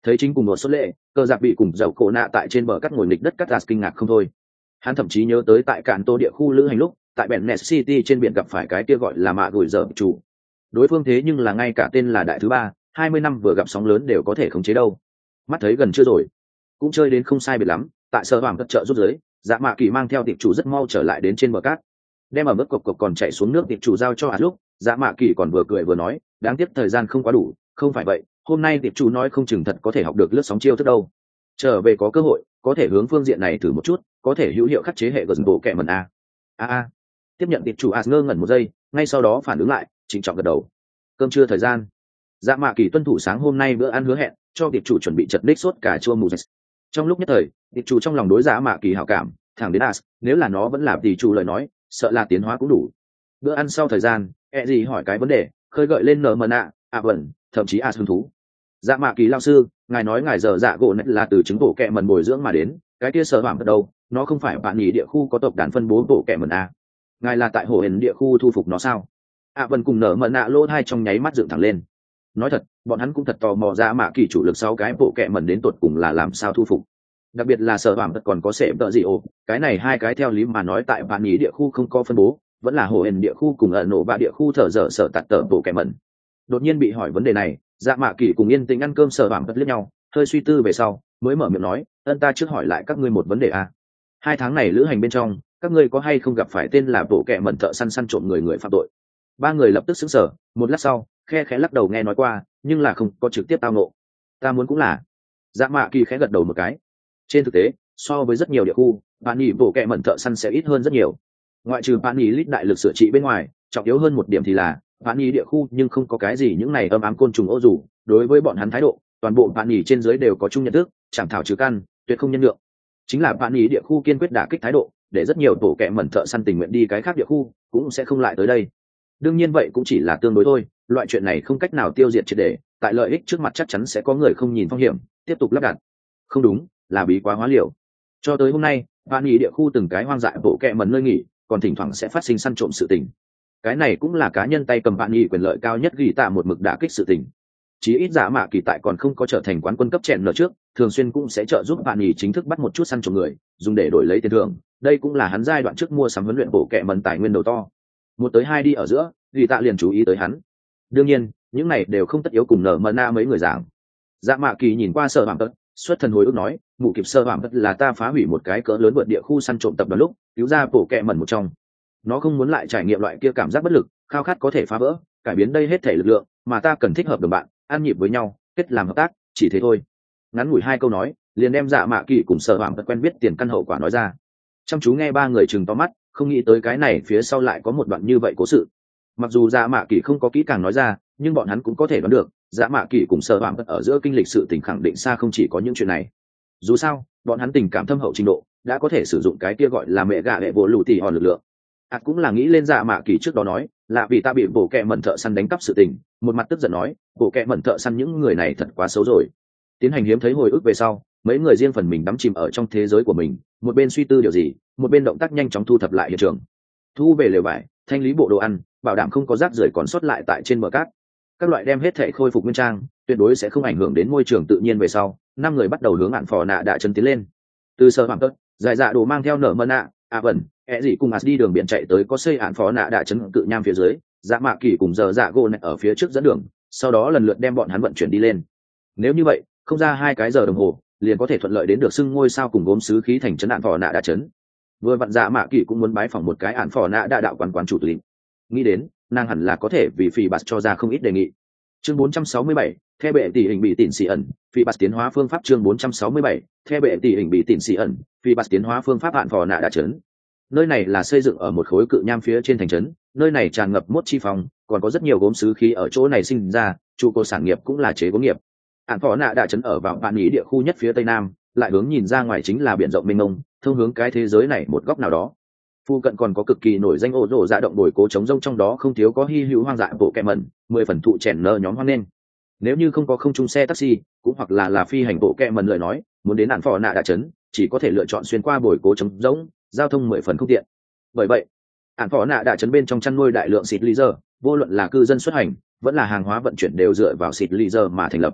Thấy chính cùng một số lệ, cờ giặc bị cùng dầu cổ nạ tại trên bờ cắt ngồi nghịch đất cắt gas kinh ngạc không thôi. Hắn thậm chí nhớ tới tại cạn tô địa khu lữ hành lúc tại Bennett City trên biển gặp phải cái kia gọi là mạ gửi giờ chủ. Đối phương thế nhưng là ngay cả tên là đại thứ ba, hai mươi năm vừa gặp sóng lớn đều có thể khống chế đâu. Mắt thấy gần chưa rồi, cũng chơi đến không sai biệt lắm, tại sở hoàng cất chợ rút dưới, Dạ Mạ Kỳ mang theo tiệp chủ rất mau trở lại đến trên bờ cát. Đem ở mức cộc cộc còn chạy xuống nước tiệp chủ giao cho ạt lúc, Dạ Mạ Kỳ còn vừa cười vừa nói, đáng tiếc thời gian không quá đủ, không phải vậy, hôm nay tiệp chủ nói không chừng thật có thể học được lướt sóng chiêu thức đâu. Trở về có cơ hội, có thể hướng phương diện này thử một chút, có thể hữu hiệu khắc chế hệ gần bộ kẹ mần a. A a. Tiếp nhận tiệp chủ ạt ngơ ngẩn một giây, ngay sau đó phản ứng lại, trịnh trọng gật đầu. Cơm trưa thời gian. Dạ Mạ Kỳ tuân thủ sáng hôm nay bữa ăn hứa hẹn, cho tiệp chủ chuẩn bị chật ních sốt cà chua mù dệt. Trong lúc nhất thời, tiệp chủ trong lòng đối Dạ Mạ Kỳ hảo cảm thẳng đến as, nếu là nó vẫn là tỷ chủ lời nói, sợ là tiến hóa cũng đủ. Bữa ăn sau thời gian, e gì hỏi cái vấn đề, khơi gợi lên nở mờ nạ, à vẩn, thậm chí as hứng thú. Dạ Mạ Kỳ lao sư, ngài nói ngài giờ dạ gỗ này là từ trứng bộ kẹ mần bồi dưỡng mà đến, cái kia sở hoàng ở đâu, nó không phải bạn nhỉ địa khu có tộc đàn phân bố bộ kẹ mần a. Ngài là tại hồ hển địa khu thu phục nó sao? À vẩn cùng nở mờ nạ lỗ hai trong nháy mắt dựng thẳng lên. Nói thật, bọn hắn cũng thật tò mò Dạ Mạ Kỳ chủ lực sáu cái bộ kẹ mần đến tột cùng là làm sao thu phục. Đặc biệt là sở hoàng thật còn có sệ tợ gì ồ, cái này hai cái theo lý mà nói tại bạn nhỉ địa khu không có phân bố, vẫn là hồ hển địa khu cùng ẩn nổ ba địa khu thở dở sở tạt tờ bộ kẹ mần. Đột nhiên bị hỏi vấn đề này, Dạ Mạ Kỳ cùng yên tĩnh ăn cơm sở hoàng thật liếc nhau, hơi suy tư về sau mới mở miệng nói, ân ta trước hỏi lại các ngươi một vấn đề a. Hai tháng này lữ hành bên trong, các ngươi có hay không gặp phải tên là bộ kẹ mần thợ săn săn trộm người người phạm tội? Ba người lập tức sững sờ, một lát sau khe khẽ lắc đầu nghe nói qua, nhưng là không có trực tiếp tao ngộ. Ta muốn cũng là. Dạ Mạ Kỳ khẽ gật đầu một cái. Trên thực tế, so với rất nhiều địa khu, bạn nhỉ bộ kẹ mẩn thợ săn sẽ ít hơn rất nhiều. Ngoại trừ bạn nhỉ lít đại lực sửa trị bên ngoài, trọng yếu hơn một điểm thì là bạn nhỉ địa khu nhưng không có cái gì những này âm ám côn trùng ô dù. Đối với bọn hắn thái độ, toàn bộ bạn nhỉ trên dưới đều có chung nhận thức, chẳng thảo trừ căn, tuyệt không nhân lượng. Chính là bạn nhỉ địa khu kiên quyết đả kích thái độ, để rất nhiều bộ kẹ mẩn thợ săn tình nguyện đi cái khác địa khu, cũng sẽ không lại tới đây. Đương nhiên vậy cũng chỉ là tương đối thôi, loại chuyện này không cách nào tiêu diệt triệt để, tại lợi ích trước mặt chắc chắn sẽ có người không nhìn phong hiểm, tiếp tục lắp đặt. Không đúng, là bí quá hóa liều. Cho tới hôm nay, bạn nghỉ địa khu từng cái hoang dại bộ kẹ mần nơi nghỉ, còn thỉnh thoảng sẽ phát sinh săn trộm sự tình. Cái này cũng là cá nhân tay cầm bạn nghỉ quyền lợi cao nhất ghi tạ một mực đả kích sự tình. Chí ít Dạ Mạ Kỳ tại còn không có trở thành quán quân cấp chèn nở trước, thường xuyên cũng sẽ trợ giúp bạn nghỉ chính thức bắt một chút săn trộm người, dùng để đổi lấy tiền thưởng. Đây cũng là hắn giai đoạn trước mua sắm huấn luyện bộ kẹ mần tài nguyên đầu to. Một tới hai đi ở giữa, ghi tạ liền chú ý tới hắn. Đương nhiên, những này đều không tất yếu cùng nở mờ na mấy người giảng. Dạ Mạ Kỳ nhìn qua sở hoàng tất, xuất thần hồi ức nói, mụ kịp sơ hoàng tất là ta phá hủy một cái cỡ lớn vượt địa khu săn trộm tập đoàn lúc cứu ra bộ kẹ mẩn một trong. Nó không muốn lại trải nghiệm loại kia cảm giác bất lực, khao khát có thể phá vỡ cải biến đây hết thể lực lượng, mà ta cần thích hợp đồng bạn, ăn nhịp với nhau, kết làm hợp tác, chỉ thế thôi. Ngắn ngủi hai câu nói, liền đem Dạ Mạ Kỳ cùng sở hoàng tất quen biết tiền căn hậu quả nói ra. Chăm chú nghe ba người chừng to mắt, không nghĩ tới cái này phía sau lại có một đoạn như vậy cố sự. Mặc dù Dạ Mạ Kỳ không có kỹ càng nói ra, nhưng bọn hắn cũng có thể đoán được, Dạ Mạ Kỳ cùng sở hoàng tất ở giữa kinh lịch sự tình khẳng định xa không chỉ có những chuyện này. Dù sao, bọn hắn tình cảm thâm hậu trình độ đã có thể sử dụng cái kia gọi là mẹ gà hệ bộ lù tỉ hòn lực lượng. ạt cũng là nghĩ lên Dạ Mạ Kỳ trước đó nói là vì ta bị bộ kẹ mẩn thợ săn đánh cắp sự tình, một mặt tức giận nói bộ kẹ mẩn thợ săn những người này thật quá xấu rồi. Tiến hành hiếm thấy hồi ức về sau, mấy người riêng phần mình đắm chìm ở trong thế giới của mình, một bên suy tư điều gì, một bên động tác nhanh chóng thu thập lại hiện trường, thu về lều vải, thanh lý bộ đồ ăn, bảo đảm không có rác rưởi còn sót lại tại trên bờ cát. Các loại đem hết thể khôi phục nguyên trang, tuyệt đối sẽ không ảnh hưởng đến môi trường tự nhiên. Về sau, năm người bắt đầu hướng ạn phò nạ đạ chân tiến lên. Từ sở hoàng tất, dài dạ đồ mang theo nở mân nạ, a vẩn, ẹ dị cùng as đi đường biển chạy tới có xây ạn phò nạ đạ chân cự nham phía dưới, Dạ Mạ Kỳ cùng giờ dạ gỗ này ở phía trước dẫn đường, sau đó lần lượt đem bọn hắn vận chuyển đi lên. Nếu như vậy, không ra hai cái giờ đồng hồ, liền có thể thuận lợi đến được xưng ngôi sao cùng gốm sứ khí thành trấn ạn phò nạ đạ trấn. Vừa vặn Dạ Mạ Kỳ cũng muốn bái phỏng một cái ạn phò nạ đạ đạo quán quán chủ lĩnh, nghĩ đến nàng hẳn là có thể vì phi bạt cho ra không ít đề nghị. Chương bốn trăm sáu mươi bảy, theo bệ tỷ hình bị tịn xì ẩn, phi bạt tiến hóa phương pháp. Chương bốn trăm sáu mươi bảy, theo bệ tỷ hình bị tịn xì ẩn, phi bạt tiến hóa phương pháp. Ạn phò nạ đạ trấn, nơi này là xây dựng ở một khối cự nham phía trên thành trấn, nơi này tràn ngập mốt chi phong, còn có rất nhiều gốm sứ khí ở chỗ này sinh ra, trụ cột sản nghiệp cũng là chế gốm nghiệp. Ạn phò nạ đạ trấn ở vào bạn ý địa khu nhất phía tây nam, lại hướng nhìn ra ngoài chính là biển rộng mênh mông, thông hướng cái thế giới này một góc nào đó. Phu cận còn có cực kỳ nổi danh ô rổ dạ động bồi cố chống rông, trong đó không thiếu có hy hữu hoang dại bộ kẹ mẩn, mười phần thụ chèn nơ nhóm hoang nên. Nếu như không có không trung xe taxi, cũng hoặc là là phi hành bộ kẹ mẩn lời nói, muốn đến ạn phò nạ đạ trấn, chỉ có thể lựa chọn xuyên qua bồi cố chống rông, giao thông mười phần không tiện. Bởi vậy, ạn phò nạ đạ trấn bên trong chăn nuôi đại lượng xịt lý giờ, vô luận là cư dân xuất hành, vẫn là hàng hóa vận chuyển đều dựa vào xịt lý giờ mà thành lập.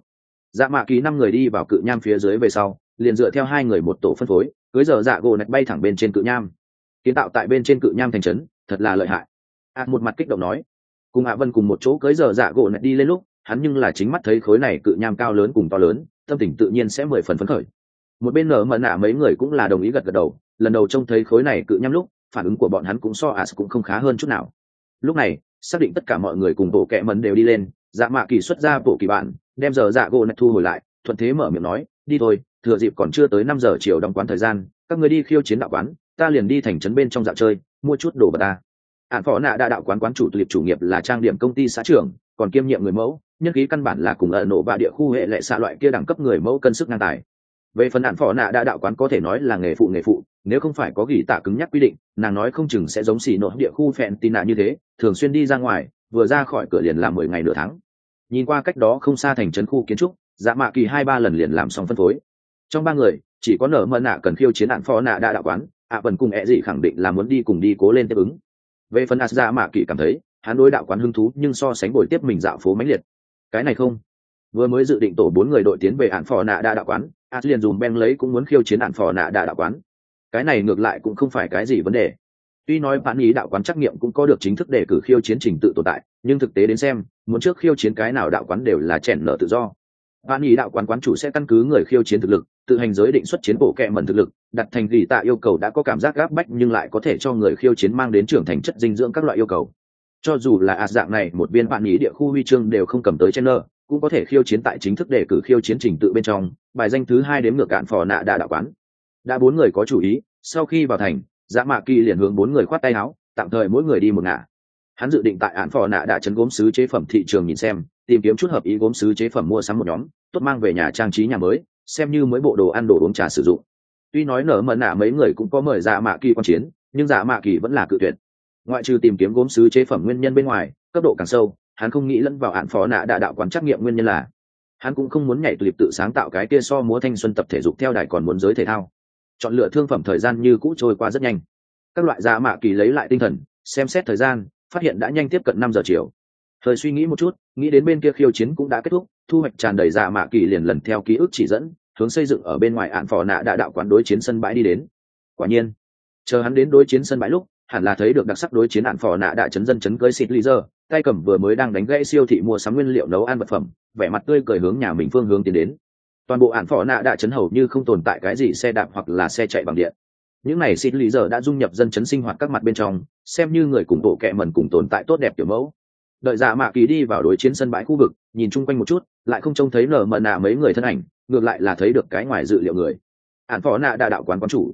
dạ mạ kỳ năm người đi vào cự nham phía dưới về sau liền dựa theo hai người một tổ phân phối cưới giờ dạ gỗ nạch bay thẳng bên trên cự nham kiến tạo tại bên trên cự nham thành trấn thật là lợi hại. ạ một mặt kích động nói. Cùng ạ vân cùng một chỗ cưới giờ dạ gỗ nạch đi lên lúc hắn nhưng là chính mắt thấy khối này cự nham cao lớn cùng to lớn, tâm tình tự nhiên sẽ mười phần phấn khởi. Một bên nở mận nạ mấy người cũng là đồng ý gật gật đầu, lần đầu trông thấy khối này cự nham lúc phản ứng của bọn hắn cũng so ạ cũng không khá hơn chút nào. Lúc này xác định tất cả mọi người cùng bộ kẹ mần đều đi lên, dạ mạ kỳ xuất ra bộ kỳ bản đem giờ dạ gỗ nạch thu hồi lại, thuận thế mở miệng nói, đi thôi, thừa dịp còn chưa tới năm giờ chiều đóng quán thời gian, các người đi khiêu chiến đạo quán, ta liền đi thành trấn bên trong dạo chơi, mua chút đồ vật ta. Ản phó nạ đa đạo quán quán chủ tuyệt chủ nghiệp là trang điểm công ty xã trưởng, còn kiêm nhiệm người mẫu, nhân khí căn bản là cùng ở nổ và địa khu hệ lệ xạ loại kia đẳng cấp người mẫu cân sức ngang tài. Về phần ản phó nạ đa đạo quán có thể nói là nghề phụ nghề phụ, nếu không phải có gỉ tạ cứng nhắc quy định, nàng nói không chừng sẽ giống xỉ nổ địa khu phèn tin nạ như thế, thường xuyên đi ra ngoài, vừa ra khỏi cửa liền làm mười ngày nửa tháng. Nhìn qua cách đó không xa thành trấn khu kiến trúc, dạ mạ kỳ hai ba lần liền làm xong phân phối. Trong ba người chỉ có nở mận nạ cần khiêu chiến ản phó nạ đa đạo quán, ạ vẫn cùng ẹ gì khẳng định là muốn đi cùng đi cố lên tiếp ứng. Về phần ạt dạ mạ kỳ cảm thấy hắn đối đạo quán hứng thú nhưng so sánh buổi tiếp mình dạo phố mãnh liệt. Cái này không, vừa mới dự định tổ bốn người đội tiến về ản phò nạ đa đạo quán, ạt liền dùm ben lấy cũng muốn khiêu chiến ản phò nạ đa đạo quán. Cái này ngược lại cũng không phải cái gì vấn đề. Tuy nói bản ý đạo quán trắc nghiệm cũng có được chính thức đề cử khiêu chiến trình tự tồn tại, nhưng thực tế đến xem muốn trước khiêu chiến cái nào đạo quán đều là chèn nở tự do. Bản ý đạo quán quán chủ sẽ căn cứ người khiêu chiến thực lực tự hành giới định xuất chiến bộ kệ mẩn thực lực, đặt thành gỉ tạ yêu cầu đã có cảm giác gáp bách nhưng lại có thể cho người khiêu chiến mang đến trưởng thành chất dinh dưỡng các loại yêu cầu. Cho dù là ạt dạng này một viên bản ý địa khu huy chương đều không cầm tới chen nơ, cũng có thể khiêu chiến tại chính thức đề cử khiêu chiến trình tự bên trong, bài danh thứ hai đếm ngược cạn phò nạ đa đạo quán. Đã bốn người có chủ ý, sau khi vào thành, dạ mạ kỳ liền hướng bốn người khoát tay áo, tạm thời mỗi người đi một ngả. Hắn dự định tại án phò nạ đa trấn gốm sứ chế phẩm thị trường nhìn xem, tìm kiếm chút hợp ý gốm sứ chế phẩm mua sắm một nhóm, tốt mang về nhà trang trí nhà mới, xem như mới bộ đồ ăn đồ uống trà sử dụng. Tuy nói nở mận nạ mấy người cũng có mời dạ mạ kỳ quan chiến, nhưng dạ mạ kỳ vẫn là cự tuyệt. Ngoại trừ tìm kiếm gốm sứ chế phẩm nguyên nhân bên ngoài, cấp độ càng sâu, hắn không nghĩ lẫn vào án phó nạ đa đạo quán trắc nghiệm nguyên nhân là hắn cũng không muốn nhảy clip tự sáng tạo cái kia so múa thanh xuân tập thể dục theo đài còn muốn giới thể thao. Chọn lựa thương phẩm thời gian như cũ trôi qua rất nhanh. Các loại dạ mạ kỳ lấy lại tinh thần, xem xét thời gian, phát hiện đã nhanh tiếp cận năm giờ chiều. Thời suy nghĩ một chút, nghĩ đến bên kia khiêu chiến cũng đã kết thúc, thu hoạch tràn đầy dạ mạ kỳ liền lần theo ký ức chỉ dẫn, hướng xây dựng ở bên ngoài án phò nạ đa đạo quán đối chiến sân bãi đi đến. Quả nhiên, chờ hắn đến đối chiến sân bãi lúc, hẳn là thấy được đặc sắc đối chiến án phò nạ đa chấn dân chấn cưới xịt lý giờ, tay cầm vừa mới đang đánh gãy siêu thị mua sắm nguyên liệu nấu ăn vật phẩm, vẻ mặt tươi cười hướng nhà mình phương hướng tiến đến. Toàn bộ án phò nạ đa chấn hầu như không tồn tại cái gì xe đạp hoặc là xe chạy bằng điện. Những này xịt lý giờ đã dung nhập dân chấn sinh hoạt các mặt bên trong, xem như người cùng bộ kệ mẩn cùng tồn tại tốt đẹp kiểu mẫu. Đợi dạ mạ kỳ đi vào đối chiến sân bãi khu vực, nhìn chung quanh một chút, lại không trông thấy nở mận nạ mấy người thân ảnh, ngược lại là thấy được cái ngoài dự liệu người. Án phó nạ đa đạo quán quán chủ.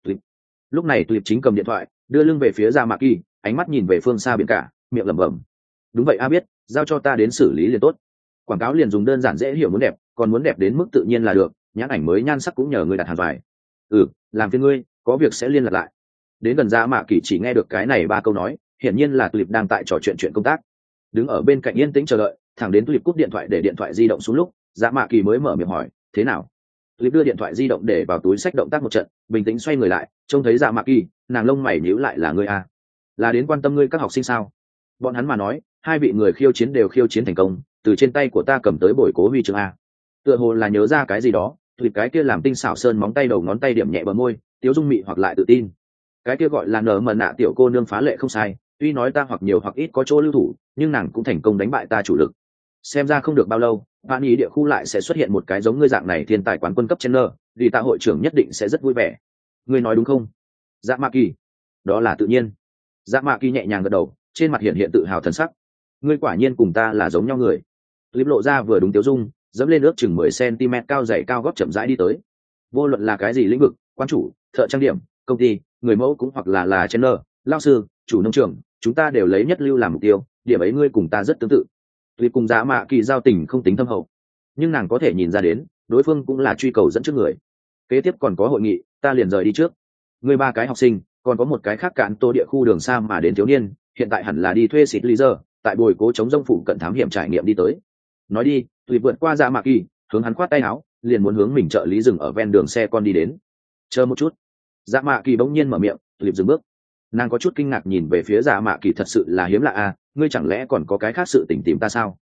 Lúc này Tuyệt chính cầm điện thoại, đưa lưng về phía dạ mạ kỳ, ánh mắt nhìn về phương xa biển cả, miệng lẩm bẩm. Đúng vậy a biết, giao cho ta đến xử lý liền tốt. Quảng cáo liền dùng đơn giản dễ hiểu muốn đẹp, còn muốn đẹp đến mức tự nhiên là được, nhãn ảnh mới nhan sắc cũng nhờ người đặt hàng vài. Ừ, làm phiền ngươi, có việc sẽ liên lạc lại. Đến gần dạ mạ kỳ chỉ nghe được cái này ba câu nói, hiển nhiên là Tuyệt đang tại trò chuyện chuyện công tác. Đứng ở bên cạnh yên tĩnh chờ đợi, thẳng đến Tuyệt cúp điện thoại để điện thoại di động xuống lúc, dạ mạ kỳ mới mở miệng hỏi, thế nào? Tuyệt đưa điện thoại di động để vào túi sách động tác một trận, bình tĩnh xoay người lại, trông thấy dạ mạ kỳ, nàng lông mày nhíu lại, là ngươi a? Là đến quan tâm ngươi các học sinh sao? Bọn hắn mà nói, hai vị người khiêu chiến đều khiêu chiến thành công, từ trên tay của ta cầm tới bồi cố huy chương a. Tựa hồ là nhớ ra cái gì đó, Tuyệt cái kia làm tinh xảo sơn móng tay đầu ngón tay điểm nhẹ bờ môi, tiếu dung mị hoặc lại tự tin. Cái kia gọi là nở mận nạ tiểu cô nương phá lệ không sai, tuy nói ta hoặc nhiều hoặc ít có chỗ lưu thủ, nhưng nàng cũng thành công đánh bại ta chủ lực. Xem ra không được bao lâu, bạn ý địa khu lại sẽ xuất hiện một cái giống ngươi dạng này thiên tài quán quân cấp trên nơ, vì ta hội trưởng nhất định sẽ rất vui vẻ. Ngươi nói đúng không? Dạ mạ kỳ. Đó là tự nhiên. Dạ mạ kỳ nhẹ nhàng gật đầu, trên mặt hiện hiện tự hào thần sắc. Ngươi quả nhiên cùng ta là giống nhau người. Clip lộ ra vừa đúng tiêu dung, dẫm lên ước chừng mười xăng-ti-mét cao dày cao gót chậm rãi đi tới. Vô luận là cái gì lĩnh vực, quan chủ, thợ trang điểm, công ty, người mẫu cũng hoặc là là trainer, lao sư, chủ nông trường, chúng ta đều lấy nhất lưu làm mục tiêu, điểm ấy ngươi cùng ta rất tương tự. Tuy cùng dạ mạ kỳ giao tình không tính thâm hậu, nhưng nàng có thể nhìn ra đến, đối phương cũng là truy cầu dẫn trước người. Kế tiếp còn có hội nghị, ta liền rời đi trước. Ngươi ba cái học sinh, còn có một cái khác cạn tô địa khu đường xa mà đến thiếu niên, hiện tại hẳn là đi thuê xịt lý giờ, tại bồi cố chống rông phụ cận thám hiểm trải nghiệm đi tới. Nói đi, Tùy vượt qua dạ mạ kỳ, hướng hắn khoát tay áo, liền muốn hướng mình trợ lý dừng ở ven đường xe con đi đến. Chờ một chút. Dạ mạ kỳ bỗng nhiên mở miệng, Tùy dừng bước. Nàng có chút kinh ngạc nhìn về phía dạ mạ kỳ, thật sự là hiếm lạ à, ngươi chẳng lẽ còn có cái khác sự tình tìm ta sao?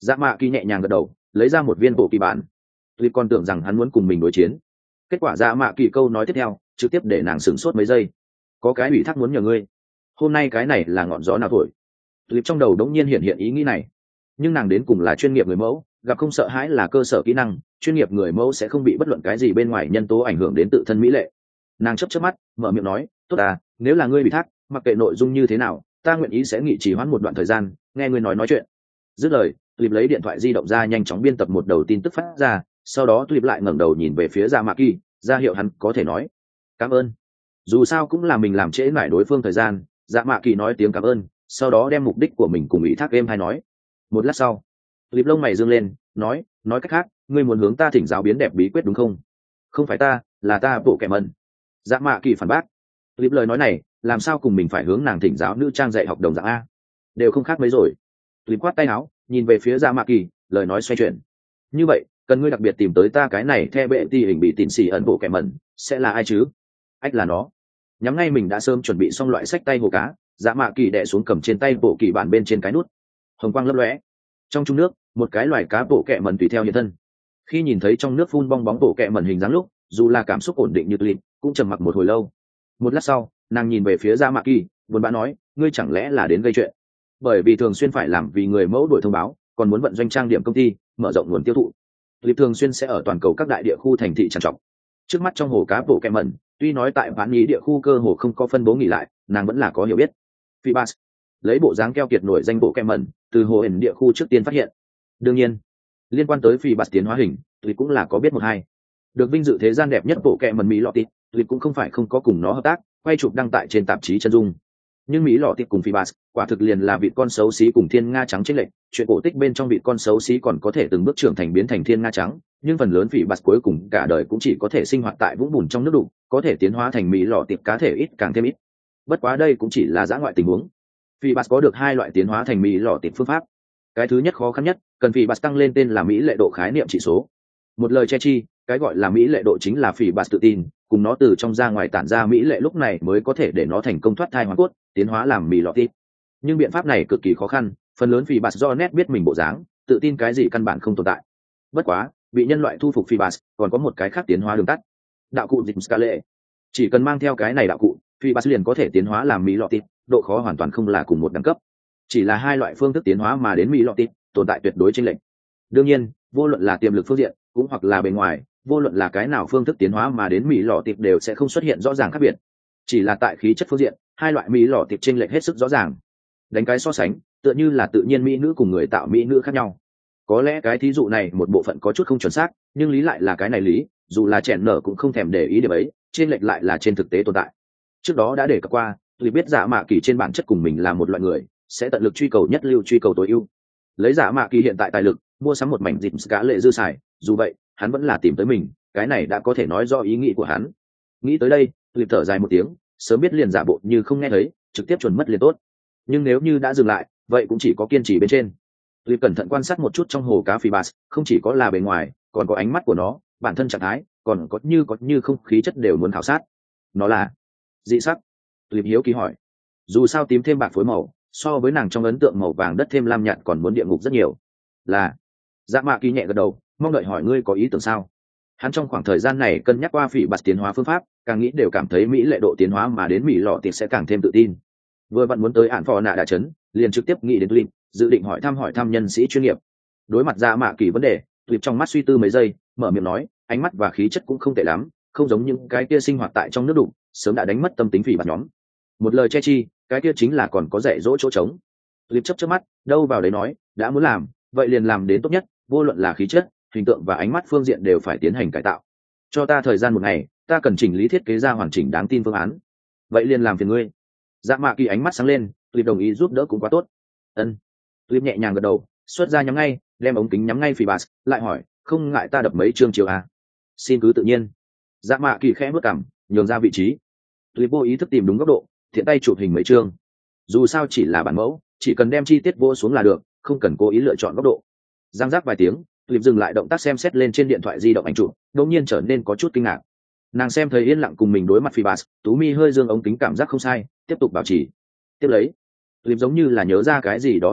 Dạ mạ kỳ nhẹ nhàng gật đầu, lấy ra một viên bộ kỳ bản. Tuy còn tưởng rằng hắn muốn cùng mình đối chiến, kết quả dạ mạ kỳ câu nói tiếp theo trực tiếp để nàng sửng sốt mấy giây. Có cái ủy thác muốn nhờ ngươi. Hôm nay cái này là ngọn gió nào thổi? Tuy trong đầu đống nhiên hiện hiện ý nghĩ này, nhưng nàng đến cùng là chuyên nghiệp người mẫu, gặp không sợ hãi là cơ sở kỹ năng, chuyên nghiệp người mẫu sẽ không bị bất luận cái gì bên ngoài nhân tố ảnh hưởng đến tự thân mỹ lệ. Nàng chớp chớp mắt, mở miệng nói, tốt à, nếu là ngươi bị thác, mặc kệ nội dung như thế nào, ta nguyện ý sẽ nghỉ trì hoãn một đoạn thời gian, nghe ngươi nói nói chuyện. Dứt lời, Tulip lấy điện thoại di động ra nhanh chóng biên tập một đầu tin tức phát ra, sau đó Tulip lại ngẩng đầu nhìn về phía Dạ Mạ Kỳ, ra hiệu hắn có thể nói cảm ơn. Dù sao cũng là mình làm trễ nải đối phương thời gian, Dạ Mạ Kỳ nói tiếng cảm ơn, sau đó đem mục đích của mình cùng ủy thác em hay nói. Một lát sau, Tulip lông mày dương lên, nói, nói cách khác, ngươi muốn hướng ta thỉnh giáo biến đẹp bí quyết đúng không? Không phải ta, là ta bộ kẻ mần. Dạ Mạ Kỳ phản bác. Tulip lời nói này, làm sao cùng mình phải hướng nàng thỉnh giáo nữ trang dạy học đồng dạng a? Đều không khác mấy rồi. Tulip quát tay áo, nhìn về phía Dạ Mạ Kỳ, lời nói xoay chuyển. Như vậy, cần ngươi đặc biệt tìm tới ta cái này theo bệ ti hình bị tịn xì ẩn bộ kẻ mẩn, sẽ là ai chứ? Ách là nó. Nhắm ngay mình đã sớm chuẩn bị xong loại sách tay hồ cá, Dạ Mạ Kỳ đè xuống cầm trên tay bộ kỳ bản bên trên cái nút. Hồng quang lấp lóe. Trong trung nước, một cái loài cá bộ kẹ mẩn tùy theo hiện thân. Khi nhìn thấy trong nước phun bong bóng bộ kẹ mẩn hình dáng lúc, dù là cảm xúc ổn định như Tulip, cũng trầm mặc một hồi lâu. Một lát sau, nàng nhìn về phía Dạ Mạ Kỳ, buồn bã nói, ngươi chẳng lẽ là đến gây chuyện? Bởi vì thường xuyên phải làm vì người mẫu đổi thông báo, còn muốn vận doanh trang điểm công ty, mở rộng nguồn tiêu thụ. Tulip thường xuyên sẽ ở toàn cầu các đại địa khu thành thị trằn trọc. Trước mắt trong hồ cá bộ kẹ mẩn, tuy nói tại bán ý địa khu cơ hồ không có phân bố nghỉ lại, nàng vẫn là có hiểu biết. Phoebus lấy bộ dáng keo kiệt nổi danh bộ kẹ mẩn, từ hồ ẩn địa khu trước tiên phát hiện. Đương nhiên, liên quan tới Phoebus tiến hóa hình, Tulip cũng là có biết một hai. Được vinh dự thế gian đẹp nhất bộ kẹ mẩn Mỹ lọ tịt, Tulip cũng không phải không có cùng nó hợp tác, quay chụp đăng tại trên tạp chí chân dung. Nhưng Mỹ lọ tịt cùng Phoebus, quả thực liền là vịt con xấu xí cùng thiên nga trắng chênh lệch, chuyện cổ tích bên trong vịt con xấu xí còn có thể từng bước trưởng thành biến thành thiên nga trắng, nhưng phần lớn Phoebus cuối cùng cả đời cũng chỉ có thể sinh hoạt tại vũng bùn trong nước đục, có thể tiến hóa thành Mỹ lọ tịt cá thể ít càng thêm ít. Bất quá đây cũng chỉ là dã ngoại tình huống. Phoebus có được hai loại tiến hóa thành Mỹ lọ tịt phương pháp. Cái thứ nhất khó khăn nhất, cần Phoebus tăng lên tên là Mỹ lệ độ khái niệm chỉ số. Một lời che chi, cái gọi là Mỹ lệ độ chính là Phoebus tự tin, cùng nó từ trong ra ngoài tản ra Mỹ lệ lúc này mới có thể để nó thành công thoát thai hoàn cốt, tiến hóa làm Mỹ lọ tịt. Nhưng biện pháp này cực kỳ khó khăn, phần lớn Phoebus do nét biết mình bộ dáng, tự tin cái gì căn bản không tồn tại. Bất quá, bị nhân loại thu phục Phoebus còn có một cái khác tiến hóa đường tắt. Đạo cụ dịch Scale. Chỉ cần mang theo cái này đạo cụ, Phoebus liền có thể tiến hóa làm Mỹ lọ tịt, độ khó hoàn toàn không là cùng một đẳng cấp. Chỉ là hai loại phương thức tiến hóa mà đến Mỹ lọ tịt, tồn tại tuyệt đối chênh lệch. Đương nhiên, vô luận là tiềm lực phương diện, cũng hoặc là bề ngoài, vô luận là cái nào phương thức tiến hóa mà đến Mỹ lọ tịt đều sẽ không xuất hiện rõ ràng khác biệt. Chỉ là tại khí chất phương diện, hai loại Mỹ lọ tịt chênh lệch hết sức rõ ràng. Đánh cái so sánh, tựa như là tự nhiên mỹ nữ cùng người tạo mỹ nữ khác nhau. Có lẽ cái thí dụ này một bộ phận có chút không chuẩn xác, nhưng lý lại là cái này lý, dù là chèn nở cũng không thèm để ý điểm ấy, trên lệch lại là trên thực tế tồn tại. Trước đó đã đề cập qua, Tulip biết Dạ Mạ Kỳ trên bản chất cùng mình là một loại người, sẽ tận lực truy cầu nhất lưu, truy cầu tối ưu. Lấy Dạ Mạ Kỳ hiện tại tài lực, mua sắm một mảnh dịp cá lệ dư xài, dù vậy, hắn vẫn là tìm tới mình, cái này đã có thể nói do ý nghĩ của hắn. Nghĩ tới đây, Tulip thở dài một tiếng, sớm biết liền giả bộ như không nghe thấy, trực tiếp chuẩn mất liền tốt. Nhưng nếu như đã dừng lại, vậy cũng chỉ có kiên trì bên trên. Tulip cẩn thận quan sát một chút trong hồ cá Phoebus, không chỉ có là bề ngoài, còn có ánh mắt của nó, bản thân trạng thái, còn có như có như không khí chất đều muốn khảo sát. Nó là dị sắc. Tulip hiếu kỳ hỏi. Dù sao tím thêm bạc phối màu, so với nàng trong ấn tượng màu vàng đất thêm lam nhạt còn muốn địa ngục rất nhiều. Là. Dạ Mạ Kỳ nhẹ gật đầu, mong đợi hỏi ngươi có ý tưởng sao? Hắn trong khoảng thời gian này cân nhắc qua Phoebus tiến hóa phương pháp, càng nghĩ đều cảm thấy mỹ lệ độ tiến hóa mà đến mỹ lọ tiệc sẽ càng thêm tự tin. Vừa vặn muốn tới ản phò nạ đà chấn, liền trực tiếp nghĩ đến Tulip, dự định hỏi thăm hỏi thăm nhân sĩ chuyên nghiệp. Đối mặt Dạ Mạ Kỳ vấn đề, Tulip trong mắt suy tư mấy giây, mở miệng nói, ánh mắt và khí chất cũng không tệ lắm, không giống những cái kia sinh hoạt tại trong nước đục, sớm đã đánh mất tâm tính phỉ bạt nhóm. Một lời che chi, cái kia chính là còn có dạy dỗ chỗ trống. Tulip chớp chớp mắt, đâu vào đấy nói, đã muốn làm, vậy liền làm đến tốt nhất, vô luận là khí chất, hình tượng và ánh mắt phương diện đều phải tiến hành cải tạo. Cho ta thời gian một ngày, ta cần chỉnh lý thiết kế ra hoàn chỉnh đáng tin phương án. Vậy liền làm phiền ngươi. Dạ Mạ Kỳ ánh mắt sáng lên, Tulip đồng ý giúp đỡ cũng quá tốt. Ân. Tulip nhẹ nhàng gật đầu, xuất ra nhắm ngay, đem ống kính nhắm ngay Phoebus, lại hỏi, không ngại ta đập mấy chương chiều à? Xin cứ tự nhiên. Dạ Mạ Kỳ khẽ bước cằm, nhường ra vị trí. Tulip vô ý thức tìm đúng góc độ, thiện tay chụp hình mấy chương. Dù sao chỉ là bản mẫu, chỉ cần đem chi tiết vô xuống là được, không cần cố ý lựa chọn góc độ. Giang giác vài tiếng, Tulip dừng lại động tác xem xét lên trên điện thoại di động ảnh chụp, đột nhiên trở nên có chút kinh ngạc. Nàng xem thấy yên lặng cùng mình đối mặt Phoebus, tú mi hơi dương ống kính cảm giác không sai, tiếp tục bảo trì. Tiếp lấy, Tulip giống như là nhớ ra cái gì đó đồng dạng,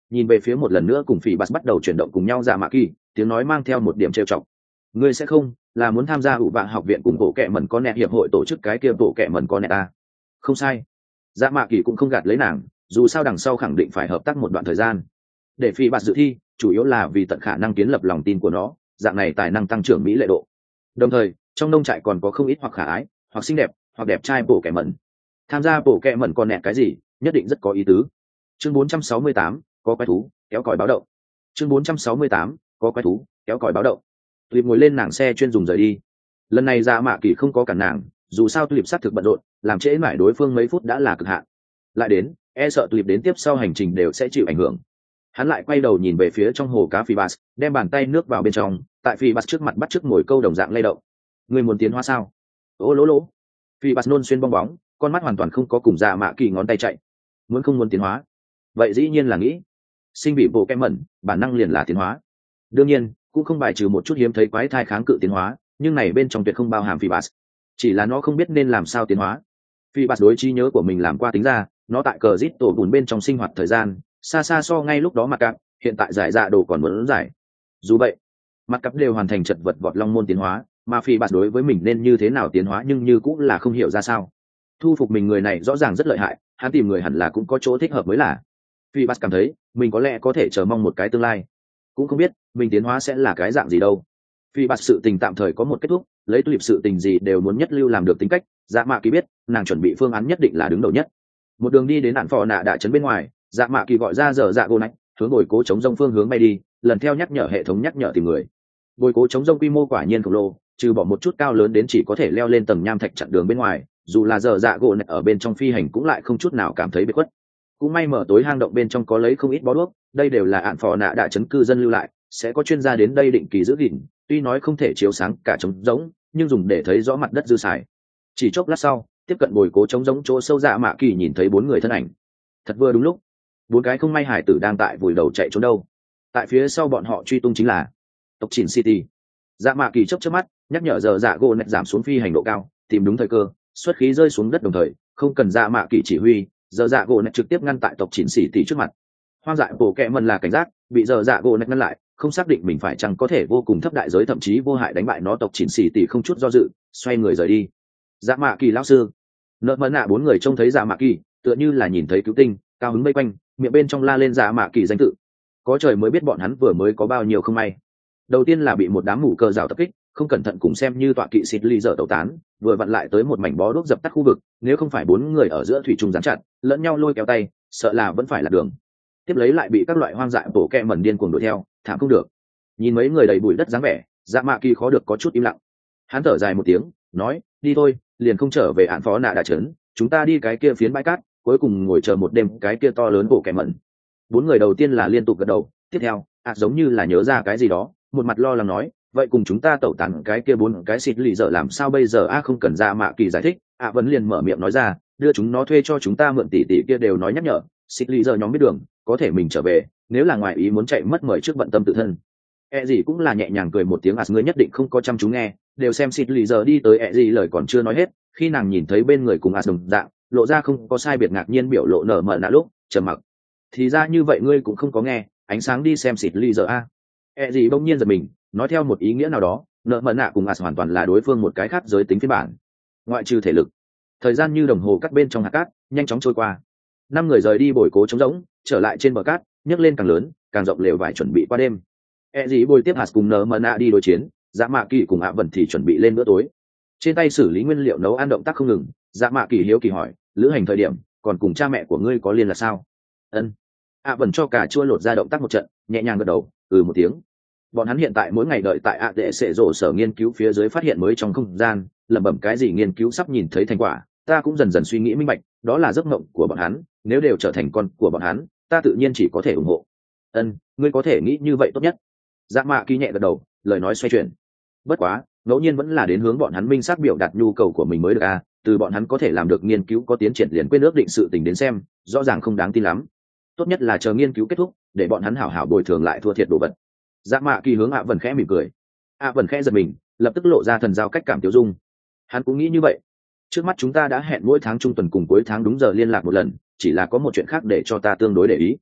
nhìn về phía một lần nữa cùng phỉ bạt bắt đầu chuyển động cùng nhau dạ mạ kỳ, tiếng nói mang theo một điểm trêu chọc. Ngươi sẽ không là muốn tham gia ủ vạ học viện cùng bộ kệ mẩn con nẹt hiệp hội tổ chức cái kia bộ kệ mẩn con nẹt à? Không sai, dạ mạ kỳ cũng không gạt lấy nàng, dù sao đằng sau khẳng định phải hợp tác một đoạn thời gian. Để phỉ bạt dự thi chủ yếu là vì tận khả năng kiến lập lòng tin của nó, dạng này tài năng tăng trưởng mỹ lệ độ. Đồng thời trong nông trại còn có không ít hoặc khả ái hoặc xinh đẹp hoặc đẹp trai bộ kệ mẩn. Tham gia bộ kệ mẩn con nẹt cái gì nhất định rất có ý tứ. Chương bốn trăm sáu mươi tám, có quái thú kéo còi báo động. Chương bốn trăm sáu mươi tám, có quái thú kéo còi báo động. Tulip ngồi lên nàng xe chuyên dùng rời đi. Lần này dạ mạ kỳ không có cản nàng, dù sao Tulip sát thực bận rộn, làm trễ mãi đối phương mấy phút đã là cực hạn. Lại đến e sợ Tulip đến tiếp sau hành trình đều sẽ chịu ảnh hưởng. Hắn lại quay đầu nhìn về phía trong hồ cá Phoebus, đem bàn tay nước vào bên trong, tại Phoebus trước mặt bắt trước ngồi câu đồng dạng lay động. Người muốn tiến hóa sao? Ô lỗ lỗ. Phoebus nôn xuyên bong bóng, con mắt hoàn toàn không có cùng dạ mạ kỳ ngón tay chạy. Muốn không muốn tiến hóa? Vậy dĩ nhiên là nghĩ. Sinh bị bộ kem mẩn, bản năng liền là tiến hóa. Đương nhiên, cũng không bài trừ một chút hiếm thấy quái thai kháng cự tiến hóa, nhưng này bên trong tuyệt không bao hàm Phoebus. Chỉ là nó không biết nên làm sao tiến hóa. Phoebus đối trí nhớ của mình làm qua tính ra, nó tại cờ rít tổ bùn bên trong sinh hoạt thời gian xa xa so ngay lúc đó mặt cặp hiện tại giải dạ đồ còn muốn giải. Dù vậy mặt cặp đều hoàn thành chật vật vọt long môn tiến hóa, mà phi bạt đối với mình nên như thế nào tiến hóa nhưng như cũng là không hiểu ra sao. Thu phục mình người này rõ ràng rất lợi hại, hắn tìm người hẳn là cũng có chỗ thích hợp mới là. Phi bạt cảm thấy mình có lẽ có thể chờ mong một cái tương lai, cũng không biết mình tiến hóa sẽ là cái dạng gì đâu. Phi bạt sự tình tạm thời có một kết thúc, lấy tulip sự tình gì đều muốn nhất lưu làm được tính cách, dạ mạ kỳ biết nàng chuẩn bị phương án nhất định là đứng đầu nhất. Một đường đi đến nạn phò nạ đại trấn bên ngoài, dạ mạ kỳ gọi ra giờ dạ gô nách hướng bồi cố chống rông phương hướng bay đi, lần theo nhắc nhở hệ thống nhắc nhở tìm người. Bồi cố chống rông quy mô quả nhiên khổng lồ, trừ bỏ một chút cao lớn đến chỉ có thể leo lên tầng nham thạch chặn đường bên ngoài, dù là giờ dạ gỗ nách ở bên trong phi hành cũng lại không chút nào cảm thấy bị khuất. Cũng may mở tối hang động bên trong có lấy không ít bó đuốc, đây đều là ạn phò nạ đại trấn cư dân lưu lại, sẽ có chuyên gia đến đây định kỳ giữ gìn, tuy nói không thể chiếu sáng cả trống rỗng, nhưng dùng để thấy rõ mặt đất dư xài. Chỉ chốc lát sau, tiếp cận bồi cố trống rỗng chỗ sâu dạ mạ kỳ nhìn thấy bốn người thân ảnh. Thật vừa đúng lúc, bốn cái không may hải tử đang tại vùi đầu chạy trốn đâu. Tại phía sau bọn họ truy tung chính là tộc Chỉnh City. Dạ mạ kỳ chớp chớp mắt, nhắc nhở giờ dạ gỗ nẹt giảm xuống phi hành độ cao, tìm đúng thời cơ, xuất khí rơi xuống đất đồng thời, không cần dạ mạ kỳ chỉ huy, giờ dạ gỗ nẹt trực tiếp ngăn tại tộc Chỉnh City trước mặt. Hoang dại bổ kẹ mần là cảnh giác, bị giờ dạ gỗ nẹt ngăn lại, không xác định mình phải chăng có thể vô cùng thấp đại giới thậm chí vô hại đánh bại nó. Tộc Chỉnh City không chút do dự, xoay người rời đi. Dạ mạ kỳ lão sư, nợ mẫn nạ bốn người trông thấy dạ mạ kỳ tựa như là nhìn thấy cứu tinh, cao hứng vây quanh, miệng bên trong la lên dạ mạ kỳ danh tự. Có trời mới biết bọn hắn vừa mới có bao nhiêu không may. Đầu tiên là bị một đám mù cờ rào tập kích, không cẩn thận cùng xem như tọa kỵ xịt ly dở tẩu tán, vừa vặn lại tới một mảnh bó đuốc dập tắt khu vực, nếu không phải bốn người ở giữa thủy trùng dán chặt lẫn nhau lôi kéo tay, sợ là vẫn phải là đường. Tiếp lấy lại bị các loại hoang dại bổ kẹ mẩn điên cuồng đuổi theo, thảm không được. Nhìn mấy người đầy bụi đất dáng vẻ, dạ mạ kỳ khó được có chút im lặng. Hắn thở dài một tiếng, nói, đi thôi, liền không trở về án phó nạ đại trấn, chúng ta đi cái kia phiến bãi cát, cuối cùng ngồi chờ một đêm cái kia to lớn bổ kẹ mẩn. Bốn người đầu tiên là liên tục gật đầu, tiếp theo ạ à, giống như là nhớ ra cái gì đó, một mặt lo lắng nói, vậy cùng chúng ta tẩu tán cái kia bốn cái xịt lì dở làm sao bây giờ? A à, không cần ra mạ kỳ giải thích, ạ à, vẫn liền mở miệng nói ra, đưa chúng nó thuê cho chúng ta mượn tỷ tỷ kia đều nói nhắc nhở, xịt lì dở nhóm biết đường, có thể mình trở về, nếu là ngoài ý muốn chạy mất mời trước bận tâm tự thân. E gì cũng là nhẹ nhàng cười một tiếng, à ngươi nhất định không có chăm chú nghe, đều xem xịt lì dở đi tới. E gì lời còn chưa nói hết, khi nàng nhìn thấy bên người cùng à đồng dạng lộ ra không có sai biệt ngạc nhiên biểu lộ nở mờ nạ lúc trầm mặc. Thì ra như vậy ngươi cũng không có nghe, ánh sáng đi xem xịt ly giờ a. E gì bỗng nhiên giật mình, nói theo một ý nghĩa nào đó, nợ mờ nạ cùng as hoàn toàn là đối phương một cái khác giới tính phiên bản, ngoại trừ thể lực. Thời gian như đồng hồ cắt bên trong hạt cát nhanh chóng trôi qua, năm người rời đi bồi cố trống rỗng, trở lại trên bờ cát, nhấc lên càng lớn càng rộng lều vải chuẩn bị qua đêm. E gì bồi tiếp as cùng nợ mờ nạ đi đối chiến, dạ mạ kỳ cùng ạ vần thì chuẩn bị lên bữa tối. Trên tay xử lý nguyên liệu nấu ăn động tác không ngừng, dạ mạ kỳ hiếu kỳ hỏi, lữ hành thời điểm còn cùng cha mẹ của ngươi có liên là sao? Ân. ạ vần cho cả chua lột ra động tác một trận, nhẹ nhàng gật đầu, ừ một tiếng. Bọn hắn hiện tại mỗi ngày đợi tại ạ đệ sệ rổ sở nghiên cứu phía dưới phát hiện mới trong không gian, lẩm bẩm cái gì nghiên cứu sắp nhìn thấy thành quả, ta cũng dần dần suy nghĩ minh bạch, đó là giấc mộng của bọn hắn, nếu đều trở thành con của bọn hắn, ta tự nhiên chỉ có thể ủng hộ. Ân, ngươi có thể nghĩ như vậy tốt nhất. Dạ mạ kỳ nhẹ gật đầu, lời nói xoay chuyển. Bất quá, ngẫu nhiên vẫn là đến hướng bọn hắn minh xác biểu đạt nhu cầu của mình mới được à, từ bọn hắn có thể làm được nghiên cứu có tiến triển liền quên ước định sự tình đến xem, rõ ràng không đáng tin lắm. Tốt nhất là chờ nghiên cứu kết thúc, để bọn hắn hảo hảo bồi thường lại thua thiệt đồ vật. Dạ mạ kỳ hướng ạ vần khẽ mỉm cười. ạ vần khẽ giật mình, lập tức lộ ra thần giao cách cảm tiêu dung. Hắn cũng nghĩ như vậy. Trước mắt chúng ta đã hẹn mỗi tháng trung tuần cùng cuối tháng đúng giờ liên lạc một lần, chỉ là có một chuyện khác để cho ta tương đối để ý.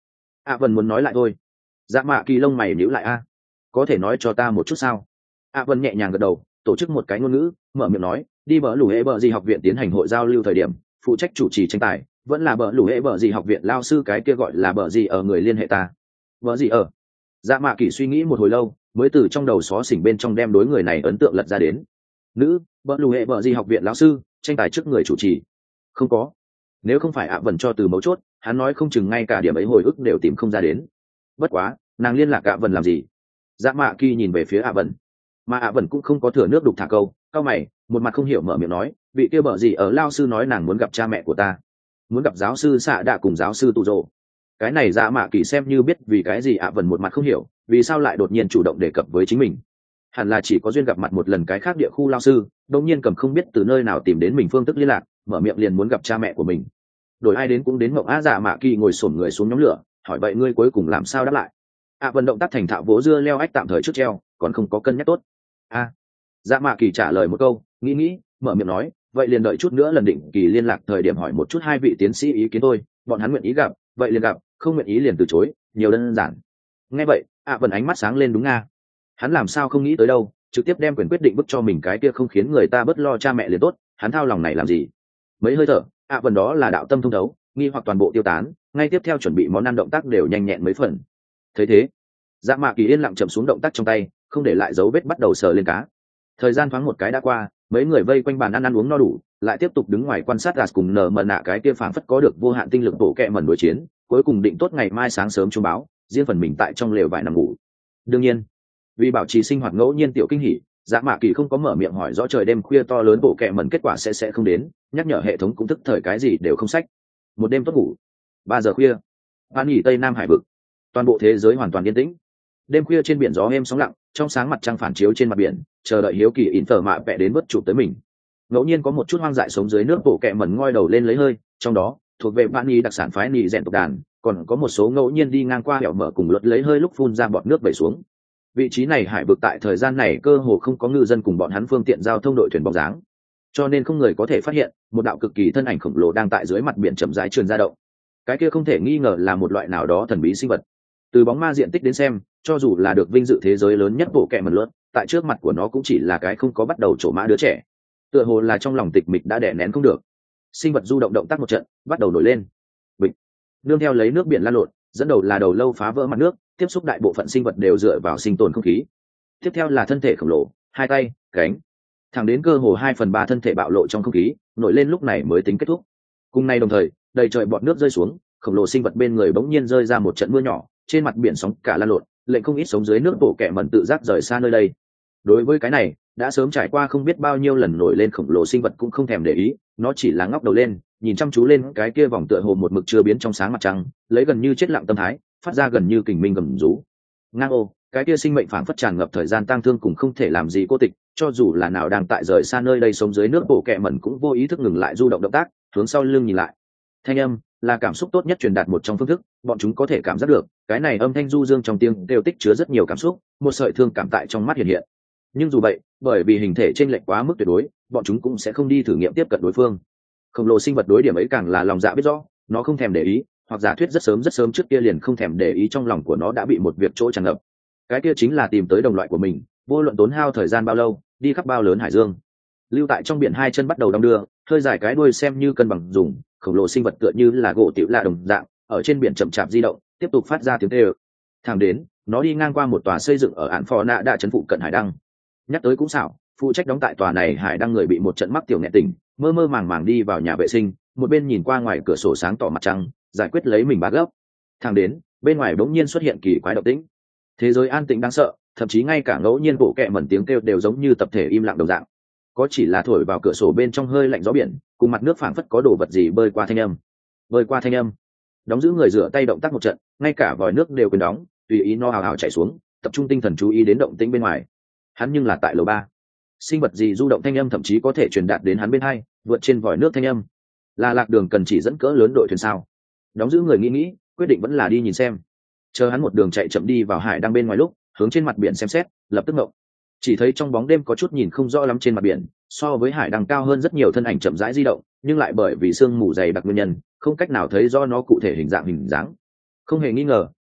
ạ vần muốn nói lại thôi. Dạ mạ kỳ lông mày nhíu lại a, có thể nói cho ta một chút sao? ạ vần nhẹ nhàng gật đầu, tổ chức một cái ngôn ngữ, mở miệng nói, đi bờ lũ hệ bờ gì học viện tiến hành hội giao lưu thời điểm, phụ trách chủ trì tranh tài vẫn là bờ lũ hệ bờ gì học viện lao sư cái kia gọi là bờ gì ở người liên hệ ta. Bờ gì ở? Dạ mạ kỳ suy nghĩ một hồi lâu, mới từ trong đầu xó xỉnh bên trong đem đối người này ấn tượng lật ra đến. Nữ, bờ lũ hệ bờ gì học viện lão sư, tranh tài trước người chủ trì. Không có. Nếu không phải ạ vần cho từ mấu chốt, hắn nói không chừng ngay cả điểm ấy hồi ức đều tìm không ra đến. Bất quá, nàng liên lạc ạ vần làm gì? Dạ mạ kỳ nhìn về phía ạ vần, mà ạ vần cũng không có thừa nước đục thả câu, cao mày, một mặt không hiểu mở miệng nói, vị kia bờ gì ở lao sư nói nàng muốn gặp cha mẹ của ta, muốn gặp giáo sư xạ đạ cùng giáo sư tu rồ. Cái này dạ mạ kỳ xem như biết vì cái gì ạ vần một mặt không hiểu, vì sao lại đột nhiên chủ động đề cập với chính mình. Hẳn là chỉ có duyên gặp mặt một lần cái khác địa khu lao sư, đột nhiên cầm không biết từ nơi nào tìm đến mình phương thức liên lạc, mở miệng liền muốn gặp cha mẹ của mình. Đổi ai đến cũng đến mộng á. Dạ mạ kỳ ngồi xổm người xuống nhóm lửa, hỏi vậy ngươi cuối cùng làm sao đáp lại? ạ vần động tác thành thạo vỗ dưa leo ách tạm thời trước treo, còn không có cân nhắc tốt. A. Dạ mạ kỳ trả lời một câu, nghĩ nghĩ, mở miệng nói, vậy liền đợi chút nữa lần định kỳ liên lạc thời điểm hỏi một chút hai vị tiến sĩ ý kiến tôi, bọn hắn nguyện ý gặp vậy liền gặp, không nguyện ý liền từ chối, nhiều đơn giản. Nghe vậy ạ vần ánh mắt sáng lên, đúng nga, hắn làm sao không nghĩ tới đâu, trực tiếp đem quyền quyết định bức cho mình cái kia không khiến người ta bớt lo cha mẹ liền tốt, hắn thao lòng này làm gì? Mấy hơi thở ạ vần đó là đạo tâm thông thấu, nghi hoặc toàn bộ tiêu tán, ngay tiếp theo chuẩn bị món ăn động tác đều nhanh nhẹn mấy phần. Thấy thế dạ mạ kỳ yên lặng chậm xuống động tác trong tay, không để lại dấu vết, bắt đầu sờ lên cá. Thời gian thoáng một cái đã qua, mấy người vây quanh bàn ăn ăn uống no đủ, lại tiếp tục đứng ngoài quan sát gạt cùng nở mờ nạ cái kia phảng phất có được vô hạn tinh lực bộ kẹ mẩn đối chiến, cuối cùng định tốt ngày mai sáng sớm chuông báo, riêng phần mình tại trong lều vải nằm ngủ. Đương nhiên, vì bảo trì sinh hoạt ngẫu nhiên tiểu kinh hỉ, dạ mạ kỳ không có mở miệng hỏi rõ trời đêm khuya to lớn bộ kẹ mẩn kết quả sẽ sẽ không đến, nhắc nhở hệ thống cũng tức thời cái gì đều không sách. Một đêm tốt ngủ. Ba giờ khuya, ban nghỉ tây nam hải vực, toàn bộ thế giới hoàn toàn yên tĩnh. Đêm khuya trên biển gió êm sóng lặng, trong sáng mặt trăng phản chiếu trên mặt biển, chờ đợi hiếu kỳ in tờ mạ vẽ đến vớt chụp tới mình. Ngẫu nhiên có một chút hoang dại sống dưới nước bộ kẹ mẩn ngoi đầu lên lấy hơi, trong đó thuộc về bạn nhi đặc sản phái nì rèn tộc đàn, còn có một số ngẫu nhiên đi ngang qua hẻo mở cùng luật lấy hơi lúc phun ra bọt nước vẩy xuống. Vị trí này hải vực tại thời gian này cơ hồ không có ngư dân cùng bọn hắn phương tiện giao thông đội thuyền bóng dáng, cho nên không người có thể phát hiện một đạo cực kỳ thân ảnh khổng lồ đang tại dưới mặt biển chậm rãi trườn ra động. Cái kia không thể nghi ngờ là một loại nào đó thần bí sinh vật. Từ bóng ma diện tích đến xem, cho dù là được vinh dự thế giới lớn nhất bộ kẹ mẩn lớn, tại trước mặt của nó cũng chỉ là cái không có bắt đầu trổ mã đứa trẻ. Tựa hồ là trong lòng tịch mịch đã đè nén không được, sinh vật du động động tác một trận, bắt đầu nổi lên. Bịch. Nương theo lấy nước biển lan lộn, dẫn đầu là đầu lâu phá vỡ mặt nước, tiếp xúc đại bộ phận sinh vật đều dựa vào sinh tồn không khí. Tiếp theo là thân thể khổng lồ, hai tay, cánh, thẳng đến cơ hồ hai phần ba thân thể bạo lộ trong không khí, nổi lên lúc này mới tính kết thúc. Cùng nay đồng thời, đầy trời bọt nước rơi xuống, khổng lồ sinh vật bên người bỗng nhiên rơi ra một trận mưa nhỏ, trên mặt biển sóng cả lan lộn, lệnh không ít sống dưới nước bộ kẹ mẩn tự giác rời xa nơi đây. Đối với cái này, đã sớm trải qua không biết bao nhiêu lần nổi lên khổng lồ sinh vật cũng không thèm để ý, nó chỉ là ngóc đầu lên, nhìn chăm chú lên cái kia vòng tựa hồ một mực chưa biến trong sáng mặt trăng, lấy gần như chết lặng tâm thái, phát ra gần như kình minh gầm rú. Ngang ô, cái kia sinh mệnh phảng phất tràn ngập thời gian tang thương cùng không thể làm gì cô tịch, cho dù là nào đang tại rời xa nơi đây sống dưới nước bộ kẹ mẩn cũng vô ý thức ngừng lại du động động tác, hướng sau lưng nhìn lại. Thanh âm là cảm xúc tốt nhất truyền đạt một trong phương thức, bọn chúng có thể cảm giác được cái này âm thanh du dương trong tiếng đều tích chứa rất nhiều cảm xúc, một sợi thương cảm tại trong mắt hiện hiện. Nhưng dù vậy, bởi vì hình thể chênh lệch quá mức tuyệt đối, bọn chúng cũng sẽ không đi thử nghiệm tiếp cận đối phương. Khổng lồ sinh vật đối điểm ấy càng là lòng dạ biết rõ, nó không thèm để ý, hoặc giả thuyết rất sớm rất sớm trước kia liền không thèm để ý, trong lòng của nó đã bị một việc chỗ tràn ngập. Cái kia chính là tìm tới đồng loại của mình, vô luận tốn hao thời gian bao lâu, đi khắp bao lớn hải dương. Lưu tại trong biển hai chân bắt đầu đong đưa, hơi dài cái đuôi xem như cân bằng dùng, khổng lồ sinh vật tựa như là gỗ tiểu lạ đồng dạng, ở trên biển chậm chạp di động, tiếp tục phát ra tiếng kêu. Thẳng đến, nó đi ngang qua một tòa xây dựng ở án phò nạ đã trấn phụ cận hải đăng. Nhắc tới cũng xảo, phụ trách đóng tại tòa này hải đăng người bị một trận mắc tiểu nghẹn tỉnh, mơ mơ màng màng đi vào nhà vệ sinh, một bên nhìn qua ngoài cửa sổ sáng tỏ mặt trăng, giải quyết lấy mình bá gấp. Thẳng đến, bên ngoài bỗng nhiên xuất hiện kỳ quái động tĩnh. Thế giới an tĩnh đáng sợ, thậm chí ngay cả ngẫu nhiên bộ kệ mẩn tiếng kêu đều giống như tập thể im lặng đồng dạng. Có chỉ là thổi vào cửa sổ bên trong hơi lạnh gió biển, cùng mặt nước phảng phất có đồ vật gì bơi qua thanh âm. Bơi qua thanh âm. Đóng giữ người rửa tay động tác một trận, ngay cả vòi nước đều quên đóng, tùy ý nó hào hào chảy xuống, tập trung tinh thần chú ý đến động tĩnh bên ngoài. Hắn nhưng là tại lầu ba. Sinh vật gì du động thanh âm thậm chí có thể truyền đạt đến hắn bên hai, vượt trên vòi nước thanh âm. Là lạc đường cần chỉ dẫn cỡ lớn đội thuyền sao? Đóng giữ người nghĩ nghĩ, quyết định vẫn là đi nhìn xem. Chờ hắn một đường chạy chậm đi vào hải đang bên ngoài lúc, hướng trên mặt biển xem xét, lập tức ngộng. Chỉ thấy trong bóng đêm có chút nhìn không rõ lắm trên mặt biển, so với hải đăng cao hơn rất nhiều thân ảnh chậm rãi di động, nhưng lại bởi vì sương mù dày đặc nguyên nhân, không cách nào thấy rõ nó cụ thể hình dạng hình dáng. Không hề nghi ngờ,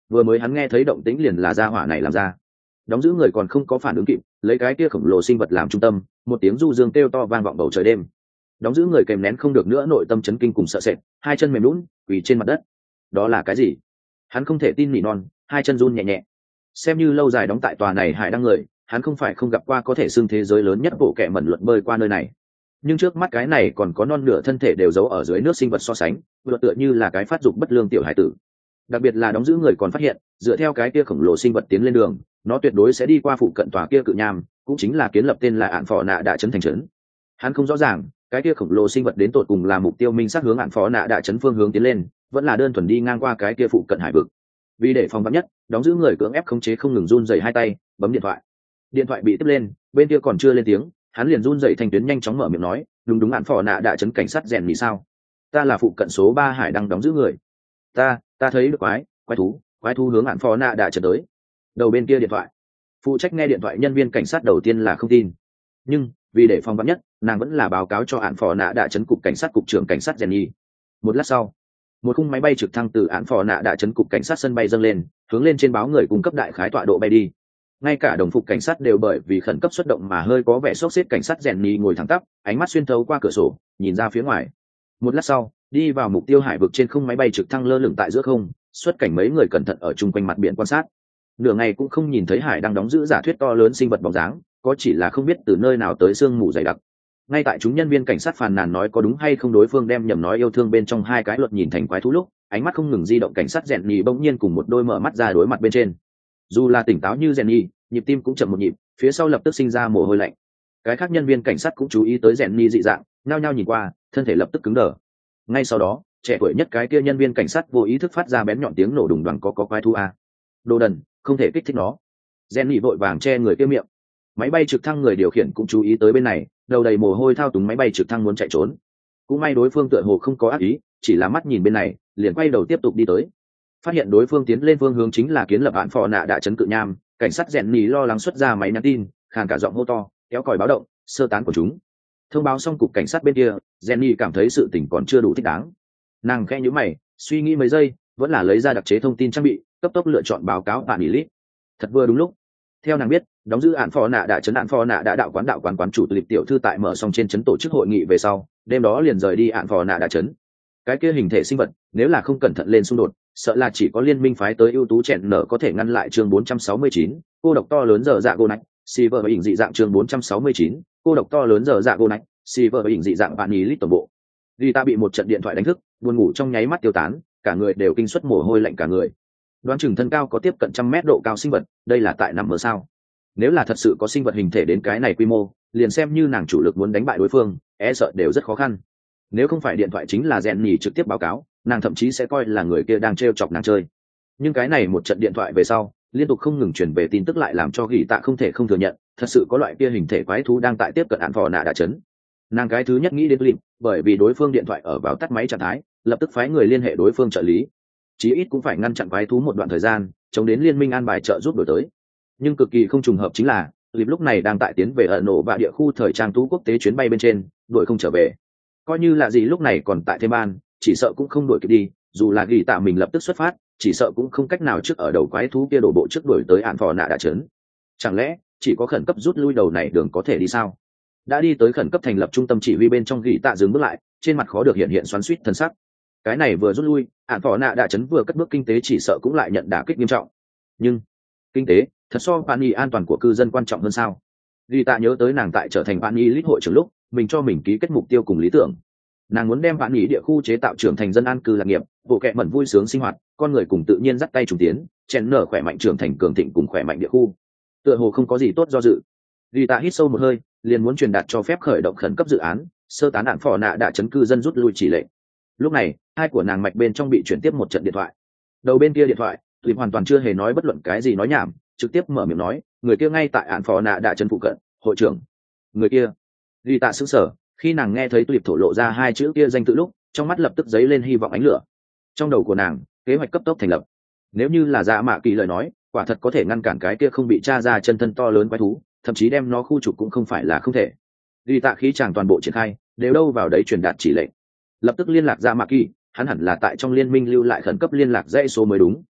vừa mới hắn nghe thấy động tĩnh liền là gia hỏa này làm ra. Đóng giữ người còn không có phản ứng kịp, lấy cái kia khổng lồ sinh vật làm trung tâm, một tiếng du dương kêu to vang vọng bầu trời đêm. Đóng giữ người kèm nén không được nữa nội tâm chấn kinh cùng sợ sệt, hai chân mềm lún quỳ trên mặt đất. Đó là cái gì? Hắn không thể tin nỉ non, hai chân run nhẹ nhẹ. Xem như lâu dài đóng tại tòa này hải đăng người, hắn không phải không gặp qua có thể xưng thế giới lớn nhất bộ kệ mẩn luận bơi qua nơi này, nhưng trước mắt cái này còn có non nửa thân thể đều giấu ở dưới nước sinh vật so sánh, vừa tựa như là cái phát dục bất lương tiểu hải tử. Đặc biệt là đóng giữ người còn phát hiện, dựa theo cái kia khổng lồ sinh vật tiến lên đường, nó tuyệt đối sẽ đi qua phụ cận tòa kia cự nham, cũng chính là kiến lập tên là ạn phò nạ đạ trấn thành trấn. Hắn không rõ ràng cái kia khổng lồ sinh vật đến tột cùng là mục tiêu minh sát hướng ạn phò nạ đạ trấn phương hướng tiến lên, vẫn là đơn thuần đi ngang qua cái kia phụ cận hải vực. Vì để phòng vắn nhất, đóng giữ người cưỡng ép khống chế không ngừng run rẩy hai tay, bấm điện thoại. Điện thoại bị tiếp lên, bên kia còn chưa lên tiếng, hắn liền run rẩy thành tuyến nhanh chóng mở miệng nói, đúng đúng ạn phò nạ đạ trấn cảnh sát rèn mì sao? Ta là phụ cận số ba hải đăng đóng giữ người. Ta, ta thấy được quái, quái thú, quái thú hướng ạn phò nạ đạ trấn tới. Đầu bên kia điện thoại, phụ trách nghe điện thoại nhân viên cảnh sát đầu tiên là không tin, nhưng vì để phòng vắn nhất, nàng vẫn là báo cáo cho ạn phò nạ đạ trấn cục cảnh sát cục trưởng cảnh sát Jenny. Một lát sau, một khung máy bay trực thăng từ ạn phò nạ đạ trấn cục cảnh sát sân bay dâng lên, hướng lên trên báo người cung cấp đại khái tọa độ bay đi. Ngay cả đồng phục cảnh sát đều bởi vì khẩn cấp xuất động mà hơi có vẻ sốt xếp. Cảnh sát Jenny ngồi thẳng tắp, ánh mắt xuyên thấu qua cửa sổ nhìn ra phía ngoài. Một lát sau, đi vào mục tiêu hải vực trên không máy bay trực thăng lơ lửng tại giữa không, xuất cảnh mấy người cẩn thận ở chung quanh mặt biển quan sát. Nửa ngày cũng không nhìn thấy hải đang đóng giữ giả thuyết to lớn sinh vật bóng dáng, có chỉ là không biết từ nơi nào tới sương mù dày đặc. Ngay tại chúng nhân viên cảnh sát phàn nàn nói có đúng hay không đối phương đem nhầm nói yêu thương bên trong hai cái luật nhìn thành quái thú lúc, ánh mắt không ngừng di động cảnh sát Jenny bỗng nhiên cùng một đôi mở mắt ra đối mặt bên trên. Dù là tỉnh táo như Jenny, nhịp tim cũng chậm một nhịp, phía sau lập tức sinh ra mồ hôi lạnh. Cái khác nhân viên cảnh sát cũng chú ý tới Jenny dị dạng, nhao nhao nhìn qua, thân thể lập tức cứng đờ. Ngay sau đó, trẻ tuổi nhất cái kia nhân viên cảnh sát vô ý thức phát ra bén nhọn tiếng nổ đùng đoàng có có quái thú a. Đồ đần, không thể kích thích nó. Jenny vội vàng che người kia miệng. Máy bay trực thăng người điều khiển cũng chú ý tới bên này, đầu đầy mồ hôi thao túng máy bay trực thăng muốn chạy trốn. Cũng may đối phương tựa hồ không có ác ý, chỉ là mắt nhìn bên này, liền quay đầu tiếp tục đi tới. Phát hiện đối phương tiến lên phương hướng chính là kiến lập ạn phò nạ đạ trấn cự nham, cảnh sát Jenny lo lắng xuất ra máy nhắn tin, khàn cả giọng hô to, kéo còi báo động, sơ tán của chúng. Thông báo xong cục cảnh sát bên kia, Jenny cảm thấy sự tình còn chưa đủ thích đáng. Nàng khẽ nhíu mày, suy nghĩ mấy giây, vẫn là lấy ra đặc chế thông tin trang bị, cấp tốc lựa chọn báo cáo bạn Elite. Thật vừa đúng lúc. Theo nàng biết, đóng giữ ạn phò nạ đạ trấn ạn phò nạ đã đạo quán đạo quán quán chủ Tulip tiểu thư tại mở xong trên trấn tổ chức hội nghị về sau, đêm đó liền rời đi ạn phò nạ đạ trấn. Cái kia hình thể sinh vật, nếu là không cẩn thận lên xung đột, sợ là chỉ có liên minh phái tới ưu tú chèn nở có thể ngăn lại. Chương bốn trăm sáu mươi chín, cô độc to lớn giờ dạ gô nách, Silver và ỉnh dị dạng. Chương bốn trăm sáu mươi chín, cô độc to lớn giờ dạ gô nách, Silver và ỉnh dị dạng bạn Elite tổng bộ. Vì ta bị một trận điện thoại đánh thức, buồn ngủ trong nháy mắt tiêu tán, cả người đều kinh suất mồ hôi lạnh cả người. Đoán chừng thân cao có tiếp cận trăm mét độ cao sinh vật, đây là tại nằm mơ sao? Nếu là thật sự có sinh vật hình thể đến cái này quy mô, liền xem như nàng chủ lực muốn đánh bại đối phương, e sợ đều rất khó khăn. Nếu không phải điện thoại chính là Jenny trực tiếp báo cáo, nàng thậm chí sẽ coi là người kia đang trêu chọc nàng chơi. Nhưng cái này một trận điện thoại về sau, liên tục không ngừng truyền về tin tức lại làm cho Gỉ Tạ không thể không thừa nhận, thật sự có loại kia hình thể quái thú đang tại tiếp cận ạn phò nạ đạ trấn. Nàng cái thứ nhất nghĩ đến Tulip, bởi vì đối phương điện thoại ở vào tắt máy trạng thái, lập tức phái người liên hệ đối phương trợ lý. Chí ít cũng phải ngăn chặn quái thú một đoạn thời gian, chống đến liên minh an bài trợ giúp đổi tới. Nhưng cực kỳ không trùng hợp chính là, Tulip lúc này đang tại tiến về ở nổ và địa khu thời trang tú quốc tế chuyến bay bên trên, đuổi không trở về. Coi như là gì lúc này còn tại thêm ban, chỉ sợ cũng không đuổi kịp đi, dù là Gỉ Tạ mình lập tức xuất phát, chỉ sợ cũng không cách nào trước ở đầu quái thú kia đổ bộ trước đuổi tới ạn phò nạ đạ trấn. Chẳng lẽ chỉ có khẩn cấp rút lui đầu này đường có thể đi sao? Đã đi tới khẩn cấp thành lập trung tâm chỉ huy bên trong, Gỉ Tạ dừng bước lại, trên mặt khó được hiện hiện xoắn xuýt thân sắc. Cái này vừa rút lui, ạn phò nạ đạ trấn vừa cất bước kinh tế chỉ sợ cũng lại nhận đả kích nghiêm trọng. Nhưng kinh tế thật so bạn nghi an toàn của cư dân quan trọng hơn sao? Gỉ Tạ nhớ tới nàng tại trở thành bạn nghi lít hội trưởng lúc, mình cho mình ký kết mục tiêu cùng lý tưởng. Nàng muốn đem bạn nghi địa khu chế tạo trưởng thành dân an cư lạc nghiệp, bộ kệ mẩn vui sướng sinh hoạt, con người cùng tự nhiên dắt tay trùng tiến, chèn nở khỏe mạnh trưởng thành cường thịnh cùng khỏe mạnh địa khu. Tựa hồ không có gì tốt do dự. Gỉ Tạ hít sâu một hơi, liền muốn truyền đạt cho phép khởi động khẩn cấp dự án, sơ tán ạn phò nạ đạ trấn cư dân rút lui chỉ lệnh. Lúc này, hai của nàng mạch bên trong bị chuyển tiếp một trận điện thoại. Đầu bên kia điện thoại, Tulip hoàn toàn chưa hề nói bất luận cái gì nói nhảm, trực tiếp mở miệng nói, người kia ngay tại ạn phò nạ đạ trấn phụ cận, hội trưởng. Người kia. Gỉ Tạ sững sờ, khi nàng nghe thấy Tulip thổ lộ ra hai chữ kia danh tự lúc, trong mắt lập tức dấy lên hy vọng ánh lửa. Trong đầu của nàng, kế hoạch cấp tốc thành lập. Nếu như là Dạ Mạ Kỳ lời nói, quả thật có thể ngăn cản cái kia không bị tra ra chân thân to lớn quái thú, thậm chí đem nó khu trục cũng không phải là không thể. Gỉ Tạ khí chàng toàn bộ triển khai, đều đâu vào đấy truyền đạt chỉ lệnh. Lập tức liên lạc Dạ Mạ Kỳ, hắn hẳn là tại trong liên minh lưu lại khẩn cấp liên lạc dãy số mới đúng.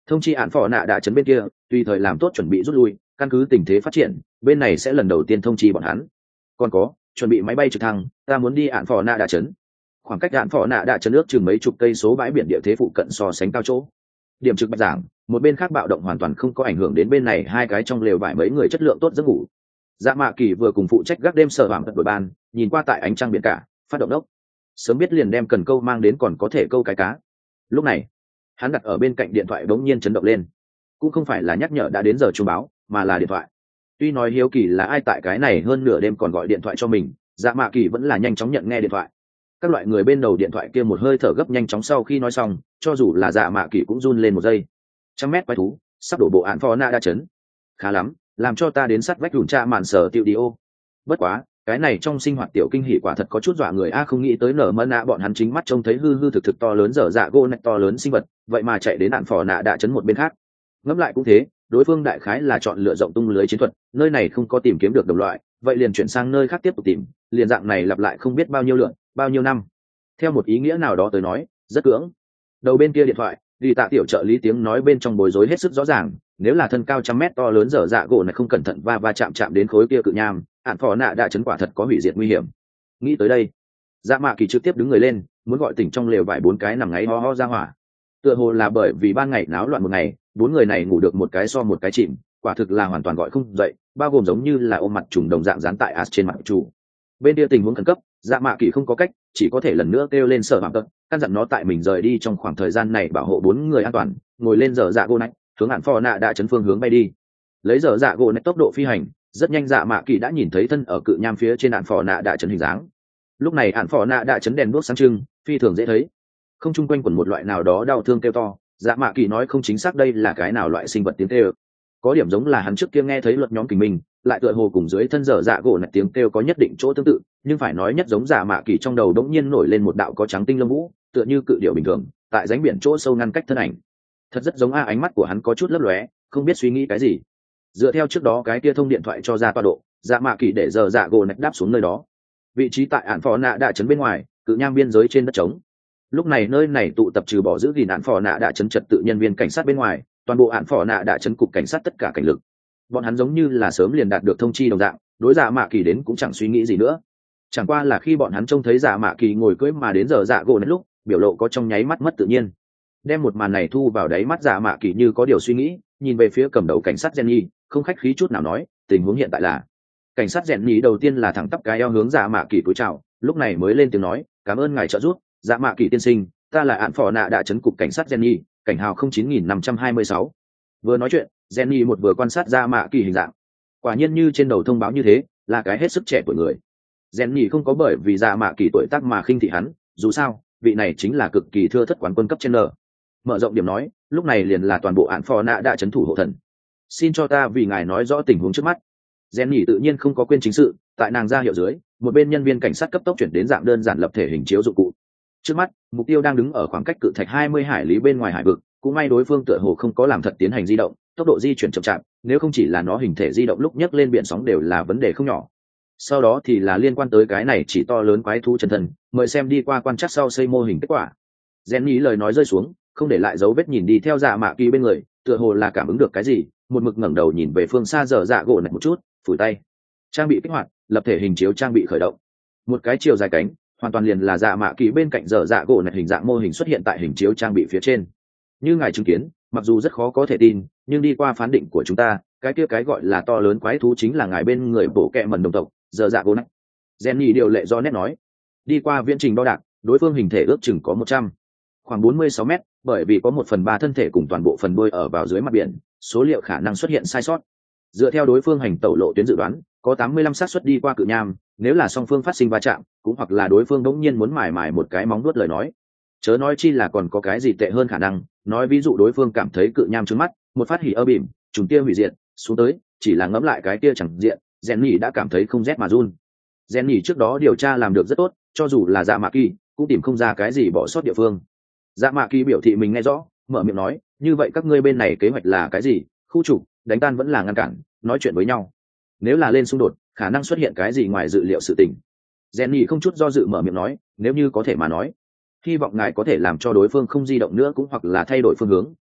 thông chi ạn phò nạ đã chấn bên kia tùy thời làm tốt chuẩn bị rút lui, căn cứ tình thế phát triển bên này sẽ lần đầu tiên thông chi bọn hắn. Còn có chuẩn bị máy bay trực thăng, ta muốn đi ạn phò nạ đã chấn. Khoảng cách ạn phò nạ đã chấn ước chừng mấy chục cây số bãi biển địa thế phụ cận so sánh cao chỗ. Điểm trực bạch giảng, một bên khác bạo động hoàn toàn không có ảnh hưởng đến bên này hai cái trong lều vải mấy người chất lượng tốt giấc ngủ. Dạ Mạ Kỳ vừa cùng phụ trách gác đêm sở hàm tận đội ban, nhìn qua tại ánh trăng biển cả, phát động đốc. Sớm biết liền đem cần câu mang đến còn có thể câu cái cá. Lúc này, hắn đặt ở bên cạnh điện thoại bỗng nhiên chấn động lên. Cũng không phải là nhắc nhở đã đến giờ chuông báo, mà là điện thoại. Tuy nói hiếu kỳ là ai tại cái này hơn nửa đêm còn gọi điện thoại cho mình, Dạ Mạ Kỳ vẫn là nhanh chóng nhận nghe điện thoại. Các loại người bên đầu điện thoại kia một hơi thở gấp nhanh chóng sau khi nói xong, cho dù là Dạ Mạ Kỳ cũng run lên một giây. Trăm mét quái thú, sắp đổ bộ án phò na đã chấn. Khá lắm, làm cho ta đến sát vách đùn tra màn sở tiêu đi ô. Bất quá, cái này trong sinh hoạt tiểu kinh hỉ quả thật có chút dọa người a, không nghĩ tới nở mơ nạ bọn hắn chính mắt trông thấy hư hư thực thực to lớn dở dạ gỗ nạch to lớn sinh vật, vậy mà chạy đến án phò nạ đã chấn một bên khác. Ngẫm lại cũng thế, đối phương đại khái là chọn lựa rộng tung lưới chiến thuật, nơi này không có tìm kiếm được đồng loại, vậy liền chuyển sang nơi khác tiếp tục tìm, liền dạng này lặp lại không biết bao nhiêu lượt, bao nhiêu năm. Theo một ý nghĩa nào đó tới nói, rất cưỡng. Đầu bên kia điện thoại, đi tạ tiểu trợ lý tiếng nói bên trong bối rối hết sức rõ ràng, nếu là thân cao trăm mét to lớn dở dạ gỗ này không cẩn thận va va chạm chạm đến khối kia cự nham, ạn phò nạ đã chấn quả thật có hủy diệt nguy hiểm. Nghĩ tới đây, Dạ Mạ Kỳ trực tiếp đứng người lên, muốn gọi tỉnh trong lều vải bốn cái nằm ngáy ho ho ra hỏa. Tựa hồ là bởi vì ban ngày náo loạn một ngày, bốn người này ngủ được một cái so một cái chìm, quả thực là hoàn toàn gọi không dậy, bao gồm giống như là ôm mặt trùng đồng dạng dán tại as trên mặt chủ. Bên kia tình huống khẩn cấp, Dạ Mạ Kỳ không có cách, chỉ có thể lần nữa kêu lên sở hàm tật, căn dặn nó tại mình rời đi trong khoảng thời gian này bảo hộ bốn người an toàn, ngồi lên dở dạ gỗ này, hướng ạn phò nạ đã chấn phương hướng bay đi. Lấy dở dạ gỗ này tốc độ phi hành, rất nhanh Dạ Mạ Kỳ đã nhìn thấy thân ở cự nham phía trên ạn phò nạ đã chấn hình dáng. Lúc này ạn phò nạ đã chấn đèn đuốc sáng trưng, phi thường dễ thấy. Không chung quanh quẩn một loại nào đó đau thương kêu to, Dạ Mạ Kỳ nói không chính xác đây là cái nào loại sinh vật tiếng kêu. Có điểm giống là hắn trước kia nghe thấy luật nhóm kình mình, lại tựa hồ cùng dưới thân dở dạ gỗ này tiếng kêu có nhất định chỗ tương tự, nhưng phải nói nhất giống Dạ Mạ Kỳ trong đầu đống nhiên nổi lên một đạo có trắng tinh lông vũ, tựa như cự điểu bình thường, tại rãnh biển chỗ sâu ngăn cách thân ảnh. Thật rất giống a, ánh mắt của hắn có chút lấp lóe, không biết suy nghĩ cái gì. Dựa theo trước đó cái kia thông điện thoại cho ra tọa độ, Dạ Mạ Kỳ để dở dạ gỗ này đáp xuống nơi đó. Vị trí tại ạn phò nạ đã chấn bên ngoài, cự nham biên giới trên đất trống. Lúc này nơi này tụ tập trừ bỏ giữ gìn ạn phò nạ đã chấn trật tự nhân viên cảnh sát bên ngoài, toàn bộ ạn phò nạ đã chấn cục cảnh sát tất cả cảnh lực. Bọn hắn giống như là sớm liền đạt được thông chi đồng dạng, đối Dạ Mạ Kỳ đến cũng chẳng suy nghĩ gì nữa. Chẳng qua là khi bọn hắn trông thấy Dạ Mạ Kỳ ngồi cưỡi mà đến giờ dạ gỗ này lúc, biểu lộ có trong nháy mắt mất tự nhiên. Đem một màn này thu vào đáy mắt Dạ Mạ Kỳ như có điều suy nghĩ, nhìn về phía cầm đầu cảnh sát Jenny, không khách khí chút nào nói, tình huống hiện tại là. Cảnh sát Jenny đầu tiên là thẳng tắp cái eo hướng Dạ Mạ Kỳ cúi chào, lúc này mới lên tiếng nói, cảm ơn ngài trợ giúp, Dạ Mạ Kỳ tiên sinh, ta là ạn phò nạ đã chấn cục cảnh sát Jenny, cảnh hào không chín nghìn năm trăm hai mươi sáu. Vừa nói chuyện, Jenny một vừa quan sát Dạ Mạ Kỳ hình dạng. Quả nhiên như trên đầu thông báo như thế, là cái hết sức trẻ tuổi người. Jenny không có bởi vì Dạ Mạ Kỳ tuổi tác mà khinh thị hắn, dù sao, vị này chính là cực kỳ thưa thất quán quân cấp trên N. Mở rộng điểm nói, lúc này liền là toàn bộ ạn phò nạ đã chấn thủ hộ thần. Xin cho ta vì ngài nói rõ tình huống trước mắt. Jenny tự nhiên không có quên chính sự, tại nàng ra hiệu dưới, một bên nhân viên cảnh sát cấp tốc chuyển đến dạng đơn giản lập thể hình chiếu dụng cụ. Trước mắt, mục tiêu đang đứng ở khoảng cách cự thạch hai mươi hải lý bên ngoài hải vực, cũng may đối phương tựa hồ không có làm thật tiến hành di động, tốc độ di chuyển chậm chạp, nếu không chỉ là nó hình thể di động lúc nhấc lên biển sóng đều là vấn đề không nhỏ. Sau đó thì là liên quan tới cái này chỉ to lớn quái thú chân thân, mời xem đi qua quan trắc sau xây mô hình kết quả. Jenny lời nói rơi xuống, không để lại dấu vết nhìn đi theo Dạ Mạ Kỳ bên người, tựa hồ là cảm ứng được cái gì, một mực ngẩng đầu nhìn về phương xa dở dạ gỗ này một chút, phủi tay. Trang bị kích hoạt, lập thể hình chiếu trang bị khởi động. Một cái chiều dài cánh, hoàn toàn liền là Dạ Mạ Kỳ bên cạnh dở dạ gỗ này hình dạng mô hình xuất hiện tại hình chiếu trang bị phía trên. Như ngài chứng kiến, mặc dù rất khó có thể tin, nhưng đi qua phán định của chúng ta, cái kia cái gọi là to lớn quái thú chính là ngài bên người bổ kẹ mần đồng tộc, dở dạ gỗ này. Jenny điều lệ do nét nói. Đi qua viễn trình đo đạc, đối phương hình thể ước chừng có một trăm, khoảng bốn mươi sáu mét, bởi vì có một phần ba thân thể cùng toàn bộ phần đuôi ở vào dưới mặt biển, số liệu khả năng xuất hiện sai sót. Dựa theo đối phương hành tẩu lộ tuyến dự đoán, có tám mươi lăm xác suất đi qua cự nham, nếu là song phương phát sinh va chạm, cũng hoặc là đối phương đống nhiên muốn mài mài một cái móng vuốt lời nói. Chớ nói chi là còn có cái gì tệ hơn khả năng, nói ví dụ đối phương cảm thấy cự nham trước mắt, một phát hỉ ơ bìm, trùng tia hủy diệt, xuống tới, chỉ là ngẫm lại cái tia chẳng diện, Jenny đã cảm thấy không rét mà run. Jenny trước đó điều tra làm được rất tốt, cho dù là Dạ Mạ Kỳ, cũng tìm không ra cái gì bỏ sót địa phương. Dạ Mạ Kỳ biểu thị mình nghe rõ, mở miệng nói, như vậy các ngươi bên này kế hoạch là cái gì? Khu trục, đánh tan vẫn là ngăn cản, nói chuyện với nhau. Nếu là lên xung đột, khả năng xuất hiện cái gì ngoài dự liệu sự tình. Jenny không chút do dự mở miệng nói, nếu như có thể mà nói, hy vọng ngài có thể làm cho đối phương không di động nữa cũng hoặc là thay đổi phương hướng,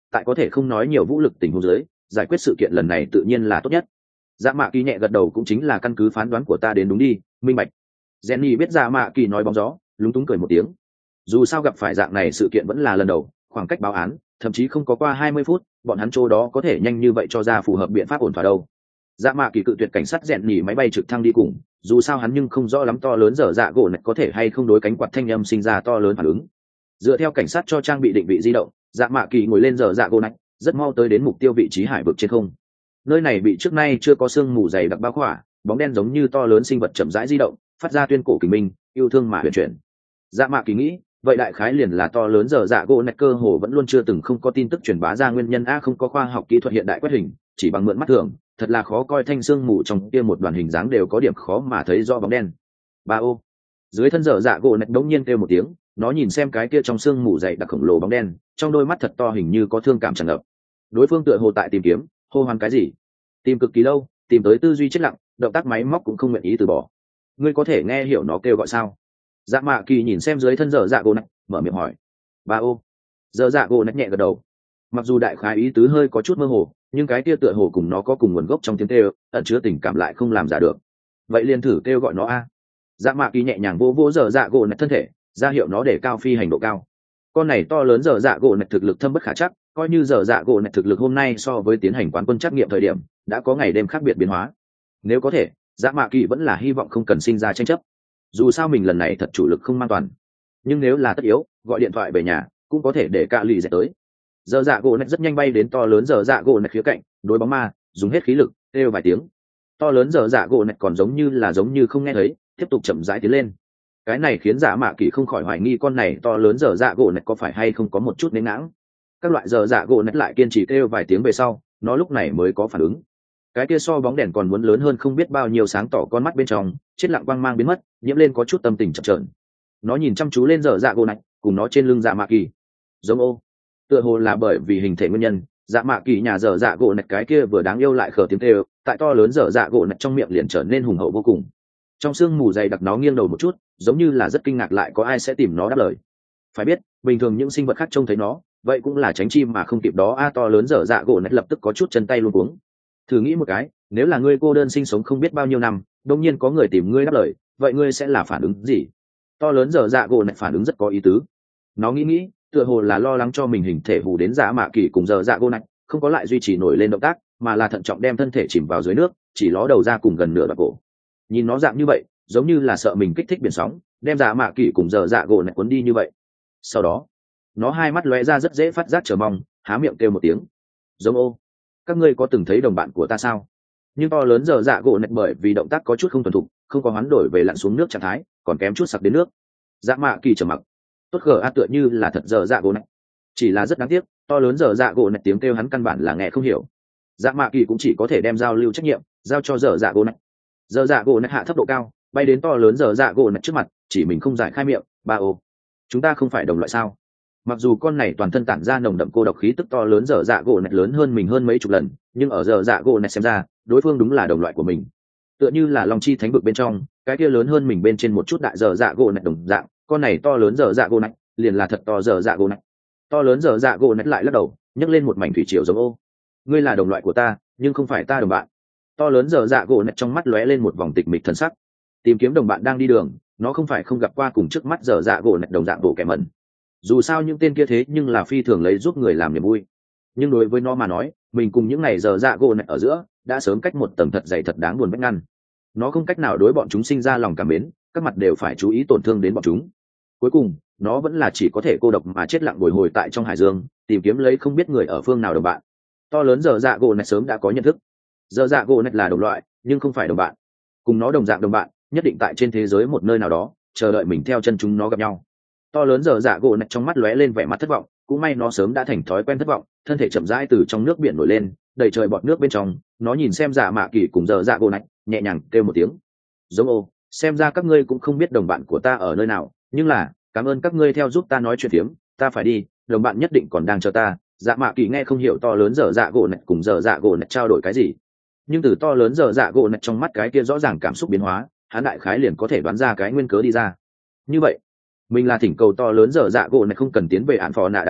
tại có thể không nói nhiều vũ lực tình huống dưới giải quyết sự kiện lần này tự nhiên là tốt nhất. Dạ mạ kỳ nhẹ gật đầu, cũng chính là căn cứ phán đoán của ta đến đúng đi, minh bạch. Jenny biết dạ mạ kỳ nói bóng gió, lúng túng cười một tiếng. Dù sao gặp phải dạng này sự kiện vẫn là lần đầu, khoảng cách báo án thậm chí không có qua hai mươi phút, bọn hắn chỗ đó có thể nhanh như vậy cho ra phù hợp biện pháp ổn thỏa đâu. Dạ mạ kỳ cự tuyệt cảnh sát rèn nhỉ máy bay trực thăng đi cùng, dù sao hắn nhưng không rõ lắm to lớn dở dạ gỗ này có thể hay không đối cánh quạt thanh âm sinh ra to lớn phản ứng. Dựa theo cảnh sát cho trang bị định vị di động, dạ mạ kỳ ngồi lên dở dạ gỗ này, rất mau tới đến mục tiêu vị trí hải vực trên không. Nơi này bị trước nay chưa có sương mù dày đặc bao khỏa, bóng đen giống như to lớn sinh vật chậm rãi di động, phát ra tuyên cổ kình minh, yêu thương mà huyền chuyển. Dạ mạ kỳ nghĩ, vậy đại khái liền là to lớn dở dạ gỗ này cơ hồ vẫn luôn chưa từng không có tin tức truyền bá ra nguyên nhân a, không có khoa học kỹ thuật hiện đại quét hình, chỉ bằng mượn mắt thường, thật là khó coi, thanh sương mù trong kia một đoàn hình dáng đều có điểm khó mà thấy rõ bóng đen. Ba ô. Dưới thân dở dạ gỗ này đống nhiên kêu một tiếng, nó nhìn xem cái kia trong sương mù dày đặc khổng lồ bóng đen, trong đôi mắt thật to hình như có thương cảm tràn ngập. Đối phương tựa hồ tại tìm kiếm, hô hoán cái gì? Tìm cực kỳ lâu, tìm tới tư duy chết lặng, động tác máy móc cũng không nguyện ý từ bỏ. Ngươi có thể nghe hiểu nó kêu gọi sao? Dạ mạ kỳ nhìn xem dưới thân dở dạ gỗ này, mở miệng hỏi. Ba ô. Dở dạ gỗ này nhẹ gật đầu. Mặc dù đại khái ý tứ hơi có chút mơ hồ, nhưng cái kia tựa hồ cùng nó có cùng nguồn gốc trong tiếng kêu, ẩn chứa tình cảm lại không làm giả được. Vậy liền thử kêu gọi nó a. Dạ mạ kỳ nhẹ nhàng vỗ vỗ dở dạ gỗ này thân thể, ra hiệu nó để cao phi hành độ cao. Con này to lớn dở dạ gỗ này thực lực thâm bất khả chắc, coi như dở dạ gỗ này thực lực hôm nay so với tiến hành quán quân trắc nghiệm thời điểm đã có ngày đêm khác biệt biến hóa. Nếu có thể, dạ mạ kỳ vẫn là hy vọng không cần sinh ra tranh chấp. Dù sao mình lần này thật chủ lực không mang toàn, nhưng nếu là tất yếu, gọi điện thoại về nhà cũng có thể để cạ lì dẹt tới. Dở dạ gỗ này rất nhanh bay đến to lớn dở dạ gỗ này khía cạnh, đối bóng ma dùng hết khí lực kêu vài tiếng. To lớn dở dạ gỗ này còn giống như là giống như không nghe thấy, tiếp tục chậm rãi tiến lên. Cái này khiến dạ mạ kỳ không khỏi hoài nghi con này to lớn dở dạ gỗ này có phải hay không có một chút nến ngãng. Các loại dở dạ gỗ này lại kiên trì kêu vài tiếng về sau, nó lúc này mới có phản ứng. Cái kia so bóng đèn còn muốn lớn hơn không biết bao nhiêu sáng tỏ con mắt bên trong chết lặng quang mang biến mất, nhiễm lên có chút tâm tình chập chờn. Nó nhìn chăm chú lên dở dạ gỗ này, cùng nó trên lưng dạ mạ kỳ. Giống ô. Tựa hồ là bởi vì hình thể nguyên nhân, dạ mạ kỳ nhà dở dạ gỗ này cái kia vừa đáng yêu lại khờ tiếng kêu, tại to lớn dở dạ gỗ này trong miệng liền trở nên hùng hậu vô cùng. Trong sương mù dày đặc nó nghiêng đầu một chút, giống như là rất kinh ngạc lại có ai sẽ tìm nó đáp lời. Phải biết, bình thường những sinh vật khác trông thấy nó, vậy cũng là tránh chim mà không kịp đó a. To lớn dở dạ gỗ này lập tức có chút chân tay luống cuống. Thử nghĩ một cái, nếu là ngươi cô đơn sinh sống không biết bao nhiêu năm, đột nhiên có người tìm ngươi đáp lời, vậy ngươi sẽ là phản ứng gì? To lớn dở dạ gỗ này phản ứng rất có ý tứ. Nó nghĩ nghĩ, tựa hồ là lo lắng cho mình hình thể hù đến dạ mạ kỳ cùng dở dạ gỗ này, không có lại duy trì nổi lên động tác, mà là thận trọng đem thân thể chìm vào dưới nước, chỉ ló đầu ra cùng gần nửa đoạn cổ. Nhìn nó dạng như vậy, giống như là sợ mình kích thích biển sóng, đem dạ mạ kỳ cùng dở dạ gỗ này cuốn đi như vậy. Sau đó, nó hai mắt lóe ra rất dễ phát giác chờ mong, há miệng kêu một tiếng. Giống ô. Các ngươi có từng thấy đồng bạn của ta sao? Nhưng to lớn dở dạ gỗ này bởi vì động tác có chút không thuần thục, không có hoán đổi về lặn xuống nước trạng thái, còn kém chút sặc đến nước. Dạ mạ kỳ trầm mặc. Tốt gờ a tựa như là thật dở dạ gỗ này. Chỉ là rất đáng tiếc, to lớn dở dạ gỗ này tiếng kêu hắn căn bản là nghe không hiểu. Dạ mạ kỳ cũng chỉ có thể đem giao lưu trách nhiệm giao cho dở dạ gỗ này. Dở dạ gỗ này hạ thấp độ cao, bay đến to lớn dở dạ gỗ này trước mặt, chỉ mình không giải khai miệng. Ba ô, chúng ta không phải đồng loại sao? Mặc dù con này toàn thân tản ra nồng đậm cô độc khí tức to lớn dở dạ gỗ này lớn hơn mình hơn mấy chục lần, nhưng ở dở dạ gỗ này xem ra, đối phương đúng là đồng loại của mình. Tựa như là long chi thánh vực bên trong, cái kia lớn hơn mình bên trên một chút đại dở dạ gỗ này đồng dạng, con này to lớn dở dạ gỗ này, liền là thật to dở dạ gỗ này. To lớn dở dạ gỗ này lại lắc đầu, nhấc lên một mảnh thủy triều giống ô. Ngươi là đồng loại của ta, nhưng không phải ta đồng bạn. To lớn dở dạ gỗ này trong mắt lóe lên một vòng tịch mịch thần sắc. Tìm kiếm đồng bạn đang đi đường, nó không phải không gặp qua cùng trước mắt dở dạ gỗ này đồng dạng bộ kẻ mẩn. Dù sao những tên kia thế nhưng là phi thường lấy giúp người làm niềm vui. Nhưng đối với nó mà nói, mình cùng những ngày dở dạ gỗ này ở giữa đã sớm cách một tầng thật dày thật đáng buồn bách ngăn. Nó không cách nào đối bọn chúng sinh ra lòng cảm mến, các mặt đều phải chú ý tổn thương đến bọn chúng. Cuối cùng, nó vẫn là chỉ có thể cô độc mà chết lặng bồi hồi tại trong hải dương, tìm kiếm lấy không biết người ở phương nào đồng bạn. To lớn dở dạ gỗ này sớm đã có nhận thức. Dở dạ gỗ này là đồng loại, nhưng không phải đồng bạn. Cùng nó đồng dạng đồng bạn, nhất định tại trên thế giới một nơi nào đó, chờ đợi mình theo chân chúng nó gặp nhau. To lớn dở dạ gỗ này trong mắt lóe lên vẻ mặt thất vọng, cũng may nó sớm đã thành thói quen thất vọng, thân thể chậm rãi từ trong nước biển nổi lên, đầy trời bọt nước bên trong, nó nhìn xem dạ mạ kỳ cùng dở dạ gỗ này, nhẹ nhàng kêu một tiếng. Giống ô, xem ra các ngươi cũng không biết đồng bạn của ta ở nơi nào, nhưng là, cảm ơn các ngươi theo giúp ta nói chuyện phiếm, ta phải đi, đồng bạn nhất định còn đang chờ ta. Dạ mạ kỳ nghe không hiểu to lớn dở dạ gỗ này cùng dở dạ gỗ này trao đổi cái gì, nhưng từ to lớn dở dạ gỗ này trong mắt cái kia rõ ràng cảm xúc biến hóa, hắn đại khái liền có thể đoán ra cái nguyên cớ đi ra. Như vậy, mình là thỉnh cầu to lớn dở dạ gỗ này không cần tiến về án phò nạ đạ chấn,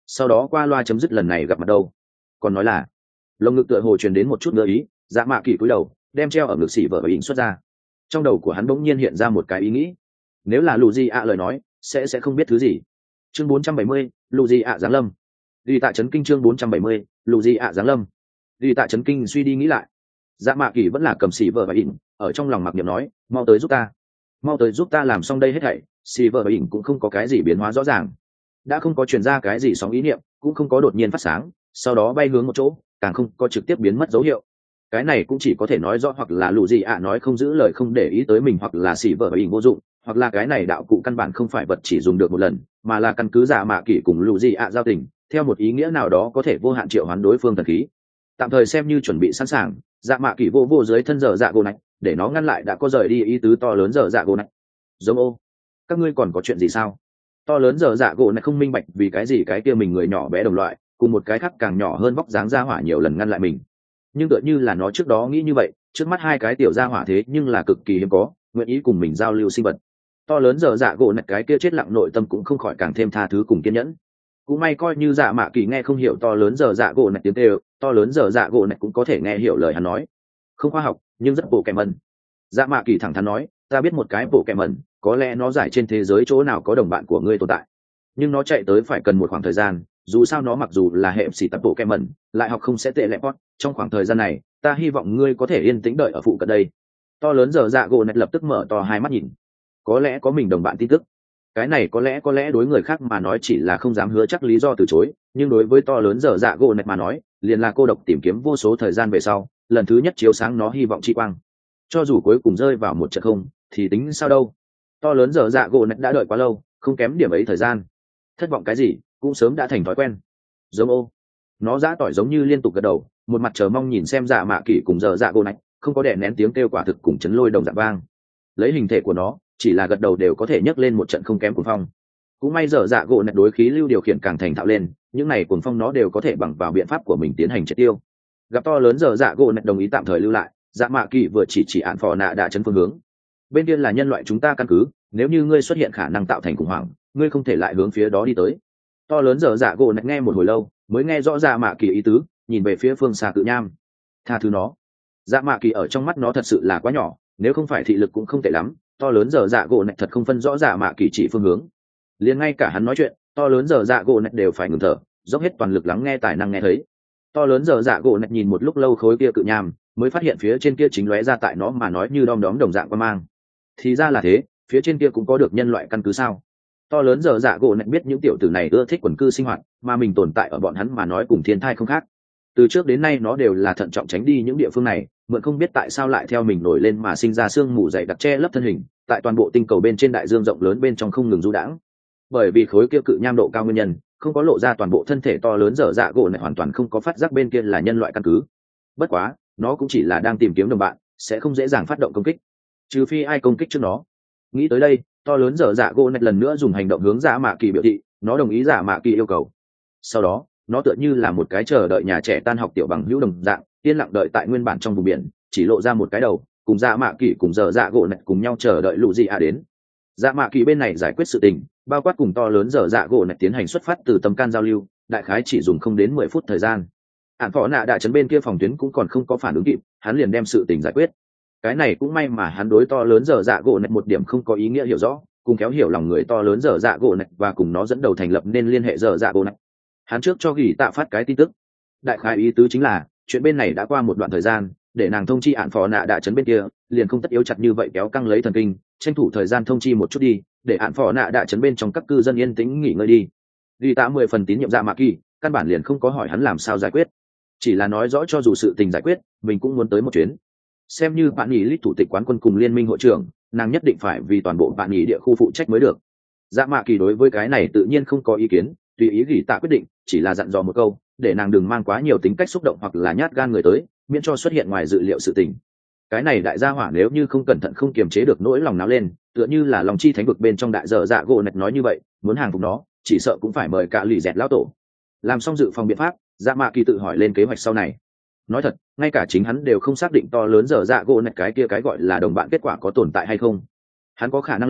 sau đó qua loa chấm dứt lần này gặp mặt đâu. Còn nói là lồng ngực tựa hồ truyền đến một chút ngứa ý, dạ mạ kỳ cúi đầu đem treo ở ngực xỉ vợ và ỉn xuất ra. Trong đầu của hắn bỗng nhiên hiện ra một cái ý nghĩ, nếu là lù di ạ lời nói sẽ sẽ không biết thứ gì. Chương bốn trăm bảy mươi, lù di ạ giáng lâm. Đi tạ chấn kinh. Chương bốn trăm bảy mươi, lù di ạ giáng lâm. Đi tạ chấn kinh suy đi nghĩ lại, dạ mạ kỳ vẫn là cầm xỉ vợ và ỉn ở trong lòng mặc niệm nói, mau tới giúp ta, mau tới giúp ta làm xong đây hết thảy. Xỉ vợ và ỉn cũng không có cái gì biến hóa rõ ràng, đã không có truyền ra cái gì sóng ý niệm, cũng không có đột nhiên phát sáng sau đó bay hướng một chỗ, càng không có trực tiếp biến mất dấu hiệu. Cái này cũng chỉ có thể nói rõ hoặc là lù gì ạ nói không giữ lời không để ý tới mình, hoặc là xỉ vợ và ỉn vô dụng, hoặc là cái này đạo cụ căn bản không phải vật chỉ dùng được một lần, mà là căn cứ giả mạ kỷ cùng lù gì ạ giao tình, theo một ý nghĩa nào đó có thể vô hạn triệu hoán đối phương thần khí. Tạm thời xem như chuẩn bị sẵn sàng, dạ mạ kỷ vô vô dưới thân giờ dạ gỗ này để nó ngăn lại đã có rời đi ý tứ to lớn giờ dạ gỗ này. Giống ô, các ngươi còn có chuyện gì sao? To lớn giờ dạ gỗ này không minh bạch vì cái gì cái kia mình người nhỏ bé đồng loại cùng một cái khác càng nhỏ hơn vóc dáng ra hỏa nhiều lần ngăn lại mình, nhưng tựa như là nó trước đó nghĩ như vậy, trước mắt hai cái tiểu gia hỏa thế nhưng là cực kỳ hiếm có nguyện ý cùng mình giao lưu sinh vật. To lớn giờ dạ gỗ này cái kia chết lặng nội tâm cũng không khỏi càng thêm tha thứ cùng kiên nhẫn. Cũng may coi như dạ mạ kỳ nghe không hiểu to lớn giờ dạ gỗ này tiếng kêu, to lớn giờ dạ gỗ này cũng có thể nghe hiểu lời hắn nói. Không khoa học nhưng rất bộ kẻ mẩn. Dạ mạ kỳ thẳng thắn nói, ta biết một cái bộ kẻ mẩn, có lẽ nó giải trên thế giới chỗ nào có đồng bạn của ngươi tồn tại, nhưng nó chạy tới phải cần một khoảng thời gian, dù sao nó mặc dù là hệ xỉ tập bộ kẻ mẩn lại học không sẽ tệ lẹ pot. Trong khoảng thời gian này ta hy vọng ngươi có thể yên tĩnh đợi ở phụ cận đây. To lớn giờ dạ gỗ này lập tức mở to hai mắt nhìn, có lẽ có mình đồng bạn tin tức. Cái này có lẽ có lẽ đối người khác mà nói chỉ là không dám hứa chắc lý do từ chối, nhưng đối với to lớn giờ dạ gỗ này mà nói liền là cô độc tìm kiếm vô số thời gian về sau lần thứ nhất chiếu sáng nó hy vọng chi quang. Cho dù cuối cùng rơi vào một trận không thì tính sao đâu. To lớn giờ dạ gỗ này đã đợi quá lâu, không kém điểm ấy thời gian, thất vọng cái gì cũng sớm đã thành thói quen. Giống ô, nó giã tỏi giống như liên tục gật đầu, một mặt chờ mong nhìn xem dạ mạ kỷ cùng giờ dạ gỗ này, không có đè nén tiếng kêu quả thực cùng chấn lôi đồng dạ vang. Lấy hình thể của nó chỉ là gật đầu đều có thể nhấc lên một trận không kém cuồng phong. Cũng may giờ dạ gỗ này đối khí lưu điều khiển càng thành thạo lên, những này cuồng phong nó đều có thể bằng vào biện pháp của mình tiến hành triệt tiêu. Gặp to lớn giờ dạ gỗ này đồng ý tạm thời lưu lại, dạ mạ kỳ vừa chỉ chỉ ạn phò nạ đã chấn phương hướng. Bên kia là nhân loại chúng ta căn cứ, nếu như ngươi xuất hiện khả năng tạo thành khủng hoảng, ngươi không thể lại hướng phía đó đi tới. To lớn giờ dạ gỗ này nghe một hồi lâu mới nghe rõ dạ mạ kỳ ý tứ, nhìn về phía phương xa cự nham. Tha thứ nó, dạ mạ kỳ ở trong mắt nó thật sự là quá nhỏ, nếu không phải thị lực cũng không tệ lắm. To lớn giờ dạ gỗ này thật không phân rõ dạ mạ kỳ chỉ phương hướng, liền ngay cả hắn nói chuyện to lớn giờ dạ gỗ này đều phải ngừng thở, dốc hết toàn lực lắng nghe tài năng nghe thấy. To lớn giờ dạ gỗ này nhìn một lúc lâu khối kia cự nham mới phát hiện phía trên kia chính lóe ra tại nó mà nói như đom đóm đồng dạng qua mang. Thì ra là thế, phía trên kia cũng có được nhân loại căn cứ sao? To lớn giờ dạ gỗ này biết những tiểu tử này ưa thích quần cư sinh hoạt, mà mình tồn tại ở bọn hắn mà nói cùng thiên thai không khác. Từ trước đến nay nó đều là thận trọng tránh đi những địa phương này, mượn không biết tại sao lại theo mình nổi lên mà sinh ra sương mù dày đặc che lấp thân hình, tại toàn bộ tinh cầu bên trên đại dương rộng lớn bên trong không ngừng du đãng. Bởi vì khối kia cự nham độ cao nguyên nhân, không có lộ ra toàn bộ thân thể to lớn dở dạ gỗ này hoàn toàn không có phát giác bên kia là nhân loại căn cứ. Bất quá nó cũng chỉ là đang tìm kiếm đồng bạn, sẽ không dễ dàng phát động công kích, trừ phi ai công kích trước nó. Nghĩ tới đây, to lớn dở dạ gỗ này lần nữa dùng hành động hướng dạ mạ kỳ biểu thị nó đồng ý dạ mạ kỳ yêu cầu. Sau đó nó tựa như là một cái chờ đợi nhà trẻ tan học tiểu bằng hữu đồng dạng, yên lặng đợi tại nguyên bản trong vùng biển, chỉ lộ ra một cái đầu, cùng dạ mạ kỳ cùng dở dạ gỗ này cùng nhau chờ đợi lũ gì à đến. Dạ mạ kỳ bên này giải quyết sự tình, bao quát cùng to lớn dở dạ gỗ này tiến hành xuất phát từ tầm can giao lưu, đại khái chỉ dùng không đến mười phút thời gian. Ản phó nạ đại trấn bên kia phòng tuyến cũng còn không có phản ứng kịp, hắn liền đem sự tình giải quyết. Cái này cũng may mà hắn đối to lớn dở dạ gỗ này một điểm không có ý nghĩa hiểu rõ, cùng kéo hiểu lòng người to lớn dở dạ gỗ này và cùng nó dẫn đầu thành lập nên liên hệ dở dạ gỗ này. Hắn trước cho gỉ tạ phát cái tin tức, đại khái ý tứ chính là chuyện bên này đã qua một đoạn thời gian, để nàng thông chi ản phò nạ đại trấn bên kia, liền không tất yếu chặt như vậy kéo căng lấy thần kinh, tranh thủ thời gian thông chi một chút đi, để ản phò nạ đại trấn bên trong các cư dân yên tĩnh nghỉ ngơi đi. Gỉ tạ mười phần tín nhiệm dạ mạ kỳ, căn bản liền không có hỏi hắn làm sao giải quyết, chỉ là nói rõ cho dù sự tình giải quyết, mình cũng muốn tới một chuyến. Xem như bạn nhì lít thủ tịch quán quân cùng liên minh hội trưởng, nàng nhất định phải vì toàn bộ bạn nhì địa khu phụ trách mới được. Dạ mạ kỳ đối với cái này tự nhiên không có ý kiến, tùy ý gỉ tạ quyết định, chỉ là dặn dò một câu, để nàng đừng mang quá nhiều tính cách xúc động hoặc là nhát gan người tới, miễn cho xuất hiện ngoài dự liệu sự tình. Cái này đại gia hỏa nếu như không cẩn thận không kiềm chế được nỗi lòng náo lên, tựa như là lòng chi thánh vực bên trong đại dở dạ gỗ nạch nói như vậy, muốn hàng phục nó, chỉ sợ cũng phải mời cả lì dẹt lão tổ. Làm xong dự phòng biện pháp, dạ mạ kỳ tự hỏi lên kế hoạch sau này. Nói thật, ngay cả chính hắn đều không xác định to lớn dở dạ gỗ nạch cái kia cái gọi là đồng bạn kết quả có tồn tại hay không. Hắn có khả năng làm,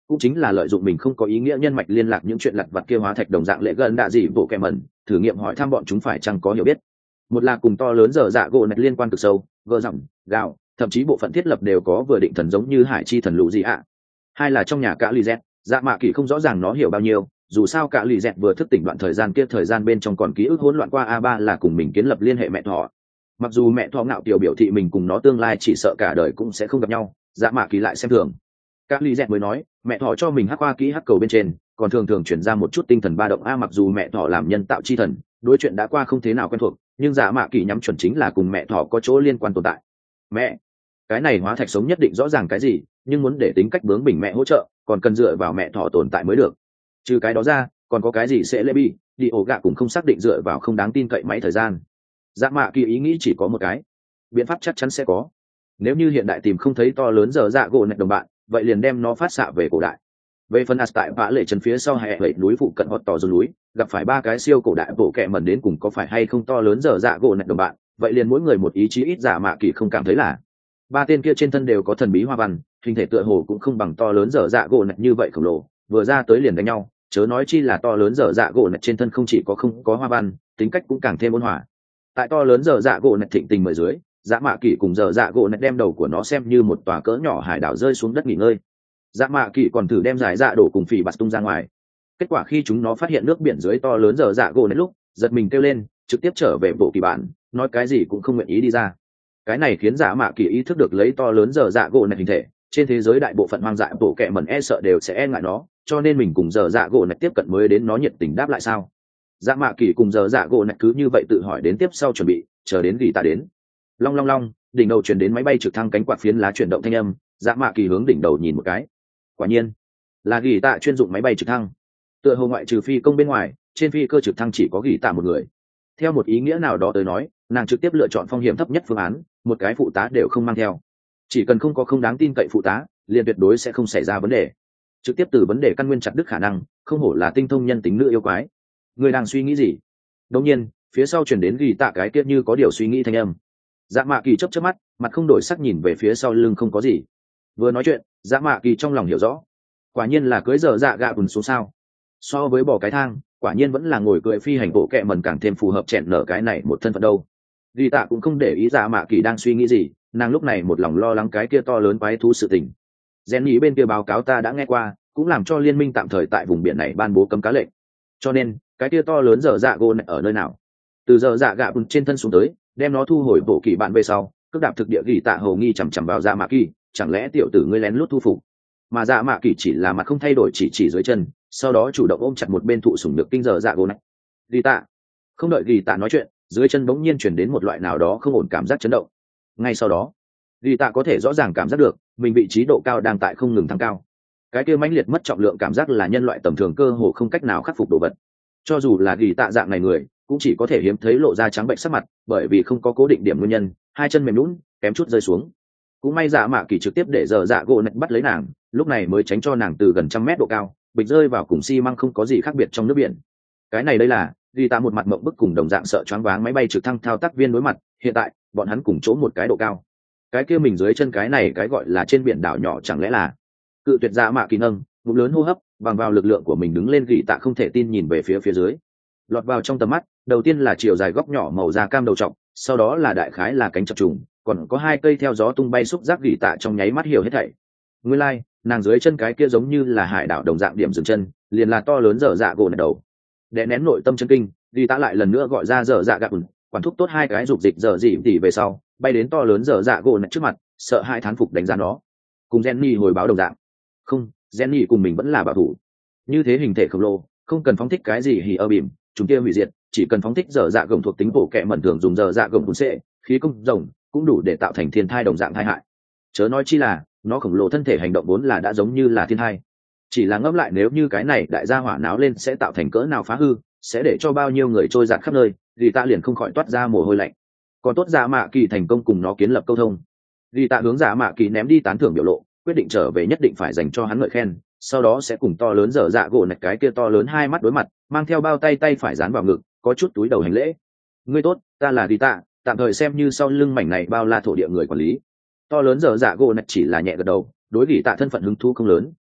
cũng chính là lợi dụng mình không có ý nghĩa nhân mạch liên lạc những chuyện lặt vặt kia hóa thạch đồng dạng lệ gần đạ dị bộ kẹ mẩn, thử nghiệm hỏi thăm bọn chúng phải chăng có hiểu biết. Một là cùng to lớn giờ dạ gỗ nạch liên quan cực sâu, gỡ giọng gạo, thậm chí bộ phận thiết lập đều có vừa định thần giống như hải chi thần lũ gì ạ. Hai là trong nhà cả lì dẹt, dạ mạ kỳ không rõ ràng nó hiểu bao nhiêu, dù sao cả lì dẹt vừa thức tỉnh đoạn thời gian kia thời gian bên trong còn ký ức hỗn loạn qua a ba là cùng mình kiến lập liên hệ mẹ thỏ. Mặc dù mẹ thỏ ngạo tiểu biểu thị mình cùng nó tương lai chỉ sợ cả đời cũng sẽ không gặp nhau, dạ mạ kỳ lại xem thường. Cả lì dẹt mới nói mẹ thỏ cho mình hắc qua kỹ hắc cầu bên trên, còn thường thường chuyển ra một chút tinh thần ba động a. Mặc dù mẹ thỏ làm nhân tạo chi thần, đối chuyện đã qua không thế nào quen thuộc, nhưng dạ mạ kỳ nhắm chuẩn chính là cùng mẹ thỏ có chỗ liên quan tồn tại. Mẹ, cái này hóa thạch sống nhất định rõ ràng cái gì, nhưng muốn để tính cách bướng bỉnh mẹ hỗ trợ còn cần dựa vào mẹ thỏ tồn tại mới được. Trừ cái đó ra còn có cái gì sẽ lệ bi đi ổ gạ cũng không xác định dựa vào không đáng tin cậy máy thời gian. Dạ mạ kỳ ý nghĩ chỉ có một cái biện pháp chắc chắn sẽ có. Nếu như hiện đại tìm không thấy to lớn giờ dạ gỗ nạch đồng bạn, vậy liền đem nó phát xạ về cổ đại. Về phần as tại vã lệ trần phía sau hệ lệ núi phụ cận hoặc tỏ rừng núi gặp phải ba cái siêu cổ đại bộ kẹ mẩn đến cùng có phải hay không to lớn giờ dạ gỗ nạch đồng bạn, vậy liền mỗi người một ý chí ít giả mạ kỳ không cảm thấy là ba tên kia trên thân đều có thần bí hoa văn, hình thể tựa hồ cũng không bằng to lớn dở dạ gỗ nạch như vậy khổng lồ, vừa ra tới liền đánh nhau, chớ nói chi là to lớn dở dạ gỗ nạch trên thân không chỉ có không có hoa văn, tính cách cũng càng thêm ôn hòa. Tại to lớn dở dạ gỗ nạch thịnh tình mời dưới, dạ mạ kỳ cùng dở dạ gỗ nạch đem đầu của nó xem như một tòa cỡ nhỏ hải đảo rơi xuống đất nghỉ ngơi. Dạ mạ kỳ còn thử đem giải dạ đổ cùng phỉ bạt tung ra ngoài. Kết quả khi chúng nó phát hiện nước biển dưới to lớn dở dạ gỗ nạch lúc, giật mình kêu lên, trực tiếp trở về bộ kỳ bản, nói cái gì cũng không nguyện ý đi ra. Cái này khiến dạ mạ kỳ ý thức được lấy to lớn dở dạ gỗ nạch hình thể, trên thế giới đại bộ phận hoang dại bộ kẹ mẩn e sợ đều sẽ e ngại nó, cho nên mình cùng dở dạ gỗ nạch tiếp cận mới đến nó nhiệt tình đáp lại sao. Dạ mạ kỳ cùng dở dạ gỗ nạch cứ như vậy tự hỏi đến tiếp sau chuẩn bị, chờ đến gỉ tạ đến. Long long long, đỉnh đầu chuyển đến máy bay trực thăng cánh quạt phiến lá chuyển động thanh âm, dạ mạ kỳ hướng đỉnh đầu nhìn một cái. Quả nhiên là gỉ tạ chuyên dụng máy bay trực thăng. Tựa hồ ngoại trừ phi công bên ngoài, trên phi cơ trực thăng chỉ có gỉ tạ một người. Theo một ý nghĩa nào đó tới nói, nàng trực tiếp lựa chọn phong hiểm thấp nhất phương án, một cái phụ tá đều không mang theo. Chỉ cần không có không đáng tin cậy phụ tá, liền tuyệt đối sẽ không xảy ra vấn đề. Trực tiếp từ vấn đề căn nguyên chặt đứt khả năng, không hổ là tinh thông nhân tính nữ yêu quái. Người đang suy nghĩ gì? Đột nhiên, phía sau truyền đến gỉ tạ cái kia như có điều suy nghĩ thanh âm. Dạ mạ kỳ chớp chớp mắt, mặt không đổi sắc nhìn về phía sau lưng không có gì. Vừa nói chuyện, dạ mạ kỳ trong lòng hiểu rõ, quả nhiên là cưới giờ dạ gạ bùn xuống sao. So với bỏ cái thang, quả nhiên vẫn là ngồi cưỡi phi hành bộ kệ mần càng thêm phù hợp chèn nở cái này một thân phận đâu. Gỉ tạ cũng không để ý dạ mạ kỳ đang suy nghĩ gì, nàng lúc này một lòng lo lắng cái kia to lớn quái thú sự tình. Gen nhí bên kia báo cáo ta đã nghe qua, cũng làm cho liên minh tạm thời tại vùng biển này ban bố cấm cá lệnh. Cho nên cái kia to lớn giờ dạ gỗ này ở nơi nào? Từ giờ dạ gạ bùn trên thân xuống tới, đem nó thu hồi bộ kỳ bạn về sau, cước đạp thực địa gỉ tạ hầu nghi chằm chằm vào dạ mạ kỳ, chẳng lẽ tiểu tử ngươi lén lút thu phục? Mà dạ mạ kỳ chỉ là mặt không thay đổi chỉ chỉ dưới chân, sau đó chủ động ôm chặt một bên thụ sủng được kinh giờ dạ gỗ này. Gỉ tạ, không đợi gỉ tạ nói chuyện, dưới chân bỗng nhiên chuyển đến một loại nào đó không ổn cảm giác chấn động. Ngay sau đó, gỉ tạ có thể rõ ràng cảm giác được mình vị trí độ cao đang tại không ngừng thăng cao. Cái kia mãnh liệt mất trọng lượng cảm giác là nhân loại tầm thường cơ hồ không cách nào khắc phục đồ vật. Cho dù là gỉ tạ dạng này người, cũng chỉ có thể hiếm thấy lộ ra trắng bệnh sắc mặt, bởi vì không có cố định điểm nguyên nhân, hai chân mềm nhũn, kém chút rơi xuống. Cũng may dạ mạ kỳ trực tiếp để giờ dạ gỗ nạch bắt lấy nàng, lúc này mới tránh cho nàng từ gần trăm mét độ cao bịch rơi vào cùng xi măng không có gì khác biệt trong nước biển. Cái này đây là ghi ta một mặt mộng bức cùng đồng dạng sợ choáng váng máy bay trực thăng thao tác viên đối mặt, hiện tại bọn hắn cùng chỗ một cái độ cao, cái kia mình dưới chân cái này cái gọi là trên biển đảo nhỏ chẳng lẽ là cự tuyệt dạ mạ kỳ nâng ngụm lớn hô hấp bằng vào lực lượng của mình đứng lên, gỉ tạ không thể tin nhìn về phía phía dưới. Lọt vào trong tầm mắt đầu tiên là chiều dài góc nhỏ màu da cam đầu trọc, sau đó là đại khái là cánh chập trùng, còn có hai cây theo gió tung bay xúc giác. Gỉ tạ trong nháy mắt hiểu hết thảy. Nguyên lai like, nàng dưới chân cái kia giống như là hải đảo đồng dạng điểm dừng chân, liền là to lớn dở dạ gỗ nạch đầu. Đè nén nội tâm chân kinh, gỉ tạ lại lần nữa gọi ra dở dạ gạ ùn, quản thúc tốt hai cái dục dịch dở dỉ tỉ về sau, bay đến to lớn dở dạ gỗ nạch trước mặt, sợ hai thán phục đánh giá nó. Cùng Jenny hồi báo đồng dạng. Không, Jenny cùng mình vẫn là bảo thủ. Như thế hình thể khổng lồ, không cần phóng thích cái gì hỉ ơ bìm, chúng kia hủy diệt, chỉ cần phóng thích dở dạ gồng thuộc tính bổ kẹ mẩn thường dùng dở dạ gồng cuốn xệ, khí công rồng cũng đủ để tạo thành thiên thai đồng dạng tai hại. Chớ nói chi là nó khổng lồ thân thể hành động vốn là đã giống như là thiên thai. Chỉ là ngẫm lại nếu như cái này đại gia hỏa náo lên sẽ tạo thành cỡ nào phá hư, sẽ để cho bao nhiêu người trôi giạt khắp nơi, thì ta liền không khỏi toát ra mồ hôi lạnh. Còn tốt giả mạ kỳ thành công cùng nó kiến lập câu thông, vì tạ hướng giả mạ kỳ ném đi tán thưởng biểu lộ, quyết định trở về nhất định phải dành cho hắn ngợi khen, sau đó sẽ cùng to lớn dở dạ gỗ nạch cái kia to lớn hai mắt đối mặt, mang theo bao tay tay phải dán vào ngực, có chút túi đầu hành lễ. Ngươi tốt, ta là đi tạ, tạm thời xem như sau lưng mảnh này bao la thổ địa người quản lý. To lớn dở dạ gỗ nạch chỉ là nhẹ gật đầu, đối gỉ tạ thân phận hứng thú không lớn,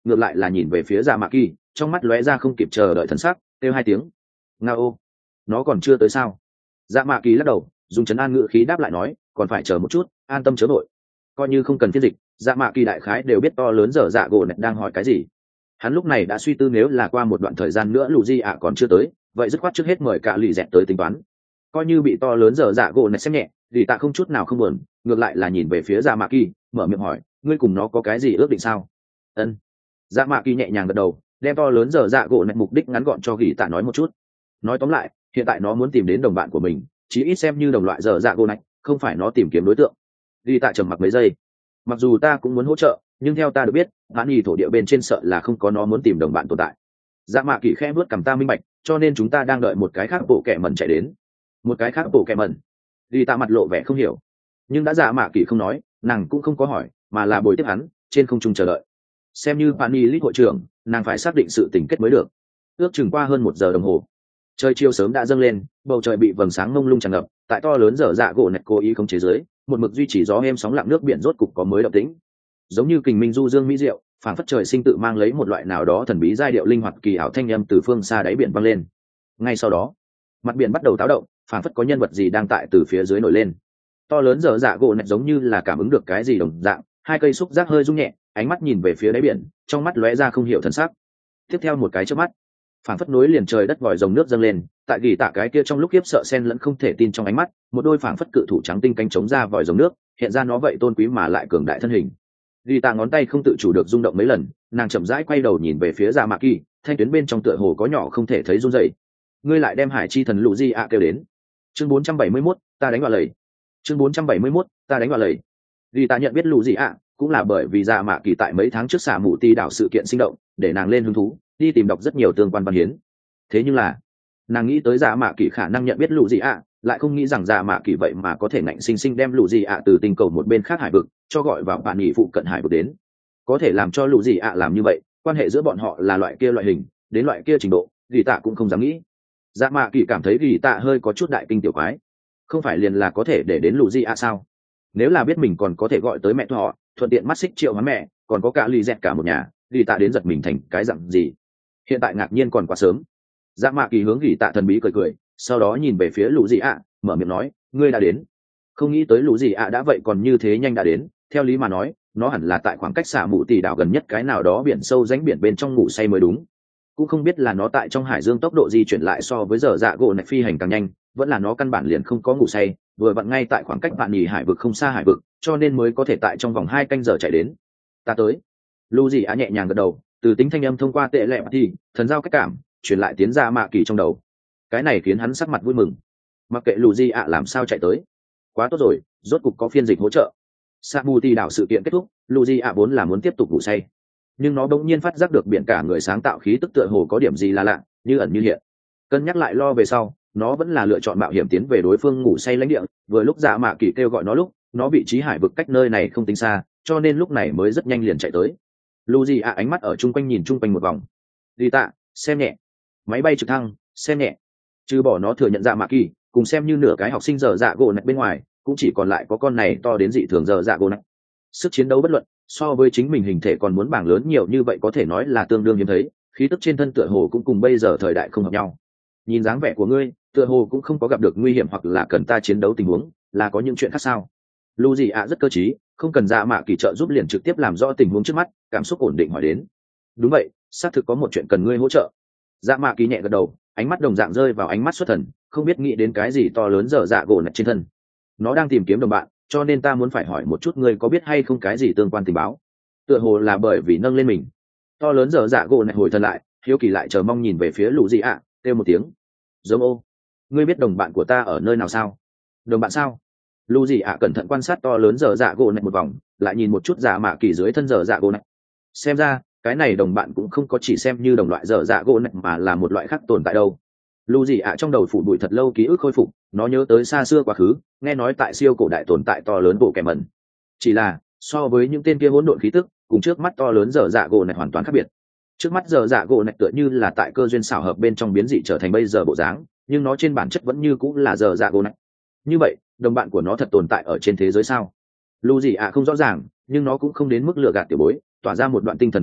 ngược lại là nhìn về phía dạ mạ kỳ, trong mắt lóe ra không kịp chờ đợi thần sắc, kêu hai tiếng nga ô. Nó còn chưa tới sao? Dạ mạ kỳ lắc đầu, dùng chấn an ngữ khí đáp lại nói, còn phải chờ một chút, an tâm chớ vội. Coi như không cần phiên dịch, dạ mạ kỳ đại khái đều biết to lớn giờ dạ gỗ này đang hỏi cái gì. Hắn lúc này đã suy tư nếu là qua một đoạn thời gian nữa lù di ạ còn chưa tới, vậy dứt khoát trước hết mời cả lì dẹt tới tính toán. Coi như bị to lớn giờ dạ gỗ này xem nhẹ, lì tạ không chút nào không buồn, ngược lại là nhìn về phía dạ mạ kỳ, mở miệng hỏi, ngươi cùng nó có cái gì ước định sao? Ân. Dạ mạ kỳ nhẹ nhàng gật đầu, đem to lớn giờ dạ gỗ này mục đích ngắn gọn cho gỉ tạ nói một chút. Nói tóm lại, hiện tại nó muốn tìm đến đồng bạn của mình, chí ít xem như đồng loại giờ dạ gỗ này, không phải nó tìm kiếm đối tượng. Gỉ tạ trầm mặc mấy giây. Mặc dù ta cũng muốn hỗ trợ, nhưng theo ta được biết, hãn nhì thổ địa bên trên sợ là không có nó muốn tìm đồng bạn tồn tại. Dạ mạ kỳ khẽ bước cầm ta minh bạch, cho nên chúng ta đang đợi một cái khác bộ kẻ mẩn chạy đến. Một cái khác bộ kẻ mẩn? Gỉ tạ mặt lộ vẻ không hiểu, nhưng đã dạ mạ kỳ không nói, nàng cũng không có hỏi, mà là bồi tiếp hắn trên không trung chờ đợi. Xem như Pani Lit hội trưởng, nàng phải xác định sự tình kết mới được. Ước chừng qua hơn một giờ đồng hồ, trời chiều sớm đã dâng lên, bầu trời bị vầng sáng mông lung tràn ngập, tại to lớn dở dạ gỗ nẹt cố ý không chế giới, một mực duy trì gió êm sóng lặng nước biển rốt cục có mới động tĩnh. Giống như kình minh du dương mỹ diệu, phảng phất trời sinh tự mang lấy một loại nào đó thần bí giai điệu linh hoạt kỳ ảo thanh âm từ phương xa đáy biển vang lên. Ngay sau đó, mặt biển bắt đầu táo động, phảng phất có nhân vật gì đang tại từ phía dưới nổi lên. To lớn dở dạ gỗ nẹt giống như là cảm ứng được cái gì đồng dạng, hai cây xúc giác hơi rung nhẹ, ánh mắt nhìn về phía đáy biển, trong mắt lóe ra không hiểu thần sắc. Tiếp theo một cái chớp mắt, phảng phất nối liền trời đất vòi rồng nước dâng lên, tại gỉ tạ cái kia trong lúc khiếp sợ xen lẫn không thể tin trong ánh mắt, một đôi phảng phất cự thủ trắng tinh cánh chống ra vòi rồng nước, hiện ra nó vậy tôn quý mà lại cường đại thân hình. Gỉ tạ ngón tay không tự chủ được rung động mấy lần, nàng chậm rãi quay đầu nhìn về phía Dạ Mạ Kỳ, thanh tuyến bên trong tựa hồ có nhỏ không thể thấy run rẩy. Ngươi lại đem Hải Chi thần Lũ Di ạ kêu đến. Chương bốn trăm bảy mươi mốt, ta đánh vào lầy. Chương bốn trăm bảy mươi mốt, ta đánh vào lầy. Gỉ tạ nhận biết Lũ Di ạ, cũng là bởi vì Dạ Mạ Kỳ tại mấy tháng trước xả mù ti đảo sự kiện sinh động, để nàng lên hứng thú, đi tìm đọc rất nhiều tương quan văn hiến. Thế nhưng là, nàng nghĩ tới Dạ Mạ Kỳ khả năng nhận biết Lũ Di ạ, lại không nghĩ rằng Dạ Mạ Kỳ vậy mà có thể ngạnh sinh sinh đem Lũ Di ạ từ tinh cầu một bên khác hải vực cho gọi vào bản nhị phụ cận hải vực đến. Có thể làm cho Lũ Di ạ làm như vậy, quan hệ giữa bọn họ là loại kia loại hình, đến loại kia trình độ, Gỉ Tạ cũng không dám nghĩ. Dạ Mạ Kỳ cảm thấy Gỉ Tạ hơi có chút đại kinh tiểu quái, không phải liền là có thể để đến Lũ Di ạ sao? Nếu là biết mình còn có thể gọi tới mẹ họ, thuận tiện mắt xích triệu hắn mẹ, còn có cả lì dẹt cả một nhà, Gỉ Tạ đến giật mình thành cái dặn gì? Hiện tại ngạc nhiên còn quá sớm. Dạ Mạ Kỳ hướng Gỉ Tạ thần bí cười cười, sau đó nhìn về phía Lũ Di ạ, mở miệng nói, ngươi đã đến. Không nghĩ tới Lũ Di ạ đã vậy còn như thế nhanh đã đến, theo lý mà nói, nó hẳn là tại khoảng cách xả mù tỷ đảo gần nhất cái nào đó biển sâu rãnh biển bên trong ngủ say mới đúng. Cũng không biết là nó tại trong hải dương tốc độ di chuyển lại so với giờ dạ gỗ này phi hành càng nhanh, vẫn là nó căn bản liền không có ngủ say, vừa vặn ngay tại khoảng cách bạn nhì hải vực không xa hải vực, cho nên mới có thể tại trong vòng hai canh giờ chạy đến. Ta tới. Lũ Di ạ nhẹ nhàng gật đầu, từ tính thanh âm thông qua tệ lệ thì thần giao cách cảm truyền lại tiến ra Mạ Kỳ trong đầu. Cái này khiến hắn sắc mặt vui mừng. Mặc kệ Lũ Di ạ làm sao chạy tới, quá tốt rồi, rốt cục có phiên dịch hỗ trợ. Sa mù ti đảo sự kiện kết thúc, Lũ Di ạ vốn là muốn tiếp tục ngủ say, nhưng nó bỗng nhiên phát giác được biển cả người sáng tạo khí tức tựa hồ có điểm gì là lạ, như ẩn như hiện. Cân nhắc lại lo về sau, nó vẫn là lựa chọn mạo hiểm tiến về đối phương ngủ say lãnh địa. Vừa lúc Dạ Mạ Kỳ kêu gọi nó lúc, nó vị trí hải vực cách nơi này không tính xa, cho nên lúc này mới rất nhanh liền chạy tới. Lũ Di ạ ánh mắt ở chung quanh nhìn chung quanh một vòng. Đi tạ, xem nhẹ. Máy bay trực thăng, xem nhẹ. Trừ bỏ nó thừa nhận Dạ Mạ Kỳ, cùng xem như nửa cái học sinh giờ dạ gỗ nạch bên ngoài, cũng chỉ còn lại có con này to đến dị thường giờ dạ gỗ nạch. Sức chiến đấu bất luận, so với chính mình hình thể còn muốn bảng lớn nhiều như vậy có thể nói là tương đương hiếm thấy, khí tức trên thân tựa hồ cũng cùng bây giờ thời đại không hợp nhau. Nhìn dáng vẻ của ngươi, tựa hồ cũng không có gặp được nguy hiểm hoặc là cần ta chiến đấu tình huống, là có những chuyện khác sao? Lũ Di ạ rất cơ trí, không cần Dạ Mạ Kỳ trợ giúp liền trực tiếp làm rõ tình huống trước mắt, cảm xúc ổn định hỏi đến. Đúng vậy, xác thực có một chuyện cần ngươi hỗ trợ. Dạ Mạ Kỳ nhẹ gật đầu, ánh mắt đồng dạng rơi vào ánh mắt xuất thần, không biết nghĩ đến cái gì to lớn dở dạ gỗ nạch trên thân. Nó đang tìm kiếm đồng bạn, cho nên ta muốn phải hỏi một chút ngươi có biết hay không cái gì tương quan tình báo. Tựa hồ là bởi vì nâng lên mình. To lớn dở dạ gỗ nạch hồi thân lại, hiếu kỳ lại chờ mong nhìn về phía Lũ Di ạ, kêu một tiếng. Giống ô, ngươi biết đồng bạn của ta ở nơi nào sao? Đồng bạn sao? Lũ Di ạ cẩn thận quan sát to lớn dở dạ gỗ nạch một vòng, lại nhìn một chút Dạ Mạ Kỳ dưới thân dở dạ gỗ nạch. Xem ra cái này đồng bạn cũng không có chỉ xem như đồng loại dở dạ gỗ nạch mà là một loại khác tồn tại đâu. Lũ Di ạ trong đầu phủ bụi thật lâu ký ức khôi phục, nó nhớ tới xa xưa quá khứ, nghe nói tại siêu cổ đại tồn tại to lớn bộ kẻ mẩn. Chỉ là so với những tên kia hỗn độn khí tức, cùng trước mắt to lớn dở dạ gỗ nạch hoàn toàn khác biệt. Trước mắt dở dạ gỗ nạch tựa như là tại cơ duyên xảo hợp bên trong biến dị trở thành bây giờ bộ dáng, nhưng nó trên bản chất vẫn như cũng là dở dạ gỗ nạch. Như vậy đồng bạn của nó thật tồn tại ở trên thế giới sao? Lũ Di ạ không rõ ràng, nhưng nó cũng không đến mức lừa gạt tiểu bối, tỏa ra một đoạn tinh thần ba động,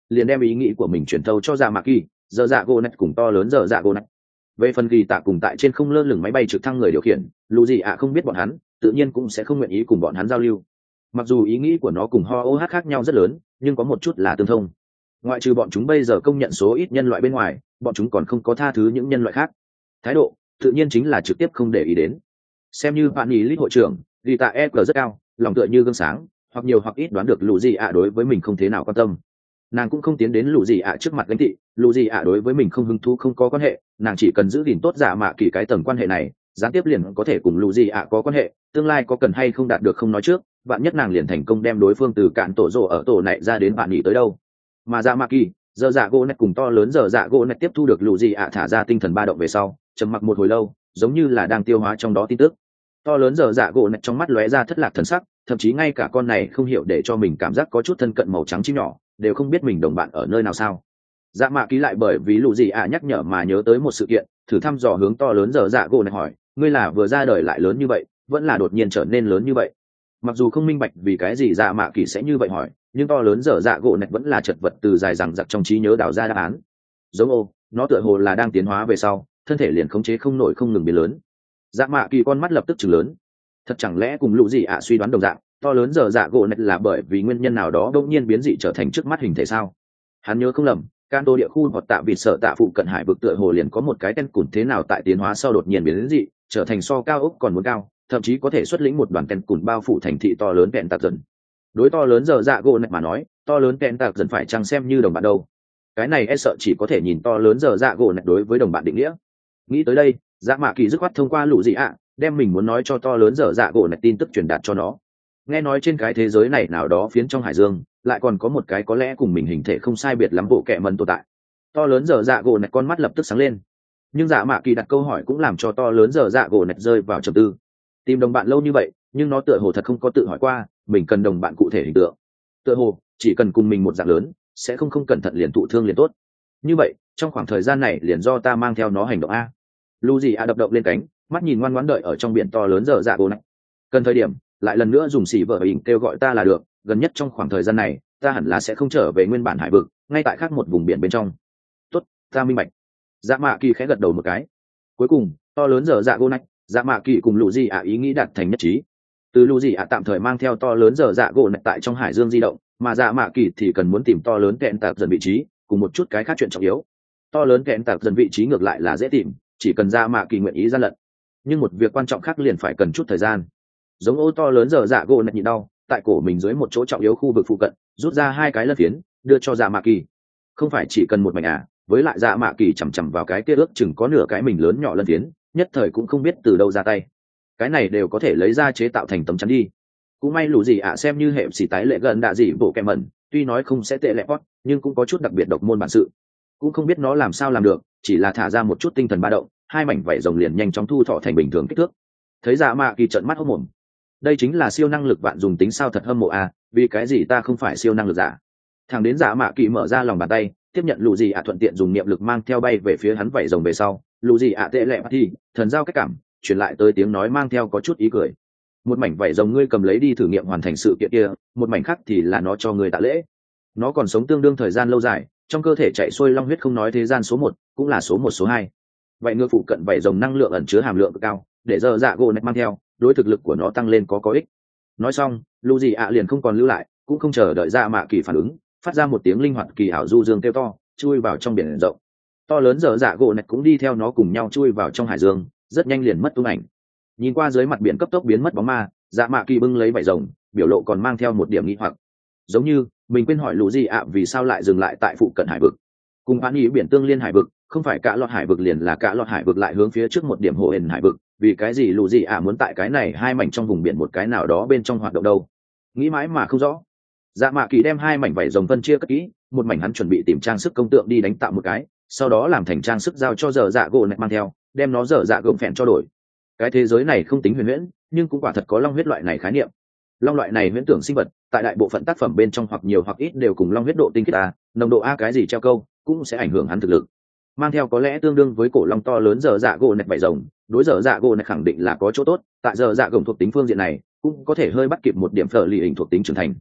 liền đem ý nghĩ của mình truyền thâu cho dạ mạ kỳ giờ dạ gỗ nạch cùng to lớn giờ dạ gỗ nạch. Về phần ghi tạ cùng tại trên không lơ lửng máy bay trực thăng người điều khiển, lù gì ạ không biết bọn hắn tự nhiên cũng sẽ không nguyện ý cùng bọn hắn giao lưu. Mặc dù ý nghĩ của nó cùng ho ô hát khác nhau rất lớn, nhưng có một chút là tương thông. Ngoại trừ bọn chúng bây giờ công nhận số ít nhân loại bên ngoài, bọn chúng còn không có tha thứ những nhân loại khác. Thái độ tự nhiên chính là trực tiếp không để ý đến. Xem như bạn nhì lít hội trưởng, ghi tạ e cờ rất cao, lòng tựa như gương sáng, hoặc nhiều hoặc ít đoán được lù gì ạ đối với mình không thế nào quan tâm. Nàng cũng không tiến đến lù gì ạ trước mặt gánh thị, lù gì ạ đối với mình không hứng thú không có quan hệ, nàng chỉ cần giữ gìn tốt giả mạ kỳ cái tầng quan hệ này, gián tiếp liền có thể cùng lù gì ạ có quan hệ, tương lai có cần hay không đạt được không nói trước, bạn nhất nàng liền thành công đem đối phương từ cạn tổ rồ ở tổ này ra đến bạn nghỉ tới đâu. Mà giả mạ kỳ giờ dạ gỗ nạch cùng to lớn giờ dạ gỗ nạch tiếp thu được lù gì ạ thả ra tinh thần ba động về sau, trầm mặc một hồi lâu, giống như là đang tiêu hóa trong đó tin tức. To lớn giờ dạ gỗ nạch trong mắt lóe ra thất lạc thần sắc, thậm chí ngay cả con này không hiểu để cho mình cảm giác có chút thân cận màu trắng chim nhỏ đều không biết mình đồng bạn ở nơi nào sao. Dạ mạ ký lại bởi vì lù gì ạ nhắc nhở mà nhớ tới một sự kiện, thử thăm dò hướng to lớn giờ dạ gỗ nạch hỏi, ngươi là vừa ra đời lại lớn như vậy, vẫn là đột nhiên trở nên lớn như vậy? Mặc dù không minh bạch vì cái gì dạ mạ kỳ sẽ như vậy hỏi, nhưng to lớn giờ dạ gỗ nạch vẫn là chật vật từ dài rằng giặc trong trí nhớ đào ra đáp án. Giống ô, nó tựa hồ là đang tiến hóa về sau, thân thể liền khống chế không nổi không ngừng biến lớn. Dạ mạ kỳ con mắt lập tức chừng lớn. Thật chẳng lẽ cùng lũ gì ạ suy đoán đồng dạng, to lớn giờ dạ gỗ nạch là bởi vì nguyên nhân nào đó đột nhiên biến dị trở thành trước mắt hình thể sao? Hắn nhớ không lầm, can tô địa khu hoặc tạ vịt sở tạ phụ cận hải vực tựa hồ liền có một cái tên cùn thế nào tại tiến hóa sau đột nhiên biến dị, trở thành so cao ốc còn muốn cao, thậm chí có thể xuất lĩnh một đoàn tên cùn bao phủ thành thị to lớn kẹn tạc dần. Đối to lớn giờ dạ gỗ nạch mà nói, to lớn kẹn tạc dần phải chăng xem như đồng bạn đâu? Cái này e sợ chỉ có thể nhìn to lớn giờ dạ gỗ nạch đối với đồng bạn định nghĩa. Nghĩ tới đây, dạ mạ kỳ dứt khoát thông qua lũ gì ạ, đem mình muốn nói cho to lớn giờ dạ gỗ nạch tin tức truyền đạt cho nó. Nghe nói trên cái thế giới này nào đó phiến trong hải dương lại còn có một cái có lẽ cùng mình hình thể không sai biệt lắm bộ kệ mần tồn tại. To lớn giờ dạ gỗ nạch con mắt lập tức sáng lên, nhưng dạ mạ kỳ đặt câu hỏi cũng làm cho to lớn giờ dạ gỗ nạch rơi vào trầm tư. Tìm đồng bạn lâu như vậy, nhưng nó tựa hồ thật không có tự hỏi qua mình cần đồng bạn cụ thể hình tượng. Tựa hồ chỉ cần cùng mình một dạng lớn, sẽ không không cẩn thận liền thụ thương liền tốt. Như vậy trong khoảng thời gian này liền do ta mang theo nó hành động a. Lu gì a đập động lên cánh, mắt nhìn ngoan ngoãn đợi ở trong biển to lớn giờ dạ gỗ nạch. Cần thời điểm lại lần nữa dùng xỉ vợ hình kêu gọi ta là được, gần nhất trong khoảng thời gian này ta hẳn là sẽ không trở về nguyên bản hải vực, ngay tại khác một vùng biển bên trong. Tốt, ta minh bạch. Dạ mạ kỳ khẽ gật đầu một cái. Cuối cùng to lớn giờ dạ gỗ nạch, dạ mạ kỳ cùng lũ gì ạ ý nghĩ đạt thành nhất trí. Từ lũ gì ạ tạm thời mang theo to lớn giờ dạ gỗ nạch tại trong hải dương di động, mà dạ mạ kỳ thì cần muốn tìm to lớn kẹn tạc dần vị trí cùng một chút cái khác chuyện trọng yếu. To lớn kẹn tạc dần vị trí ngược lại là dễ tìm, chỉ cần dạ mạ kỳ nguyện ý ra lận. Nhưng một việc quan trọng khác liền phải cần chút thời gian. Giống ô to lớn giờ dạ gỗ nạch nhịn đau, tại cổ mình dưới một chỗ trọng yếu khu vực phụ cận rút ra hai cái lân phiến đưa cho dạ mạ kỳ. Không phải chỉ cần một mảnh à, với lại dạ mạ kỳ chằm chằm vào cái kia ước chừng có nửa cái mình lớn nhỏ lân phiến, nhất thời cũng không biết từ đâu ra tay. Cái này đều có thể lấy ra chế tạo thành tấm chắn đi. Cũng may lũ gì ạ xem như hệ xỉ tái lệ gần đạ gì bộ kẹm mẩn, tuy nói không sẽ tệ lệ pot, nhưng cũng có chút đặc biệt độc môn bản sự. Cũng không biết nó làm sao làm được, chỉ là thả ra một chút tinh thần ba động, hai mảnh vảy rồng liền nhanh chóng thu thọ thành bình thường kích thước. Thấy dạ mạ kỳ trợn mắt hốt mồm. Đây chính là siêu năng lực vạn dùng tính sao thật hâm mộ à, vì cái gì ta không phải siêu năng lực giả. Thằng đến dạ mạ kỳ mở ra lòng bàn tay, tiếp nhận lũ gì ạ thuận tiện dùng niệm lực mang theo bay về phía hắn vảy rồng về sau, lũ gì ạ tệ lệ thì thần giao cách cảm truyền lại tới tiếng nói mang theo có chút ý cười. Một mảnh vảy rồng ngươi cầm lấy đi thử nghiệm hoàn thành sự kiện kia, một mảnh khác thì là nó cho người tạ lễ. Nó còn sống tương đương thời gian lâu dài, trong cơ thể chạy xuôi long huyết không nói thế gian số một, cũng là số một số hai. Vậy ngựa phụ cận vảy rồng năng lượng ẩn chứa hàm lượng cực cao, để giờ dạ gỗ nạch mang theo, đối thực lực của nó tăng lên có có ích. Nói xong, lũ gì ạ liền không còn lưu lại, cũng không chờ đợi dạ mạ kỳ phản ứng, phát ra một tiếng linh hoạt kỳ ảo du dương kêu to, chui vào trong biển rộng. To lớn giờ dạ gỗ nạch cũng đi theo nó cùng nhau chui vào trong hải dương, rất nhanh liền mất tung ảnh. Nhìn qua dưới mặt biển cấp tốc biến mất bóng ma, dạ mạ kỳ bưng lấy vảy rồng, biểu lộ còn mang theo một điểm nghi hoặc, giống như mình quên hỏi lũ gì ạ vì sao lại dừng lại tại phụ cận hải vực. Cùng án ý biển tương liên hải vực, không phải cả lọt hải vực liền là cả lọt hải vực lại hướng phía trước một điểm hồ hển hải vực, vì cái gì lũ gì ạ muốn tại cái này hai mảnh trong vùng biển một cái nào đó bên trong hoạt động đâu? Nghĩ mãi mà không rõ. Dạ mạ kỳ đem hai mảnh vảy rồng phân chia cất kỹ, một mảnh hắn chuẩn bị tìm trang sức công tượng đi đánh tạo một cái, sau đó làm thành trang sức giao cho giờ dạ gỗ nạch mang theo, đem nó dở dạ gồng phèn cho đổi. Cái thế giới này không tính huyền huyễn, nhưng cũng quả thật có long huyết loại này khái niệm. Long loại này huyễn tưởng sinh vật, tại đại bộ phận tác phẩm bên trong hoặc nhiều hoặc ít đều cùng long huyết độ tinh khiết a, nồng độ a cái gì treo câu, cũng sẽ ảnh hưởng hắn thực lực. Mang theo có lẽ tương đương với cổ long to lớn giờ dạ gỗ nạch vảy rồng, đối giờ dạ gỗ nạch khẳng định là có chỗ tốt, tại giờ dạ gồng thuộc tính phương diện này, cũng có thể hơi bắt kịp một điểm phở lì hình thuộc tính trưởng thành.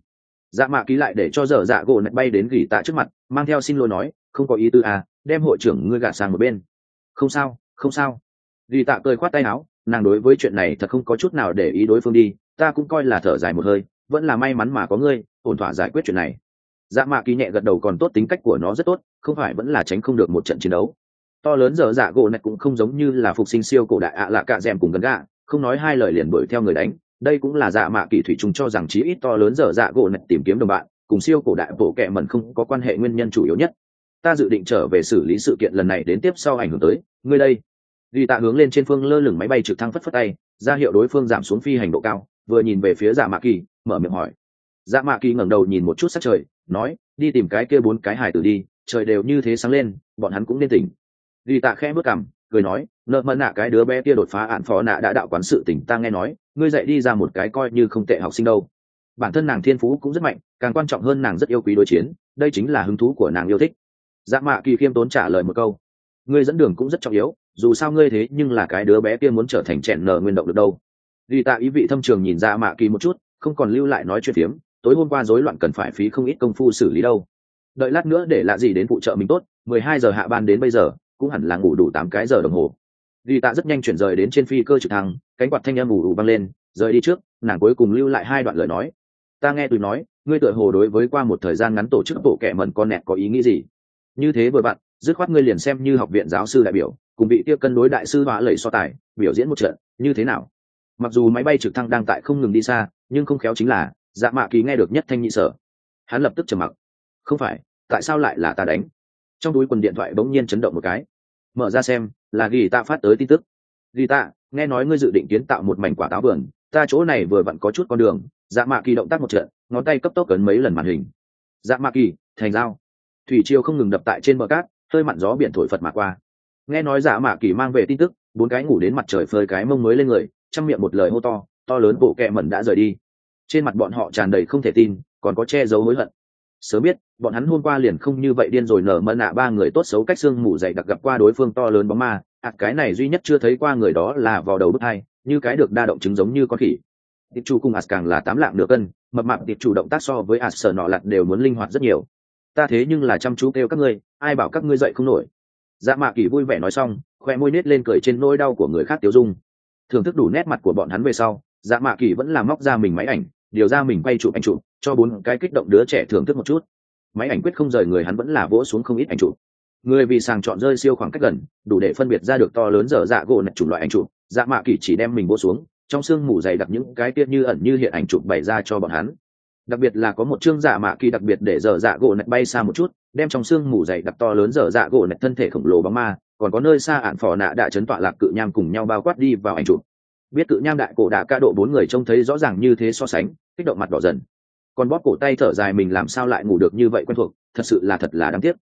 dạ mạ ký lại để cho dở dạ gỗ nạch bay đến gỉ tạ trước mặt, mang theo xin lỗi nói, không có ý tư à, đem hội trưởng ngươi gạt sang một bên. Không sao, không sao. Gỉ tạ cười khoát tay áo, nàng đối với chuyện này thật không có chút nào để ý đối phương đi, ta cũng coi là thở dài một hơi, vẫn là may mắn mà có ngươi ổn thỏa giải quyết chuyện này. Dạ mạ kỳ nhẹ gật đầu, còn tốt, tính cách của nó rất tốt, không phải vẫn là tránh không được một trận chiến đấu. To lớn dở dạ gỗ nạch cũng không giống như là phục sinh siêu cổ đại ạ lạ cạ dèm cùng gần gà, không nói hai lời liền đuổi theo người đánh. Đây cũng là dạ mạ kỳ thủy trùng cho rằng chí ít to lớn dở dạ gỗ nạch tìm kiếm đồng bạn cùng siêu cổ đại bộ kệ mẩn không có quan hệ nguyên nhân chủ yếu nhất. Ta dự định trở về xử lý sự kiện lần này đến tiếp sau ảnh hưởng tới ngươi đây. Ghi tạ hướng lên trên phương lơ lửng máy bay trực thăng phất phất tay, ra hiệu đối phương giảm xuống phi hành độ cao, vừa nhìn về phía dạ mạ kỳ, mở miệng hỏi. Dạ mạ kỳ ngẩng đầu nhìn một chút sắc trời, nói, đi tìm cái kia bốn cái hài tử đi, trời đều như thế sáng lên, bọn hắn cũng nên tỉnh. Ghi tạ khẽ bước cằm, cười nói, nợ mẫn nạ cái đứa bé kia đột phá án phó nạ đã đạo quán sự tỉnh, ta nghe nói ngươi dạy đi ra một cái coi như không tệ học sinh đâu. Bản thân nàng thiên phú cũng rất mạnh, càng quan trọng hơn nàng rất yêu quý đối chiến, đây chính là hứng thú của nàng yêu thích. Dạ mạ kỳ khiêm tốn trả lời một câu, ngươi dẫn đường cũng rất trọng yếu, dù sao ngươi thế nhưng là cái đứa bé kia muốn trở thành chèn nở nguyên động được đâu. Ghi tạ ý vị thâm trường nhìn Dạ mạ kỳ một chút, không còn lưu lại nói chuyện phiếm, tối hôm qua rối loạn cần phải phí không ít công phu xử lý đâu. Đợi lát nữa để lạ gì đến phụ trợ mình tốt, mười hai giờ hạ ban đến bây giờ cũng hẳn là ngủ đủ tám cái giờ đồng hồ. Ghi tạ rất nhanh chuyển rời đến trên phi cơ trực thăng, cánh quạt thanh âm ù ù vang lên, rời đi trước, nàng cuối cùng lưu lại hai đoạn lời nói. Ta nghe tụi nói, ngươi tựa hồ đối với qua một thời gian ngắn tổ chức bộ kệ mẩn con nẹt có ý nghĩ gì? Như thế vừa bạn, dứt khoát ngươi liền xem như học viện giáo sư đại biểu, cùng vị kia cân đối đại sư hóa lẩy so tài, biểu diễn một trận, như thế nào? Mặc dù máy bay trực thăng đang tại không ngừng đi xa, nhưng không khéo chính là, Dạ mạ kỳ nghe được nhất thanh nhị sở. Hắn lập tức trầm mặc. Không phải, tại sao lại là ta đánh? Trong túi quần điện thoại bỗng nhiên chấn động một cái. Mở ra xem, là Gỉ tạ phát tới tin tức. Gỉ tạ, nghe nói ngươi dự định kiến tạo một mảnh quả táo vườn, ta chỗ này vừa vặn có chút con đường. Dạ mạ kỳ động tác một trận, ngón tay cấp tốc ấn mấy lần màn hình. Dạ mạ kỳ, thành giao. Thủy triều không ngừng đập tại trên bờ cát, hơi mặn gió biển thổi phật mà qua. Nghe nói Dạ mạ kỳ mang về tin tức, bốn cái ngủ đến mặt trời phơi cái mông mới lên người, trong miệng một lời hô to, to lớn bộ kệ mẩn đã rời đi. Trên mặt bọn họ tràn đầy không thể tin, còn có che giấu hối hận. Sớm biết bọn hắn hôm qua liền không như vậy điên rồi. Nở mẫn nạ ba người tốt xấu cách xương mù dày đặc gặp qua đối phương to lớn bóng ma, ạt cái này duy nhất chưa thấy qua người đó là vào đầu bức hai, như cái được đa động chứng giống như con khỉ. Tiệp chủ cùng ạt càng là tám lạng nửa cân, mập mạp tiệp chủ động tác so với ạt sở nọ lặt đều muốn linh hoạt rất nhiều. Ta thế nhưng là chăm chú kêu các ngươi, ai bảo các ngươi dậy không nổi. Dạ mạ kỳ vui vẻ nói xong, khoe môi nết lên cười trên nỗi đau của người khác tiêu dung. Thưởng thức đủ nét mặt của bọn hắn về sau, dạ mạ kỳ vẫn là móc ra mình máy ảnh, điều ra mình quay chụp ảnh chụp, cho bốn cái kích động đứa trẻ thưởng thức một chút. Máy ảnh quyết không rời người hắn vẫn là vỗ xuống không ít ảnh chụp. Người vì sàng chọn rơi siêu khoảng cách gần, đủ để phân biệt ra được to lớn dở dạ gỗ nạch chủng loại ảnh chụp. Dạ mạ kỳ chỉ đem mình vỗ xuống, trong xương mù dày đặc những cái tiết như ẩn như hiện ảnh chụp bày ra cho bọn hắn. Đặc biệt là có một chương dạ mạ kỳ đặc biệt để dở dạ gỗ nạch bay xa một chút, đem trong xương mù dày đặc to lớn dở dạ gỗ nạch thân thể khổng lồ bóng ma, còn có nơi xa ạn phò nạ đã chấn tọa lạc cự nham cùng nhau bao quát đi vào ảnh chụp. Biết cự nham đại cổ đạ ca độ bốn người trông thấy rõ ràng như thế so sánh, kích động mặt đỏ dần. Còn bóp cổ tay thở dài mình làm sao lại ngủ được như vậy quen thuộc, thật sự là thật là đáng tiếc.